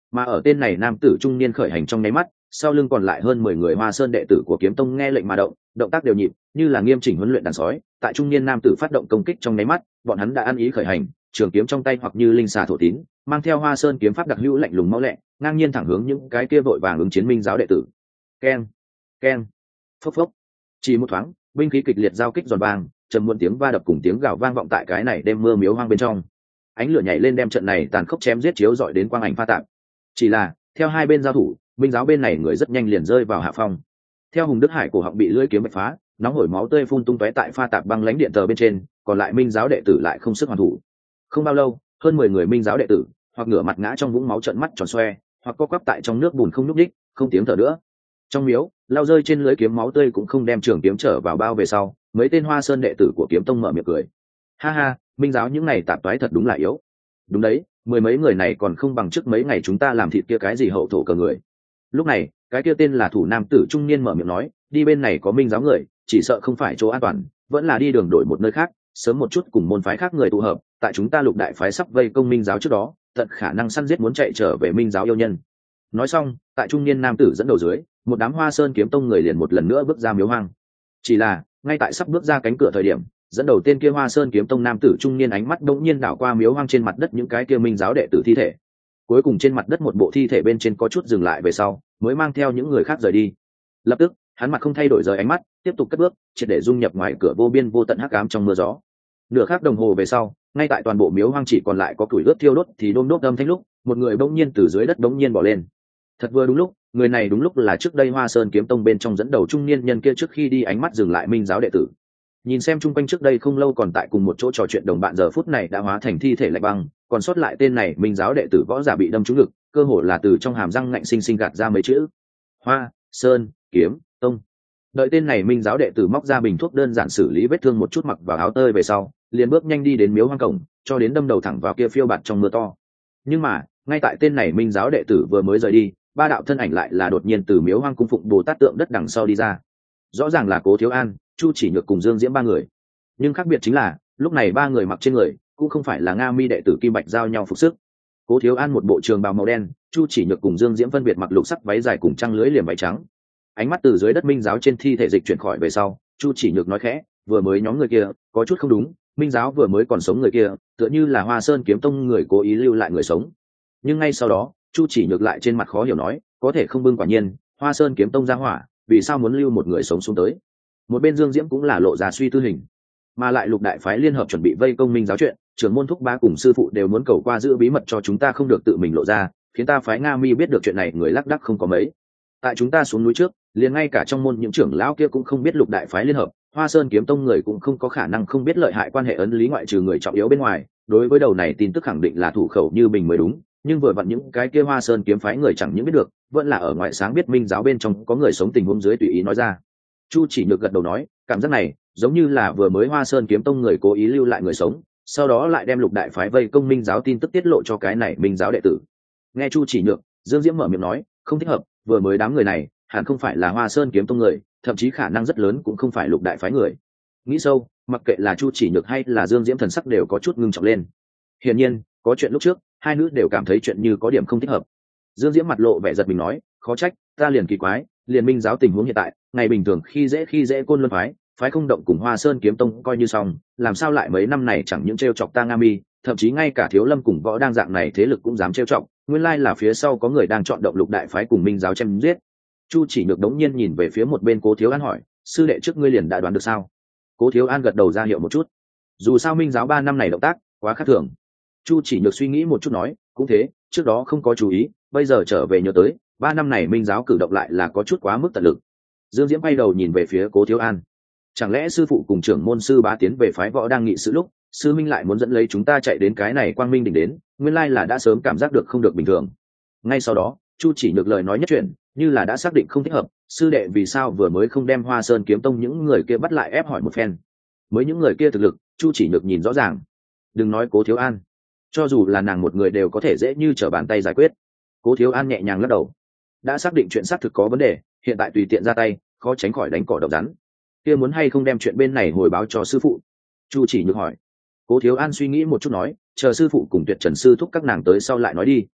[SPEAKER 1] Mà ở tên này nam tử trung niên khởi hành trong nháy mắt, sau lưng còn lại hơn 10 người Hoa Sơn đệ tử của Kiếm Tông nghe lệnh mà động, động tác đều nhịp, như là nghiêm chỉnh huấn luyện đàn sói. Tại trung niên nam tử phát động công kích trong nháy mắt, bọn hắn đã ăn ý khởi hành, trường kiếm trong tay hoặc như linh xà thổ tín, mang theo Hoa Sơn kiếm pháp đặc hữu lạnh lùng máu lẹ, ngang nhiên thẳng hướng những cái kia vội vàng ứng chiến minh giáo đệ tử. Keng, keng, phốc phốc. Chỉ một thoáng, binh khí kịch liệt giao kích giòn vang, trầm muộn tiếng va đập cùng tiếng gào vang vọng tại cái này đêm mưa miếu hoang bên trong. Ánh lửa nhảy lên đem trận này tàn khốc chém giết chiếu rọi đến quang ảnh pha tạp. Chỉ là, theo hai bên giao thủ, minh giáo bên này người rất nhanh liền rơi vào hạ phong. Theo Hùng Đức Hải cổ họng bị lưỡi kiếm bạch phá, nóng hổi máu tươi phun tung tóe tại pha tạp băng lãnh điện tờ bên trên, còn lại minh giáo đệ tử lại không sức hoàn thủ. Không bao lâu, hơn 10 người minh giáo đệ tử, hoặc ngửa mặt ngã trong vũng máu trợn mắt tròn xoe, hoặc co quắp tại trong nước bùn không nhúc nhích, không tiếng thở nữa. Trong miếu, lao rơi trên lưỡi kiếm máu tươi cũng không đem trường kiếm trở vào bao về sau, mấy tên Hoa Sơn đệ tử của Kiếm Tông mở miệng cười. Ha ha, minh giáo những này tạp toái thật đúng là yếu. Đúng đấy, mười mấy người này còn không bằng trước mấy ngày chúng ta làm thịt kia cái gì hậu thổ cờ người. Lúc này, cái kia tên là thủ nam tử trung niên mở miệng nói, đi bên này có minh giáo người, chỉ sợ không phải chỗ an toàn, vẫn là đi đường đổi một nơi khác, sớm một chút cùng môn phái khác người tụ hợp, tại chúng ta Lục đại phái sắp vây công minh giáo trước đó, tận khả năng săn giết muốn chạy trở về minh giáo yêu nhân. Nói xong, tại trung niên nam tử dẫn đầu dưới, một đám Hoa Sơn Kiếm Tông người liền một lần nữa bước ra miếu hoang. Chỉ là, ngay tại sắp bước ra cánh cửa thời điểm, dẫn đầu tên kia Hoa Sơn Kiếm Tông nam tử trung niên ánh mắt đột nhiên đảo qua miếu hoang trên mặt đất những cái kia minh giáo đệ tử thi thể. Cuối cùng trên mặt đất một bộ thi thể bên trên có chút dừng lại về sau, mới mang theo những người khác rời đi. Lập tức, hắn mặt không thay đổi rời ánh mắt, tiếp tục cất bước, triệt để dung nhập ngoài cửa vô biên vô tận hắc ám trong mưa gió. Nửa khắc đồng hồ về sau, ngay tại toàn bộ miếu hoang chỉ còn lại có củi đốt thiêu đốt thì đôm đốt âm thanh lúc, một người bỗng nhiên từ dưới đất bỗng nhiên bỏ lên. Thật vừa đúng lúc, người này đúng lúc là trước đây Hoa Sơn Kiếm Tông bên trong dẫn đầu trung niên nhân kia trước khi đi ánh mắt dừng lại minh giáo đệ tử. Nhìn xem chung quanh trước đây không lâu còn tại cùng một chỗ trò chuyện đồng bạn giờ phút này đã hóa thành thi thể lạnh băng, còn sót lại tên này minh giáo đệ tử võ giả bị đâm trúng ngực, cơ hồ là từ trong hàm răng ngạnh sinh sinh gạt ra mấy chữ: Hoa Sơn Kiếm Tông. Đợi tên này minh giáo đệ tử móc ra bình thuốc đơn giản xử lý vết thương một chút, mặc vào áo tơi về sau, liền bước nhanh đi đến miếu hoang cổng, cho đến đâm đầu thẳng vào kia phiêu bạt trong mưa to. Nhưng mà, ngay tại tên này minh giáo đệ tử vừa mới rời đi, ba đạo thân ảnh lại là đột nhiên từ miếu hoang cung phụng Bồ Tát tượng đất đằng sau đi ra. Rõ ràng là Cố Thiếu An, Chu Chỉ Nhược cùng Dương Diễm ba người. Nhưng khác biệt chính là, lúc này ba người mặc trên người cũng không phải là Nga Mi đệ tử Kim Bạch giao nhau phục sức. Cố Thiếu An một bộ trường bào màu đen, Chu Chỉ Nhược cùng Dương Diễm phân biệt mặc lục sắc váy dài cùng trăng lưới liềm váy trắng. Ánh mắt từ dưới đất minh giáo trên thi thể dịch chuyển khỏi về sau, Chu Chỉ Nhược nói khẽ, vừa mới nhóm người kia có chút không đúng, minh giáo vừa mới còn sống người kia tựa như là Hoa Sơn Kiếm Tông người cố ý lưu lại người sống. Nhưng ngay sau đó, Chu Chỉ Nhược lại trên mặt khó hiểu nói, có thể không bưng quả nhiên, Hoa Sơn Kiếm Tông ra hỏa, vì sao muốn lưu một người sống xuống tới? Một bên Dương Diễm cũng là lộ ra suy tư hình, mà lại Lục đại phái liên hợp chuẩn bị vây công minh giáo chuyện, trưởng môn thúc ba cùng sư phụ đều muốn cầu qua giữ bí mật cho chúng ta không được tự mình lộ ra, khiến ta phái Nga Mi biết được chuyện này người lác đác không có mấy. Tại chúng ta xuống núi trước, liền ngay cả trong môn những trưởng lão kia cũng không biết Lục đại phái liên hợp, Hoa Sơn Kiếm Tông người cũng không có khả năng không biết lợi hại quan hệ ấn lý ngoại trừ người trọng yếu bên ngoài. Đối với đầu này tin tức khẳng định là thủ khẩu như bình mới đúng, nhưng vừa vặn những cái kia Hoa Sơn kiếm phái người chẳng những biết được, vẫn là ở ngoại sáng biết minh giáo bên trong có người sống tình huống dưới tùy ý nói ra. Chu Chỉ Nhược gật đầu nói, cảm giác này giống như là vừa mới Hoa Sơn Kiếm Tông người cố ý lưu lại người sống, sau đó lại đem Lục đại phái vây công minh giáo tin tức tiết lộ cho cái này minh giáo đệ tử. Nghe Chu Chỉ Nhược, Dương Diễm mở miệng nói, không thích hợp, vừa mới đám người này hẳn không phải là Hoa Sơn Kiếm Tông người, thậm chí khả năng rất lớn cũng không phải Lục đại phái người. Nghĩ sâu, mặc kệ là Chu Chỉ Nhược hay là Dương Diễm thần sắc đều có chút ngưng trọng lên. Hiển nhiên, có chuyện lúc trước, hai nữ đều cảm thấy chuyện như có điểm không thích hợp. Dương Diễm mặt lộ vẻ giật mình nói, khó trách, ta liền kỳ quái, liền minh giáo tình huống hiện tại, ngày bình thường khi dễ Côn Luân phái, phái không động cùng Hoa Sơn Kiếm Tông coi như xong, làm sao lại mấy năm này chẳng những trêu chọc ta Nga Mi, thậm chí ngay cả Thiếu Lâm cùng Võ Đang dạng này thế lực cũng dám trêu chọc, nguyên lai là phía sau có người đang chọn động Lục đại phái cùng minh giáo chém giết. Chu Chỉ Nhược đống nhiên nhìn về phía một bên Cố Thiếu An hỏi, sư đệ trước ngươi liền đã đoán được sao? Cố Thiếu An gật đầu ra hiệu một chút. Dù sao minh giáo 3 năm này động tác quá khác thường. Chu Chỉ Nhược suy nghĩ một chút nói, cũng thế, trước đó không có chú ý, bây giờ trở về nhớ tới, 3 năm này minh giáo cử động lại là có chút quá mức tận lực. Dương Diễm bay đầu nhìn về phía Cố Thiếu An, chẳng lẽ sư phụ cùng trưởng môn sư bá tiến về phái Võ đang nghị sự lúc, sư minh lại muốn dẫn lấy chúng ta chạy đến cái này Quang Minh đỉnh đến, nguyên lai là đã sớm cảm giác được không được bình thường. Ngay sau đó, Chu Chỉ Nhược lời nói nhất chuyện, như là đã xác định không thích hợp, sư đệ vì sao vừa mới không đem Hoa Sơn Kiếm Tông những người kia bắt lại ép hỏi một phen. Mới những người kia thực lực, Chu Chỉ Nhược nhìn rõ ràng. Đừng nói Cố Thiếu An, cho dù là nàng một người đều có thể dễ như trở bàn tay giải quyết. Cố Thiếu An nhẹ nhàng lắc đầu, đã xác định chuyện xác thực có vấn đề, hiện tại tùy tiện ra tay, khó tránh khỏi đánh cỏ độc rắn. Kia muốn hay không đem chuyện bên này hồi báo cho sư phụ? Chu Chỉ Nhược hỏi. Cố Thiếu An suy nghĩ một chút nói, chờ sư phụ cùng Tuyệt Trần sư thúc các nàng tới sau lại nói đi.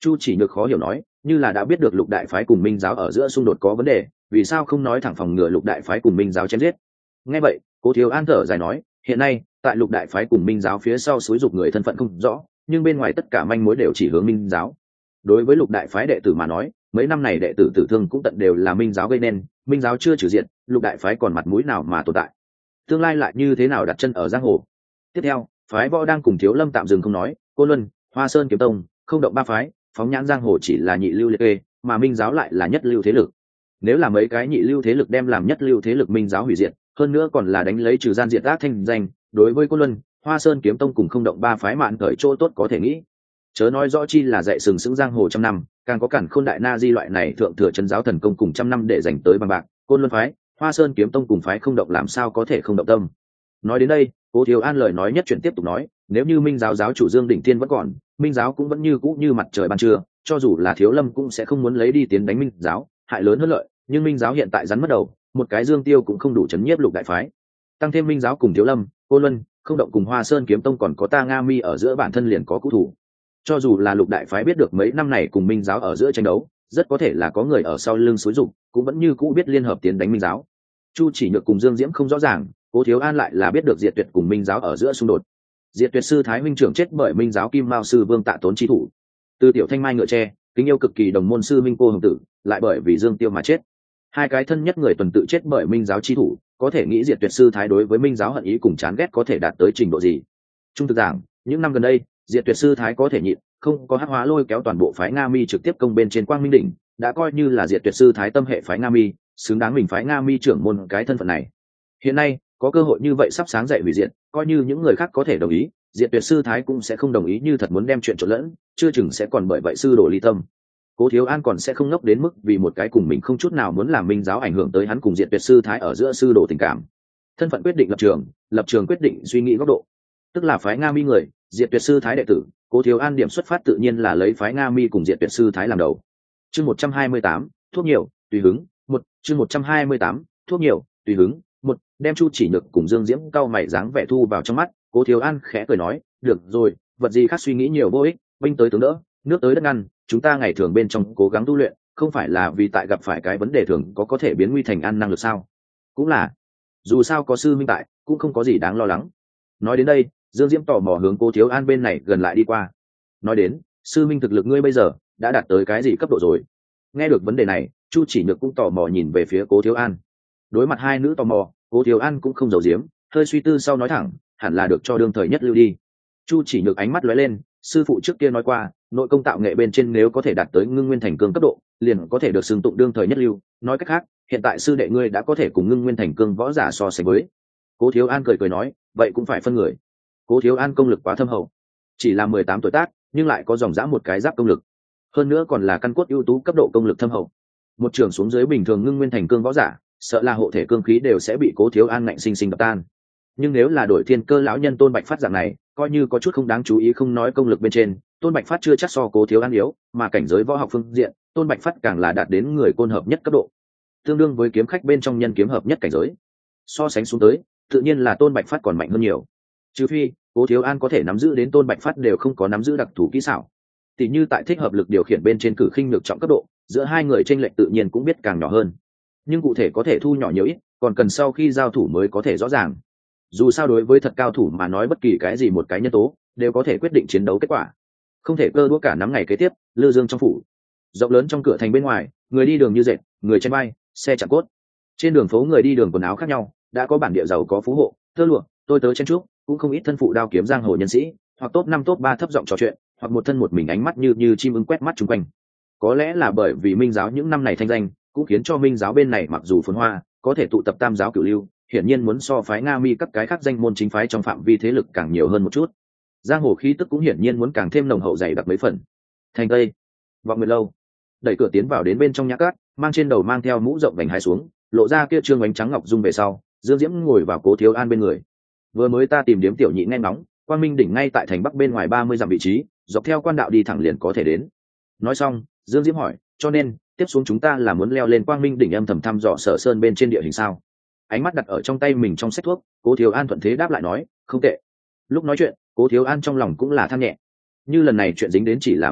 [SPEAKER 1] Chu Chỉ Nhược khó hiểu nói, như là đã biết được lục đại phái cùng minh giáo ở giữa xung đột có vấn đề, vì sao không nói thẳng phòng ngừa lục đại phái cùng minh giáo chém giết? Nghe vậy, Cố Thiếu An thở dài nói, hiện nay tại lục đại phái cùng minh giáo phía sau xúi dục người thân phận không rõ, nhưng bên ngoài tất cả manh mối đều chỉ hướng minh giáo. Đối với lục đại phái đệ tử mà nói, mấy năm này đệ tử tử thương cũng tận đều là minh giáo gây nên, minh giáo chưa trừ diện, lục đại phái còn mặt mũi nào mà tồn tại? Tương lai lại như thế nào đặt chân ở giang hồ? Tiếp theo, phái võ đang cùng Thiếu Lâm tạm dừng không nói, Côn Luân, Hoa Sơn Kiếm Tông, không động ba phái, phóng nhãn giang hồ chỉ là nhị lưu liệt kê, mà minh giáo lại là nhất lưu thế lực. Nếu là mấy cái nhị lưu thế lực đem làm nhất lưu thế lực minh giáo hủy diệt, hơn nữa còn là đánh lấy trừ gian diệt ác thanh danh, đối với Côn Luân, Hoa Sơn Kiếm Tông cùng không động ba phái mạn cởi chỗ tốt có thể nghĩ. Chớ nói rõ chi là dạy sừng sững giang hồ trăm năm, càng có cản khôn đại na di loại này thượng thừa chân giáo thần công cùng trăm năm để dành tới bằng bạc, Côn Luân phái, Hoa Sơn Kiếm Tông cùng phái không động làm sao có thể không động tâm. Nói đến đây, Cố Thiếu An lời nói nhất chuyển tiếp tục nói, nếu như minh giáo giáo chủ Dương Đỉnh Thiên vẫn còn, minh giáo cũng vẫn như cũ như mặt trời ban trưa, cho dù là Thiếu Lâm cũng sẽ không muốn lấy đi tiến đánh minh giáo, hại lớn hơn lợi, nhưng minh giáo hiện tại rắn mất đầu, một cái Dương Tiêu cũng không đủ chấn nhiếp lục đại phái. Tăng thêm minh giáo cùng Thiếu Lâm, Côn Luân, không động cùng Hoa Sơn Kiếm Tông còn có ta Nga Mi ở giữa bản thân liền có cũ thủ. Cho dù là lục đại phái biết được mấy năm này cùng minh giáo ở giữa tranh đấu, rất có thể là có người ở sau lưng xúi dục, cũng vẫn như cũ biết liên hợp tiến đánh minh giáo. Chu Chỉ Nhược cùng Dương Diễm không rõ ràng, Cố Thiếu An lại là biết được Diệt Tuyệt cùng minh giáo ở giữa xung đột. Diệt Tuyệt sư thái huynh trưởng chết bởi minh giáo Kim Mao sư Vương Tạ Tốn chi thủ. Từ Tiểu Thanh Mai ngựa tre, kính yêu cực kỳ đồng môn sư Minh Cô Hồng Tử, lại bởi vì Dương Tiêu mà chết. Hai cái thân nhất người tuần tự chết bởi minh giáo chi thủ, có thể nghĩ Diệt Tuyệt sư thái đối với minh giáo hận ý cùng chán ghét có thể đạt tới trình độ gì. Trung thực giảng, những năm gần đây, Diệt Tuyệt sư thái có thể nhịn, không có hắc hóa lôi kéo toàn bộ phái Nga Mi trực tiếp công bên trên Quang Minh đỉnh, đã coi như là Diệt Tuyệt sư thái tâm hệ phái Nga Mi, xứng đáng mình phái Nga Mi trưởng môn cái thân phận này. Hiện nay có cơ hội như vậy sắp sáng dậy hủy diệt, coi như những người khác có thể đồng ý, Diệt Tuyệt sư thái cũng sẽ không đồng ý, như thật muốn đem chuyện trộn lẫn, chưa chừng sẽ còn bởi vậy sư đổ ly tâm. Cố Thiếu An còn sẽ không ngốc đến mức vì một cái cùng mình không chút nào muốn làm minh giáo ảnh hưởng tới hắn cùng Diệt Tuyệt sư thái ở giữa sư đổ tình cảm. Thân phận quyết định lập trường quyết định suy nghĩ góc độ, tức là phái Nga Mi người, Diệt Tuyệt sư thái đệ tử, Cố Thiếu An điểm xuất phát tự nhiên là lấy phái Nga Mi cùng Diệt Tuyệt sư thái làm đầu. Chương 128, thuốc nhiều, tùy hứng, chương 128, thuốc nhiều, tùy hứng, đem Chu Chỉ Nhược cùng Dương Diễm cau mày dáng vẻ thu vào trong mắt, Cố Thiếu An khẽ cười nói, được rồi, vật gì khác suy nghĩ nhiều vô ích, binh tới tướng đỡ, nước tới đất ngăn, chúng ta ngày thường bên trong cố gắng tu luyện, không phải là vì tại gặp phải cái vấn đề thường có thể biến nguy thành an năng lực sao? Cũng là, dù sao có sư minh tại, cũng không có gì đáng lo lắng. Nói đến đây, Dương Diễm tò mò hướng Cố Thiếu An bên này gần lại đi qua. Nói đến, sư minh thực lực ngươi bây giờ đã đạt tới cái gì cấp độ rồi? Nghe được vấn đề này, Chu Chỉ Nhược cũng tò mò nhìn về phía Cố Thiếu An. Đối mặt hai nữ tò mò, Cố Thiếu An cũng không giấu giếm, hơi suy tư sau nói thẳng, hẳn là được cho đương thời nhất lưu đi. Chu Chỉ Nhược ánh mắt lóe lên, sư phụ trước kia nói qua, nội công tạo nghệ bên trên nếu có thể đạt tới ngưng nguyên thành cương cấp độ, liền có thể được xưng tụng đương thời nhất lưu. Nói cách khác, hiện tại sư đệ ngươi đã có thể cùng ngưng nguyên thành cương võ giả so sánh với. Cố Thiếu An cười nói, vậy cũng phải phân người. Cố Thiếu An công lực quá thâm hậu, chỉ là 18 tuổi tác, nhưng lại có dòng dã một cái giáp công lực, hơn nữa còn là căn cốt ưu tú cấp độ công lực thâm hậu. Một trường xuống dưới bình thường ngưng nguyên thành cương võ giả, sợ là hộ thể cương khí đều sẽ bị Cố Thiếu An ngạnh sinh sinh đập tan. Nhưng nếu là đổi thiên cơ lão nhân Tôn Bạch Phát dạng này, coi như có chút không đáng chú ý, không nói công lực bên trên, Tôn Bạch Phát chưa chắc so Cố Thiếu An yếu, mà cảnh giới võ học phương diện, Tôn Bạch Phát càng là đạt đến người côn hợp nhất cấp độ, tương đương với kiếm khách bên trong nhân kiếm hợp nhất cảnh giới. So sánh xuống tới, tự nhiên là Tôn Bạch Phát còn mạnh hơn nhiều. Trừ phi Cố Thiếu An có thể nắm giữ đến Tôn Bạch Phát đều không có nắm giữ đặc thù kỹ xảo, tỉ như tại thích hợp lực điều khiển bên trên cử khinh nhược trọng cấp độ, giữa hai người chênh lệch tự nhiên cũng biết càng nhỏ hơn. Nhưng cụ thể có thể thu nhỏ nhiều ít, còn cần sau khi giao thủ mới có thể rõ ràng. Dù sao đối với thật cao thủ mà nói, bất kỳ cái gì một cái nhân tố đều có thể quyết định chiến đấu kết quả. Không thể cơ đũa cả nắm ngày kế tiếp. Lư Dương trong phủ, rộng lớn trong cửa thành bên ngoài, người đi đường như dệt, người chen bay, xe chạm cốt. Trên đường phố người đi đường quần áo khác nhau, đã có bản địa giàu có phú hộ, tơ lụa, tôi tớ chen chúc, cũng không ít thân phụ đao kiếm giang hồ nhân sĩ, hoặc top 5 top 3 thấp giọng trò chuyện, hoặc một thân một mình ánh mắt như chim ưng quét mắt chung quanh. Có lẽ là bởi vì minh giáo những năm này thanh danh, cũng khiến cho minh giáo bên này mặc dù phồn hoa, có thể tụ tập tam giáo cửu lưu, hiển nhiên muốn so phái Nga Mi các cái khác danh môn chính phái trong phạm vi thế lực càng nhiều hơn một chút. Giang hồ khí tức cũng hiển nhiên muốn càng thêm nồng hậu dày đặc mấy phần. Thành Tây, Vọng Nguyệt lâu, đẩy cửa tiến vào đến bên trong nhã cát, mang trên đầu mang theo mũ rộng vành hai xuống, lộ ra kia trương bánh trắng ngọc dung về sau, Dương Diễm ngồi vào Cố Thiếu An bên người. Vừa mới ta tìm điếm tiểu nhị nghe ngóng, Quang Minh đỉnh ngay tại thành bắc bên ngoài 30 dặm vị trí, dọc theo quan đạo đi thẳng liền có thể đến. Nói xong, Dương Diễm hỏi, cho nên tiếp xuống chúng ta là muốn leo lên Quang Minh đỉnh âm thầm thăm dò Sở Sơn bên trên địa hình sao? Ánh mắt đặt ở trong tay mình trong sách thuốc, Cố Thiếu An thuận thế đáp lại nói, không tệ. Lúc nói chuyện, Cố Thiếu An trong lòng cũng là than nhẹ. Như lần này chuyện dính đến chỉ là minh giáo,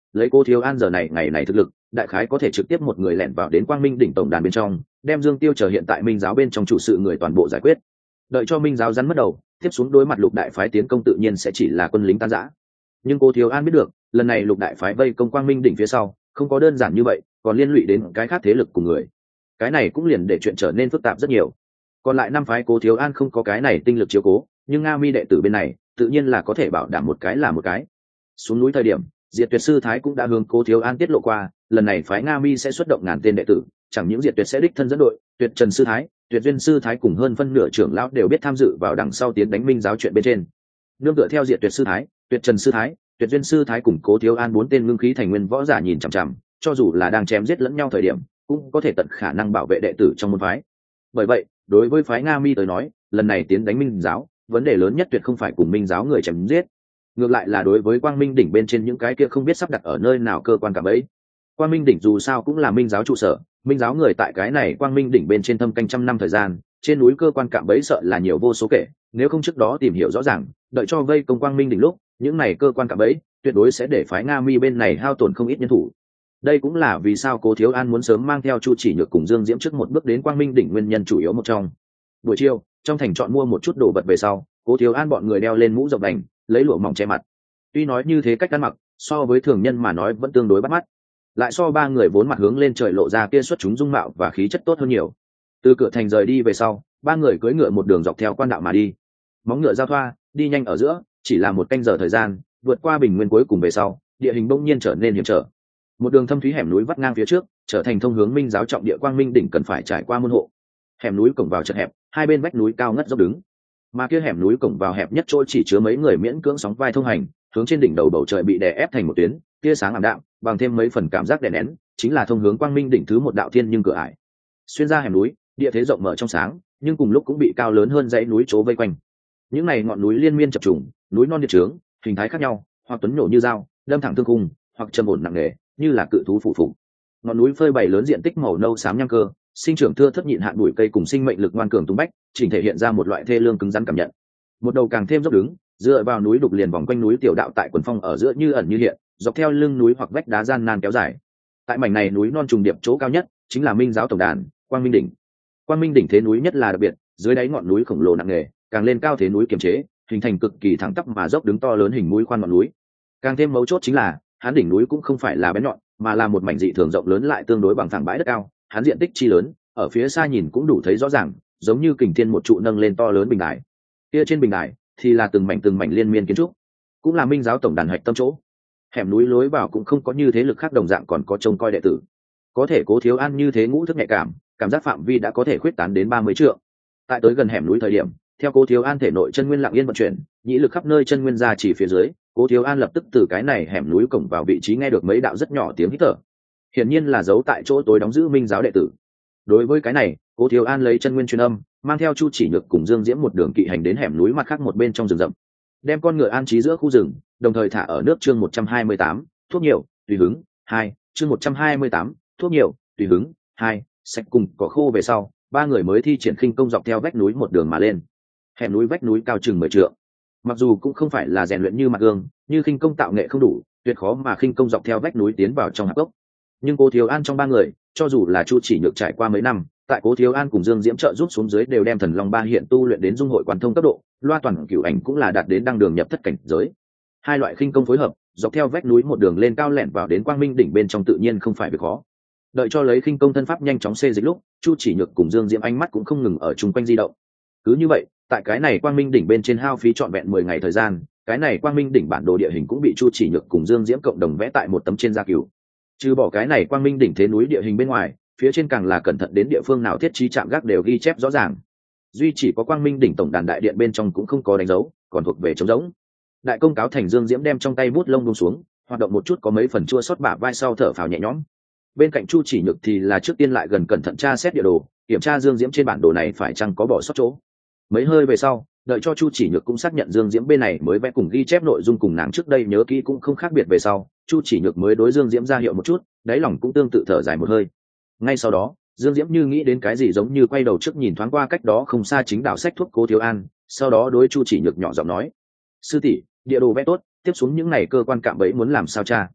[SPEAKER 1] lấy Cố Thiếu An giờ này ngày này thực lực, đại khái có thể trực tiếp một người lẻn vào đến Quang Minh đỉnh tổng đàn bên trong, đem Dương Tiêu chờ hiện tại Minh giáo bên trong chủ sự người toàn bộ giải quyết. Đợi cho Minh giáo rắn mất đầu, tiếp xuống đối mặt Lục đại phái tiến công tự nhiên sẽ chỉ là quân lính tan rã. Nhưng Cố Thiếu An biết được, lần này Lục đại phái vây công Quang Minh đỉnh phía sau, không có đơn giản như vậy, còn liên lụy đến cái khác thế lực cùng người. Cái này cũng liền để chuyện trở nên phức tạp rất nhiều. Còn lại 5 phái Cố Thiếu An không có cái này tinh lực chiếu cố, nhưng Nga Mi đệ tử bên này, tự nhiên là có thể bảo đảm một cái là một cái. Xuống núi thời điểm, Diệt Tuyệt sư thái cũng đã hướng Cố Thiếu An tiết lộ qua, lần này phái Nga Mi sẽ xuất động ngàn tên đệ tử, chẳng những Diệt Tuyệt sẽ đích thân dẫn đội, Tuyệt Trần sư thái, Tuyệt Duyên sư thái cùng hơn phân nửa trưởng lão đều biết tham dự vào đằng sau tiến đánh Minh giáo chuyện bên trên. Nương tựa theo Diệt Tuyệt sư thái, Tuyệt Trần sư thái, Tuyệt Duyên sư thái cùng Cố Thiếu An 4 tên ngưng khí thành nguyên võ giả nhìn chằm chằm, cho dù là đang chém giết lẫn nhau thời điểm, cũng có thể tận khả năng bảo vệ đệ tử trong môn phái. Bởi vậy, đối với phái Nga Mi tới nói, lần này tiến đánh Minh giáo, vấn đề lớn nhất tuyệt không phải cùng Minh giáo người chém giết, ngược lại là đối với Quang Minh đỉnh bên trên những cái kia không biết sắp đặt ở nơi nào cơ quan cả bấy. Quang Minh đỉnh dù sao cũng là Minh giáo trụ sở, Minh giáo người tại cái này Quang Minh đỉnh bên trên thâm canh trăm năm thời gian, trên núi cơ quan cạm bẫy sợ là nhiều vô số kể, nếu không trước đó tìm hiểu rõ ràng, đợi cho vây công Quang Minh đỉnh lúc, những này cơ quan cạm bẫy tuyệt đối sẽ để phái Nga Mi bên này hao tổn không ít nhân thủ. Đây cũng là vì sao Cố Thiếu An muốn sớm mang theo Chu Chỉ Nhược cùng Dương Diễm trước một bước đến Quang Minh đỉnh nguyên nhân chủ yếu một trong. Buổi chiều, trong thành chọn mua một chút đồ vật về sau, Cố Thiếu An bọn người đeo lên mũ rộng đành, lấy lụa mỏng che mặt. Tuy nói như thế cách ăn mặc, so với thường nhân mà nói vẫn tương đối bắt mắt, lại so 3 người vốn mặt hướng lên trời lộ ra kia xuất chúng dung mạo và khí chất tốt hơn nhiều. Từ cửa thành rời đi về sau, 3 người cưỡi ngựa một đường dọc theo quan đạo mà đi. Móng ngựa giao thoa, đi nhanh ở giữa, chỉ là một canh giờ thời gian, vượt qua bình nguyên cuối cùng về sau, địa hình bỗng nhiên trở nên hiểm trở. Một đường thâm thúy hẻm núi vắt ngang phía trước, trở thành thông hướng Minh giáo trọng địa Quang Minh đỉnh cần phải trải qua môn hộ. Hẻm núi cổng vào chật hẹp, hai bên vách núi cao ngất dốc đứng, mà kia hẻm núi cổng vào hẹp nhất chỗ chỉ chứa mấy người miễn cưỡng sóng vai thông hành, hướng trên đỉnh đầu bầu trời bị đè ép thành một tuyến, tia sáng ảm đạm, bằng thêm mấy phần cảm giác đè nén, chính là thông hướng Quang Minh đỉnh thứ một đạo thiên nhưng cửa ải. Xuyên ra hẻm núi, địa thế rộng mở trong sáng, nhưng cùng lúc cũng bị cao lớn hơn dãy núi trố vây quanh. Những này ngọn núi liên miên chập trùng, núi non địa trướng, hình thái khác nhau, hoặc tuấn nhổ như dao, đâm thẳng thương khung, hoặc trầm ổn nặng nề, như là cự thú phụ phục. Ngọn núi phơi bày lớn diện tích màu nâu xám nhang cơ, sinh trưởng thưa thớt nhịn hạn bụi cây cùng sinh mệnh lực ngoan cường tung bách, chỉnh thể hiện ra một loại thê lương cứng rắn cảm nhận. Một đầu càng thêm dốc đứng, dựa vào núi đục liền vòng quanh núi tiểu đạo tại quần phong ở giữa như ẩn như hiện, dọc theo lưng núi hoặc vách đá gian nan kéo dài. Tại mảnh này núi non trùng điệp chỗ cao nhất, chính là Minh giáo tổng đàn, Quang Minh đỉnh. Quang Minh đỉnh thế núi nhất là đặc biệt, dưới đáy ngọn núi khổng lồ nặng nề, càng lên cao thế núi kiềm chế, hình thành cực kỳ thẳng tắp mà dốc đứng to lớn hình mũi khoan ngọn núi. Càng thêm mấu chốt chính là, hắn đỉnh núi cũng không phải là bén nhọn, mà là một mảnh dị thường rộng lớn lại tương đối bằng phẳng bãi đất cao, hắn diện tích chi lớn, ở phía xa nhìn cũng đủ thấy rõ ràng, giống như kình thiên một trụ nâng lên to lớn bình đài. Kia trên bình đài thì là từng mảnh liên miên kiến trúc, cũng là Minh giáo tổng đàn hạch tâm chỗ. Hẻm núi lối vào cũng không có như thế lực khác đồng dạng còn có trông coi đệ tử. Có thể Cố Thiếu An như thế ngũ thức nhạy cảm giác phạm vi đã có thể khuyết tán đến 30 trượng. Tại tới gần hẻm núi thời điểm, theo Cố Thiếu An thể nội chân nguyên lặng yên vận chuyển, nhĩ lực khắp nơi chân nguyên ra chỉ phía dưới, Cố Thiếu An lập tức từ cái này hẻm núi cổng vào vị trí nghe được mấy đạo rất nhỏ tiếng hít thở. Hiển nhiên là giấu tại chỗ tối đóng giữ Minh giáo đệ tử. Đối với cái này, Cố Thiếu An lấy chân nguyên truyền âm, mang theo Chu Chỉ Nhược cùng Dương Diễm một đường kỵ hành đến hẻm núi mặt khác một bên trong rừng rậm, đem con ngựa an trí giữa khu rừng, đồng thời thả ở nước chương 128, thuốc nhiều, tùy hứng, 2, chương 128, thuốc nhiều, tùy hứng, 2, sạch cùng cỏ khô về sau, 3 người mới thi triển khinh công dọc theo vách núi một đường mà lên. Hẻm núi vách núi cao chừng 10 trượng. Mặc dù cũng không phải là rèn luyện như mặt gương, như khinh công tạo nghệ không đủ, tuyệt khó mà khinh công dọc theo vách núi tiến vào trong hạp gốc. Nhưng Cố Thiếu An trong 3 người, cho dù là Chu Chỉ Nhược trải qua mấy năm, tại Cố Thiếu An cùng Dương Diễm trợ giúp xuống dưới đều đem Thần Long Ba hiện tu luyện đến dung hội quan thông cấp độ, loa toàn cửu ảnh cũng là đạt đến đăng đường nhập thất cảnh giới. Hai loại khinh công phối hợp, dọc theo vách núi một đường lên cao lẻn vào đến Quang Minh đỉnh bên trong tự nhiên không phải việc khó. Đợi cho lấy khinh công thân pháp nhanh chóng xê dịch lúc, Chu Chỉ Nhược cùng Dương Diễm ánh mắt cũng không ngừng ở chung quanh di động. Cứ như vậy, tại cái này Quang Minh đỉnh bên trên hao phí trọn vẹn 10 ngày thời gian, cái này Quang Minh đỉnh bản đồ địa hình cũng bị Chu Chỉ Nhược cùng Dương Diễm cộng đồng vẽ tại một tấm trên da cừu. Trừ bỏ cái này Quang Minh đỉnh thế núi địa hình bên ngoài, phía trên càng là cẩn thận đến địa phương nào thiết trí trạm gác đều ghi chép rõ ràng. Duy chỉ có Quang Minh đỉnh tổng đàn đại điện bên trong cũng không có đánh dấu, còn thuộc về trống rỗng. Đại công cáo thành Dương Diễm đem trong tay bút lông buông xuống, hoạt động một chút có mấy phần chua xót bả vai sau thở phào nhẹ nhõm. Bên cạnh Chu Chỉ Nhược thì là trước tiên lại gần cẩn thận tra xét địa đồ, kiểm tra Dương Diễm trên bản đồ này phải chăng có bỏ sót chỗ. Mấy hơi về sau, đợi cho Chu Chỉ Nhược cũng xác nhận Dương Diễm bên này mới vẽ cùng ghi chép nội dung cùng nàng trước đây nhớ kỹ cũng không khác biệt về sau, Chu Chỉ Nhược mới đối Dương Diễm ra hiệu một chút, đáy lòng cũng tương tự thở dài một hơi. Ngay sau đó, Dương Diễm như nghĩ đến cái gì giống như quay đầu trước nhìn thoáng qua cách đó không xa chính đạo sách thuốc Cố Thiếu An, sau đó đối Chu Chỉ Nhược nhỏ giọng nói: "Sư tỷ, địa đồ vẽ tốt, tiếp xuống những ngày cơ quan cạm bẫy muốn làm sao cha?"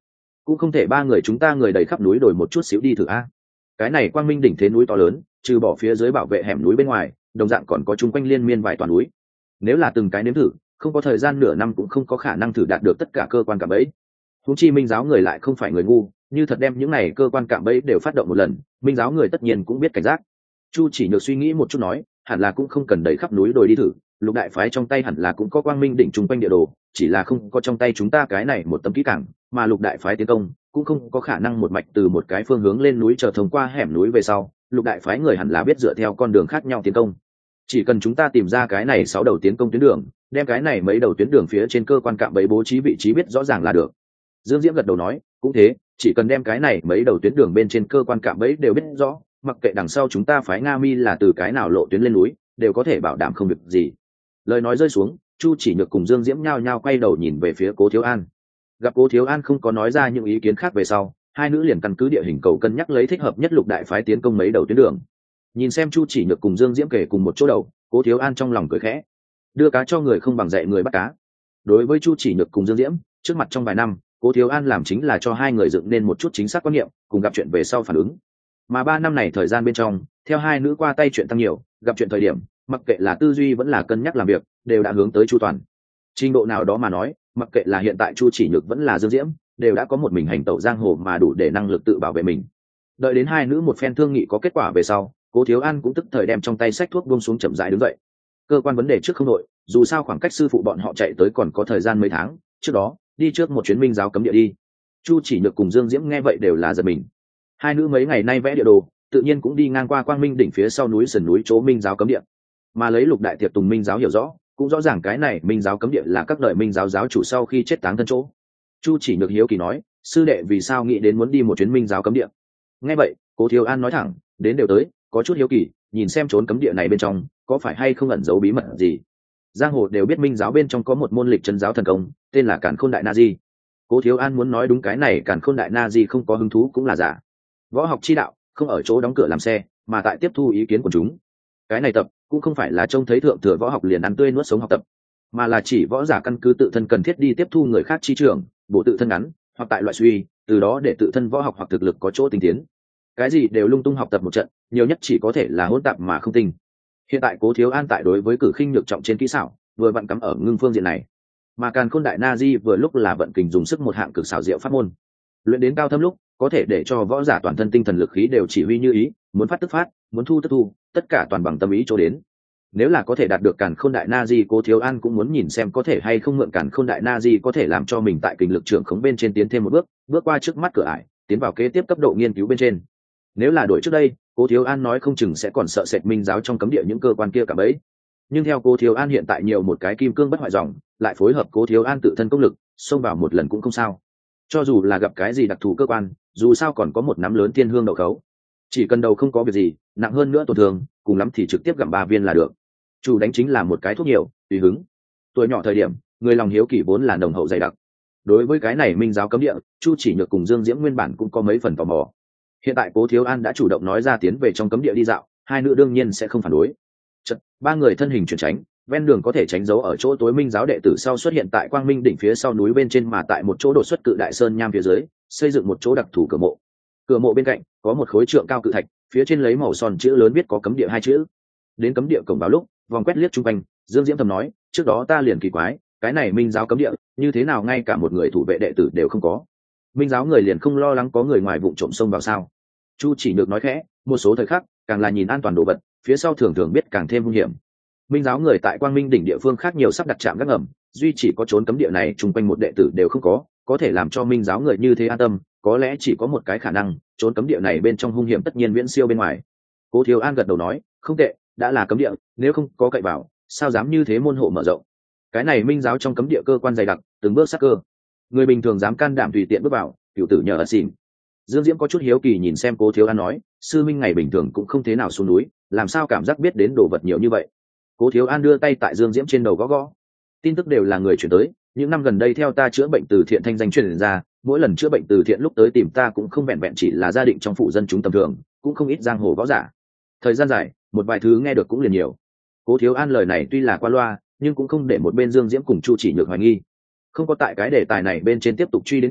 [SPEAKER 1] cũng không thể ba người chúng ta người đầy khắp núi đổi một chút xíu đi thử a. Cái này quang minh đỉnh thế núi to lớn, trừ bỏ phía dưới bảo vệ hẻm núi bên ngoài, đồng dạng còn có chung quanh liên miên vài toàn núi. Nếu là từng cái nếm thử, không có thời gian nửa năm cũng không có khả năng thử đạt được tất cả cơ quan cạm bẫy. Huống chi minh giáo người lại không phải người ngu, như thật đem những này cơ quan cạm bẫy đều phát động một lần, minh giáo người tất nhiên cũng biết cảnh giác. Chu Chỉ Nhược suy nghĩ một chút nói, hẳn là cũng không cần đẩy khắp núi đồi đi thử, lục đại phái trong tay hẳn là cũng có quang minh đỉnh chung quanh địa đồ, chỉ là không có trong tay chúng ta cái này một tấm kỹ càng, mà lục đại phái tiến công cũng không có khả năng một mạch từ một cái phương hướng lên núi chờ thông qua hẻm núi về sau, lục đại phái người hẳn là biết dựa theo con đường khác nhau tiến công. Chỉ cần chúng ta tìm ra cái này 6 đầu tiến công tuyến đường, đem cái này mấy đầu tuyến đường phía trên cơ quan cạm bẫy bố trí vị trí biết rõ ràng là được. Dương Diễm gật đầu nói, cũng thế, chỉ cần đem cái này mấy đầu tuyến đường bên trên cơ quan cạm bẫy đều biết rõ, mặc kệ đằng sau chúng ta phái Nga Mi là từ cái nào lộ tuyến lên núi, đều có thể bảo đảm không việc gì. Lời nói rơi xuống, Chu Chỉ Nhược cùng Dương Diễm nhao nhao quay đầu nhìn về phía Cố Thiếu An. Gặp Cố Thiếu An không có nói ra những ý kiến khác về sau, hai nữ liền căn cứ địa hình cầu cân nhắc lấy thích hợp nhất lục đại phái tiến công mấy đầu tuyến đường. Nhìn xem Chu Chỉ Nhược cùng Dương Diễm kể cùng một chỗ đầu, Cố Thiếu An trong lòng cười khẽ. Đưa cá cho người không bằng dạy người bắt cá. Đối với Chu Chỉ Nhược cùng Dương Diễm, trước mặt trong vài năm, Cố Thiếu An làm chính là cho hai người dựng nên một chút chính xác quan niệm, cùng gặp chuyện về sau phản ứng. Mà 3 năm này thời gian bên trong, theo hai nữ qua tay chuyện tăng nhiều, gặp chuyện thời điểm, mặc kệ là tư duy vẫn là cân nhắc làm việc, đều đã hướng tới chu toàn. Trình độ nào đó mà nói, mặc kệ là hiện tại Chu Chỉ Nhược vẫn là Dương Diễm, đều đã có một mình hành tẩu giang hồ mà đủ để năng lực tự bảo vệ mình. Đợi đến hai nữ một phen thương nghị có kết quả về sau, Cố Thiếu An cũng tức thời đem trong tay sách thuốc buông xuống chậm rãi đứng dậy. Cơ quan vấn đề trước không nội, dù sao khoảng cách sư phụ bọn họ chạy tới còn có thời gian mấy tháng, trước đó đi trước một chuyến minh giáo cấm địa đi. Chu Chỉ Nhược cùng Dương Diễm nghe vậy đều là giật mình. Hai nữ mấy ngày nay vẽ địa đồ, tự nhiên cũng đi ngang qua quang minh đỉnh phía sau núi sườn núi chỗ minh giáo cấm địa, mà lấy lục đại tiệp tùng minh giáo hiểu rõ, cũng rõ ràng cái này minh giáo cấm địa là các đời minh giáo giáo chủ sau khi chết táng thân chỗ. Chu Chỉ Nhược hiếu kỳ nói, sư đệ vì sao nghĩ đến muốn đi một chuyến minh giáo cấm địa? Nghe vậy, Cố Thiếu An nói thẳng, đến đều tới, có chút hiếu kỳ, nhìn xem trốn cấm địa này bên trong có phải hay không ẩn giấu bí mật gì. Giang hồ đều biết minh giáo bên trong có một môn lịch chân giáo thần công, tên là Càn Khôn Đại Na Di. Cố Thiếu An muốn nói đúng cái này Càn Khôn Đại Na Di không có hứng thú cũng là giả. Võ học chi đạo không ở chỗ đóng cửa làm xe, mà tại tiếp thu ý kiến của chúng. Cái này tập cũng không phải là trông thấy thượng thừa võ học liền ăn tươi nuốt sống học tập, mà là chỉ võ giả căn cứ tự thân cần thiết đi tiếp thu người khác chi trường, bổ tự thân ngắn, hoặc tại loại suy, từ đó để tự thân võ học hoặc thực lực có chỗ tinh tiến. Cái gì đều lung tung học tập một trận, nhiều nhất chỉ có thể là hỗn tạp mà không tinh. Hiện tại Cố Thiếu An tại đối với cử khinh nhược trọng trên kỹ xảo, vừa vặn cắm ở ngưng phương diện này, mà Càn Khôn Đại Na Di vừa lúc là vận kình dùng sức một hạng cực xảo diệu pháp môn, luyện đến cao thâm lúc có thể để cho võ giả toàn thân tinh thần lực khí đều chỉ huy như ý, muốn phát tức phát, muốn thu tức thu, tất cả toàn bằng tâm ý cho đến. Nếu là có thể đạt được Càn Khôn Đại Na Di, Cố Thiếu An cũng muốn nhìn xem có thể hay không mượn Càn Khôn Đại Na Di có thể làm cho mình tại kình lực trưởng khống bên trên tiến thêm một bước, bước qua trước mắt cửa ải, tiến vào kế tiếp cấp độ nghiên cứu bên trên. Nếu là đổi trước đây, Cố Thiếu An nói không chừng sẽ còn sợ sệt minh giáo trong cấm địa những cơ quan kia cả bấy. Nhưng theo Cố Thiếu An hiện tại nhiều một cái kim cương bất hoại dòng, lại phối hợp Cố Thiếu An tự thân công lực, xông vào một lần cũng không sao. Cho dù là gặp cái gì đặc thù cơ quan, dù sao còn có một nắm lớn thiên hương đậu khấu, chỉ cần đầu không có việc gì nặng hơn nữa tổn thương, cùng lắm thì trực tiếp gặm 3 viên là được. Chủ đánh chính là một cái thuốc nhiều, tùy hứng. Tuổi nhỏ thời điểm, người lòng hiếu kỳ vốn là nồng hậu dày đặc. Đối với cái này minh giáo cấm địa, Chu Chỉ Nhược cùng Dương Diễm nguyên bản cũng có mấy phần tò mò. Hiện tại Cố Thiếu An đã chủ động nói ra tiến về trong cấm địa đi dạo, hai nữ đương nhiên sẽ không phản đối. Chật, 3 người thân hình chuyển tránh, ven đường có thể tránh giấu ở chỗ tối minh giáo đệ tử sau xuất hiện tại quang minh đỉnh phía sau núi bên trên, mà tại một chỗ đột xuất cự đại sơn nham phía dưới xây dựng một chỗ đặc thù cửa mộ. Cửa mộ bên cạnh có một khối trượng cao cự thạch, phía trên lấy màu son chữ lớn viết có cấm địa 2 chữ. Đến cấm địa cổng vào lúc, vòng quét liếc chung quanh, Dương Diễm thầm nói, trước đó ta liền kỳ quái, cái này minh giáo cấm địa như thế nào ngay cả một người thủ vệ đệ tử đều không có. Minh giáo người liền không lo lắng có người ngoài vụng trộm xông vào sao? Chu Chỉ Nhược nói khẽ, một số thời khắc càng là nhìn an toàn đồ vật, phía sau thường thường biết càng thêm nguy hiểm. Minh giáo người tại quang minh đỉnh địa phương khác nhiều sắp đặt trạm gác ngầm, duy chỉ có trốn cấm địa này chung quanh một đệ tử đều không có thể làm cho minh giáo người như thế an tâm, có lẽ chỉ có một cái khả năng, trốn cấm địa này bên trong hung hiểm tất nhiên viễn siêu bên ngoài. Cố Thiếu An gật đầu nói, không tệ, đã là cấm địa, nếu không có cậy vào, sao dám như thế môn hộ mở rộng. Cái này minh giáo trong cấm địa cơ quan dày đặc, từng bước sát cơ, người bình thường dám can đảm tùy tiện bước vào, cửu tử nhờ ở xỉn. Dương Diễm có chút hiếu kỳ nhìn xem Cố Thiếu An nói, sư minh ngày bình thường cũng không thế nào xuống núi, làm sao cảm giác biết đến đồ vật nhiều như vậy? Cố Thiếu An đưa tay tại Dương Diễm trên đầu gõ gõ, tin tức đều là người chuyển tới, những năm gần đây theo ta chữa bệnh từ thiện thanh danh truyền ra, mỗi lần chữa bệnh từ thiện lúc tới tìm ta cũng không vẹn vẹn chỉ là gia đình trong phụ dân chúng tầm thường, cũng không ít giang hồ võ giả. Thời gian dài, một vài thứ nghe được cũng liền nhiều. Cố Thiếu An lời này tuy là qua loa, nhưng cũng không để một bên Dương Diễm cùng Chu Chỉ Nhược hoài nghi. Không có tại cái đề tài này bên trên tiếp tục truy đến cùng,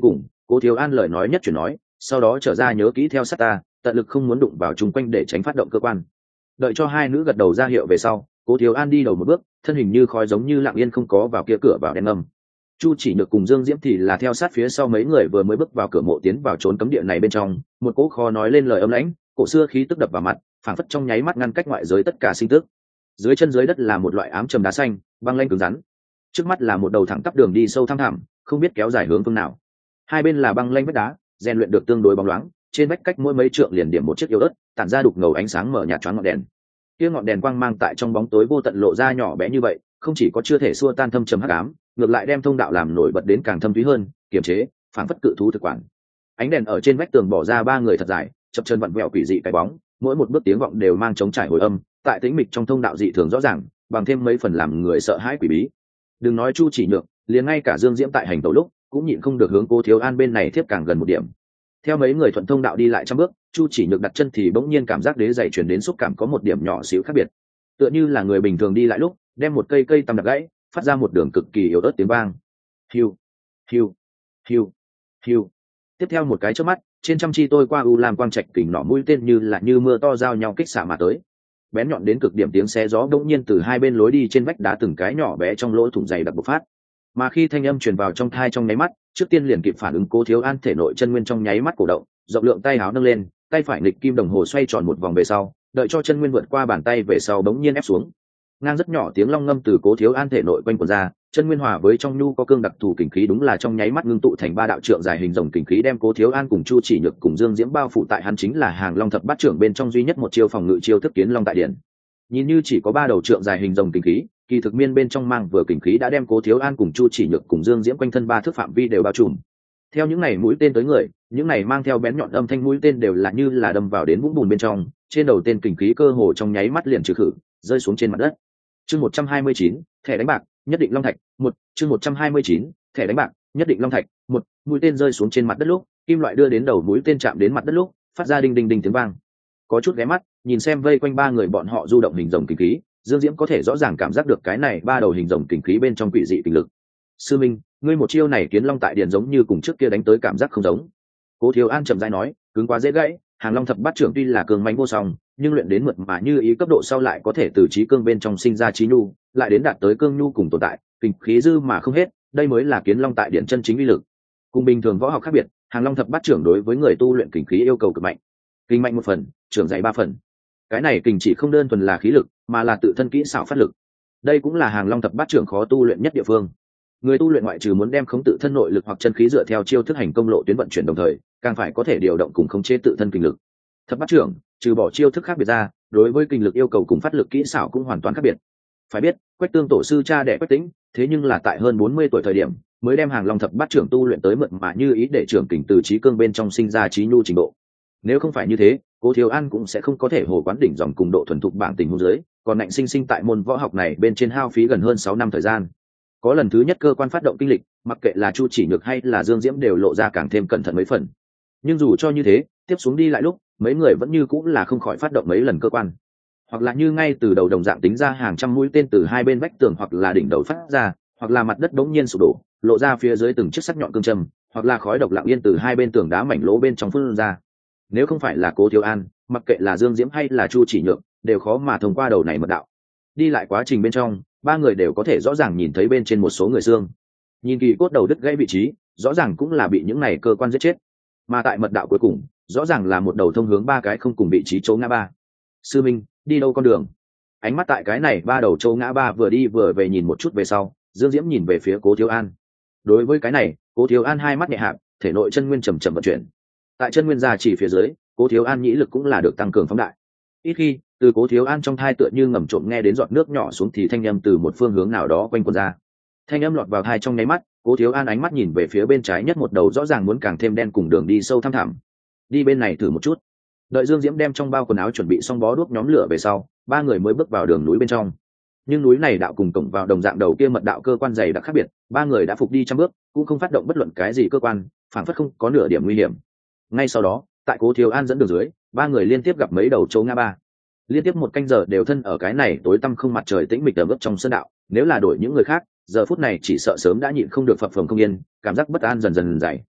[SPEAKER 1] Cố Thiếu An lời nói nhất chuyển nói, sau đó trở ra nhớ kỹ theo sát ta, tận lực không muốn đụng vào chung quanh để tránh phát động cơ quan. Đợi cho hai nữ gật đầu ra hiệu về sau, Cố Thiếu An đi đầu một bước, thân hình như khói giống như lặng yên không có vào kia cửa vào đen ngầm. Chu Chỉ Nhược cùng Dương Diễm thì là theo sát phía sau mấy người vừa mới bước vào cửa mộ tiến vào trốn cấm địa này bên trong, một cỗ khó nói lên lời âm lãnh, cổ xưa khí tức đập vào mặt, phảng phất trong nháy mắt ngăn cách ngoại giới tất cả sinh tức. Dưới chân dưới đất là một loại ám trầm đá xanh, băng lanh cứng rắn. Trước mắt là một đầu thẳng tắp đường đi sâu thăm thẳm, không biết kéo dài hướng phương nào. Hai bên là băng lanh vách đá, rèn luyện được tương đối bóng loáng, trên vách cách mỗi mấy trượng liền điểm một chiếc yếu ớt, tản ra đục ngầu ánh sáng mở nhạt choáng ngọn đèn. Kia ngọn đèn quang mang tại trong bóng tối vô tận lộ ra nhỏ bé như vậy, không chỉ có chưa thể xua tan thâm trầm hắc ám, ngược lại đem thông đạo làm nổi bật đến càng thâm thúy hơn, kiềm chế, phảng phất cự thú thực quản. Ánh đèn ở trên vách tường bỏ ra ba người thật dài, chập chân vặn vẹo quỷ dị cái bóng, mỗi một bước tiếng vọng đều mang trống trải hồi âm, tại tĩnh mịch trong thông đạo dị thường rõ ràng, bằng thêm mấy phần làm người sợ hãi quỷ bí. Đừng nói Chu Chỉ Nhược, liền ngay cả Dương Diễm tại hành tẩu lúc cũng nhịn không được hướng Cố Thiếu An bên này tiếp càng gần một điểm. Theo mấy người thuận thông đạo đi lại trăm bước, Chu Chỉ Nhược đặt chân thì bỗng nhiên cảm giác đế giày truyền đến xúc cảm có một điểm nhỏ xíu khác biệt, tựa như là người bình thường đi lại lúc đem một cây tăm đập gãy, phát ra một đường cực kỳ yếu ớt tiếng vang. Hiu, hiu, hiu, hiu. Tiếp theo một cái chớp mắt, trên trăm chi tôi qua u lam quang trạch kình nỏ mũi tên như mưa to giao nhau kích xạ mà tới. Bén nhọn đến cực điểm tiếng xé gió đột nhiên từ hai bên lối đi trên vách đá từng cái nhỏ bé trong lỗ thủng dày đặc bộc phát. Mà khi thanh âm truyền vào trong tai trong nháy mắt, trước tiên liền kịp phản ứng Cố Thiếu An thể nội chân nguyên trong nháy mắt cổ động, rộng lượng tay áo nâng lên, tay phải nghịch kim đồng hồ xoay tròn một vòng về sau, đợi cho chân nguyên vượt qua bàn tay về sau bỗng nhiên ép xuống. Ngang rất nhỏ tiếng long ngâm từ Cố Thiếu An thể nội quanh quẩn ra, chân nguyên hòa với trong nhu có cương đặc thù kình khí đúng là trong nháy mắt ngưng tụ thành ba đạo trượng dài hình rồng kình khí đem Cố Thiếu An cùng Chu Chỉ Nhược cùng Dương Diễm bao phủ tại hắn chính là Hàng Long thập bát trưởng bên trong duy nhất một chiêu phòng ngự chiêu thức Kiến Long tại điển. Nhìn như chỉ có ba đầu trượng dài hình rồng kình khí, kỳ thực miên bên trong mang vừa kình khí đã đem Cố Thiếu An cùng Chu Chỉ Nhược cùng Dương Diễm quanh thân ba thước phạm vi đều bao trùm. Theo những này mũi tên tới người, những này mang theo bén nhọn âm thanh mũi tên đều là như là đâm vào đến vũng bùn bên trong, trên đầu tên kình khí cơ hồ trong nháy mắt liền trừ khử, rơi xuống trên mặt đất. Chương 129, thẻ đánh bạc, nhất định long thạch, một chương 129, thẻ đánh bạc, nhất định long thạch, một mũi tên rơi xuống trên mặt đất lúc, kim loại đưa đến đầu mũi tên chạm đến mặt đất lúc, phát ra đinh đinh đinh tiếng vang. Có chút ghé mắt, nhìn xem vây quanh ba người bọn họ du động hình rồng kình khí, Dương Diễm có thể rõ ràng cảm giác được cái này ba đầu hình rồng kình khí bên trong quỷ dị kình lực. Sư Minh, ngươi một chiêu này Kiến Long tại điền giống như cùng trước kia đánh tới cảm giác không giống. Cố Thiếu An chậm rãi nói, cứng quá dễ gãy, Hàng Long thập bát trưởng tuy là cường mãnh vô song, nhưng luyện đến mượt mà như ý cấp độ sau lại có thể từ trí cương bên trong sinh ra trí nhu, lại đến đạt tới cương nhu cùng tồn tại, kình khí dư mà không hết, đây mới là Kiến Long tại điển chân chính uy lực. Cùng bình thường võ học khác biệt, Hàng Long thập bát trưởng đối với người tu luyện kình khí yêu cầu cực mạnh. Kinh mạnh một phần, trưởng dày ba phần. Cái này kình chỉ không đơn thuần là khí lực, mà là tự thân kỹ xảo phát lực. Đây cũng là Hàng Long thập bát trưởng khó tu luyện nhất địa phương. Người tu luyện ngoại trừ muốn đem khống tự thân nội lực hoặc chân khí dựa theo chiêu thức hành công lộ tuyến vận chuyển đồng thời, càng phải có thể điều động cùng khống chế tự thân kinh lực. Thập bát trưởng, trừ bỏ chiêu thức khác biệt ra, đối với kinh lực yêu cầu cùng phát lực kỹ xảo cũng hoàn toàn khác biệt. Phải biết, Quách Tương tổ sư cha đẻ Quách Tĩnh, thế nhưng là tại hơn 40 tuổi thời điểm, mới đem Hàng Long thập bát trưởng tu luyện tới mượt mà như ý để trưởng kình từ trí cương bên trong sinh ra trí nhu trình độ. Nếu không phải như thế, Cố Thiếu An cũng sẽ không có thể hồ quán đỉnh dòng cùng độ thuần thục bảng tình huống dưới, còn ngạnh sinh tại môn võ học này bên trên hao phí gần hơn 6 năm thời gian. Có lần thứ nhất cơ quan phát động kinh lịch, mặc kệ là Chu Chỉ Nhược hay là Dương Diễm đều lộ ra càng thêm cẩn thận mấy phần. Nhưng dù cho như thế, tiếp xuống đi lại lúc, mấy người vẫn như cũng là không khỏi phát động mấy lần cơ quan. Hoặc là như ngay từ đầu đồng dạng tính ra hàng trăm mũi tên từ hai bên vách tường hoặc là đỉnh đầu phát ra, hoặc là mặt đất đống nhiên sụp đổ, lộ ra phía dưới từng chiếc sắc nhọn cương châm, hoặc là khói độc lặng yên từ hai bên tường đá mảnh lỗ bên trong phun ra. Nếu không phải là Cố Thiếu An, mặc kệ là Dương Diễm hay là Chu Chỉ Nhược, đều khó mà thông qua đầu này mật đạo. Đi lại quá trình bên trong, ba người đều có thể rõ ràng nhìn thấy bên trên một số người xương. Nhìn kỳ cốt đầu đứt gãy vị trí, rõ ràng cũng là bị những này cơ quan giết chết. Mà tại mật đạo cuối cùng, rõ ràng là một đầu thông hướng ba cái không cùng vị trí chỗ ngã ba. Sư Minh, đi đâu con đường? Ánh mắt tại cái này ba đầu chỗ ngã ba vừa đi vừa về nhìn một chút về sau, Dương Diễm nhìn về phía Cố Thiếu An. Đối với cái này, Cố Thiếu An hai mắt nhẹ hạp, thể nội chân nguyên chầm chậm vận chuyển. Tại chân nguyên gia chỉ phía dưới, Cố Thiếu An nhĩ lực cũng là được tăng cường phóng đại. Ít khi, từ Cố Thiếu An trong thai tựa như ngầm trộm nghe đến giọt nước nhỏ xuống thì thanh âm từ một phương hướng nào đó quanh quẩn ra. Thanh âm lọt vào thai trong nháy mắt, Cố Thiếu An ánh mắt nhìn về phía bên trái nhất một đầu rõ ràng muốn càng thêm đen cùng đường đi sâu thăm thẳm. Đi bên này thử một chút. Đợi Dương Diễm đem trong bao quần áo chuẩn bị xong bó đuốc nhóm lửa về sau, ba người mới bước vào đường núi bên trong. Nhưng núi này đạo cùng cổng vào đồng dạng đầu kia mật đạo cơ quan dày đặc khác biệt, ba người đã phục đi trăm bước, cũng không phát động bất luận cái gì cơ quan, phản phất không có nửa điểm nguy hiểm. Ngay sau đó, tại Cố Thiếu An dẫn đường dưới, ba người liên tiếp gặp mấy đầu châu ngã ba. Liên tiếp một canh giờ đều thân ở cái này tối tăm không mặt trời tĩnh mịch ẩm ướt trong sơn đạo, nếu là đổi những người khác, giờ phút này chỉ sợ sớm đã nhịn không được phập phồng không yên, cảm giác bất an dần dần dày.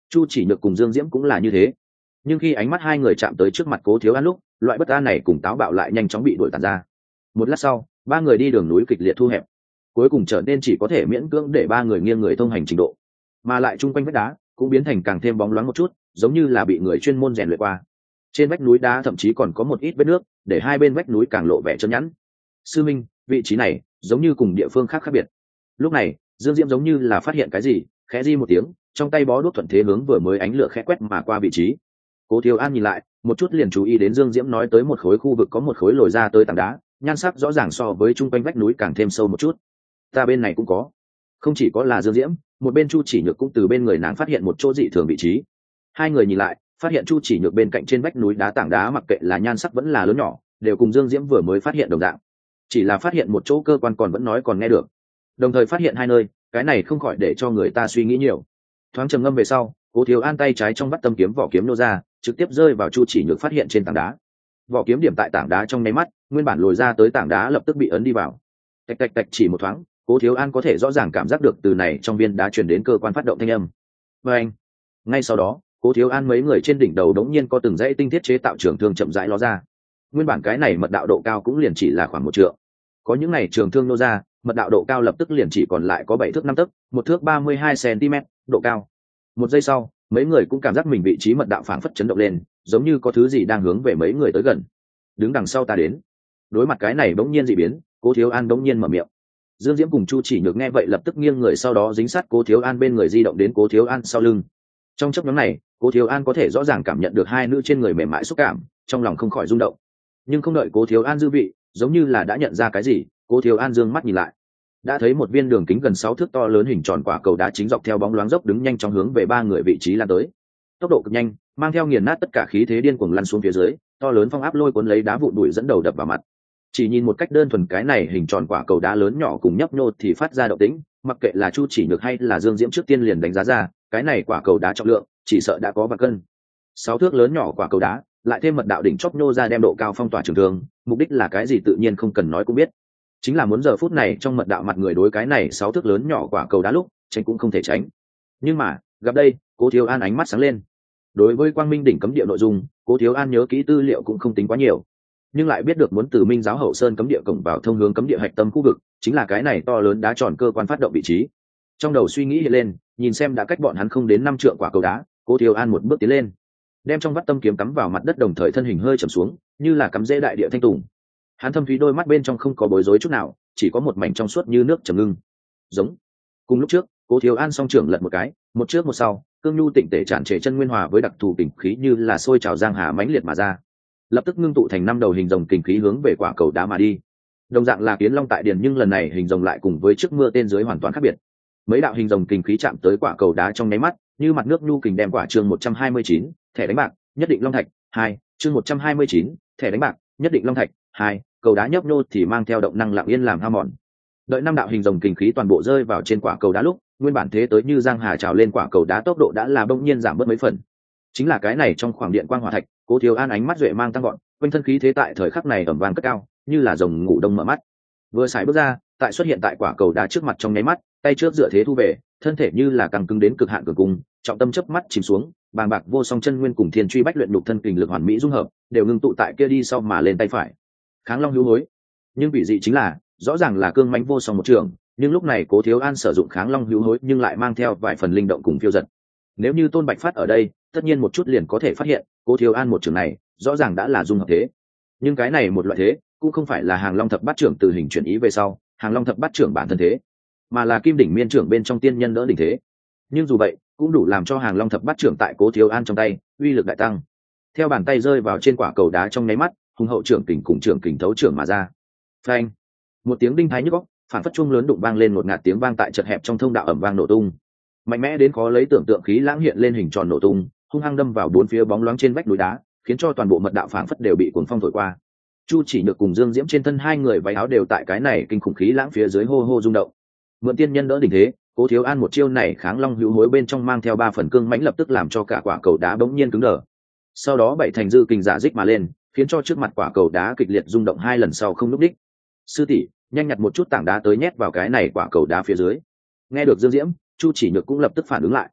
[SPEAKER 1] Chu Chỉ Nhược cùng Dương Diễm cũng là như thế, nhưng khi ánh mắt hai người chạm tới trước mặt Cố Thiếu An lúc, loại bất an này cùng táo bạo lại nhanh chóng bị đuổi tàn ra. Một lát sau, ba người đi đường núi kịch liệt thu hẹp, cuối cùng trở nên chỉ có thể miễn cưỡng để ba người nghiêng người thông hành trình độ, mà lại chung quanh vách đá cũng biến thành càng thêm bóng loáng một chút, giống như là bị người chuyên môn rèn luyện qua. Trên vách núi đá thậm chí còn có một ít vết nước, để hai bên vách núi càng lộ vẻ trơn nhẵn. Sư minh, vị trí này giống như cùng địa phương khác khác biệt. Lúc này, Dương Diễm giống như là phát hiện cái gì, khẽ di một tiếng, trong tay bó đuốc thuận thế hướng vừa mới ánh lửa khẽ quét mà qua vị trí. Cố Thiếu An nhìn lại, một chút liền chú ý đến Dương Diễm nói tới một khối khu vực có một khối lồi ra tới tảng đá, nhan sắc rõ ràng so với chung quanh vách núi càng thêm sâu một chút. Ta bên này cũng có. Không chỉ có là Dương Diễm, một bên Chu Chỉ Nhược cũng từ bên người nàng phát hiện một chỗ dị thường vị trí. Hai người nhìn lại, phát hiện Chu Chỉ Nhược bên cạnh trên vách núi đá tảng đá mặc kệ là nhan sắc vẫn là lớn nhỏ, đều cùng Dương Diễm vừa mới phát hiện đồng dạng. Chỉ là phát hiện một chỗ cơ quan còn vẫn nói còn nghe được. Đồng thời phát hiện hai nơi, cái này không khỏi để cho người ta suy nghĩ nhiều. Thoáng trầm ngâm về sau, Cố Thiếu An tay trái trong vắt tâm kiếm vỏ kiếm nô ra, trực tiếp rơi vào Chu Chỉ Nhược phát hiện trên tảng đá. Vỏ kiếm điểm tại tảng đá trong nháy mắt, nguyên bản lồi ra tới tảng đá lập tức bị ấn đi vào. Tạch tạch tạch, chỉ một thoáng, Cố Thiếu An có thể rõ ràng cảm giác được từ này trong viên đá truyền đến cơ quan phát động thanh âm. Và anh, ngay sau đó, Cố Thiếu An mấy người trên đỉnh đầu đống nhiên có từng dãy tinh thiết chế tạo trường thương chậm rãi ló ra. Nguyên bản cái này mật đạo độ cao cũng liền chỉ là khoảng 1 trượng. Có những này trường thương nô ra, mật đạo độ cao lập tức liền chỉ còn lại có 7 thước 5 tấc, 1 thước 32 cm độ cao. Một giây sau, mấy người cũng cảm giác mình vị trí mật đạo phảng phất chấn động lên, giống như có thứ gì đang hướng về mấy người tới gần. Đứng đằng sau ta đến. Đối mặt cái này bỗng nhiên dị biến, Cố Thiếu An bỗng nhiên mở miệng. Dương Diễm cùng Chu Chỉ Nhược nghe vậy lập tức nghiêng người, sau đó dính sát Cố Thiếu An bên người, di động đến Cố Thiếu An sau lưng. Trong chốc ngắn này, Cố Thiếu An có thể rõ ràng cảm nhận được hai nữ trên người mềm mại xúc cảm, trong lòng không khỏi rung động. Nhưng không đợi Cố Thiếu An dư vị, giống như là đã nhận ra cái gì, Cố Thiếu An dương mắt nhìn lại, đã thấy một viên đường kính gần 6 thước to lớn hình tròn quả cầu đá chính dọc theo bóng loáng dốc đứng nhanh chóng hướng về ba người vị trí lan tới. Tốc độ cực nhanh, mang theo nghiền nát tất cả khí thế điên cuồng lăn xuống phía dưới, to lớn phong áp lôi cuốn lấy đá vụn bụi dẫn đầu đập vào mặt. Chỉ nhìn một cách đơn thuần, cái này hình tròn quả cầu đá lớn nhỏ cùng nhấp nhô thì phát ra động tĩnh, mặc kệ là Chu Chỉ Nhược hay là Dương Diễm trước tiên liền đánh giá ra, cái này quả cầu đá trọng lượng chỉ sợ đã có vạn cân. 6 thước lớn nhỏ quả cầu đá, lại thêm mật đạo đỉnh chóp nhô ra đem độ cao phong tỏa trường thương, mục đích là cái gì tự nhiên không cần nói cũng biết. Chính là muốn giờ phút này trong mật đạo mặt người đối cái này 6 thước lớn nhỏ quả cầu đá lúc tránh cũng không thể tránh. Nhưng mà gặp đây, Cố Thiếu An ánh mắt sáng lên. Đối với Quang Minh đỉnh cấm địa nội dung, Cố Thiếu An nhớ kỹ tư liệu cũng không tính quá nhiều, nhưng lại biết được muốn từ Minh giáo hậu sơn cấm địa cổng vào thông hướng cấm địa hạch tâm khu vực, chính là cái này to lớn đá tròn cơ quan phát động vị trí. Trong đầu suy nghĩ hiện lên, nhìn xem đã cách bọn hắn không đến 5 trượng quả cầu đá, Cố Thiếu An một bước tiến lên, đem trong vắt tâm kiếm cắm vào mặt đất, đồng thời thân hình hơi chầm xuống, như là cắm rễ đại địa thanh tùng. Hắn thâm thúy đôi mắt bên trong không có bối rối chút nào, chỉ có một mảnh trong suốt như nước trầm ngưng. Giống. Cùng lúc trước, Cố Thiếu An song trưởng lật một cái, một trước một sau, cương nhu tịnh tể tràn trề chân nguyên hòa với đặc thù kình khí như là sôi trào giang hà mãnh liệt mà ra, lập tức ngưng tụ thành 5 đầu hình rồng kình khí hướng về quả cầu đá mà đi. Đồng dạng là kiến long tại điền, nhưng lần này hình rồng lại cùng với trước mưa tên dưới hoàn toàn khác biệt. Mấy đạo hình rồng kình khí chạm tới quả cầu đá trong nháy mắt, như mặt nước nhu kình đem quả chương 129, thẻ đánh bạc, nhất định long thạch 2, chương 129, thẻ đánh bạc, nhất định long thạch 2, cầu đá nhấp nhô thì mang theo động năng lặng yên làm hao mòn. Đợi 5 đạo hình rồng kình khí toàn bộ rơi vào trên quả cầu đá lúc, nguyên bản thế tới như giang hà trào lên quả cầu đá tốc độ đã là bỗng nhiên giảm bớt mấy phần. Chính là cái này trong khoảng điện quang hỏa thạch, Cố Thiếu An ánh mắt duệ mang tăng gọn, quanh thân khí thế tại thời khắc này ẩm vang cất cao, như là rồng ngủ đông mở mắt. Vừa xài bước ra, tại xuất hiện tại quả cầu đá trước mặt trong nháy mắt, tay trước dựa thế thu về, thân thể như là căng cứng đến cực hạn cường cung, trọng tâm chớp mắt chìm xuống, bàng bạc vô song chân nguyên cùng thiên truy bách luyện nhục thân kình lực hoàn mỹ dung hợp, đều ngưng tụ tại kia đi sau mà lên tay phải. Kháng long hữu hối. Nhưng vị dị chính là, rõ ràng là cương mãnh vô song một trường, nhưng lúc này Cố Thiếu An sử dụng kháng long hữu hối nhưng lại mang theo vài phần linh động cùng phiêu dật. Nếu như Tôn Bạch Phát ở đây, tất nhiên một chút liền có thể phát hiện, Cố Thiếu An một trường này, rõ ràng đã là dung hợp thế. Nhưng cái này một loại thế, cũng không phải là Hàng Long thập bát trưởng từ hình chuyển ý về sau, Hàng Long thập bát trưởng bản thân thế, mà là Kim đỉnh miên trưởng bên trong tiên nhân đỡ đỉnh thế. Nhưng dù vậy, cũng đủ làm cho Hàng Long thập bát trưởng tại Cố Thiếu An trong tay, uy lực đại tăng. Theo bàn tay rơi vào trên quả cầu đá trong nháy mắt, hùng hậu trưởng kình cùng trưởng kình thấu trưởng mà ra. Phanh! Một tiếng đinh thái nhức óc, phản phất chuông lớn đụng vang lên, một ngạt tiếng vang tại chật hẹp trong thông đạo ầm vang nổ tung. Mạnh mẽ đến khó lấy tưởng tượng khí lãng hiện lên hình tròn nổ tung, hung hăng đâm vào bốn phía bóng loáng trên vách núi đá, khiến cho toàn bộ mật đạo phảng phất đều bị cuồng phong thổi qua. Chu Chỉ Nhược cùng Dương Diễm trên thân hai người váy áo đều tại cái này kinh khủng khí lãng phía dưới hô hô rung động. Mượn tiên nhân đỡ đỉnh thế, Cố Thiếu An một chiêu này kháng long hữu hối bên trong mang theo 3 phần cương mãnh, lập tức làm cho cả quả cầu đá bỗng nhiên cứng đờ. Sau đó bảy thành dư kình giả dích mà lên, khiến cho trước mặt quả cầu đá kịch liệt rung động 2 lần sau không lúc đích. Sư tỷ, nhanh nhặt một chút tảng đá tới nhét vào cái này quả cầu đá phía dưới. Nghe được Dương Diễm, Chu Chỉ Nhược cũng lập tức phản ứng lại.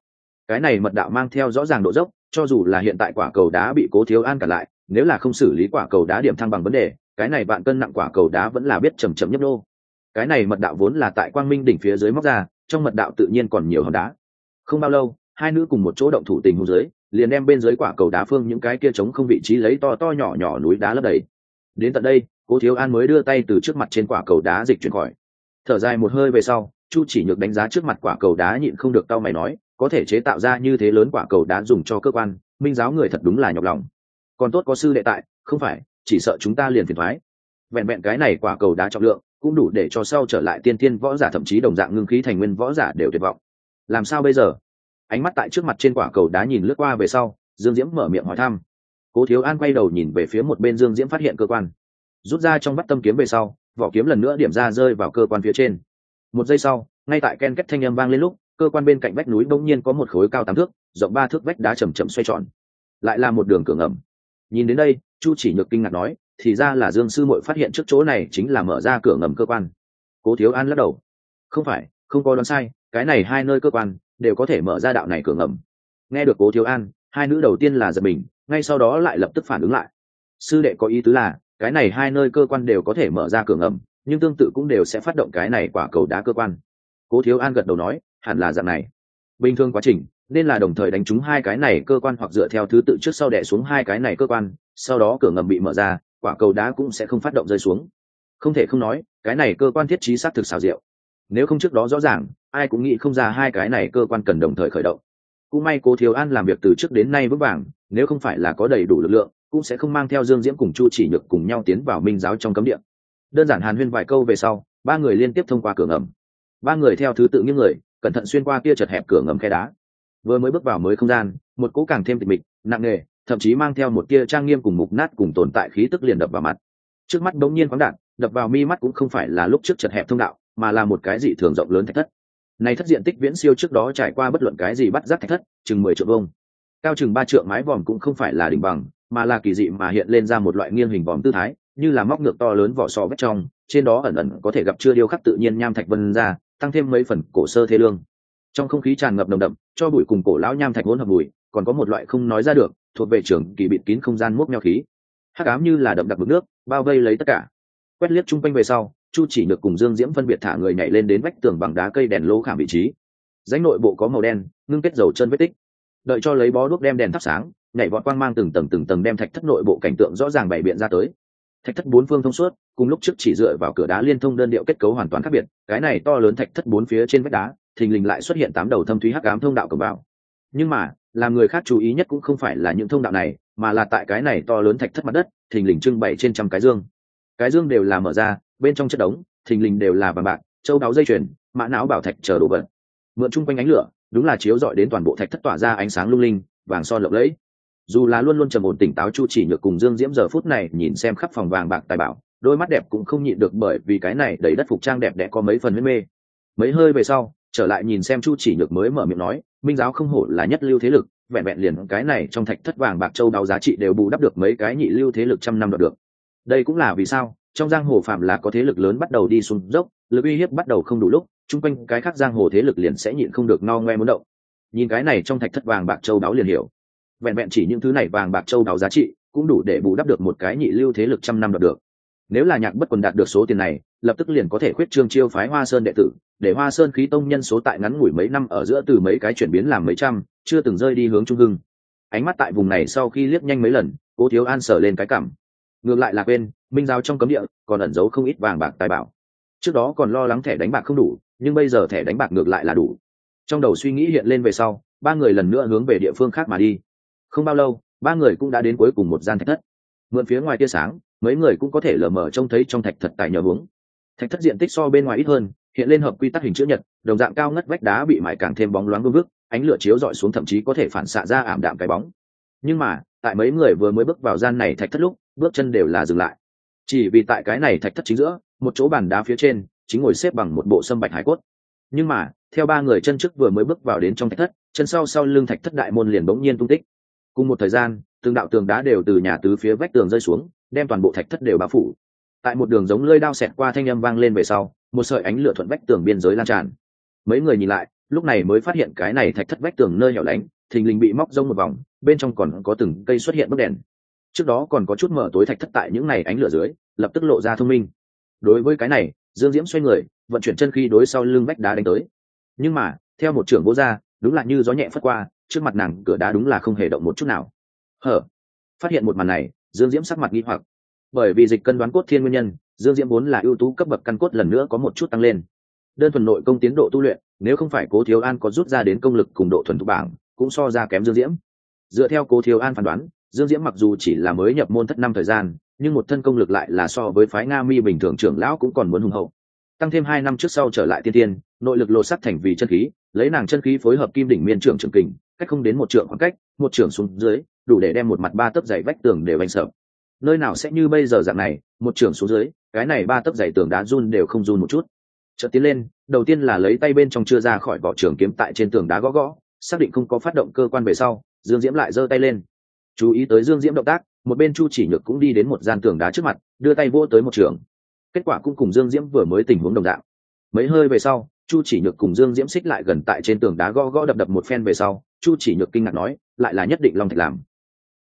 [SPEAKER 1] cái này mật đạo mang theo rõ ràng độ dốc, cho dù là hiện tại quả cầu đá bị Cố Thiếu An cản lại, nếu là không xử lý quả cầu đá điểm thăng bằng vấn đề, cái này vạn cân nặng quả cầu đá vẫn là biết chầm chậm nhấp đô. Cái này mật đạo vốn là tại Quang Minh đỉnh phía dưới móc ra, trong mật đạo tự nhiên còn nhiều hòn đá. Không bao lâu, hai nữ cùng một chỗ động thủ tình huống dưới, liền đem bên dưới quả cầu đá phương những cái kia trống không vị trí lấy to to nhỏ nhỏ núi đá lấp đầy. Đến tận đây, Cố Thiếu An mới đưa tay từ trước mặt trên quả cầu đá dịch chuyển khỏi. Thở dài một hơi về sau, Chu Chỉ Nhược đánh giá trước mặt quả cầu đá nhịn không được cau mày nói, có thể chế tạo ra như thế lớn quả cầu đá dùng cho cơ quan, Minh giáo người thật đúng là nhọc lòng. Còn tốt có sư đệ tại, không phải, chỉ sợ chúng ta liền phiền toái. Vẹn vẹn cái này quả cầu đá trọng lượng, cũng đủ để cho sau trở lại tiên tiên võ giả thậm chí đồng dạng ngưng khí thành nguyên võ giả đều tuyệt vọng. Làm sao bây giờ? Ánh mắt tại trước mặt trên quả cầu đá nhìn lướt qua về sau, Dương Diễm mở miệng hỏi thăm. Cố Thiếu An quay đầu nhìn về phía một bên Dương Diễm, phát hiện cơ quan, rút ra trong vắt tâm kiếm về sau, vỏ kiếm lần nữa điểm ra rơi vào cơ quan phía trên. Một giây sau, ngay tại ken két thanh âm vang lên lúc, cơ quan bên cạnh vách núi bỗng nhiên có một khối cao 8 thước, rộng 3 thước vách đá chậm chậm xoay tròn, lại là một đường cửa ngầm. Nhìn đến đây, Chu Chỉ Nhược kinh ngạc nói, thì ra là Dương sư muội phát hiện trước chỗ này chính là mở ra cửa ngầm cơ quan. Cố Thiếu An lắc đầu, không phải, không có đoán sai, cái này hai nơi cơ quan đều có thể mở ra đạo này cửa ngầm. Nghe được Cố Thiếu An, hai nữ đầu tiên là giật mình, ngay sau đó lại lập tức phản ứng lại. Sư đệ có ý tứ là, cái này hai nơi cơ quan đều có thể mở ra cửa ngầm, nhưng tương tự cũng đều sẽ phát động cái này quả cầu đá cơ quan. Cố Thiếu An gật đầu nói, hẳn là dạng này. Bình thường quá trình nên là đồng thời đánh trúng hai cái này cơ quan, hoặc dựa theo thứ tự trước sau đè xuống hai cái này cơ quan, sau đó cửa ngầm bị mở ra, quả cầu đá cũng sẽ không phát động rơi xuống. Không thể không nói, cái này cơ quan thiết trí xác thực xảo diệu. Nếu không trước đó rõ ràng, ai cũng nghĩ không ra hai cái này cơ quan cần đồng thời khởi động. Cũng may Cố Thiếu An làm việc từ trước đến nay vững vàng, nếu không phải là có đầy đủ lực lượng, cũng sẽ không mang theo Dương Diễm cùng Chu Chỉ Nhược cùng nhau tiến vào Minh giáo trong cấm địa. Đơn giản hàn huyên vài câu về sau, ba người liên tiếp thông qua cửa ngầm. Ba người theo thứ tự nghiêng người, cẩn thận xuyên qua kia chật hẹp cửa ngầm khe đá. Vừa mới bước vào mới không gian, một cỗ càng thêm tịch mịch, nặng nề, thậm chí mang theo một tia trang nghiêm cùng mục nát cùng tồn tại khí tức liền đập vào mặt. Trước mắt bỗng nhiên khoáng đạt, đập vào mi mắt cũng không phải là lúc trước chật hẹp thông đạo, mà là một cái dị thường rộng lớn thạch thất. Này thất diện tích viễn siêu trước đó trải qua bất luận cái gì bắt giác thạch thất, chừng 10 trượng vuông. Cao chừng 3 trượng mái vòm cũng không phải là đỉnh bằng, mà là kỳ dị mà hiện lên ra một loại nghiêng hình vòm tư thái, như là móc ngược to lớn vỏ sò vết trong, trên đó ẩn ẩn có thể gặp chưa điêu khắc tự nhiên nham thạch vân ra, tăng thêm mấy phần cổ sơ thế lương. Trong không khí tràn ngập nồng đậm, cho bụi cùng cổ lão nham thạch hỗn hợp mùi, còn có một loại không nói ra được, thuộc về trường kỳ bịt kín không gian mốc meo khí. Hắc ám như là đậm đặc mực nước, bao vây lấy tất cả. Quét liếc chung quanh về sau, Chu Chỉ Nhược cùng Dương Diễm phân biệt thả người nhảy lên đến vách tường bằng đá cây đèn lô khảm vị trí. Rãnh nội bộ có màu đen, ngưng kết dầu chân vết tích. Đợi cho lấy bó đuốc đem đèn thắp sáng, nhảy vọt quang mang từng tầng đem thạch thất nội bộ cảnh tượng rõ ràng bày biện ra tới. Thạch thất bốn phương thông suốt, cùng lúc trước chỉ dựa vào cửa đá liên thông đơn điệu kết cấu hoàn toàn khác biệt. Cái này to lớn thạch thất bốn phía trên vách đá, thình lình lại xuất hiện 8 đầu thâm thúy hắc ám thông đạo cổng vào. Nhưng mà, làm người khác chú ý nhất cũng không phải là những thông đạo này, mà là tại cái này to lớn thạch thất mặt đất, thình lình trưng bày trên trăm cái dương. Cái dương đều là mở ra, bên trong chất đống, thình lình đều là vàng bạc, châu báu dây chuyền, mã não bảo thạch chờ đồ vật. Mượn chung quanh ánh lửa, đúng là chiếu rọi đến toàn bộ thạch thất tỏa ra ánh sáng lung linh, vàng son lộng lẫy. Dù là luôn luôn trầm ổn tỉnh táo Chu Chỉ Nhược cùng Dương Diễm giờ phút này nhìn xem khắp phòng vàng bạc tài bảo, đôi mắt đẹp cũng không nhịn được, bởi vì cái này đầy đất phục trang đẹp đẽ có mấy phần mê. Mấy hơi về sau, trở lại nhìn xem Chu Chỉ Nhược mới mở miệng nói, Minh giáo không hổ là nhất lưu thế lực, vẹn vẹn liền cái này trong thạch thất vàng bạc châu đáo giá trị đều bù đắp được mấy cái nhị lưu thế lực trăm năm đoạt được. Đây cũng là vì sao trong giang hồ phạm là có thế lực lớn bắt đầu đi xuống dốc, lực uy hiếp bắt đầu không đủ lúc, chung quanh cái khác giang hồ thế lực liền sẽ nhịn không được no ngoe muốn động. Nhìn cái này trong thạch thất vàng bạc châu đáo liền hiểu, vẹn vẹn chỉ những thứ này vàng bạc châu đáo giá trị cũng đủ để bù đắp được một cái nhị lưu thế lực trăm năm đoạt được. Nếu là Nhạc Bất Quần đạt được số tiền này, lập tức liền có thể khuyết trương chiêu phái Hoa Sơn đệ tử, để Hoa Sơn khí tông nhân số tại ngắn ngủi mấy năm ở giữa từ mấy cái chuyển biến làm mấy trăm, chưa từng rơi đi hướng trung hưng. Ánh mắt tại vùng này sau khi liếc nhanh mấy lần, Cố Thiếu An sờ lên cái cằm. Ngược lại là quên, Minh giáo trong cấm địa còn ẩn giấu không ít vàng bạc tài bảo. Trước đó còn lo lắng thẻ đánh bạc không đủ, nhưng bây giờ thẻ đánh bạc ngược lại là đủ. Trong đầu suy nghĩ hiện lên về sau, ba người lần nữa hướng về địa phương khác mà đi. Không bao lâu, ba người cũng đã đến cuối cùng một gian thạch thất. Mượn phía ngoài tia sáng, mấy người cũng có thể lờ mờ trông thấy trong thạch thật tài nhờ hướng. Thạch thất diện tích so bên ngoài ít hơn, hiện lên hợp quy tắc hình chữ nhật, đồng dạng cao ngất vách đá bị mài càng thêm bóng loáng vương vức, ánh lửa chiếu rọi xuống thậm chí có thể phản xạ ra ảm đạm cái bóng. Nhưng mà, tại mấy người vừa mới bước vào gian này thạch thất lúc, bước chân đều là dừng lại. Chỉ vì tại cái này thạch thất chính giữa, một chỗ bàn đá phía trên, chính ngồi xếp bằng một bộ sâm bạch hải cốt. Nhưng mà, theo ba người chân trước vừa mới bước vào đến trong thạch thất, chân sau lưng thạch thất đại môn liền bỗng nhiên tung tích. Cùng một thời gian, từng đạo tường đá đều từ nhà tứ phía vách tường rơi xuống, đem toàn bộ thạch thất đều bao phủ. Tại một đường giống lưỡi đao xẹt qua thanh âm vang lên về sau, một sợi ánh lửa thuận vách tường biên giới lan tràn. Mấy người nhìn lại, lúc này mới phát hiện cái này thạch thất vách tường nơi hẻo lánh thình lình bị móc rông một vòng, bên trong còn có từng cây xuất hiện bức đèn. Trước đó còn có chút mở tối thạch thất tại những này ánh lửa dưới lập tức lộ ra thông minh. Đối với cái này, Dương Diễm xoay người vận chuyển chân khí đối sau lưng vách đá đánh tới, nhưng mà theo một trưởng vô ra, đúng là như gió nhẹ phất qua, trước mặt nàng cửa đá đúng là không hề động một chút nào. Hở? Phát hiện một màn này, Dương Diễm sắc mặt nghi hoặc. Bởi vì dịch cân đoán cốt thiên nguyên nhân, Dương Diễm vốn là ưu tú cấp bậc căn cốt lần nữa có một chút tăng lên. Đơn thuần nội công tiến độ tu luyện, nếu không phải Cố Thiếu An có rút ra đến công lực cùng độ thuần thục bảng, cũng so ra kém Dương Diễm. Dựa theo Cố Thiếu An phán đoán, Dương Diễm mặc dù chỉ là mới nhập môn thất năm thời gian, nhưng một thân công lực lại là so với phái Nga Mi bình thường trưởng lão cũng còn muốn hùng hậu. Tăng thêm 2 năm trước sau trở lại tiên tiên, nội lực lột sắc thành vì chân khí, lấy nàng chân khí phối hợp kim đỉnh miên trưởng trường kình, cách không đến một trượng khoảng cách, một trưởng xuống dưới, đủ để đem một mặt 3 tấc dày vách tường đều vành sập. Nơi nào sẽ như bây giờ dạng này, một trưởng xuống dưới, cái này 3 tấc dày tường đá run đều không run một chút. Chợt tiến lên, đầu tiên là lấy tay bên trong chưa ra khỏi vỏ trường kiếm tại trên tường đá gõ gõ, xác định không có phát động cơ quan về sau, Dương Diễm lại giơ tay lên. Chú ý tới Dương Diễm động tác, một bên Chu Chỉ Nhược cũng đi đến một gian tường đá trước mặt, đưa tay vỗ tới một trường. Kết quả cũng cùng Dương Diễm vừa mới tình huống đồng dạng. Mấy hơi về sau, Chu Chỉ Nhược cùng Dương Diễm xích lại gần tại trên tường đá gõ gõ đập đập một phen về sau, Chu Chỉ Nhược kinh ngạc nói, lại là nhất định long thạch làm.